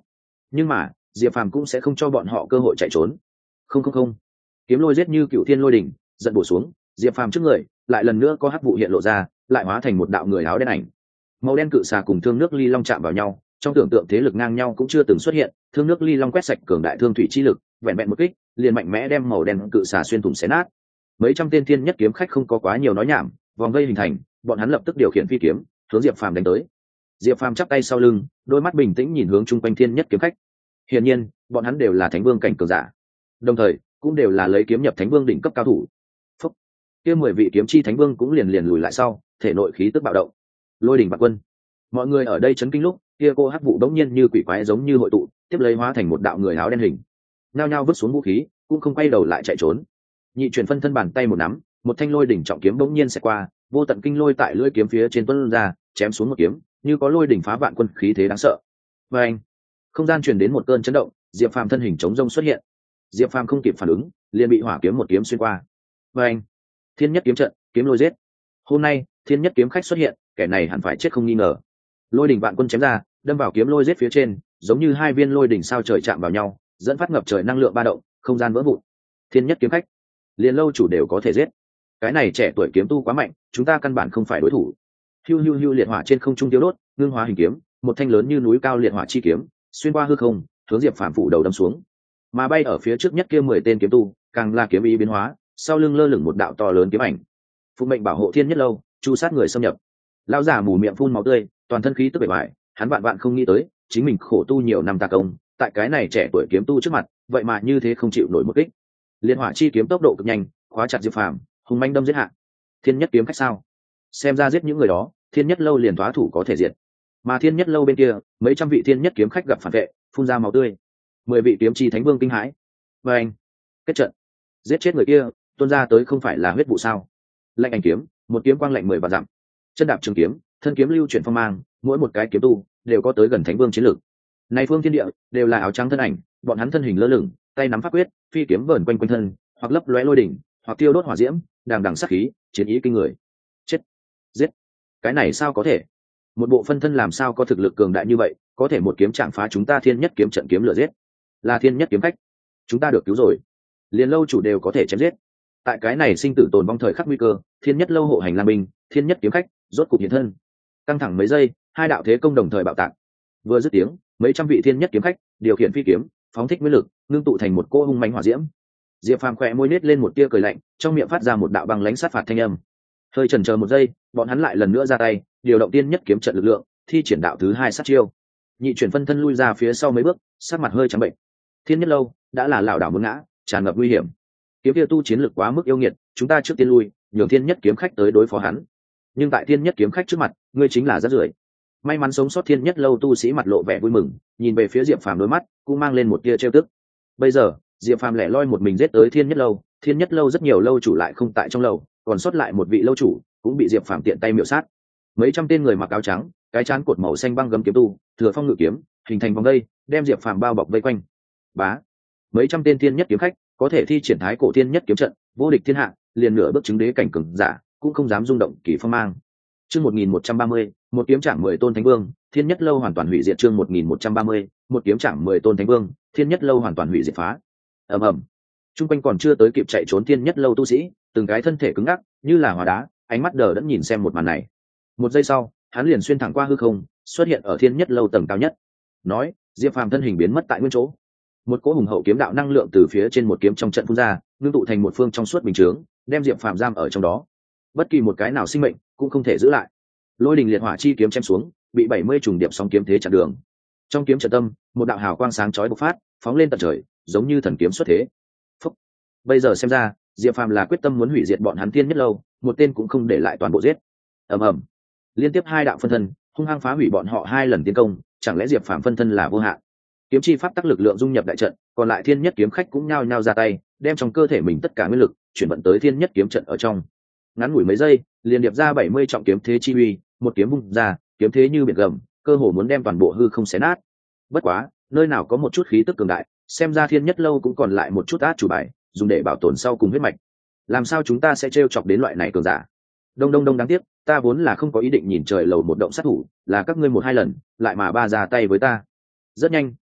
nhưng mà diệp phàm cũng sẽ không cho bọn họ cơ hội chạy trốn. Không không không, kiếm lôi giết như cựu thiên lôi đỉnh giận bổ xuống, diệp phàm trước người lại lần nữa có hắc vụ hiện lộ ra, lại hóa thành một đạo người áo đen ảnh. Màu đen cự xà cùng thương nước ly long chạm vào nhau, trong tưởng tượng thế lực ngang nhau cũng chưa từng xuất hiện, thương nước ly long quét sạch cường đại thương thủy chi lực, vẹn vẹn một kích liền mạnh mẽ đem màu đen cự xà xuyên thủng xé nát. Mấy trăm tên thiên nhất kiếm khách không có quá nhiều nói nhảm, vòng vây hình thành, bọn hắn lập tức điều khiển phi kiếm hướng diệp phàm đánh tới. Diệp phàm chắp tay sau lưng, đôi mắt bình tĩnh nhìn hướng chung quanh thiên nhất kiếm khách. Hiển nhiên bọn hắn đều là thánh vương cảnh cường giả, đồng thời cũng đều là lấy kiếm nhập thánh vương đỉnh cấp cao thủ. Phúc, kia 10 vị kiếm chi thánh vương cũng liền lùi lại sau, thể nội khí tức bạo động. Lôi đỉnh bạc quân, mọi người ở đây chấn kinh lúc kia cô hắc vụ đống nhiên như quỷ quái giống như hội tụ, tiếp lấy hóa thành một đạo người áo đen hình, nhao nhao vứt xuống vũ khí, cũng không quay đầu lại chạy trốn. Nhị chuyển phân thân bàn tay một nắm, một thanh lôi đỉnh trọng kiếm bỗng nhiên sẽ qua, vô tận kinh lôi tại lưỡi kiếm phía trên tuôn ra, chém xuống một kiếm, như có lôi đỉnh phá vạn quân khí thế đáng sợ. Và anh, không gian truyền đến một cơn chấn động, Diệp Phàm thân hình chống rông xuất hiện. Diệp Phàm không kịp phản ứng, liền bị hỏa kiếm một kiếm xuyên qua. Và anh, thiên nhất kiếm trận, kiếm lôi giết. Hôm nay thiên nhất kiếm khách xuất hiện, kẻ này hẳn phải chết không nghi ngờ. Lôi đỉnh vạn quân chém ra, đâm vào kiếm lôi giết phía trên, giống như hai viên lôi đỉnh sao trời chạm vào nhau, dẫn phát ngập trời năng lượng ba động, không gian vỡ vụn. Thiên nhất kiếm khách, liền lâu chủ đều có thể giết. Cái này trẻ tuổi kiếm tu quá mạnh, chúng ta căn bản không phải đối thủ. Hiu hiu hiu, liệt hỏa trên không trung tiêu đốt, ngưng hóa hình kiếm, một thanh lớn như núi cao liệt hỏa chi kiếm, xuyên qua hư không, hướng Diệp Phàm phủ đầu đâm xuống. Mà bay ở phía trước nhất kia 10 tên kiếm tu, càng là kiếm ý biến hóa, sau lưng lơ lửng một đạo to lớn kiếm ảnh. Phụ mệnh bảo hộ thiên nhất lâu, chu sát người xâm nhập. Lão giả mù miệng phun máu tươi, toàn thân khí tức bề ngoài, hắn vạn vạn không nghĩ tới, chính mình khổ tu nhiều năm tà công, tại cái này trẻ tuổi kiếm tu trước mặt, vậy mà như thế không chịu nổi một kích. Liên hỏa chi kiếm tốc độ cực nhanh, khóa chặt Diệp Phàm, hung manh đâm giết hạ. Thiên nhất kiếm khách sao? Xem ra giết những người đó, thiên nhất lâu liền thoá thủ có thể diệt. Mà thiên nhất lâu bên kia, mấy trăm vị thiên nhất kiếm khách gặp phản vệ, phun ra máu tươi. 10 vị kiếm chi thánh vương kinh hãi. Và anh, kết trận, giết chết người kia, tuôn ra tới không phải là huyết vụ sao? Lạnh ảnh kiếm, một kiếm quang lạnh 10 vạn dặm. Chân đạp trường kiếm, thân kiếm lưu chuyển phong mang, mỗi một cái kiếm tu đều có tới gần thánh vương chiến lược. Này phương thiên địa đều là áo trắng thân ảnh, bọn hắn thân hình lơ lửng, tay nắm pháp quyết, phi kiếm vờn quanh quanh thân, hoặc lấp lóe lôi đỉnh, hoặc tiêu đốt hỏa diễm, đằng đằng sát khí, chiến ý kinh người. Chết, giết, cái này sao có thể? Một bộ phân thân làm sao có thực lực cường đại như vậy, có thể một kiếm chạm phá chúng ta thiên nhất kiếm trận kiếm lửa giết? Là thiên nhất kiếm khách, chúng ta được cứu rồi. Liền lâu chủ đều có thể chém giết. Tại cái này sinh tử tồn vong thời khắc nguy cơ, thiên nhất lâu hộ hành lang binh, thiên nhất kiếm khách rốt cục hiện thân. Căng thẳng mấy giây, hai đạo thế công đồng thời bạo tạc. Vừa dứt tiếng, mấy trăm vị thiên nhất kiếm khách điều khiển phi kiếm, phóng thích nguyên lực, ngưng tụ thành một cô hung mãnh hỏa diễm. Diệp Phàm khẽ môi nết lên một tia cười lạnh, trong miệng phát ra một đạo băng lãnh sát phạt thanh âm. Hơi chần chờ một giây, bọn hắn lại lần nữa ra tay, điều động tiên nhất kiếm trận lực lượng, thi triển đạo thứ 2 sát chiêu. Nhị chuyển phân thân lui ra phía sau mấy bước, sắc mặt hơi trắng bệnh. Thiên nhất lâu đã là lảo đảo muốn ngã, tràn ngập nguy hiểm. Kiếm kia tu chiến lực quá mức yêu nghiệt, chúng ta trước tiên lui, nhường thiên nhất kiếm khách tới đối phó hắn. Nhưng tại thiên nhất kiếm khách trước mặt, ngươi chính là rác rưởi. May mắn sống sót thiên nhất lâu tu sĩ mặt lộ vẻ vui mừng, nhìn về phía Diệp Phàm, đôi mắt cũng mang lên một tia trêu tức. Bây giờ Diệp Phàm lẻ loi một mình giết tới thiên nhất lâu rất nhiều lâu chủ lại không tại trong lâu, còn sót lại một vị lâu chủ cũng bị Diệp Phàm tiện tay miểu sát. Mấy trăm tên người mặc áo trắng, cái trán cột màu xanh băng gấm kiếm tu, thừa phong ngự kiếm, hình thành vòng vây, đem Diệp Phàm bao bọc vây quanh. Bá, mấy trăm tên thiên nhất kiếm khách có thể thi triển thái cổ thiên nhất kiếm trận, vô địch thiên hạ, liền nửa bước chứng đế cảnh cường giả cũng không dám rung động kỳ phong mang. Chương 1130, một kiếm chạm 10 tôn thánh vương, thiên nhất lâu hoàn toàn hủy diệt. Chương 1130, một kiếm chạm 10 tôn thánh vương, thiên nhất lâu hoàn toàn hủy diệt phá. Ầm ầm. Trung quanh còn chưa tới kịp chạy trốn thiên nhất lâu tu sĩ, từng cái thân thể cứng ngắc, như là hóa đá, ánh mắt đờ đẫn nhìn xem một màn này. Một giây sau, hắn liền xuyên thẳng qua hư không, xuất hiện ở thiên nhất lâu tầng cao nhất. Nói, Diệp Phàm thân hình biến mất tại nguyên chỗ. Một cỗ hùng hậu kiếm đạo năng lượng từ phía trên một kiếm trong trận phun ra, ngưng tụ thành một phương trong suốt bình chướng, đem Diệp Phàm giam ở trong đó. Bất kỳ một cái nào sinh mệnh cũng không thể giữ lại. Lôi đình liệt hỏa chi kiếm chém xuống, bị 70 trùng điệp sóng kiếm thế chặn đường. Trong kiếm trận tâm, một đạo hào quang sáng chói bộc phát, phóng lên tận trời, giống như thần kiếm xuất thế. Phúc. Bây giờ xem ra, Diệp Phàm là quyết tâm muốn hủy diệt bọn hắn thiên nhất lâu, một tên cũng không để lại, toàn bộ giết. Ầm ầm. Liên tiếp hai đạo phân thân hung hăng phá hủy bọn họ 2 lần tiến công, chẳng lẽ Diệp Phàm phân thân là vô hạn? Kiếm chi pháp tắc lực lượng dung nhập đại trận, còn lại thiên nhất kiếm khách cũng nhao nhao ra tay, đem trong cơ thể mình tất cả nguyên lực chuyển vận tới thiên nhất kiếm trận ở trong. Ngắn ngủi mấy giây, liền điệp ra 70 trọng kiếm thế chi uy, một kiếm vung ra, kiếm thế như biển gầm, cơ hồ muốn đem toàn bộ hư không xé nát. Bất quá, nơi nào có một chút khí tức cường đại, xem ra thiên nhất lâu cũng còn lại một chút át chủ bài, dùng để bảo tồn sau cùng huyết mạch. Làm sao chúng ta sẽ trêu chọc đến loại này cường giả? Đông đông đông, đáng tiếc, ta vốn là không có ý định nhìn trời lầu một động sát thủ, là các ngươi 1-2 lần, lại mà ba ra tay với ta. Rất nhanh,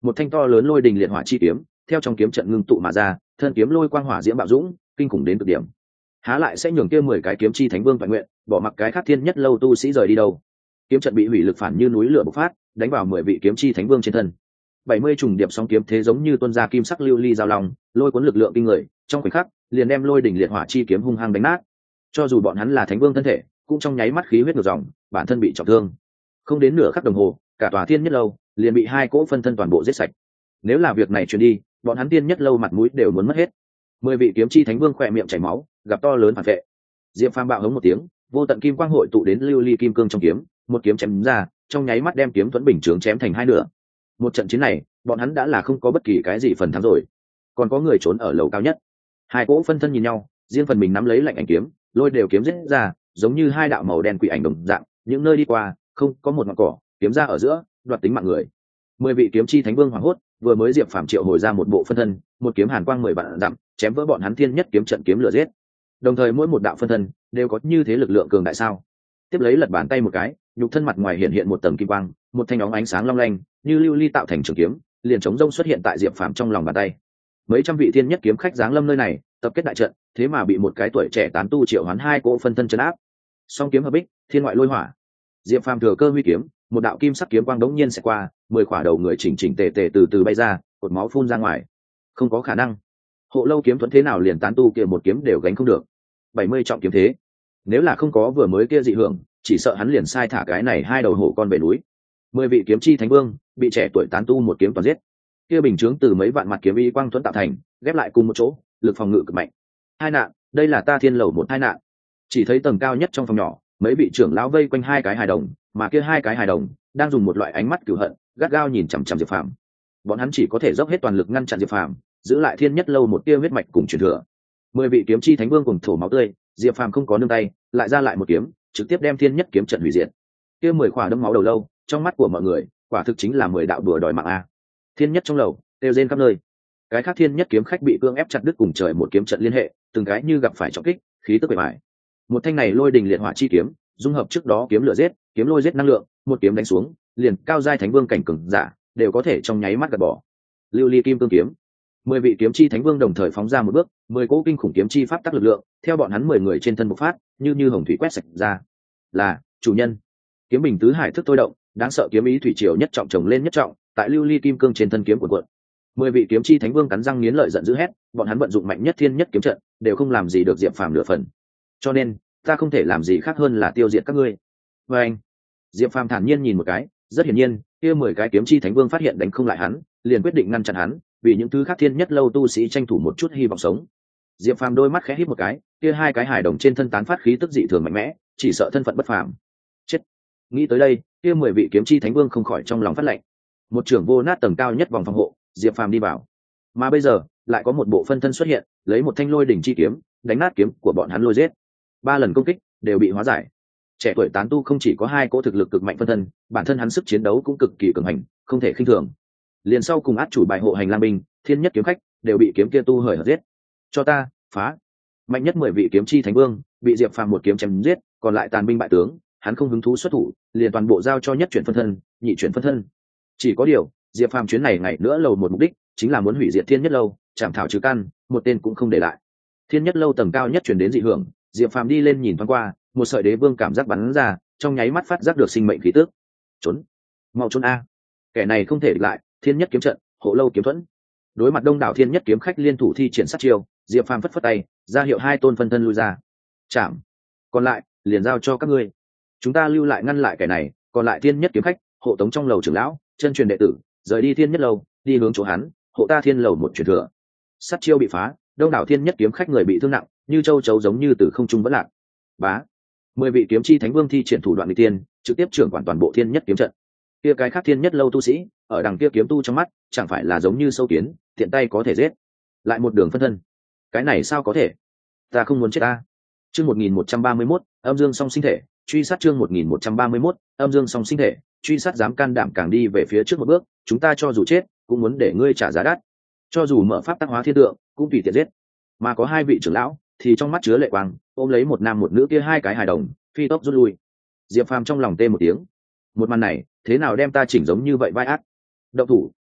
một thanh to lớn lôi đình liệt hỏa chi kiếm theo trong kiếm trận ngưng tụ mà ra, thân kiếm lôi quang hỏa diễm bạo dũng, kinh khủng đến cực điểm. Há lại sẽ nhường kia 10 cái kiếm chi thánh vương toàn nguyện bỏ mặc cái khác thiên nhất lâu tu sĩ rời đi đâu. Kiếm trận bị hủy lực phản như núi lửa bộc phát, đánh vào 10 vị kiếm chi thánh vương trên thân. 70 trùng điệp sóng kiếm thế giống như tuôn ra kim sắc lưu ly giao long, lôi cuốn lực lượng kinh người, trong khoảnh khắc liền đem lôi đỉnh liệt hỏa chi kiếm hung hăng đánh nát. Cho dù bọn hắn là thánh vương thân thể, cũng trong nháy mắt khí huyết ngược dòng, bản thân bị trọng thương. Không đến nửa khắc đồng hồ, cả tòa thiên nhất lâu liền bị hai cỗ phân thân toàn bộ giết sạch. Nếu là việc này truyền đi, bọn hắn thiên nhất lâu mặt mũi đều muốn mất hết. 10 vị kiếm chi thánh vương khỏe miệng chảy máu, gặp to lớn phản vệ. Diệp Phàm bạo hống một tiếng, vô tận kim quang hội tụ đến lưu ly kim cương trong kiếm, một kiếm chém ra, trong nháy mắt đem kiếm thuẫn bình chướng chém thành hai nửa. Một trận chiến này, bọn hắn đã là không có bất kỳ cái gì phần thắng rồi. Còn có người trốn ở lầu cao nhất. Hai cỗ phân thân nhìn nhau, riêng phần mình nắm lấy lạnh ảnh kiếm, lôi đều kiếm giết ra, giống như hai đạo màu đen quỷ ảnh đồng dạng, những nơi đi qua, không có một ngọn cỏ, kiếm ra ở giữa, đoạt tính mạng người. 10 vị kiếm chi thánh vương hoảng hốt, vừa mới Diệp Phàm triệu hồi ra một bộ phân thân, một kiếm hàn quang 10 vạn dặm, chém vỡ bọn hắn thiên nhất kiếm trận kiếm lửa giết. Đồng thời mỗi một đạo phân thân đều có như thế lực lượng cường đại sao? Tiếp lấy lật bàn tay một cái, nhục thân mặt ngoài hiện hiện một tầng kim quang, một thanh óng ánh sáng long lanh, như lưu ly tạo thành trường kiếm, liền chống rông xuất hiện tại Diệp Phàm trong lòng bàn tay. Mấy trăm vị thiên nhất kiếm khách giáng lâm nơi này, tập kết đại trận, thế mà bị một cái tuổi trẻ tán tu triệu hoán hai cỗ phân thân trấn áp. Song kiếm hợp bích, thiên ngoại lôi hỏa. Diệp Phàm thừa cơ huy kiếm, một đạo kim sắc kiếm quang đống nhiên sẽ qua, 10 khỏa đầu người chỉnh chỉnh tề tề từ từ bay ra, cột máu phun ra ngoài. Không có khả năng. Hộ lâu kiếm thuẫn thế nào liền tán tu kia một kiếm đều gánh không được. 70 trọng kiếm thế. Nếu là không có vừa mới kia dị hưởng, chỉ sợ hắn liền sai thả cái này hai đầu hổ con về núi. 10 vị kiếm chi thánh vương bị trẻ tuổi tán tu một kiếm toàn giết. Kia bình chướng từ mấy vạn mặt kiếm y quang thuẫn tạo thành, ghép lại cùng một chỗ, lực phòng ngự cực mạnh. Hai nạn, đây là ta thiên lầu một hai nạn. Chỉ thấy tầng cao nhất trong phòng nhỏ, mấy vị trưởng lão vây quanh hai cái hài đồng, mà kia hai cái hài đồng đang dùng một loại ánh mắt cừu hận, gắt gao nhìn chằm chằm Diệp Phàm. Bọn hắn chỉ có thể dốc hết toàn lực ngăn chặn Diệp Phàm, giữ lại thiên nhất lâu một tia huyết mạch cùng truyền thừa. 10 vị kiếm chi thánh vương cùng thổ máu tươi, Diệp Phàm không có nương tay, lại ra lại một kiếm, trực tiếp đem thiên nhất kiếm trận hủy diệt. Kia 10 khỏa đấm máu đầu lâu, trong mắt của mọi người, quả thực chính là 10 đạo đùa đòi mạng a. Thiên nhất trong lầu, tiêu rên khắp nơi. Cái khác thiên nhất kiếm khách bị cương ép chặt đứt cùng trời một kiếm trận liên hệ, từng cái như gặp phải trọng kích, khí tức bề mại. Một thanh này lôi đình liệt hỏa chi kiếm, dung hợp trước đó kiếm lửa giết, kiếm lôi giết năng lượng, một kiếm đánh xuống, liền cao giai thánh vương cảnh cường giả đều có thể trong nháy mắt gạt bỏ. Lưu ly kim cương kiếm, 10 vị kiếm chi thánh vương đồng thời phóng ra một bước, 10 cỗ kinh khủng kiếm chi pháp tắc lực lượng, theo bọn hắn 10 người trên thân bộc phát, như hồng thủy quét sạch ra. Là, chủ nhân. Kiếm bình tứ hải thức thôi động, đáng sợ kiếm ý thủy triều nhất trọng chồng lên nhất trọng, tại lưu ly kim cương trên thân kiếm của quận. 10 vị kiếm chi thánh vương cắn răng nghiến lợi giận dữ hét, bọn hắn vận dụng mạnh nhất thiên nhất kiếm trận, đều không làm gì được Diệp Phàm nửa phần. Cho nên, ta không thể làm gì khác hơn là tiêu diệt các ngươi. Và anh, Diệp Phàm thản nhiên nhìn một cái, rất hiển nhiên, kia 10 cái kiếm chi thánh vương phát hiện đánh không lại hắn, liền quyết định ngăn chặn hắn, vì những thứ khác thiên nhất lâu tu sĩ tranh thủ một chút hy vọng sống. Diệp Phàm đôi mắt khẽ híp một cái, kia hai cái hài đồng trên thân tán phát khí tức dị thường mạnh mẽ, chỉ sợ thân phận bất phàm. Chết. Nghĩ tới đây, kia 10 vị kiếm chi thánh vương không khỏi trong lòng phát lạnh. Một trưởng vô nát tầng cao nhất vòng phòng hộ, Diệp Phàm đi vào. Mà bây giờ, lại có một bộ phân thân xuất hiện, lấy một thanh lôi đỉnh chi kiếm, đánh nát kiếm của bọn hắn lôi giết. 3 lần công kích đều bị hóa giải. Trẻ tuổi tán tu không chỉ có hai cỗ thực lực cực mạnh phân thân, bản thân hắn sức chiến đấu cũng cực kỳ cường hành, không thể khinh thường. Liền sau cùng át chủ bài hộ hành lang binh, thiên nhất kiếm khách đều bị kiếm kia tu hời hợt giết. Cho ta phá. Mạnh nhất 10 vị kiếm chi thánh vương bị Diệp Phàm một kiếm chém giết, còn lại tàn binh bại tướng, hắn không hứng thú xuất thủ, liền toàn bộ giao cho nhất chuyển phân thân, nhị chuyển phân thân. Chỉ có điều, Diệp Phàm chuyến này ngày nữa lầu một mục đích chính là muốn hủy diệt thiên nhất lâu, chạm thảo trừ căn, một tên cũng không để lại. Thiên nhất lâu tầng cao nhất truyền đến dị hưởng, Diệp Phàm đi lên nhìn thoáng qua, một sợi đế vương cảm giác bắn ra, trong nháy mắt phát giác được sinh mệnh khí tức. Trốn, mau trốn a! Kẻ này không thể địch lại, thiên nhất kiếm trận, hộ lâu kiếm thuẫn. Đối mặt đông đảo thiên nhất kiếm khách liên thủ thi triển sát chiêu, Diệp Phàm phất phất tay, ra hiệu hai tôn phân thân lui ra. Chạm. Còn lại, liền giao cho các ngươi. Chúng ta lưu lại ngăn lại kẻ này, còn lại thiên nhất kiếm khách, hộ tống trong lầu trưởng lão, chân truyền đệ tử, rời đi thiên nhất lâu, đi hướng chỗ hắn, hộ ta thiên lầu một truyền thừa. Sát chiêu bị phá, đông đảo thiên nhất kiếm khách người bị thương nặng, như châu chấu giống như từ không trung vẫn lạc. Bá. 10 vị kiếm chi thánh vương thi triển thủ đoạn nghịch tiên, trực tiếp trưởng quản toàn bộ thiên nhất kiếm trận. Kia cái khác thiên nhất lâu tu sĩ, ở đằng kia kiếm tu trong mắt, chẳng phải là giống như sâu kiến, tiện tay có thể giết. Lại một đường phân thân. Cái này sao có thể? Ta không muốn chết ta. Chương 1131, âm dương song sinh thể, truy sát chương 1131, âm dương song sinh thể, truy sát dám can đảm càng đi về phía trước một bước, chúng ta cho dù chết, cũng muốn để ngươi trả giá đắt. Cho dù mở pháp tác hóa thiên tượng, cũng tùy tiện giết. Mà có hai vị trưởng lão, thì trong mắt chứa lệ quang, ôm lấy một nam một nữ kia hai cái hài đồng, phi tốc rút lui. Diệp Phàm trong lòng tê một tiếng. Một màn này, thế nào đem ta chỉnh giống như vậy vai ác? Động thủ,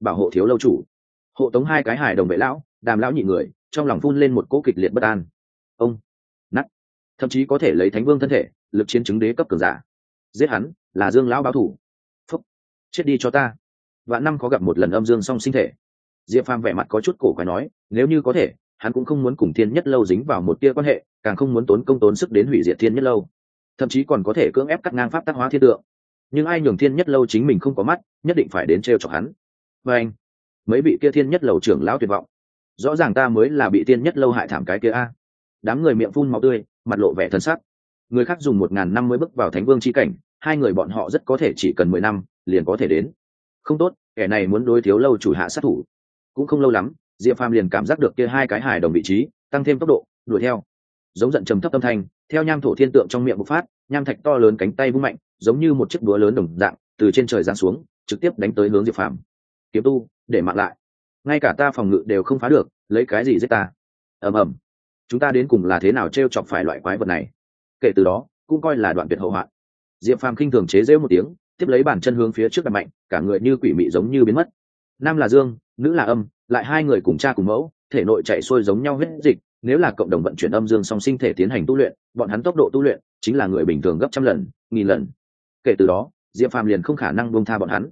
bảo hộ thiếu lâu chủ. Hộ tống hai cái hài đồng vệ lão, Đàm lão nhị người trong lòng phun lên một cỗ kịch liệt bất an. Ông nắt, thậm chí có thể lấy thánh vương thân thể lực chiến chứng đế cấp cường giả. Giết hắn là Dương lão báo thủ. Phúc, chết đi cho ta. Vạn năm có gặp một lần âm dương song sinh thể. Diệp Phàm vẻ mặt có chút cổ quái nói, nếu như có thể, hắn cũng không muốn cùng Thiên Nhất Lâu dính vào một tia quan hệ, càng không muốn tốn công tốn sức đến hủy diệt Thiên Nhất Lâu, thậm chí còn có thể cưỡng ép cắt ngang pháp tác hóa thiên tượng. Nhưng ai nhường Thiên Nhất Lâu chính mình không có mắt, nhất định phải đến trêu chọc hắn. Và anh, mấy vị kia Thiên Nhất Lâu trưởng lão tuyệt vọng. Rõ ràng ta mới là bị Thiên Nhất Lâu hại thảm cái kia a. Đám người miệng phun máu tươi, mặt lộ vẻ thân sắc. Người khác dùng 1000 năm mới bước vào Thánh Vương chi cảnh, hai người bọn họ rất có thể chỉ cần 10 năm liền có thể đến. Không tốt, kẻ này muốn đối thiếu lâu chủ hạ sát thủ. Cũng không lâu lắm, Diệp Phàm liền cảm giác được kia hai cái hài đồng vị trí tăng thêm tốc độ đuổi theo. Giống giận trầm thấp âm thanh theo nham thổ thiên tượng trong miệng bộc phát, nham thạch to lớn cánh tay vung mạnh, giống như một chiếc búa lớn đồng dạng từ trên trời giáng xuống, trực tiếp đánh tới hướng Diệp Phàm. Kiếm tu, để mạng lại, ngay cả ta phòng ngự đều không phá được, lấy cái gì giết ta? Ầm ầm, chúng ta đến cùng là thế nào trêu chọc phải loại quái vật này? Kể từ đó cũng coi là đoạn tuyệt hậu hoạn. Diệp Phàm khinh thường chế giễu một tiếng, tiếp lấy bàn chân hướng phía trước đạp mạnh, cả người như quỷ mị giống như biến mất. Nam là dương, nữ là âm, lại hai người cùng cha cùng mẫu, thể nội chạy xuôi giống nhau huyết dịch, nếu là cộng đồng vận chuyển âm dương song sinh thể tiến hành tu luyện, bọn hắn tốc độ tu luyện chính là người bình thường gấp trăm lần, nghìn lần. Kể từ đó, Diệp Phàm liền không khả năng buông tha bọn hắn.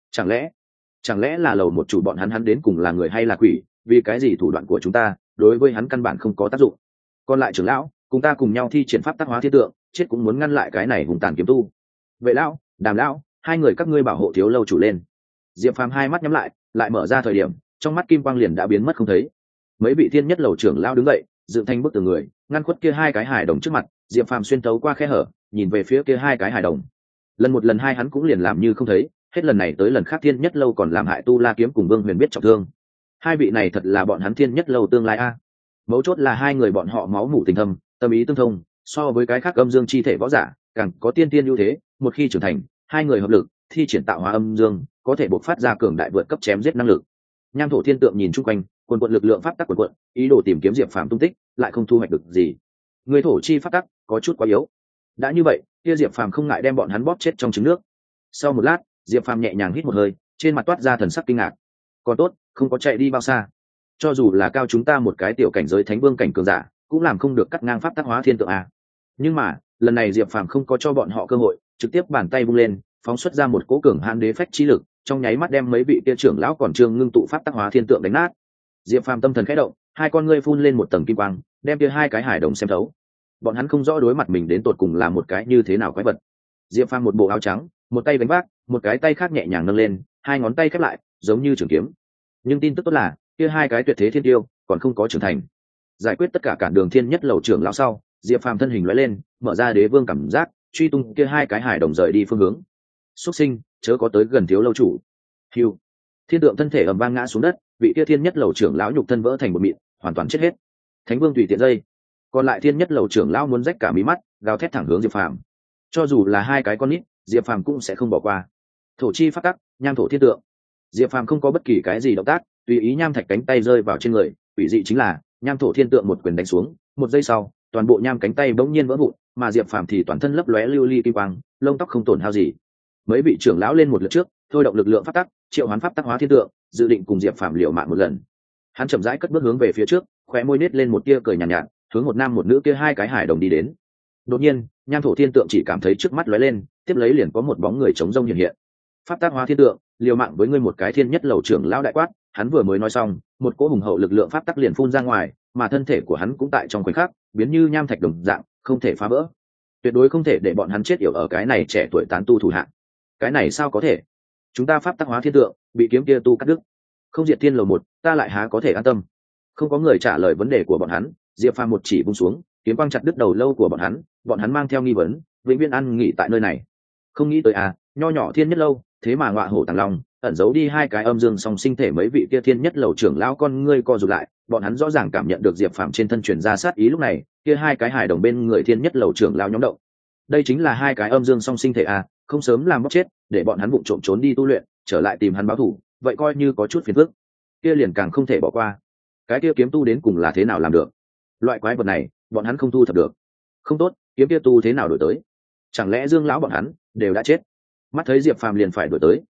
Chẳng lẽ là lầu một chủ bọn hắn đến cùng là người hay là quỷ, vì cái gì thủ đoạn của chúng ta đối với hắn căn bản không có tác dụng. Còn lại trưởng lão, cùng ta cùng nhau thi triển pháp tác hóa thiên tượng, chết cũng muốn ngăn lại cái này hùng tàn kiếm tu. Vệ lão, Đàm lão, hai người các ngươi bảo hộ thiếu lâu chủ lên. Diệp Phàm hai mắt nhắm lại mở ra thời điểm, trong mắt kim quang liền đã biến mất không thấy. Mấy vị Thiên Nhất Lầu trưởng lão đứng dậy, dựng thành bức tường người, ngăn khuất kia hai cái hài đồng trước mặt. Diệp Phàm xuyên tấu qua khe hở, nhìn về phía kia hai cái hài đồng. Lần một lần hai hắn cũng liền làm như không thấy, hết lần này tới lần khác Thiên Nhất Lâu còn làm hại Tu La Kiếm cùng Vương Huyền biết trọng thương. Hai vị này thật là bọn hắn Thiên Nhất Lâu tương lai a. Mấu chốt là hai người bọn họ máu mủ tình thâm, tâm ý tương thông, so với cái khác âm dương chi thể võ giả, càng có tiên tiên ưu thế. Một khi trưởng thành, hai người hợp lực, thi triển tạo hóa âm dương, có thể bộc phát ra cường đại vượt cấp chém giết năng lực. Nham thổ thiên tượng nhìn chung quanh, quần quận lực lượng pháp tắc quần quận, ý đồ tìm kiếm Diệp Phàm tung tích, lại không thu hoạch được gì. Người thổ chi pháp tắc có chút quá yếu. Đã như vậy, kia Diệp Phàm không ngại đem bọn hắn bóp chết trong trứng nước. Sau một lát, Diệp Phàm nhẹ nhàng hít một hơi, trên mặt toát ra thần sắc kinh ngạc. Còn tốt, không có chạy đi bao xa. Cho dù là cao chúng ta một cái tiểu cảnh giới thánh vương cảnh cường giả, cũng làm không được cắt ngang pháp tắc hóa thiên tượng a. Nhưng mà, lần này Diệp Phàm không có cho bọn họ cơ hội, trực tiếp bàn tay vung lên, phóng xuất ra một cỗ cường hãn đế phách chi lực, trong nháy mắt đem mấy vị kia trưởng lão còn trương ngưng tụ pháp tắc hóa thiên tượng đánh nát. Diệp Phàm tâm thần khẽ động, hai con ngươi phun lên một tầng kim quang, đem kia hai cái hải đồng xem thấu. Bọn hắn không rõ đối mặt mình đến tột cùng là một cái như thế nào quái vật. Diệp Phàm một bộ áo trắng, một tay đánh vác, một cái tay khác nhẹ nhàng nâng lên, hai ngón tay khép lại, giống như trường kiếm. Nhưng tin tức tốt là, kia hai cái tuyệt thế thiên tiêu còn không có trưởng thành. Giải quyết tất cả cản đường Thiên Nhất Lầu trưởng lão sau, Diệp Phàm thân hình lóe lên, mở ra đế vương cảm giác, truy tung kia hai cái hải đồng rời đi phương hướng. Xuất sinh, chớ có tới gần thiếu lâu chủ. Hưu. Thiên tượng thân thể ầm vang ngã xuống đất, vị kia Thiên Nhất Lầu trưởng lão nhục thân vỡ thành một mịn, hoàn toàn chết hết. Thánh Vương tùy tiện dây. Còn lại Thiên Nhất Lầu trưởng lão muốn rách cả mí mắt, gào thét thẳng hướng Diệp Phàm. Cho dù là hai cái con nít, Diệp Phàm cũng sẽ không bỏ qua. Thổ chi pháp tắc, nham thổ thiên tượng. Diệp Phàm không có bất kỳ cái gì động tác, tùy ý nham thạch cánh tay rơi vào trên người, ủy dị chính là nham thổ thiên tượng một quyền đánh xuống, một giây sau, toàn bộ nham cánh tay bỗng nhiên vỡ vụn, mà Diệp Phàm thì toàn thân lấp lóe lưu ly kim quang, lông tóc không tổn hao gì. Mấy vị trưởng lão lên một lượt trước, thôi động lực lượng pháp tắc, triệu hoán pháp tắc hóa thiên tượng, dự định cùng Diệp Phàm liều mạng một lần. Hắn chậm rãi cất bước hướng về phía trước, khóe môi nết lên một tia cười nhàn nhạt, hướng một nam một nữ kia hai cái hải đồng đi đến. Đột nhiên, nham thổ thiên tượng chỉ cảm thấy trước mắt lóe lên, tiếp lấy liền có một bóng người trống rông hiện hiện. Pháp tắc hóa thiên tượng, liều mạng với ngươi một cái Thiên Nhất Lầu trưởng lão đại quát. Hắn vừa mới nói xong, một cỗ hùng hậu lực lượng pháp tắc liền phun ra ngoài, mà thân thể của hắn cũng tại trong khoảnh khắc biến như nham thạch đồng dạng, không thể phá vỡ. Tuyệt đối không thể để bọn hắn chết yểu ở cái này trẻ tuổi tán tu thủ hạng. Cái này sao có thể? Chúng ta pháp tắc hóa thiên tượng bị kiếm kia tu cắt đứt, không diệt Thiên Lầu một, ta lại há có thể an tâm? Không có người trả lời vấn đề của bọn hắn. Diệp Phàm một chỉ vung xuống, kiếm quang chặt đứt đầu lâu của bọn hắn mang theo nghi vấn, vĩnh viễn ăn nghỉ tại nơi này. Không nghĩ tới nho nhỏ Thiên Nhất Lâu, thế mà ngọa hổ tàng long, ẩn giấu đi hai cái âm dương song sinh thể. Mấy vị kia Thiên Nhất Lầu trưởng lão con ngươi co rụt lại, bọn hắn rõ ràng cảm nhận được Diệp Phàm trên thân truyền ra sát ý. Lúc này, kia hai cái hài đồng bên người Thiên Nhất Lầu trưởng lão nhóm động. Đây chính là hai cái âm dương song sinh thể không sớm làm bóc chết, để bọn hắn vụng trộm trốn đi tu luyện, trở lại tìm hắn báo thù, vậy coi như có chút phiền phức. Kia liền càng không thể bỏ qua. Cái kia kiếm tu đến cùng là thế nào làm được? Loại quái vật này, bọn hắn không thu thập được. Không tốt, kiếm kia tu thế nào đổi tới? Chẳng lẽ Dương lão bọn hắn đều đã chết? Mắt thấy Diệp Phàm liền phải đổi tới,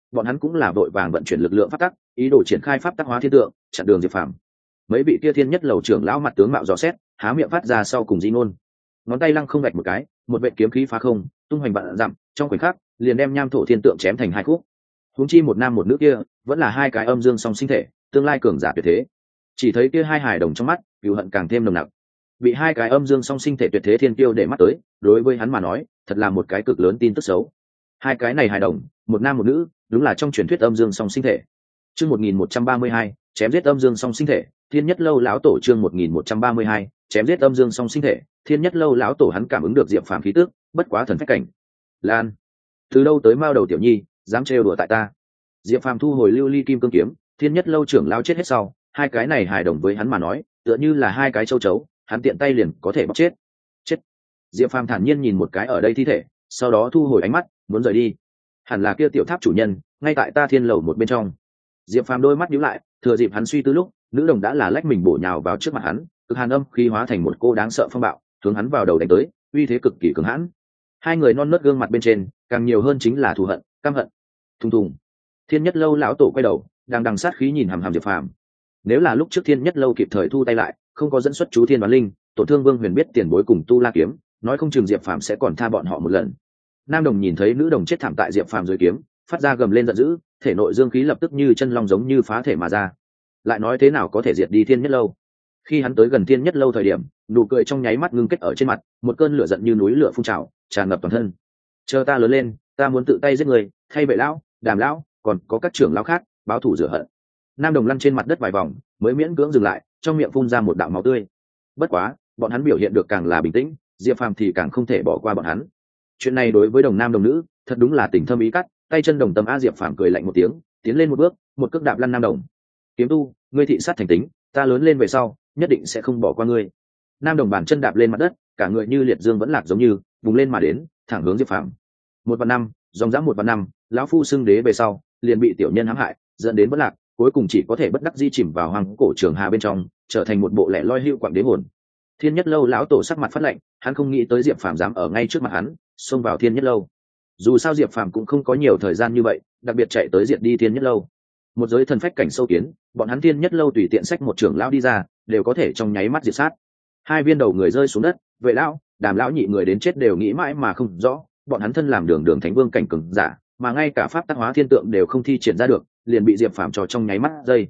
bọn hắn cũng là vội vàng vận chuyển lực lượng pháp tắc, ý đồ triển khai pháp tắc hóa thiên tượng, chặn đường Diệp Phàm. Mấy vị kia thiên nhất lầu trưởng lão mặt tướng mạo dò xét, há miệng phát ra sau cùng di ngôn. Ngón tay lăng không gạch một cái, một vệt kiếm khí phá không, tung hoành vạn dặm, trong khoảnh khắc liền đem nham thổ thiên tượng chém thành hai khúc. Huống chi một nam một nữ kia, vẫn là hai cái âm dương song sinh thể, tương lai cường giả tuyệt thế. Chỉ thấy kia hai hài đồng trong mắt, cừu hận càng thêm nồng nặc. Bị hai cái âm dương song sinh thể tuyệt thế thiên kiêu để mắt tới, đối với hắn mà nói, thật là một cái cực lớn tin tức xấu. Hai cái này hài đồng, một nam một nữ, đúng là trong truyền thuyết âm dương song sinh thể. Chương 1132, chém giết âm dương song sinh thể, Thiên Nhất Lâu lão tổ chương 1132, chém giết âm dương song sinh thể, Thiên Nhất Lâu lão tổ hắn cảm ứng được Diệp Phàm khí tức, bất quá thần phách cảnh. Lan, từ đâu tới mao đầu tiểu nhi, dám trêu đùa tại ta. Diệp Phàm thu hồi lưu ly kim cương kiếm, Thiên Nhất Lâu trưởng lão chết hết sau, hai cái này hài đồng với hắn mà nói, tựa như là hai cái châu chấu, hắn tiện tay liền có thể bóc chết. Chết. Diệp Phàm thản nhiên nhìn một cái ở đây thi thể, sau đó thu hồi ánh mắt, muốn rời đi. Hẳn là kia tiểu tháp chủ nhân, ngay tại ta Thiên Lầu một bên trong. Diệp Phàm đôi mắt nhíu lại, thừa dịp hắn suy tư lúc, nữ đồng đã là lách mình bổ nhào vào trước mặt hắn, cực hàn âm khí hóa thành một cô đáng sợ phong bạo, hướng hắn vào đầu đánh tới, uy thế cực kỳ cường hãn. Hai người non nớt gương mặt bên trên, càng nhiều hơn chính là thù hận, căm hận. Thùng thùng. Thiên Nhất Lâu lão tổ quay đầu, đang đằng sát khí nhìn hằm hằm Diệp Phàm. Nếu là lúc trước Thiên Nhất Lâu kịp thời thu tay lại, không có dẫn xuất chú Thiên Đoán Linh, tổn thương Vương Huyền biết tiền bối cùng Tu La kiếm, nói không chừng Diệp Phàm sẽ còn tha bọn họ một lần. Nam đồng nhìn thấy nữ đồng chết thảm tại Diệp Phàm dưới kiếm, phát ra gầm lên giận dữ, thể nội dương khí lập tức như chân long giống như phá thể mà ra. Lại nói thế nào có thể diệt đi Thiên Nhất Lâu? Khi hắn tới gần Thiên Nhất Lâu thời điểm, nụ cười trong nháy mắt ngưng kết ở trên mặt, một cơn lửa giận như núi lửa phun trào, tràn ngập toàn thân. Chờ ta lớn lên, ta muốn tự tay giết người, thay Vệ lão, Đàm lão, còn có các trưởng lão khác, báo thù rửa hận. Nam đồng lăn trên mặt đất vài vòng, mới miễn cưỡng dừng lại, trong miệng phun ra một đạo máu tươi. Bất quá, bọn hắn biểu hiện được càng là bình tĩnh, Diệp Phàm thì càng không thể bỏ qua bọn hắn. Chuyện này đối với đồng nam đồng nữ, thật đúng là tình thâm ý cắt, tay chân đồng tâm a. Diệp Phàm cười lạnh một tiếng, tiến lên một bước, một cước đạp lăn nam đồng. Kiếm tu, ngươi thị sát thành tính, ta lớn lên về sau, nhất định sẽ không bỏ qua ngươi. Nam đồng bàn chân đạp lên mặt đất, cả người như liệt dương vẫn lạc giống như, bùng lên mà đến, thẳng hướng Diệp Phàm. 1/5, dòng dã 1/5, lão phu xưng đế về sau, liền bị tiểu nhân hãm hại, dẫn đến bất lạc, cuối cùng chỉ có thể bất đắc dĩ chìm vào hoang cổ trường hà bên trong, trở thành một bộ lẻ loi hưu quặng đế hồn. Thiên Nhất Lâu lão tổ sắc mặt phát lạnh, hắn không nghĩ tới Diệp Phàm dám ở ngay trước mặt hắn xông vào Thiên Nhất Lâu. Dù sao Diệp Phàm cũng không có nhiều thời gian như vậy, đặc biệt chạy tới diệt đi Thiên Nhất Lâu. Một giới thần phách cảnh sâu kiến, bọn hắn Thiên Nhất Lâu tùy tiện xách một trưởng lão đi ra, đều có thể trong nháy mắt diệt sát. Hai viên đầu người rơi xuống đất, Vệ lão, Đàm lão nhị người đến chết đều nghĩ mãi mà không rõ, bọn hắn thân làm đường thánh vương cảnh cường giả, mà ngay cả pháp tác hóa thiên tượng đều không thi triển ra được, liền bị Diệp Phàm cho trong nháy mắt dây.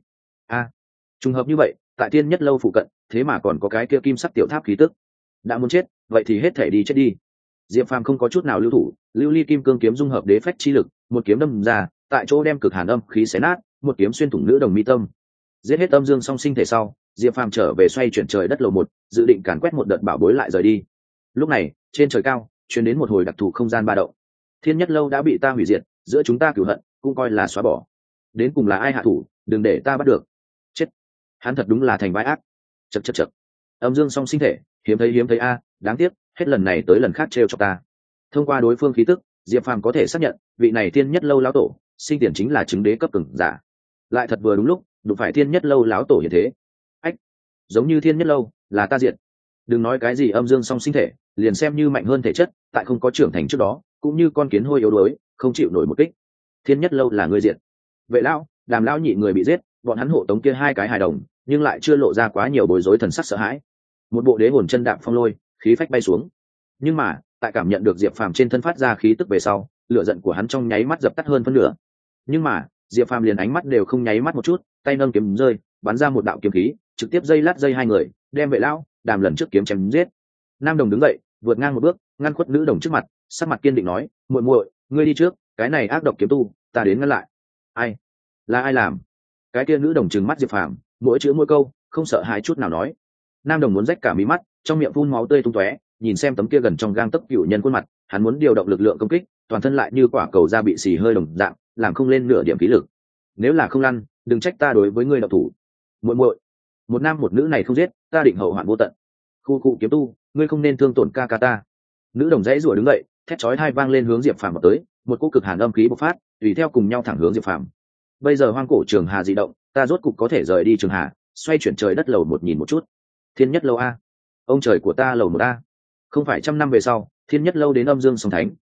Trùng hợp như vậy, tại Thiên Nhất Lâu phụ cận, thế mà còn có cái kia kim sắc tiểu tháp khí tức. Đã muốn chết, vậy thì hết thể đi chết đi. Diệp Phàm không có chút nào lưu thủ, lưu ly kim cương kiếm dung hợp đế phách chi lực, một kiếm đâm ra, tại chỗ đem cực hàn âm khí xé nát, một kiếm xuyên thủng nữ đồng mi tâm. Giết hết âm dương song sinh thể sau, Diệp Phàm trở về xoay chuyển trời đất lầu một, dự định càn quét một đợt bảo bối lại rời đi. Lúc này, trên trời cao, truyền đến một hồi đặc thù không gian ba động. Thiên Nhất Lâu đã bị ta hủy diệt, giữa chúng ta cửu hận cũng coi là xóa bỏ. Đến cùng là ai hạ thủ, đừng để ta bắt được. Chết. Hắn thật đúng là thành vai ác. Chậc chậc chậc. Âm dương song sinh thể, hiếm thấy a, đáng tiếc, hết lần này tới lần khác trêu cho ta. Thông qua đối phương khí tức, Diệp Phàm có thể xác nhận, vị này Thiên Nhất Lâu lão tổ, sinh tiền chính là chứng đế cấp cường giả. Lại thật vừa đúng lúc, đụng phải Thiên Nhất Lâu lão tổ như thế. Ách, giống như Thiên Nhất Lâu, là ta diệt. Đừng nói cái gì âm dương song sinh thể, liền xem như mạnh hơn thể chất, tại không có trưởng thành trước đó, cũng như con kiến hôi yếu đuối, không chịu nổi một kích. Thiên Nhất Lâu là người diệt. Vệ lão, Đàm lão nhị người bị giết, bọn hắn hộ tống kia hai cái hài đồng, nhưng lại chưa lộ ra quá nhiều bối rối thần sắc sợ hãi. Một bộ đế hồn chân đạp phong lôi, khí phách bay xuống. Nhưng mà, tại cảm nhận được Diệp Phàm trên thân phát ra khí tức về sau, lửa giận của hắn trong nháy mắt dập tắt hơn phân nửa. Nhưng mà, Diệp Phàm liền ánh mắt đều không nháy mắt một chút, tay nâng kiếm rơi, bắn ra một đạo kiếm khí, trực tiếp dây lát dây hai người, đem Vệ lão, Đàm lần trước kiếm chém giết. Nam đồng đứng dậy, vượt ngang một bước, ngăn khuất nữ đồng trước mặt, sắc mặt kiên định nói, muội muội, ngươi đi trước, cái này ác độc kiếm tu, ta đến ngăn lại. Ai? Là ai làm? Cái kia nữ đồng trừng mắt Diệp Phàm, mỗi chữ mỗi câu, không sợ hãi chút nào nói. Nam đồng muốn rách cả mí mắt, trong miệng phun máu tươi tung tóe, nhìn xem tấm kia gần trong gang tấc cựu nhân khuôn mặt, hắn muốn điều động lực lượng công kích, toàn thân lại như quả cầu da bị xì hơi đồng dạng, làm không lên nửa điểm khí lực. Nếu là không lăn, đừng trách ta đối với ngươi độc thủ. Muội muội, một nam một nữ này không giết, ta định hậu hoạn vô tận. Khu cụ kiếm tu, ngươi không nên thương tổn ca ca ta. Nữ đồng dãy rủa đứng dậy, thét chói tai vang lên hướng Diệp Phàm vào tới, một cỗ cực hàn âm khí bộc phát, tùy theo cùng nhau thẳng hướng Diệp Phàm. Bây giờ hoang cổ trường hà dị động, ta rốt cục có thể rời đi trường hà, xoay chuyển trời đất lầu một nhìn một chút. Thiên Nhất Lâu a, ông trời của ta lầu một a. Không phải trăm năm về sau, Thiên Nhất Lâu đến âm dương song thánh,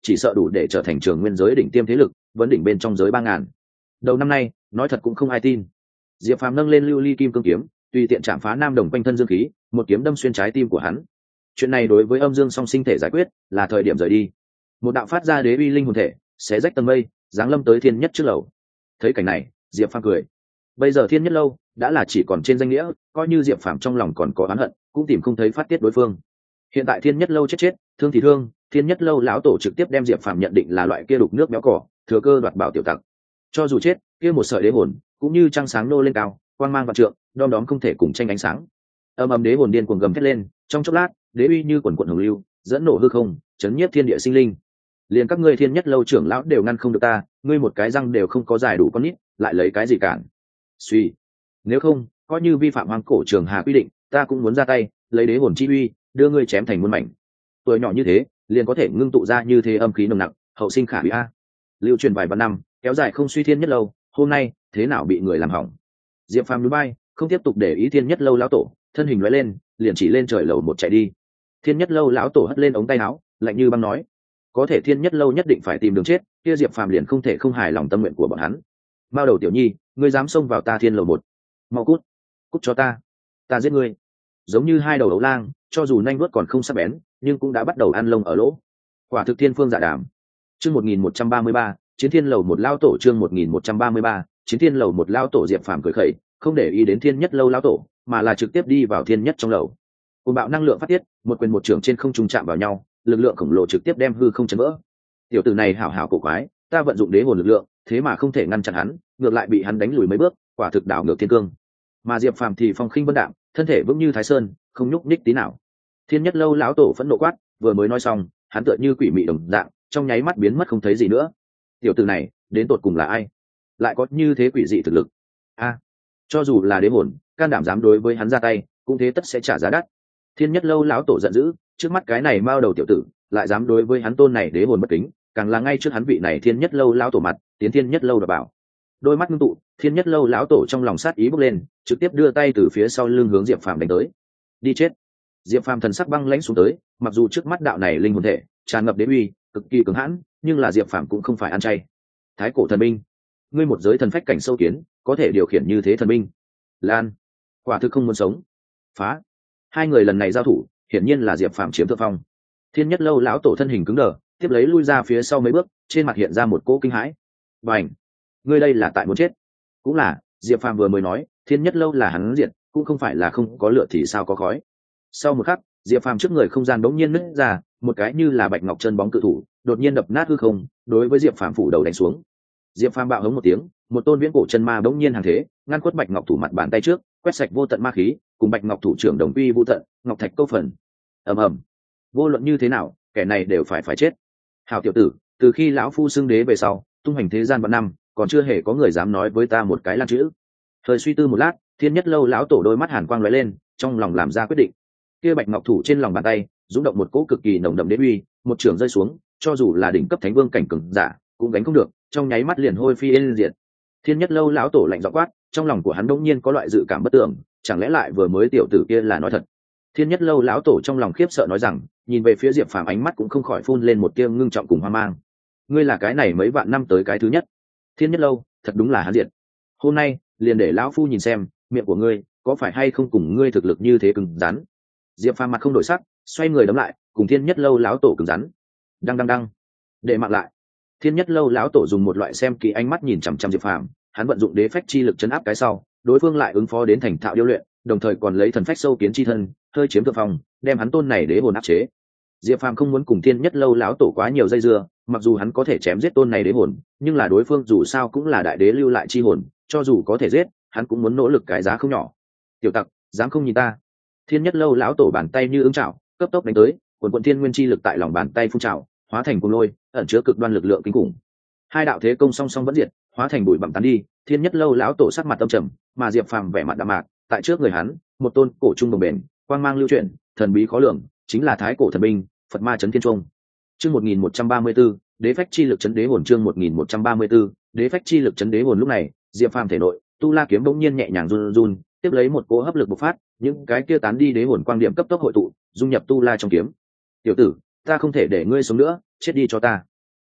chỉ sợ đủ để trở thành trường nguyên giới đỉnh tiêm thế lực, vấn đỉnh bên trong giới 3.000. Đầu năm nay nói thật cũng không ai tin. Diệp Phàm nâng lên lưu ly kim cương kiếm, tùy tiện chạm phá nam đồng quanh thân dương khí, một kiếm đâm xuyên trái tim của hắn. Chuyện này đối với âm dương song sinh thể giải quyết là thời điểm rời đi. Một đạo phát ra đế uy linh hồn thể xé rách tầng mây, giáng lâm tới thiên nhất trước lầu. Thấy cảnh này, Diệp Phàm cười. Bây giờ thiên nhất lâu đã là chỉ còn trên danh nghĩa, coi như Diệp Phàm trong lòng còn có oán hận, cũng tìm không thấy phát tiết đối phương. Hiện tại thiên nhất lâu chết, thương thì thương, thiên nhất lâu lão tổ trực tiếp đem Diệp Phàm nhận định là loại kia đục nước béo cỏ, thừa cơ đoạt bảo tiểu tặc. Cho dù chết, kia một sợi đế hồn cũng như trăng sáng nô lên cao, quang mang vạn trượng, đom đóm không thể cùng tranh ánh sáng. Âm đế hồn điên cuồng gầm thét lên, trong chốc lát, đế uy như quần quần hồng lưu, dẫn nổ hư không, chấn nhiếp thiên địa sinh linh. Liền các ngươi thiên nhất lâu trưởng lão đều ngăn không được ta, ngươi một cái răng đều không có dài đủ con nít, lại lấy cái gì cản? Suy, nếu không, coi như vi phạm hoang cổ trường hà quy định, ta cũng muốn ra tay, lấy đế hồn chi uy, đưa ngươi chém thành muôn mảnh. Tuổi nhỏ như thế, liền có thể ngưng tụ ra như thế âm khí nồng nặc, hậu sinh khả hủy a. Lưu truyền vài vạn năm, kéo dài không suy thiên nhất lâu, hôm nay thế nào bị người làm hỏng? Diệp Phàm núi bay, không tiếp tục để ý thiên nhất lâu lão tổ, thân hình lóe lên, liền chỉ lên trời lầu một chạy đi. Thiên nhất lâu lão tổ hất lên ống tay áo, lạnh như băng nói: có thể thiên nhất lâu nhất định phải tìm đường chết, kia Diệp Phàm liền không thể không hài lòng tâm nguyện của bọn hắn. Bao đầu tiểu nhi, ngươi dám xông vào ta thiên lầu một, mau cút, cút cho ta giết ngươi. Giống như hai đầu ấu lang, cho dù nanh vuốt còn không sắc bén, nhưng cũng đã bắt đầu ăn lông ở lỗ. Quả thực thiên phương dạ đàm. Chương 1133, chiến thiên lầu một lao tổ. Chương 1133, chiến thiên lầu một lao tổ. Diệp Phàm cười khẩy, không để ý đến thiên nhất lâu lao tổ, mà là trực tiếp đi vào thiên nhất trong lầu. Cùng bạo năng lượng phát tiết, một quyền một trưởng trên không trung chạm vào nhau, lực lượng khổng lồ trực tiếp đem hư không chấn vỡ. Tiểu tử này hảo hảo cổ quái, ta vận dụng đế hồn lực lượng, thế mà không thể ngăn chặn hắn, ngược lại bị hắn đánh lùi mấy bước, quả thực đảo ngược thiên cương. Mà Diệp Phàm thì phong khinh vân đạm, thân thể vững như thái sơn, không nhúc nhích tí nào. Thiên nhất lâu lão tổ phẫn nộ quát, vừa mới nói xong, hắn tựa như quỷ mị đồng dạng, trong nháy mắt biến mất không thấy gì nữa. Tiểu tử này, đến tột cùng là ai? Lại có như thế quỷ dị thực lực? A, cho dù là đế hồn, can đảm dám đối với hắn ra tay, cũng thế tất sẽ trả giá đắt. Thiên nhất lâu lão tổ giận dữ, trước mắt cái này mao đầu tiểu tử, lại dám đối với hắn tôn này đế hồn bất kính, càng là ngay trước hắn vị này thiên nhất lâu lão tổ mặt, tiến thiên nhất lâu đòi bảo. Đôi mắt ngưng tụ, thiên nhất lâu lão tổ trong lòng sát ý bốc lên, trực tiếp đưa tay từ phía sau lưng hướng Diệp Phàm đánh tới. Đi chết! Diệp Phàm thần sắc băng lãnh xuống tới, mặc dù trước mắt đạo này linh hồn thể tràn ngập đế uy, cực kỳ cứng hãn, nhưng là Diệp Phàm cũng không phải ăn chay. Thái cổ thần binh, ngươi một giới thần phách cảnh sâu kiến, có thể điều khiển như thế thần binh? Lan, quả thực không muốn sống. Phá! Hai người lần này giao thủ, hiển nhiên là Diệp Phàm chiếm thượng phong. Thiên nhất lâu lão tổ thân hình cứng đờ, tiếp lấy lui ra phía sau mấy bước, trên mặt hiện ra một cỗ kinh hãi. Bành! Ngươi đây là tại muốn chết? Cũng là, Diệp Phàm vừa mới nói, thiên nhất lâu là hắn diệt, cũng không phải là không có lửa thì sao có khói. Sau một khắc, Diệp Phàm trước người không gian bỗng nhiên nứt ra, một cái như là bạch ngọc chân bóng cự thủ, đột nhiên đập nát hư không, đối với Diệp Phàm phủ đầu đánh xuống. Diệp Phàm bạo hống một tiếng, một tôn viễn cổ chân ma bỗng nhiên hàng thế, ngăn khuất bạch ngọc thủ mặt bàn tay trước, quét sạch vô tận ma khí, cùng bạch ngọc thủ trưởng đồng uy vũ tận, ngọc thạch câu phần. Ầm ầm. Vô luận như thế nào, kẻ này đều phải chết. Hảo tiểu tử, từ khi lão phu xưng đế về sau, tung hành thế gian vạn năm, còn chưa hề có người dám nói với ta một cái lan chữ. Thời suy tư một lát, thiên nhất lâu lão tổ đôi mắt hàn quang lóe lên, trong lòng làm ra quyết định. Kia bạch ngọc thủ trên lòng bàn tay rung động một cỗ cực kỳ nồng đậm đế uy, một trường rơi xuống, cho dù là đỉnh cấp thánh vương cảnh cường giả cũng gánh không được, trong nháy mắt liền hôi phi yên diệt. Thiên nhất lâu lão tổ lạnh giọng quát, trong lòng của hắn đột nhiên có loại dự cảm bất tưởng, chẳng lẽ lại vừa mới tiểu tử kia là nói thật? Thiên nhất lâu lão tổ trong lòng khiếp sợ nói rằng, nhìn về phía Diệp Phàm ánh mắt cũng không khỏi phun lên một tia ngưng trọng cùng hoang mang. Ngươi là cái này mấy vạn năm tới cái thứ nhất. Thiên nhất lâu, thật đúng là hắn diệt. Hôm nay, liền để lão phu nhìn xem, miệng của ngươi có phải hay không cùng ngươi thực lực như thế cứng rắn. Diệp Phàm mặt không đổi sắc, xoay người đấm lại, cùng thiên nhất lâu lão tổ cứng rắn. Đăng, để mạng lại. Thiên nhất lâu lão tổ dùng một loại xem kỹ ánh mắt nhìn chằm chằm Diệp Phàm, hắn vận dụng đế phách chi lực chấn áp cái sau, đối phương lại ứng phó đến thành thạo điêu luyện, đồng thời còn lấy thần phách sâu kiến chi thân, hơi chiếm thượng phong, đem hắn tôn này đế hồn áp chế. Diệp Phàm không muốn cùng thiên nhất lâu lão tổ quá nhiều dây dưa, mặc dù hắn có thể chém giết tôn này đế hồn, nhưng là đối phương dù sao cũng là đại đế lưu lại chi hồn, cho dù có thể giết, hắn cũng muốn nỗ lực cái giá không nhỏ. Tiểu tặc, dám không nhìn ta? Thiên nhất lâu lão tổ bàn tay như ứng chảo, cấp tốc đánh tới, quần thiên nguyên chi lực tại lòng bàn tay phun trào, hóa thành cuồng lôi, ẩn chứa cực đoan lực lượng kinh khủng. Hai đạo thế công song song vẫn diệt, hóa thành bụi bặm tán đi. Thiên nhất lâu lão tổ sắc mặt âm trầm, mà Diệp Phàm vẻ mặt đạm mạc, tại trước người hắn, một tôn cổ trung đồng bền, quang mang lưu chuyển, thần bí khó lường, chính là thái cổ thần binh, Phật Ma chấn thiên trung. Chương 1134, đế phách chi lực chấn đế hồn. Chương 1134, đế phách chi lực chấn đế hồn. Lúc này, Diệp Phàm thể nội, tu la kiếm bỗng nhiên nhẹ nhàng run run, tiếp lấy một cỗ hấp lực bộc phát, những cái kia tán đi đế hồn quang điểm cấp tốc hội tụ, dung nhập tu la trong kiếm. Tiểu tử, ta không thể để ngươi sống nữa, chết đi cho ta.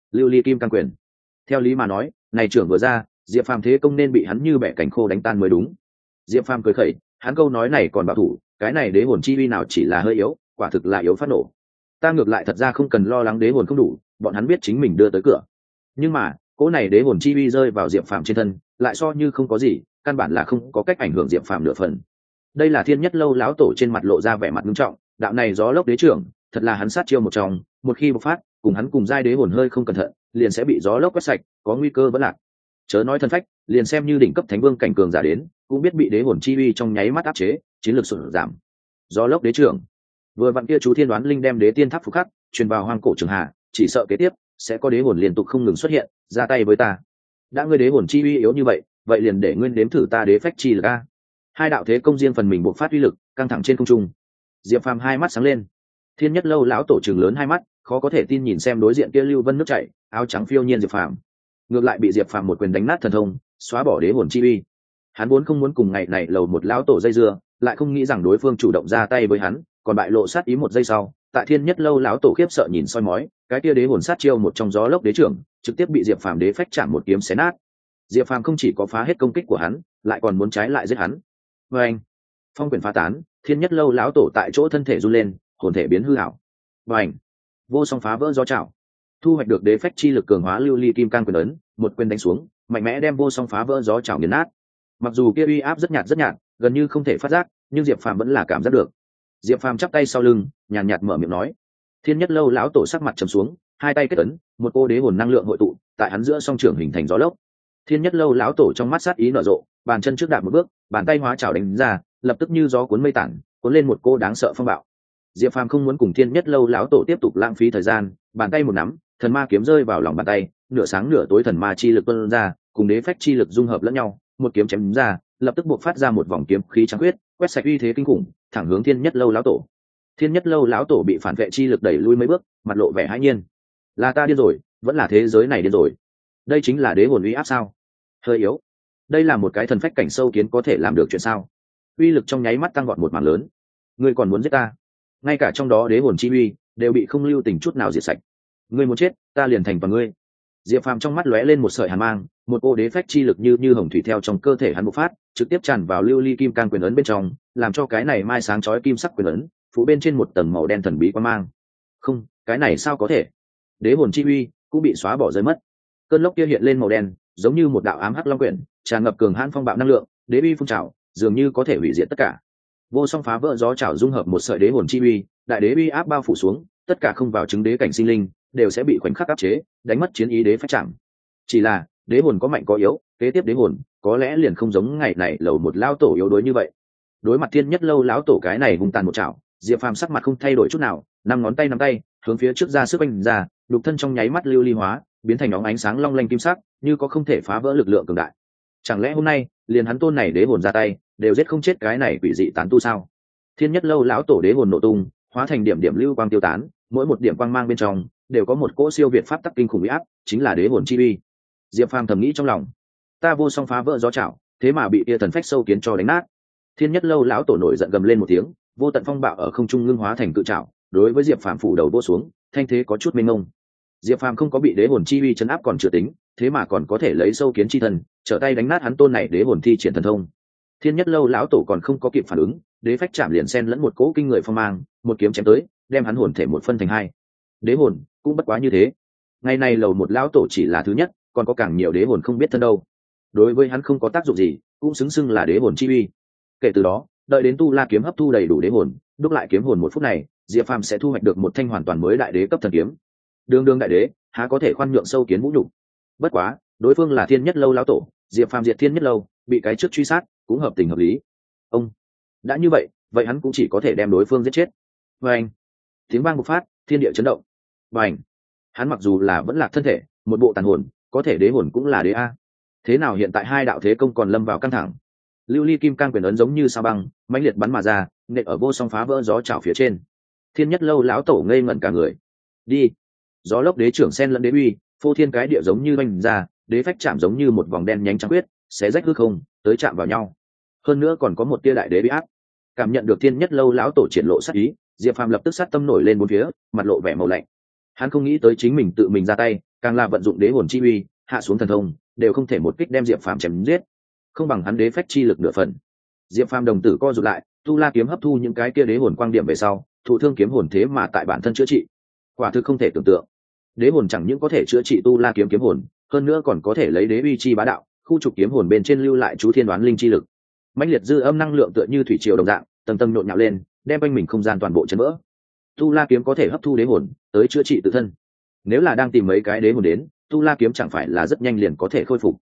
lưu ly kim cang quyền. Theo lý mà nói, này trưởng vừa ra, Diệp Phàm thế công nên bị hắn như bẻ cánh khô đánh tan mới đúng. Diệp Phàm cười khẩy, hắn câu nói này còn bảo thủ, cái này đế hồn chi uy nào chỉ là hơi yếu, quả thực là yếu phát nổ. Ta ngược lại thật ra không cần lo lắng đế hồn không đủ, bọn hắn biết chính mình đưa tới cửa. Nhưng mà, cỗ này đế hồn chi uy rơi vào Diệp Phàm trên thân, lại so như không có gì, căn bản là không có cách ảnh hưởng Diệp Phàm nửa phần. Đây là Thiên Nhất Lâu lão tổ trên mặt lộ ra vẻ mặt nghiêm trọng, đạo này gió lốc đế trưởng, thật là hắn sát chiêu một trong, một khi bộc phát, cùng hắn cùng giai đế hồn hơi không cẩn thận, liền sẽ bị gió lốc quét sạch, có nguy cơ vẫn lạc. Chớ nói thân phách, liền xem như đỉnh cấp thánh vương cảnh cường giả đến, cũng biết bị đế hồn chi uy trong nháy mắt áp chế, chiến lược sụt giảm. Gió lốc đế trưởng, vừa vặn kia chú Thiên Đoán Linh đem đế tiên tháp phục khắc truyền vào hoang cổ trường hạ, chỉ sợ kế tiếp sẽ có đế hồn liên tục không ngừng xuất hiện, ra tay với ta. Đã ngươi đế hồn chi uy yếu như vậy, vậy liền để ngươi đếm thử ta đế phách chi lực a. Hai đạo thế công riêng phần mình bộc phát uy lực, căng thẳng trên không trung. Diệp Phàm hai mắt sáng lên. Thiên Nhất Lâu lão tổ trừng lớn hai mắt, khó có thể tin nhìn xem đối diện kia lưu vân nước chảy, áo trắng phiêu nhiên Diệp Phàm. Ngược lại bị Diệp Phàm một quyền đánh nát thần thông, xóa bỏ đế hồn chi uy. Hắn vốn không muốn cùng ngày này lầu một lão tổ dây dưa, lại không nghĩ rằng đối phương chủ động ra tay với hắn, còn bại lộ sát ý một giây sau, tại Thiên Nhất Lâu lão tổ khiếp sợ nhìn soi mói, cái kia đế hồn sát chiêu một trong gió lốc đế trưởng, trực tiếp bị Diệp Phàm đế phách chạm một kiếm xé nát. Diệp Phàm không chỉ có phá hết công kích của hắn, lại còn muốn trái lại giết hắn. Và anh, phong quyền phá tán, Thiên Nhất Lâu lão tổ tại chỗ thân thể run lên, hồn thể biến hư ảo. Và anh, vô song phá vỡ gió trảo, thu hoạch được đế phách chi lực cường hóa lưu ly kim cang quyền ấn, một quyền đánh xuống, mạnh mẽ đem vô song phá vỡ gió trảo nghiền nát. Mặc dù kia uy áp rất nhạt, gần như không thể phát giác, nhưng Diệp Phàm vẫn là cảm giác được. Diệp Phàm chắp tay sau lưng, nhàn nhạt mở miệng nói. Thiên Nhất Lâu lão tổ sắc mặt trầm xuống, hai tay kết ấn, một cô đế hồn năng lượng hội tụ, tại hắn giữa song trưởng hình thành gió lốc. Thiên Nhất Lâu lão tổ trong mắt sát ý nở rộ, bàn chân trước đạp một bước, bàn tay hóa chảo đánh ra, lập tức như gió cuốn mây tản, cuốn lên một cô đáng sợ phong bạo. Diệp Phàm không muốn cùng Thiên Nhất Lâu lão tổ tiếp tục lãng phí thời gian, bàn tay một nắm, thần ma kiếm rơi vào lòng bàn tay, nửa sáng nửa tối thần ma chi lực tuôn ra, cùng đế phách chi lực dung hợp lẫn nhau, một kiếm chém ra, lập tức buộc phát ra một vòng kiếm khí trắng huyết, quét sạch uy thế kinh khủng, thẳng hướng Thiên Nhất Lâu lão tổ. Thiên Nhất Lâu lão tổ bị phản vệ chi lực đẩy lui mấy bước, mặt lộ vẻ hãi nhiên. Là ta điên rồi, vẫn là thế giới này điên rồi. Đây chính là đế hồn uy áp sao? Hơi yếu. Đây là một cái thần phách cảnh sâu kiến có thể làm được chuyện sao? Uy lực trong nháy mắt tăng vọt một mảng lớn. Ngươi còn muốn giết ta? Ngay cả trong đó đế hồn chi uy đều bị không lưu tình chút nào diệt sạch. Ngươi muốn chết, ta liền thành vào ngươi. Diệp Phàm trong mắt lóe lên một sợi hàn mang, một ô đế phách chi lực như hồng thủy theo trong cơ thể hắn bộc phát, trực tiếp tràn vào lưu ly kim cang quyền ấn bên trong, làm cho cái này mai sáng chói kim sắc quyền ấn phủ bên trên một tầng màu đen thần bí quang mang. Không, cái này sao có thể? Đế hồn chi uy cũng bị xóa bỏ rơi mất. Cơn lốc kia hiện lên màu đen, giống như một đạo ám hắc long quyển, tràn ngập cường hãn phong bạo năng lượng, đế uy phun trào, dường như có thể hủy diệt tất cả. Vô song phá vỡ gió trào dung hợp một sợi đế hồn chi uy, đại đế uy áp bao phủ xuống, tất cả không vào chứng đế cảnh sinh linh đều sẽ bị khoảnh khắc áp chế, đánh mất chiến ý đế phách chẳng. Chỉ là đế hồn có mạnh có yếu, kế tiếp đế hồn có lẽ liền không giống ngày này lầu một lão tổ yếu đuối như vậy. Đối mặt Thiên Nhất Lâu lão tổ cái này hung tàn một chảo, Diệp Phàm sắc mặt không thay đổi chút nào, năm ngón tay nắm tay hướng phía trước ra sức oanh ra, lục thân trong nháy mắt lưu ly hóa, biến thành óng ánh sáng long lanh kim sắc, như có không thể phá vỡ lực lượng cường đại. Chẳng lẽ hôm nay liền hắn tôn này đế hồn ra tay đều giết không chết cái này quỷ dị tán tu sao? Thiên Nhất Lâu lão tổ đế hồn nổ tung, hóa thành điểm điểm lưu quang tiêu tán, mỗi một điểm quang mang bên trong đều có một cỗ siêu việt pháp tắc kinh khủng uy áp, chính là đế hồn chi uy. Diệp Phàm thầm nghĩ trong lòng, ta vô song phá vỡ gió chảo, thế mà bị tia thần phách sâu kiến cho đánh nát. Thiên Nhất Lâu lão tổ nổi giận gầm lên một tiếng, vô tận phong bạo ở không trung ngưng hóa thành cự trảo, đối với Diệp Phàm phủ đầu vô xuống, thanh thế có chút mênh mông. Diệp Phàm không có bị đế hồn chi uy chấn áp còn chưa tính, thế mà còn có thể lấy sâu kiến chi thần trở tay đánh nát hắn tôn này đế hồn thi triển thần thông. Thiên Nhất Lâu lão tổ còn không có kịp phản ứng, đế phách chạm liền xen lẫn một cỗ kinh người phong mang, một kiếm chém tới, đem hắn hồn thể một phân thành hai. Đế hồn cũng bất quá như thế. Ngày này lầu một lão tổ chỉ là thứ nhất, còn có càng nhiều đế hồn không biết thân đâu. Đối với hắn không có tác dụng gì, cũng xứng xưng là đế hồn chi uy. Kể từ đó, đợi đến tu la kiếm hấp thu đầy đủ đế hồn, đúc lại kiếm hồn một phút này, Diệp Phàm sẽ thu hoạch được một thanh hoàn toàn mới đại đế cấp thần kiếm. Đường đường đại đế, há có thể khoan nhượng sâu kiến vũ nhục. Bất quá, đối phương là Thiên Nhất Lâu lão tổ, Diệp Phàm diệt Thiên Nhất Lâu, bị cái trước truy sát, cũng hợp tình hợp lý. Ông đã như vậy hắn cũng chỉ có thể đem đối phương giết chết. Và anh, tiếng vang bộc phát, thiên địa chấn động. Và anh, hắn mặc dù là vẫn lạc thân thể, một bộ tàn hồn, có thể đế hồn cũng là đế a. Thế nào hiện tại hai đạo thế công còn lâm vào căng thẳng? Lưu ly kim cang quyền ấn giống như sao băng, mãnh liệt bắn mà ra, nện ở vô song phá vỡ gió chảo phía trên. Thiên Nhất Lâu lão tổ ngây ngẩn cả người. Đi. Gió lốc đế trưởng sen lẫn đế uy, phô thiên cái địa giống như vành ra, đế phách chạm giống như một vòng đen nhánh trắng huyết, xé rách hư không, tới chạm vào nhau. Hơn nữa còn có một tia đại đế uy áp. Cảm nhận được Thiên Nhất Lâu lão tổ triển lộ sát ý, Diệp Phàm lập tức sát tâm nổi lên bốn phía, mặt lộ vẻ màu lạnh. Hắn không nghĩ tới chính mình tự mình ra tay, càng là vận dụng đế hồn chi uy hạ xuống thần thông đều không thể một kích đem diệp phàm chém giết, không bằng hắn đế phách chi lực nửa phần. Diệp phàm đồng tử co rụt lại, tu la kiếm hấp thu những cái kia đế hồn quang điểm về sau, thụ thương kiếm hồn thế mà tại bản thân chữa trị, quả thực không thể tưởng tượng. Đế hồn chẳng những có thể chữa trị tu la kiếm kiếm hồn, hơn nữa còn có thể lấy đế uy chi bá đạo, khu trục kiếm hồn bên trên lưu lại chú thiên đoán linh chi lực. Mãnh liệt dư âm năng lượng tựa như thủy triều đồng dạng, tầng tầng nhộn nhạo lên, đem quanh mình không gian toàn bộ chấn vỡ. Tu la kiếm có thể hấp thu đế hồn, tới chữa trị tự thân. Nếu là đang tìm mấy cái đế hồn đến, tu la kiếm chẳng phải là rất nhanh liền có thể khôi phục.